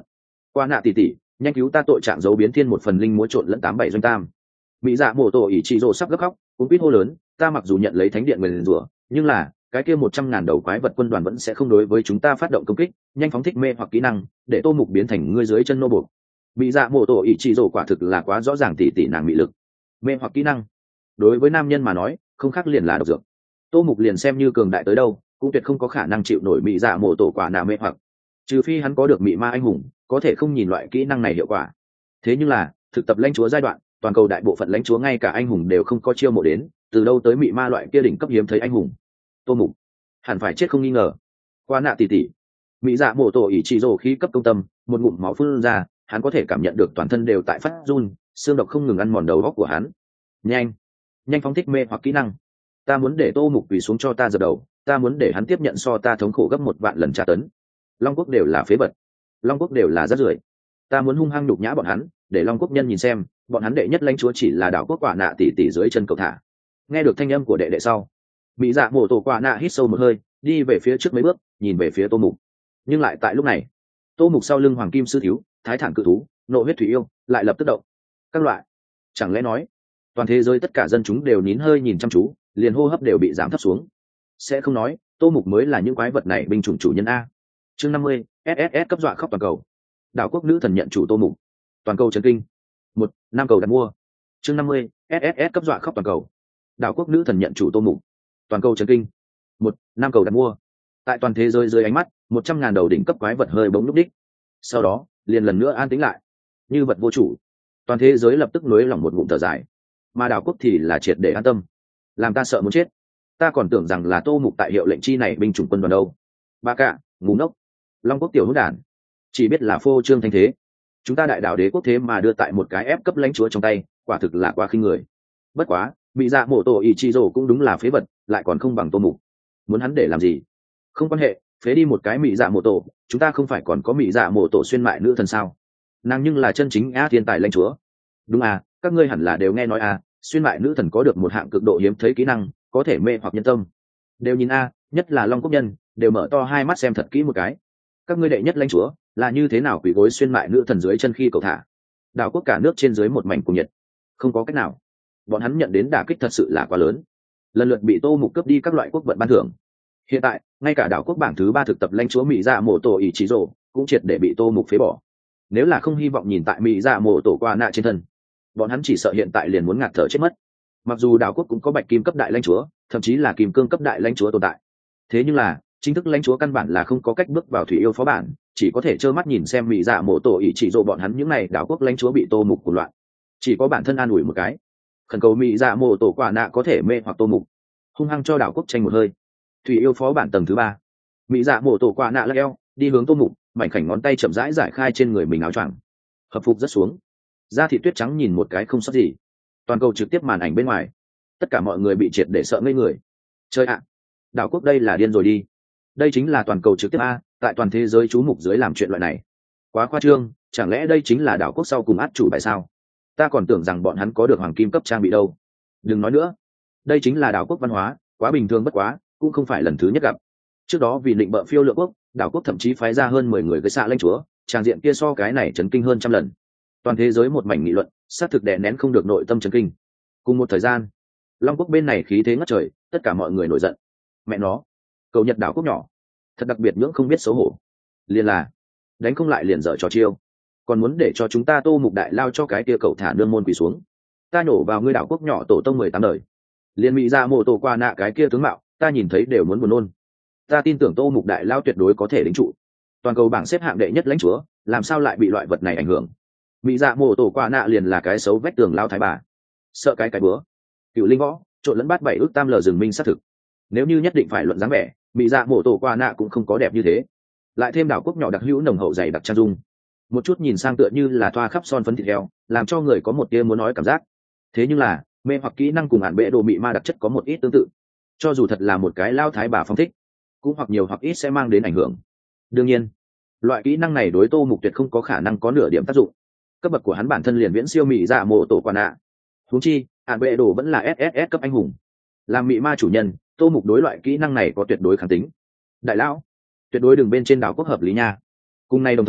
Qua nạ tỷ tỷ, nhanh cứu ta, tội trạng giấu biến thiên một phần linh múa trộn lẫn 87 doanh tam. Mỹ dạ mổ tổ ỷ trị rồ sắp gấp khóc, cũng biết hô lớn, ta mặc dù nhận lấy thánh điện nguyền rủa, nhưng là cái kia 100.000 đầu quái vật quân đoàn vẫn sẽ không đối với chúng ta phát động công kích, nhanh phóng thích mê hoặc kỹ năng, để Tô Mục biến thành ngươi dưới chân nô buộc. Mỹ dạ mổ tổ ỷ trị rồ quả thực là quá rõ ràng tỷ tỷ nàng mị lực. Mê hoặc kỹ năng, đối với nam nhân mà nói, không khác liền là độc dược. Tô Mục liền xem như cường đại tới đâu, cũng tuyệt không có khả năng chịu nổi mỹ dạ mổ tổ quả nào mê hoặc, trừ phi hắn có được mị ma anh hùng, có thể không nhìn loại kỹ năng này hiệu quả. Thế nhưng là thực tập lãnh chúa giai đoạn, toàn cầu đại bộ phận lãnh chúa ngay cả anh hùng đều không có chiêu mộ đến, từ đâu tới mị ma loại kia đỉnh cấp hiếm thấy anh hùng. Tô Mục hẳn phải chết không nghi ngờ. Qua nạ tỷ tỷ, mỹ dạ mổ tổ ỷ trị rồ khí cấp công tâm, một ngụm máu phun ra, hắn có thể cảm nhận được toàn thân đều tại phát run, xương độc không ngừng ăn mòn đầu óc của hắn. Nhanh nhanh phóng thích mê hoặc kỹ năng, ta muốn để Tô Mục quỳ xuống cho ta dập đầu, ta muốn để hắn tiếp nhận so ta thống khổ gấp 1 vạn lần tra tấn. Long quốc đều là phế vật, Long quốc đều là rác rưởi, ta muốn hung hăng nhục nhã bọn hắn, để Long quốc nhân nhìn xem bọn hắn đệ nhất lãnh chúa chỉ là đảo quốc quả nạ tỷ tỷ dưới chân cầu thả. Nghe được thanh âm của đệ đệ sau, mỹ dạ mổ tổ quả nạ hít sâu một hơi, đi về phía trước mấy bước, nhìn về phía Tô Mục. Nhưng lại tại lúc này, Tô Mục sau lưng hoàng kim sư thiếu, thái thản cự thú, nộ huyết thủy yêu lại lập tức động. Các loại, chẳng lẽ nói toàn thế giới tất cả dân chúng đều nín hơi nhìn chăm chú, liền hô hấp đều bị giảm thấp xuống? Sẽ không nói Tô Mục mới là những quái vật này binh chủng chủ nhân a. Chương 50, SSS cấp dọa khóc toàn cầu. Đảo quốc nữ thần nhận chủ Tô Mục. Toàn cầu chấn kinh. 1, 5 cầu đặt mua. Chương 50, SSS cấp dọa khóc toàn cầu. Đảo quốc nữ thần nhận chủ Tô Mục. Toàn cầu chấn kinh. 1, 5 cầu đặt mua. Tại toàn thế giới dưới ánh mắt 100.000 đầu đỉnh cấp quái vật hơi bỗng lúc đích. Sau đó liền lần nữa an tĩnh lại, như vật vô chủ. Toàn thế giới lập tức nới lỏng một ngụm thở dài, mà đảo quốc thì là triệt để an tâm. Làm ta sợ muốn chết, ta còn tưởng rằng là Tô Mục tại hiệu lệnh chi này binh chủng quân đoàn đâu. Ba cả ngu ngốc, Long quốc tiểu hỗn đản, chỉ biết là phô trương thanh thế. Chúng ta đại đảo đế quốc thế mà đưa tại một cái ép cấp lãnh chúa trong tay, quả thực là quá khinh người. Bất quá bị dạ mổ tổ ỷ chi rồ cũng đúng là phế vật, lại còn không bằng Tô Mục. Muốn hắn để làm gì? Không quan hệ, phế đi một cái mỹ dạ mổ tổ, chúng ta không phải còn có mỹ dạ mổ tổ xuyên mại nữ thần sao? Nàng nhưng là chân chính thiên tài lãnh chúa. Đúng à, các ngươi hẳn là đều nghe nói à, xuyên mại nữ thần có được một hạng cực độ hiếm thấy kỹ năng, có thể mê hoặc nhân tâm. Đều nhìn a, nhất là Long quốc nhân, đều mở to hai mắt xem thật kỹ một cái. Các ngươi đệ nhất lãnh chúa là như thế nào quỳ gối xuyên mại nữ thần dưới chân khi cầu thả? Đảo quốc cả nước trên dưới một mảnh cùng nhiệt. Không có cách nào, bọn hắn nhận đến đả kích thật sự là quá lớn, lần lượt bị Tô Mục cướp đi các loại quốc vận ban thưởng. Hiện tại ngay cả đảo quốc bảng thứ 3 thực tập lãnh chúa mỹ dạ mổ tổ ỷ chỉ rồ cũng triệt để bị Tô Mục phế bỏ. Nếu là không hy vọng nhìn tại mỹ dạ mổ tổ qua nạ trên thân, bọn hắn chỉ sợ hiện tại liền muốn ngạt thở chết mất. Mặc dù đảo quốc cũng có bạch kim cấp đại lãnh chúa, thậm chí là kim cương cấp đại lãnh chúa tồn tại, thế nhưng là chính thức lãnh chúa căn bản là không có cách bước vào thủy yêu phó bản, chỉ có thể trơ mắt nhìn xem mỹ dạ mổ tổ ỷ chỉ rồ bọn hắn những này đảo quốc lãnh chúa bị Tô Mục cuồng loạn. Chỉ có bản thân an ủi một cái, khẩn cầu mỹ dạ mổ tổ quả nạ có thể mê hoặc Tô Mục, hung hăng cho đảo quốc tranh một hơi. Thủy yêu phó bản tầng thứ 3, mỹ dạ mổ tổ quả nạ lắc eo đi hướng Tô Mục, mảnh khảnh ngón tay chậm rãi giải khai trên người mình áo choàng, hợp phục rất xuống, da thịt tuyết trắng nhìn một cái không sót gì. Toàn cầu trực tiếp màn ảnh bên ngoài, tất cả mọi người bị triệt để sợ ngây người. Chơi ạ, đảo quốc đây là điên rồi đi. Đây chính là toàn cầu trực tiếp a, tại toàn thế giới chú mục dưới làm chuyện loại này, quá khoa trương. Chẳng lẽ đây chính là đảo quốc sau cùng át chủ bài sao? Ta còn tưởng rằng bọn hắn có được hoàng kim cấp trang bị đâu. Đừng nói nữa, đây chính là đảo quốc văn hóa, quá bình thường bất quá, cũng không phải lần thứ nhất gặp. Trước đó vì định bợ phiêu lượng quốc, đảo quốc thậm chí phái ra hơn 10 người gây xạ lãnh chúa, tràng diện kia so cái này chấn kinh hơn trăm lần. Toàn thế giới một mảnh nghị luận, xác thực đè nén không được nội tâm chấn kinh. Cùng một thời gian, Long quốc bên này khí thế ngất trời, tất cả mọi người nổi giận. Mẹ nó, cầu Nhật đảo quốc nhỏ, thật đặc biệt nhưỡng không biết xấu hổ. Liền là đánh không lại liền dở trò chiêu, còn muốn để cho chúng ta Tô Mục đại lao cho cái kia cậu thả nương môn quỳ xuống. Ta nhổ vào ngươi đảo quốc nhỏ tổ tông 18 đời. Liên mỹ ra mộ tổ qua nạ cái kia tướng mạo, ta nhìn thấy đều muốn buồn nôn. Ta tin tưởng Tô Mục đại lao tuyệt đối có thể lĩnh trụ toàn cầu bảng xếp hạng đệ nhất lãnh chúa, làm sao lại bị loại vật này ảnh hưởng? Mỹ dạ mộ tổ qua nạ liền là cái xấu vách tường lao thái bà, sợ cái bữa cựu linh võ trộn lẫn bát bảy ước tam lờ rừng minh xác thực. Nếu như nhất định phải luận dáng vẻ, Mỹ dạ mộ tổ qua nạ cũng không có đẹp như thế. Lại thêm đảo quốc nhỏ đặc hữu nồng hậu dày đặc trang dung, một chút nhìn sang tựa như là thoa khắp son phấn thịt heo, làm cho người có một tia muốn nói cảm giác. Thế nhưng là mê hoặc kỹ năng cùng hạn bệ đồ mị ma đặc chất có một ít tương tự, cho dù thật là một cái lao thái bà phong thích, cũng hoặc nhiều hoặc ít sẽ mang đến ảnh hưởng. Đương nhiên, loại kỹ năng này đối Tô Mục tuyệt không có khả năng có nửa điểm tác dụng. Cấp bậc của hắn bản thân liền viễn siêu mỹ dạ mộ tổ quả nạ. Huống chi hạn bệ đồ vẫn là SSS cấp anh hùng, làm mị ma chủ nhân, Tô Mục đối loại kỹ năng này có tuyệt đối kháng tính. Đại lão, tuyệt đối đừng bên trên đảo quốc hợp lý nha. Cùng nay đồng thời,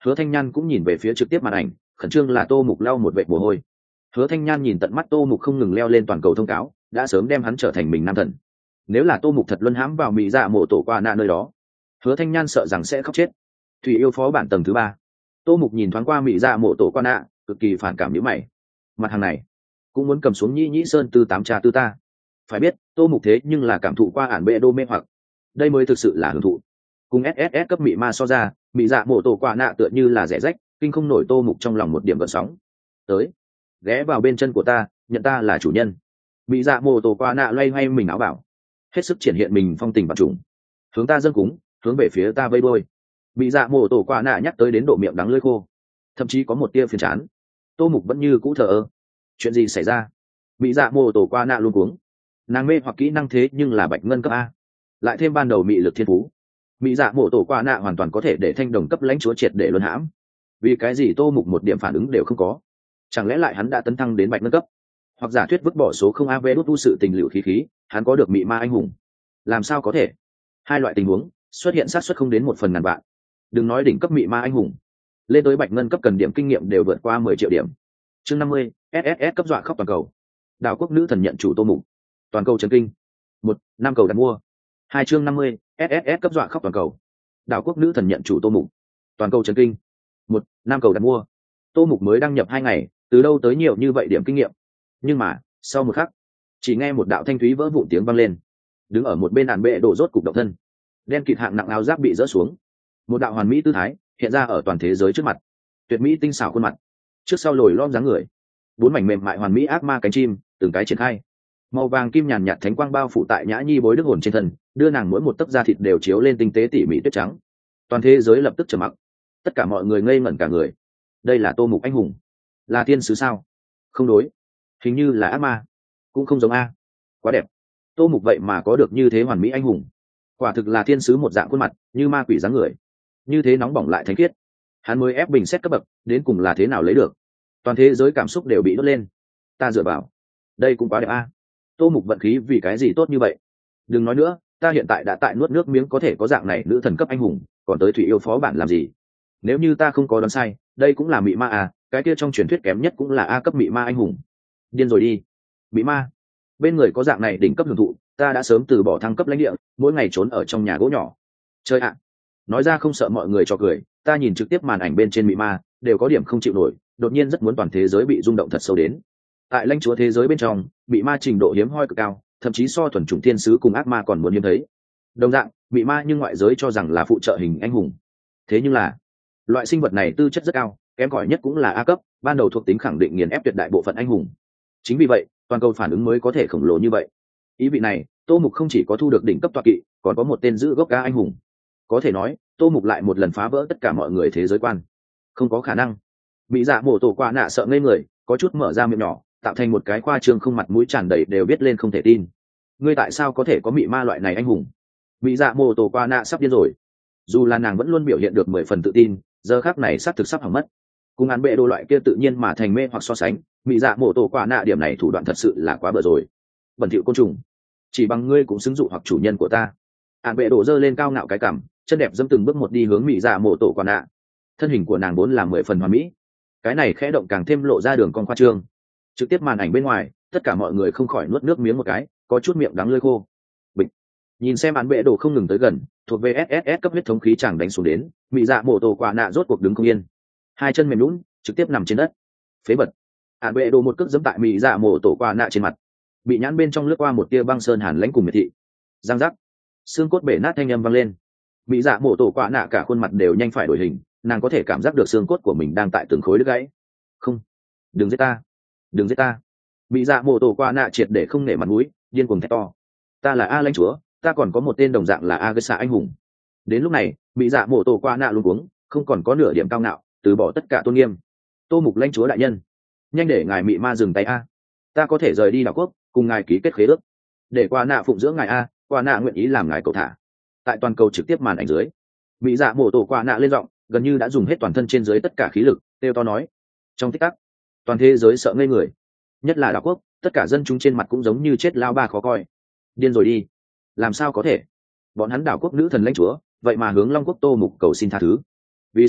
Hứa Thanh Nhan cũng nhìn về phía trực tiếp màn ảnh, khẩn trương là Tô Mục lau một vệt mồ hôi. Hứa Thanh Nhan nhìn tận mắt Tô Mục không ngừng leo lên toàn cầu thông cáo, đã sớm đem hắn trở thành mình nam thần. Nếu là Tô Mục thật luân hãm vào mỹ dạ mộ tổ qua nạ nơi đó, Hứa Thanh Nhan sợ rằng sẽ khóc chết. Thủy yêu phó bản tầng thứ 3. Tô Mục nhìn thoáng qua mỹ dạ mộ tổ qua nạ, cực kỳ phản cảm nhíu mày. Mặt hàng này cũng muốn cầm xuống Nhĩ Nhĩ Sơn tư 8 trà tư ta. Phải biết, Tô Mục thế nhưng là cảm thụ qua ản bệ đô mê hoặc. Đây mới thực sự là hưởng thụ. Cùng SSS cấp mị ma so ra, mị dạ mộ tổ qua nạ tựa như là rẻ rách, kinh không nổi Tô Mục trong lòng một điểm gợn sóng. Tới, ghé vào bên chân của ta, nhận ta là chủ nhân. Mị dạ mộ tổ qua nạ loay hoay mình áo bảo, hết sức triển hiện mình phong tình và trùng. Hướng ta dâng cúng, hướng về phía ta vây đôi. Mị dạ mộ tổ qua nạ nhắc tới đến độ miệng đắng lưỡi khô, thậm chí có một tia phiền chán. Tô Mục vẫn như cũ thờ ơ. Chuyện gì xảy ra? Mị dạ mộ tổ qua nạ luôn cuống. Nàng mê hoặc kỹ năng thế nhưng là bạch ngân cấp A, lại thêm ban đầu mị lực thiên phú, mị dạ mộ tổ qua nạ hoàn toàn có thể để thanh đồng cấp lãnh chúa triệt để luân hãm. Vì cái gì Tô Mục một điểm phản ứng đều không có? Chẳng lẽ lại hắn đã tấn thăng đến bạch ngân cấp? Hoặc giả thuyết vứt bỏ số không av đốt tu sự tình liệu khí khí, hắn có được mị ma anh hùng? Làm sao có thể? Hai loại tình huống xuất hiện xác suất không đến 1/1000 vạn. Đừng nói đỉnh cấp mị ma anh hùng, lên tới bạch ngân cấp cần điểm kinh nghiệm đều vượt qua 10 triệu điểm. Chương 50, SSS cấp dọa khóc toàn cầu. Đảo quốc nữ thần nhận chủ Tô Mục. Toàn cầu chấn kinh. 1, 5 cầu đặt mua. 2 chương 50, SSS cấp dọa khóc toàn cầu. Đảo quốc nữ thần nhận chủ Tô Mục. Toàn cầu chấn kinh. 1, 5 cầu đặt mua. Tô Mục mới đăng nhập 2 ngày, từ đâu tới nhiều như vậy điểm kinh nghiệm? Nhưng mà, sau một khắc, chỉ nghe một đạo thanh thúy vỡ vụn tiếng vang lên. Đứng ở một bên ản bệ đổ rốt cục động thân. Đen kịt hạng nặng áo giáp bị rỡ xuống. Một đạo hoàn mỹ tư thái hiện ra ở toàn thế giới trước mặt. Tuyệt mỹ tinh xảo khuôn mặt, trước sau lồi lõm dáng người, 4 mảnh mềm mại hoàn mỹ ác ma cánh chim, từng cái triển khai. Màu vàng kim nhàn nhạt thánh quang bao phủ tại Nhã Nhi bối đức hồn trên thân, đưa nàng mỗi một tấc da thịt đều chiếu lên tinh tế tỉ mỉ tuyết trắng. Toàn thế giới lập tức trầm mặc, tất cả mọi người ngây ngẩn cả người. Đây là Tô Mục anh hùng, là thiên sứ sao? Không đối, hình như là ác ma, cũng không giống a. Quá đẹp, Tô Mục vậy mà có được như thế hoàn mỹ anh hùng, quả thực là thiên sứ một dạng khuôn mặt, như ma quỷ dáng người, như thế nóng bỏng lại thánh khiết. Hắn mới ép bình xét cấp bậc, đến cùng là thế nào lấy được? Toàn thế giới cảm xúc đều bị đốt lên. Ta dựa vào, đây cũng quá đẹp a. Tô Mục vận khí vì cái gì tốt như vậy? Đừng nói nữa, ta hiện tại đã tại nuốt nước miếng có thể có dạng này nữ thần cấp anh hùng, còn tới thủy yêu phó bản làm gì? Nếu như ta không có đoán sai, đây cũng là mị ma à, cái kia trong truyền thuyết kém nhất cũng là A cấp mị ma anh hùng. Điên rồi đi. Mị ma, bên người có dạng này đỉnh cấp hưởng thụ, ta đã sớm từ bỏ thăng cấp lãnh địa, mỗi ngày trốn ở trong nhà gỗ nhỏ. Chơi ạ. Nói ra không sợ mọi người cho cười, ta nhìn trực tiếp màn ảnh bên trên mị ma, đều có điểm không chịu nổi, đột nhiên rất muốn toàn thế giới bị rung động thật sâu đến. Tại lãnh chúa thế giới bên trong, mị ma trình độ hiếm hoi cực cao, thậm chí so thuần chủng thiên sứ cùng ác ma còn muốn hiếm thấy. Đồng dạng, mị ma nhưng ngoại giới cho rằng là phụ trợ hình anh hùng. Thế nhưng là, loại sinh vật này tư chất rất cao, kém cỏi nhất cũng là A cấp, ban đầu thuộc tính khẳng định nghiền ép tuyệt đại bộ phận anh hùng. Chính vì vậy, toàn cầu phản ứng mới có thể khổng lồ như vậy. Ý vị này, Tô Mục không chỉ có thu được đỉnh cấp tọa kỵ, còn có một tên giữ gốc ca anh hùng. Có thể nói, Tô Mục lại một lần phá vỡ tất cả mọi người thế giới quan. Không có khả năng. Bị dạ mổ tổ qua nạ sợ ngây người, có chút mở ra miệng nhỏ, tạo thành một cái khoa trương không mặt mũi tràn đầy đều biết lên không thể tin. Ngươi tại sao có thể có mị ma loại này anh hùng? Bị dạ mổ tổ qua nạ sắp điên rồi. Dù là nàng vẫn luôn biểu hiện được 10 phần tự tin, giờ khác này xác thực sắp hỏng mất. Cùng án bệ đồ loại kia tự nhiên mà thành mê hoặc so sánh, bị dạ mổ tổ qua nạ điểm này thủ đoạn thật sự là quá bở rồi. Bẩn thỉu côn trùng, chỉ bằng ngươi cũng xứng dụ hoặc chủ nhân của ta. Án bệ đổ dơ lên cao ngạo cái cằm, chân đẹp dẫm từng bước một đi hướng mỹ dạ mổ tổ qua nạ. Thân hình của nàng vốn là 10 phần hoàn mỹ, cái này khẽ động càng thêm lộ ra đường con khoa trương. Trực tiếp màn ảnh bên ngoài, tất cả mọi người không khỏi nuốt nước miếng một cái, có chút miệng đắng lưỡi khô. Bịch. Nhìn xem án bệ đồ không ngừng tới gần, thuộc về SSS cấp huyết thống khí chàng đánh xuống đến, mỹ dạ mổ tổ quả nạ rốt cuộc đứng không yên, hai chân mềm lún, trực tiếp nằm trên đất. Phế vật. Án bệ đồ một cước giẫm tại mỹ dạ mổ tổ quả nạ trên mặt, bị nhãn bên trong lướt qua một tia băng sơn hàn lãnh cùng miệt thị. Giang giác. Xương cốt bể nát thanh âm vang lên. Mỹ dạ mổ tổ quả nạ cả khuôn mặt đều nhanh phải đổi hình, nàng có thể cảm giác được xương cốt của mình đang tại từng khối đứt gãy. Không, đừng giết ta, đừng giết ta. Mỹ dạ mổ tổ quả nạ triệt để không nể mặt mũi, điên cuồng thét to. Ta là A lãnh chúa, ta còn có một tên đồng dạng là A gơ xạ anh hùng. Đến lúc này, Mỹ dạ mổ tổ quả nạ luống cuống, không còn có nửa điểm cao ngạo, từ bỏ tất cả tôn nghiêm. Tô Mục lãnh chúa đại nhân, nhanh để ngài mị ma dừng tay a, ta có thể rời đi đảo quốc, cùng ngài ký kết khế ước, để quả nạ phụng dưỡng ngài a, quả nạ nguyện ý làm ngài cầu thả. Tại toàn cầu trực tiếp màn ảnh dưới, Mỹ dạ mổ tổ quả nạ lên giọng, gần như đã dùng hết toàn thân trên dưới tất cả khí lực, kêu to nói. Trong tích tắc, toàn thế giới sợ ngây người, nhất là đảo quốc, tất cả dân chúng trên mặt cũng giống như chết lao ba khó coi. Điên rồi đi, làm sao có thể? Bọn hắn đảo quốc nữ thần lãnh chúa, vậy mà hướng Long quốc Tô Mục cầu xin tha thứ. Vì sống sót,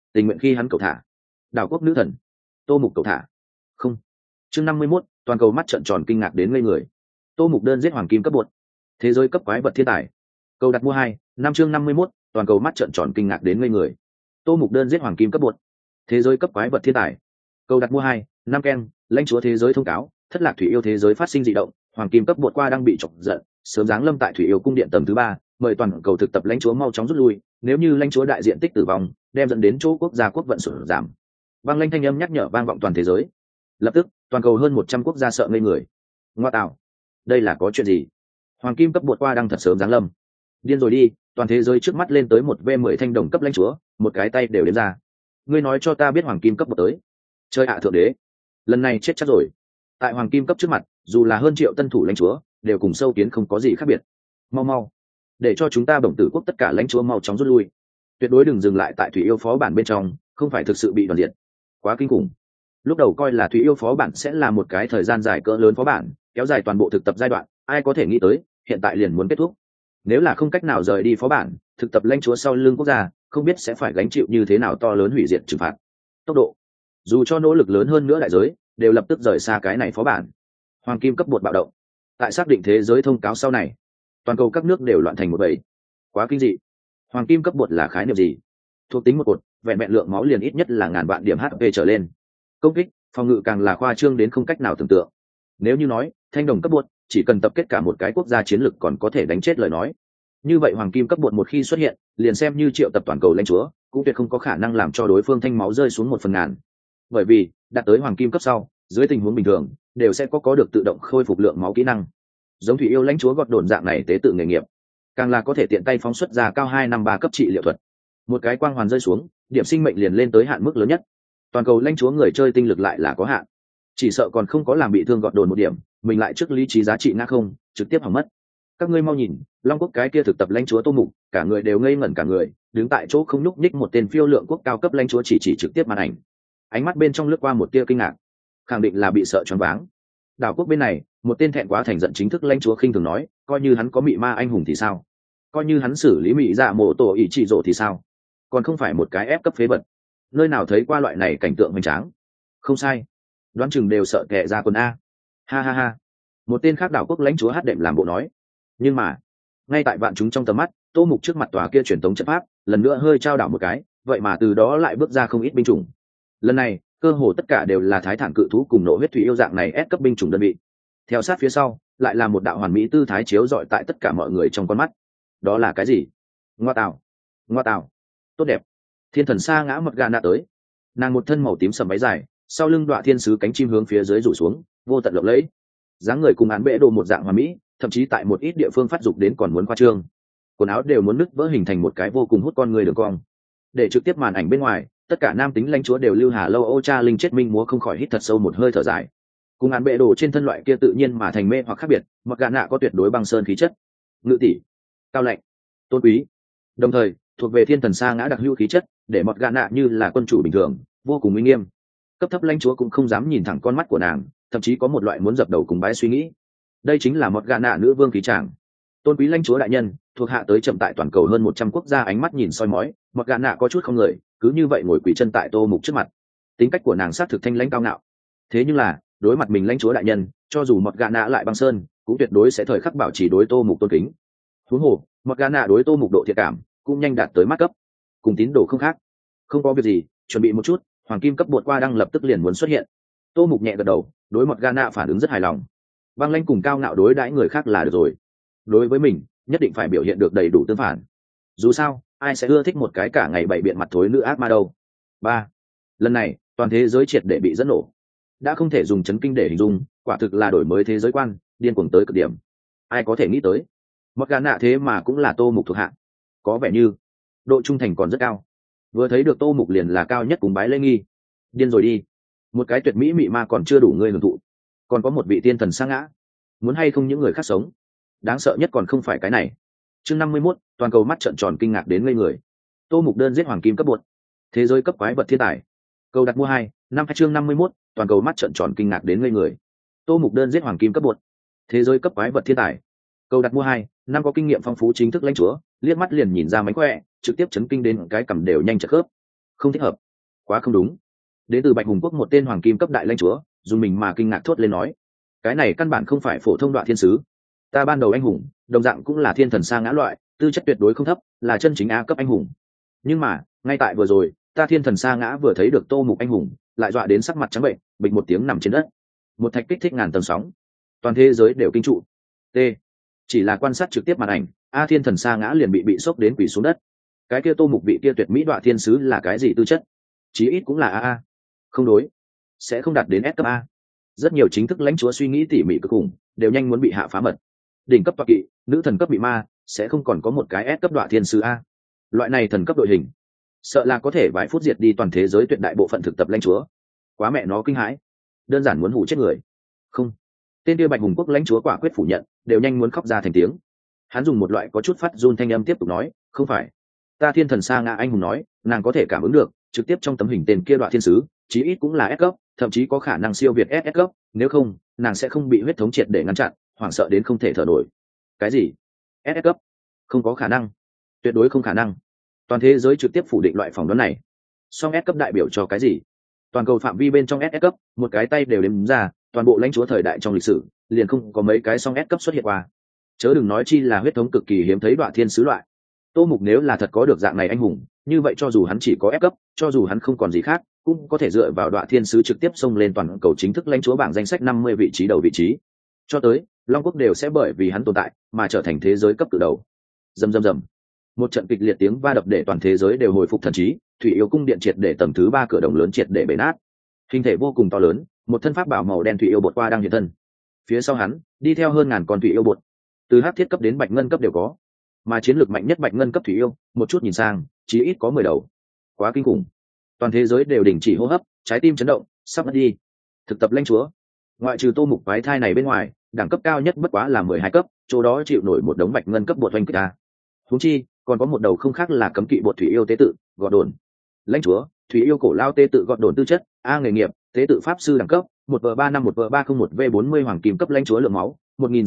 tình nguyện khi hắn cầu thả. Đảo quốc nữ thần, Tô Mục cầu thả. Không. Chương 51, toàn cầu mắt trợn tròn kinh ngạc đến ngây người. Tô Mục đơn giết hoàng kim cấp bột. Thế giới cấp quái vật thiên tài. Câu đặt mua 2, năm chương 51, toàn cầu mắt trợn tròn kinh ngạc đến ngây người. Tô Mục đơn giết hoàng kim cấp bột. Thế giới cấp quái vật thiên tài. Câu đặt mua 2, năm ken, lãnh chúa thế giới thông cáo, thất lạc thủy yêu thế giới phát sinh dị động, hoàng kim cấp bột qua đang bị chọc giận, sớm giáng lâm tại thủy yêu cung điện tầng thứ 3, mời toàn cầu thực tập lãnh chúa mau chóng rút lui, nếu như lãnh chúa đại diện tích tử vong, đem dẫn đến chỗ quốc gia quốc vận sụt giảm. Vang lên thanh âm nhắc nhở vang vọng toàn thế giới. Lập tức, toàn cầu hơn 100 quốc gia sợ ngây người. Ngoa tạo, đây là có chuyện gì? Hoàng kim cấp bột qua đang thật sớm giáng lâm. Điên rồi đi, toàn thế giới trước mắt lên tới một V10 thanh đồng cấp lãnh chúa, một cái tay đều đến ra. Ngươi nói cho ta biết hoàng kim cấp bột tới. Chơi hạ thượng đế. Lần này chết chắc rồi. Tại hoàng kim cấp trước mặt, dù là hơn triệu tân thủ lãnh chúa, đều cùng sâu kiến không có gì khác biệt. Mau mau, để cho chúng ta bổng tử quốc tất cả lãnh chúa mau chóng rút lui. Tuyệt đối đừng dừng lại tại thủy yêu phó bản bên trong, không phải thực sự bị đoàn diệt. Quá kinh khủng. Lúc đầu coi là thủy yêu phó bản sẽ là một cái thời gian dài cỡ lớn phó bản, kéo dài toàn bộ thực tập giai đoạn, ai có thể nghĩ tới, hiện tại liền muốn kết thúc. Nếu là không cách nào rời đi phó bản, thực tập lãnh chúa sau lưng quốc gia, không biết sẽ phải gánh chịu như thế nào to lớn hủy diệt trừng phạt. Tốc độ, dù cho nỗ lực lớn hơn nữa đại giới, đều lập tức rời xa cái này phó bản. Hoàng kim cấp bột bạo động. Tại xác định thế giới thông cáo sau này, toàn cầu các nước đều loạn thành một bầy. Quá kinh dị. Hoàng kim cấp bột là khái niệm gì? Thuộc tính một cột, vẹn vẹn lượng máu liền ít nhất là 1000 vạn điểm HP trở lên. Công kích, phòng ngự càng là khoa trương đến không cách nào tưởng tượng. Nếu như nói thanh đồng cấp bột chỉ cần tập kết cả một cái quốc gia chiến lực còn có thể đánh chết lời nói, như vậy hoàng kim cấp bột một khi xuất hiện, liền xem như triệu tập toàn cầu lãnh chúa, cũng tuyệt không có khả năng làm cho đối phương thanh máu rơi xuống 1/1000. Bởi vì đạt tới hoàng kim cấp sau, dưới tình huống bình thường đều sẽ có được tự động khôi phục lượng máu kỹ năng. Giống thủy yêu lãnh chúa gọt đồn dạng này tế tự nghề nghiệp, càng là có thể tiện tay phóng xuất ra cao 253 cấp trị liệu thuật. Một cái quang hoàn rơi xuống, điểm sinh mệnh liền lên tới hạn mức lớn nhất. Toàn cầu lãnh chúa người chơi tinh lực lại là có hạn, chỉ sợ còn không có làm bị thương gọt đồn một điểm, mình lại trước lý trí giá trị ngã không, trực tiếp hỏng mất. Các ngươi mau nhìn, Long quốc cái kia thực tập lãnh chúa Tô Mục, cả người đều ngây ngẩn cả người, đứng tại chỗ không nhúc nhích. Một tên phiêu lượng quốc cao cấp lãnh chúa chỉ trực tiếp màn ảnh, ánh mắt bên trong lướt qua một tia kinh ngạc, khẳng định là bị sợ choáng váng. Đảo quốc bên này, một tên thẹn quá thành giận chính thức lãnh chúa khinh thường nói, coi như hắn có mị ma anh hùng thì sao, coi như hắn xử lý mị dạ mộ tổ ỷ chỉ rộ thì sao, còn không phải một cái ép cấp phế vật. Nơi nào thấy qua loại này cảnh tượng hoành tráng. Không sai, đoán chừng đều sợ kẻ ra quần a. Ha ha ha. Một tên khác đảo quốc lãnh chúa hát đệm làm bộ nói. Nhưng mà ngay tại vạn chúng trong tầm mắt, Tô Mục trước mặt tòa kia truyền tống trận pháp lần nữa hơi trao đảo một cái, vậy mà từ đó lại bước ra không ít binh chủng. Lần này cơ hồ tất cả đều là thái thản cự thú cùng nộ huyết thủy yêu dạng này ép cấp binh chủng đơn vị. Theo sát phía sau lại là một đạo hoàn mỹ tư thái chiếu rọi tại tất cả mọi người trong con mắt. Đó là cái gì? Ngoa tạo, tốt đẹp. Thiên thần sa ngã mật gà nạ tới, nàng một thân màu tím sầm váy dài, sau lưng đoạ thiên sứ cánh chim hướng phía dưới rủ xuống, vô tận lộng lẫy. Dáng người cùng án bệ đồ một dạng hoàn mỹ, thậm chí tại một ít địa phương phát dục đến còn muốn khoa trương. Quần áo đều muốn nứt vỡ hình thành một cái vô cùng hút con người đường cong. Để trực tiếp màn ảnh bên ngoài, tất cả nam tính lãnh chúa đều lưu hà lâu ô cha linh chết minh múa không khỏi hít thật sâu một hơi thở dài. Cùng án bệ đồ trên thân loại kia tự nhiên mà thành mê hoặc khác biệt, mật gà nạ có tuyệt đối băng sơn khí chất, ngự tỷ, cao lạnh, tôn quý, đồng thời thuộc về thiên thần sa ngã đặc hữu khí chất, để mọt gà nạ như là quân chủ bình thường, vô cùng uy nghiêm. Cấp thấp lãnh chúa cũng không dám nhìn thẳng con mắt của nàng, thậm chí có một loại muốn dập đầu cùng bái suy nghĩ. Đây chính là mọt gà nạ nữ vương khí tràng. Tôn quý lãnh chúa đại nhân, thuộc hạ tới chậm tại toàn cầu hơn 100 quốc gia ánh mắt nhìn soi mói, mọt gà nạ có chút không người, cứ như vậy ngồi quỳ chân tại Tô Mục trước mặt. Tính cách của nàng sát thực thanh lãnh cao ngạo. Thế nhưng là, đối mặt mình lãnh chúa đại nhân, cho dù mọt gà nạ lại băng sơn, cũng tuyệt đối sẽ thời khắc bảo trì đối Tô Mục tôn kính. Huống hồ, mọt gà nạ đối Tô Mục độ thiện cảm cũng nhanh đạt tới mắt cấp, cùng tín đồ không khác. Không có việc gì, chuẩn bị một chút, hoàng kim cấp bột qua đang lập tức liền muốn xuất hiện. Tô Mục nhẹ gật đầu, đối mọt gà nạ phản ứng rất hài lòng. Băng lãnh cùng cao ngạo đối đãi người khác là được rồi, đối với mình nhất định phải biểu hiện được đầy đủ tương phản. Dù sao ai sẽ ưa thích một cái cả ngày bày biện mặt thối nữ ác ma đâu. Ba, lần này toàn thế giới triệt để bị dẫn nổ, đã không thể dùng chấn kinh để hình dung, quả thực là đổi mới thế giới quan, điên cuồng tới cực điểm. Ai có thể nghĩ tới mọt gà nạ thế mà cũng là Tô Mục thuộc hạ, có vẻ như độ trung thành còn rất cao. Vừa thấy được Tô Mục liền là cao nhất cùng bái lễ nghi. Điên rồi đi, một cái tuyệt mỹ mị ma còn chưa đủ ngươi hưởng thụ, còn có một vị tiên thần sa ngã, muốn hay không những người khác sống. Đáng sợ nhất còn không phải cái này. Chương 51, toàn cầu mắt trợn tròn kinh ngạc đến ngây người. Tô Mục đơn giết hoàng kim cấp bột, thế giới cấp quái vật thiên tài. Câu đặt mua 2, năm chương 51, toàn cầu mắt trợn tròn kinh ngạc đến ngây người. Tô Mục đơn giết hoàng kim cấp bột, thế giới cấp quái vật thiên tài. Câu đặt mua 2, năm có kinh nghiệm phong phú chính thức lãnh chúa, liếc mắt liền nhìn ra mánh khỏe, trực tiếp chấn kinh đến cái cầm đều nhanh chật khớp. không thích hợp, quá không đúng. Đến từ Bạch Hùng quốc một tên hoàng kim cấp đại lãnh chúa dùng mình mà kinh ngạc thốt lên nói, cái này căn bản không phải phổ thông đoạn thiên sứ, ta ban đầu anh hùng đồng dạng cũng là thiên thần sa ngã loại, tư chất tuyệt đối không thấp, là chân chính A cấp anh hùng. Nhưng mà ngay tại vừa rồi, ta thiên thần sa ngã vừa thấy được Tô Mục anh hùng, lại dọa đến sắc mặt trắng bệnh, bịch một tiếng nằm trên đất. Một thạch kích thích ngàn tầng sóng, toàn thế giới đều kinh trụ. T. Chỉ là quan sát trực tiếp màn ảnh, A thiên thần sa ngã liền bị sốc đến quỳ xuống đất. Cái kia Tô Mục vị kia tuyệt mỹ đoạn thiên sứ là cái gì tư chất? Chí ít cũng là A. Không đối, sẽ không đạt đến S cấp A. Rất nhiều chính thức lãnh chúa suy nghĩ tỉ mỉ cực khủng, đều nhanh muốn bị hạ phá mật. Đỉnh cấp toạc kỵ, nữ thần cấp bị ma, sẽ không còn có một cái S cấp đoạn thiên sứ A. Loại này thần cấp đội hình, sợ là có thể vài phút diệt đi toàn thế giới tuyệt đại bộ phận thực tập lãnh chúa. Quá mẹ nó kinh hãi, đơn giản muốn hủ chết người. Không, tên kia Bạch Hùng quốc lãnh chúa quả quyết phủ nhận, đều nhanh muốn khóc ra thành tiếng. Hắn dùng một loại có chút phát run thanh âm tiếp tục nói, không phải, ta thiên thần sa ngã anh hùng nói, nàng có thể cảm ứng được trực tiếp trong tấm hình tên kia đoạn thiên sứ, chí ít cũng là S cấp, thậm chí có khả năng siêu việt SS cấp, nếu không nàng sẽ không bị huyết thống triệt để ngăn chặn, hoảng sợ đến không thể thở nổi. Cái gì? SS cấp? Không có khả năng, tuyệt đối không khả năng. Toàn thế giới trực tiếp phủ định loại phỏng đoán này. Song S cấp đại biểu cho cái gì? Toàn cầu phạm vi bên trong SS cấp, một cái tay đều đếm ra, toàn bộ lãnh chúa thời đại trong lịch sử liền không có mấy cái song S cấp xuất hiện qua, chớ đừng nói chi là huyết thống cực kỳ hiếm thấy đoạn thiên sứ loại. Tô Mục nếu là thật có được dạng này anh hùng, như vậy cho dù hắn chỉ có F cấp, cho dù hắn không còn gì khác, cũng có thể dựa vào đoạn thiên sứ trực tiếp xông lên toàn cầu chính thức lãnh chúa bảng danh sách 50 vị trí đầu vị trí. Cho tới Long quốc đều sẽ bởi vì hắn tồn tại mà trở thành thế giới cấp từ đầu. Rầm rầm rầm, một trận kịch liệt tiếng va đập để toàn thế giới đều hồi phục thần trí. Thủy yêu cung điện triệt để tầng thứ 3 cửa đồng lớn triệt để bể nát. Hình thể vô cùng to lớn, một thân pháp bảo màu đen thủy yêu bột qua đang hiện thân. Phía sau hắn đi theo hơn ngàn con thủy yêu bột, từ hắc thiết cấp đến bạch ngân cấp đều có, mà chiến lược mạnh nhất bạch ngân cấp thủy yêu một chút nhìn sang chí ít có 10 đầu. Quá kinh khủng, toàn thế giới đều đình chỉ hô hấp, trái tim chấn động, sắp mất đi. Thực tập lãnh chúa, ngoại trừ Tô Mục quái thai này bên ngoài, đẳng cấp cao nhất bất quá là 12 cấp, chỗ đó chịu nổi một đống bạch ngân cấp bột oanh kích ta. Huống chi còn có một đầu không khác là cấm kỵ bột thủy yêu tế tự gọt đồn. Lãnh chúa thủy yêu cổ lao tế tự gọt đồn tư chất A nghề nghiệp tế tự pháp sư đẳng cấp 1v35 1v301 v40 hoàng kim cấp lãnh chúa lượng máu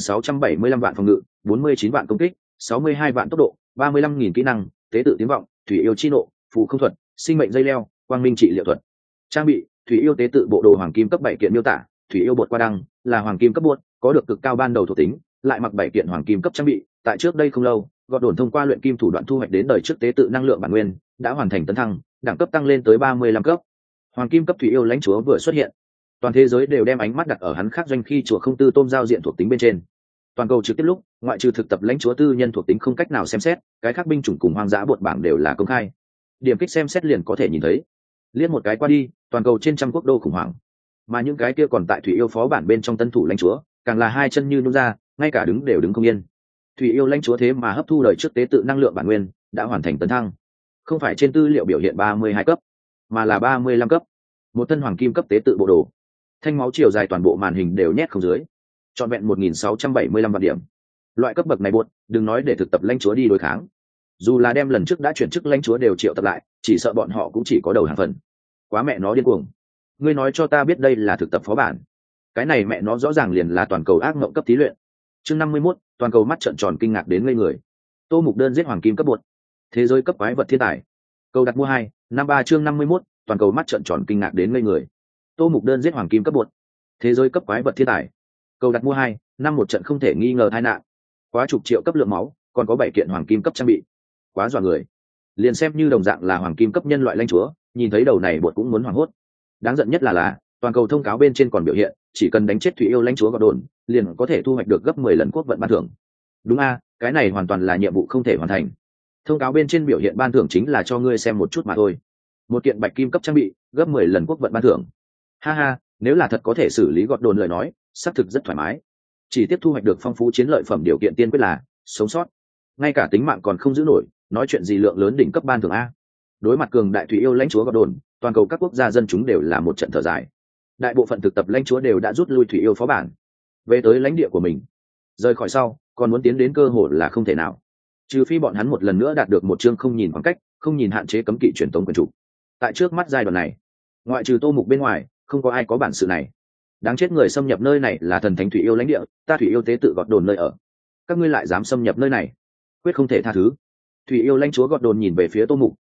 1675 vạn phòng ngự 49 vạn công kích 62 vạn tốc độ 35.000 kỹ năng tế tự tiếng vọng thủy yêu chi nộ phù không thuật sinh mệnh dây leo quang minh trị liệu thuật. Trang bị thủy yêu tế tự bộ đồ hoàng kim cấp 7 kiện miêu tả thủy yêu bột qua đăng là hoàng kim cấp bột, có được cực cao ban đầu thuộc tính, lại mặc 7 kiện hoàng kim cấp trang bị. Tại trước đây không lâu, gọt đồn thông qua luyện kim thủ đoạn thu hoạch đến đời trước tế tự năng lượng bản nguyên đã hoàn thành tấn thăng, đẳng cấp tăng lên tới 35 cấp. Hoàng kim cấp thủy yêu lãnh chúa vừa xuất hiện, toàn thế giới đều đem ánh mắt đặt ở hắn khác doanh khi chùa không tư tôm giao diện thuộc tính bên trên. Toàn cầu trực tiếp lúc, ngoại trừ thực tập lãnh chúa tư nhân thuộc tính không cách nào xem xét, cái khác binh chủng cùng hoang dã bột bảng đều là công khai, điểm kích xem xét liền có thể nhìn thấy. Liếc một cái qua đi, toàn cầu trên trăm quốc đô khủng hoảng, mà những cái kia còn tại thủy yêu phó bản bên trong tân thủ lãnh chúa càng là hai chân như nhún ra, ngay cả đứng đều đứng không yên. Thủy yêu lãnh chúa thế mà hấp thu đời trước tế tự năng lượng bản nguyên đã hoàn thành tấn thăng, không phải trên tư liệu biểu hiện 32 cấp mà là 35 cấp. Một thân hoàng kim cấp tế tự bộ đồ, thanh máu chiều dài toàn bộ màn hình đều nhét không dưới, trọn vẹn 1675 vạn điểm. Loại cấp bậc này buồn, đừng nói để thực tập lãnh chúa đi đối kháng, dù là đem lần trước đã chuyển chức lãnh chúa đều triệu tập lại, chỉ sợ bọn họ cũng chỉ có đầu hàng phần. Quá mẹ nó điên cuồng, ngươi nói cho ta biết đây là thực tập phó bản, cái này mẹ nó rõ ràng liền là toàn cầu ác mộng cấp thí luyện. Chương 51, toàn cầu mắt trợn tròn kinh ngạc đến ngây người. Tô Mục đơn giết hoàng kim cấp bột, thế giới cấp quái vật thiên tài. Câu đặt mua 2, năm 3 chương 51, toàn cầu mắt trợn tròn kinh ngạc đến ngây người. Tô Mục đơn giết hoàng kim cấp bột, thế giới cấp quái vật thiên tài. Câu đặt mua 2, năm một trận không thể nghi ngờ tai nạn. Quá chục triệu cấp lượng máu, còn có 7 kiện hoàng kim cấp trang bị. Quá dọa người. Liền xem như đồng dạng là hoàng kim cấp nhân loại lãnh chúa, nhìn thấy đầu này bột cũng muốn hoảng hốt. Đáng giận nhất là toàn cầu thông cáo bên trên còn biểu hiện, chỉ cần đánh chết thủy yêu lãnh chúa gọt đồn, liền có thể thu hoạch được gấp 10 lần quốc vận ban thưởng. Đúng a, cái này hoàn toàn là nhiệm vụ không thể hoàn thành. Thông cáo bên trên biểu hiện ban thưởng chính là cho ngươi xem một chút mà thôi. Một kiện bạch kim cấp trang bị, gấp 10 lần quốc vận ban thưởng. Ha ha, nếu là thật có thể xử lý gọt đồn lời nói, xác thực rất thoải mái. Chỉ tiếp thu hoạch được phong phú chiến lợi phẩm điều kiện tiên quyết là sống sót. Ngay cả tính mạng còn không giữ nổi, nói chuyện gì lượng lớn đỉnh cấp ban thưởng a. Đối mặt cường đại thủy yêu lãnh chúa gọt đồn, toàn cầu các quốc gia dân chúng đều là một trận thở dài. Đại bộ phận thực tập lãnh chúa đều đã rút lui thủy yêu phó bản, về tới lãnh địa của mình. Rời khỏi sau, còn muốn tiến đến cơ hội là không thể nào, trừ phi bọn hắn một lần nữa đạt được một chương không nhìn khoảng cách, không nhìn hạn chế cấm kỵ truyền tống quyền chủ. Tại trước mắt giai đoạn này, ngoại trừ Tô Mục bên ngoài, không có ai có bản sự này. Đáng chết, người xâm nhập nơi này là thần thánh thủy yêu lãnh địa, ta thủy yêu tế tự gọt đồn nơi ở, các ngươi lại dám xâm nhập nơi này, quyết không thể tha thứ. Thủy yêu lãnh chúa gọt đồn nhìn về phía Tô Mục,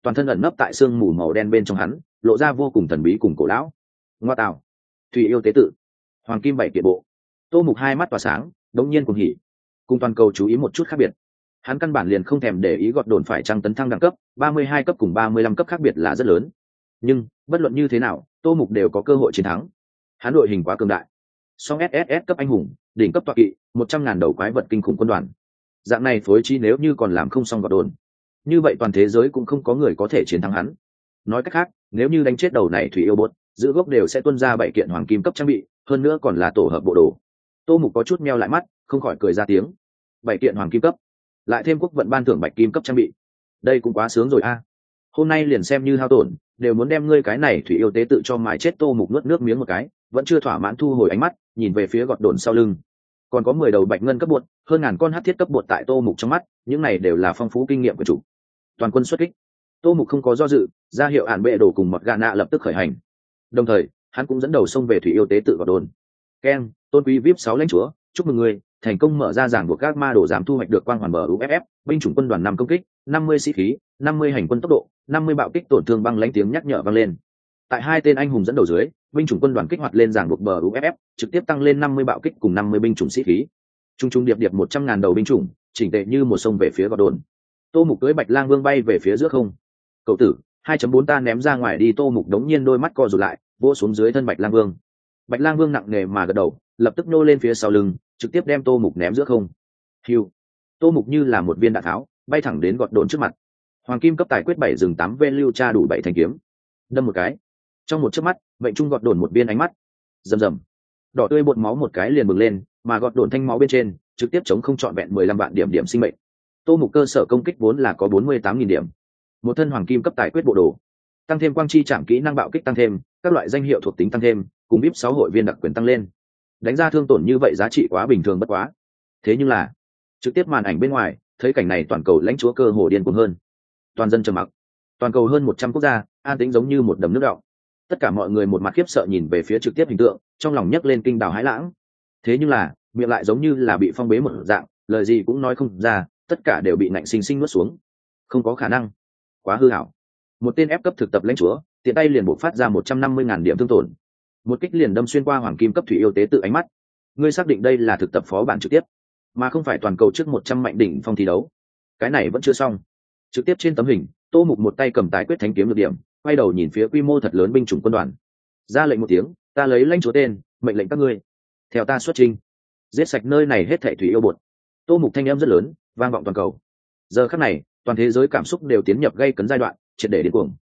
toàn thân ẩn nấp tại sương mù màu đen bên trong hắn lộ ra vô cùng thần bí cùng cổ lão. Ngoa tạo, thủy yêu tế tự, hoàng kim 7 kiện bộ. Tô Mục hai mắt tỏa sáng, đống nhiên cuồng hỉ. Cùng toàn cầu chú ý một chút khác biệt, hắn căn bản liền không thèm để ý gọt đồn phải trăng tấn thăng đẳng cấp 32 cấp cùng 35 cấp khác biệt là rất lớn, nhưng bất luận như thế nào Tô Mục đều có cơ hội chiến thắng. Hắn đội hình quá cường đại, song SSS cấp anh hùng, đỉnh cấp tọa kỵ, 100.000 đầu quái vật kinh khủng quân đoàn. Dạng này phối trí nếu như còn làm không xong gọt đồn, như vậy toàn thế giới cũng không có người có thể chiến thắng hắn. Nói cách khác, nếu như đánh chết đầu này thủy yêu bột, giữ gốc đều sẽ tuân ra 7 kiện hoàng kim cấp trang bị, hơn nữa còn là tổ hợp bộ đồ. Tô Mục có chút meo lại mắt, không khỏi cười ra tiếng. 7 kiện hoàng kim cấp, lại thêm quốc vận ban thưởng bạch kim cấp trang bị, đây cũng quá sướng rồi a. Hôm nay liền xem như hao tổn, đều muốn đem ngươi cái này thủy yêu tế tự cho mài chết. Tô Mục nuốt nước miếng một cái, vẫn chưa thỏa mãn thu hồi ánh mắt, nhìn về phía gọt đồn sau lưng. Còn có 10 đầu bạch ngân cấp bột, hơn ngàn con hắc thiết cấp bột tại Tô Mục trong mắt, những này đều là phong phú kinh nghiệm của chủ. Toàn quân xuất kích. Tô Mục không có do dự, ra hiệu ản bệ đổ cùng mọt gà nạ lập tức khởi hành. Đồng thời, hắn cũng dẫn đầu xông về thủy yêu tế tự gọt đồn. Keng, tôn quý vip 6 lãnh chúa, chúc mừng ngươi thành công mở ra giảng buộc các ma đồ giảm thu hoạch được quang hoàn bờ UFF, binh chủng quân đoàn 5 công kích, 50 sĩ khí, 50 hành quân tốc độ, 50 bạo kích tổn thương băng lãnh tiếng nhắc nhở vang lên. Tại hai tên anh hùng dẫn đầu dưới, binh chủng quân đoàn kích hoạt lên giảng buộc bờ UFF, trực tiếp tăng lên 50 bạo kích cùng 50 binh chủng sĩ khí. Trung trung điệp điệp 100.000 đầu binh chủng, chỉnh tề như một sông về phía gọt đồn. Tô Mục cưỡi Bạch Lang Vương bay về phía giữa không. Cậu tử, 2.4 ta ném ra ngoài đi. Tô Mục đống nhiên đôi mắt co rụt lại, vỗ xuống dưới thân Bạch Lang Vương. Bạch Lang Vương nặng nề mà gật đầu, lập tức nô lên phía sau lưng, trực tiếp đem Tô Mục ném giữa không. Hiu. Tô Mục như là một viên đạn tháo, bay thẳng đến gọt đồn trước mặt. Hoàng kim cấp tài quyết 7 rừng 8 ven lưu tra đủ 7 thanh kiếm. Đâm một cái. Trong một chớp mắt, mệnh trung gọt đồn một viên ánh mắt. Rầm rầm. Đỏ tươi bột máu một cái liền bừng lên, mà gọt đồn thanh máu bên trên, trực tiếp chống không trọn vẹn 15 vạn điểm sinh mệnh. Tô Mục cơ sở công kích vốn là có 48.000 điểm. Một thân hoàng kim cấp tài quyết bộ đồ, tăng thêm quang chi trảm kỹ năng bạo kích tăng thêm, các loại danh hiệu thuộc tính tăng thêm, cùng VIP 6 hội viên đặc quyền tăng lên. Đánh ra thương tổn như vậy giá trị quá bình thường bất quá. Thế nhưng là, trực tiếp màn ảnh bên ngoài, thấy cảnh này toàn cầu lãnh chúa cơ hồ điên cuồng hơn. Toàn dân trầm mặc. Toàn cầu hơn 100 quốc gia, an tĩnh giống như một đầm nước đọng. Tất cả mọi người một mặt khiếp sợ nhìn về phía trực tiếp hình tượng, trong lòng nhấc lên kinh đào hãi lãng. Thế nhưng là, miệng lại giống như là bị phong bế một dạng, lời gì cũng nói không ra, tất cả đều bị nạnh sinh sinh nuốt xuống. Không có khả năng, quá hư hảo. Một tên ép cấp thực tập lãnh chúa, tiện tay liền bộc phát ra 150.000 điểm thương tổn. Một kích liền đâm xuyên qua hoàng kim cấp thủy yêu tế tự ánh mắt. Ngươi xác định đây là thực tập phó bản trực tiếp, mà không phải toàn cầu trước 100 mạnh đỉnh phong thi đấu. Cái này vẫn chưa xong. Trực tiếp trên tấm hình, Tô Mục một tay cầm tài quyết thánh kiếm được điểm, quay đầu nhìn phía quy mô thật lớn binh chủng quân đoàn, ra lệnh một tiếng, ta lấy lãnh chúa tên, mệnh lệnh các ngươi theo ta xuất chinh, giết sạch nơi này hết thảy thủy yêu bột. Tô Mục thanh âm rất lớn, vang vọng toàn cầu. Giờ khắc này, toàn thế giới cảm xúc đều tiến nhập gây cấn giai đoạn, triệt để điên cuồng.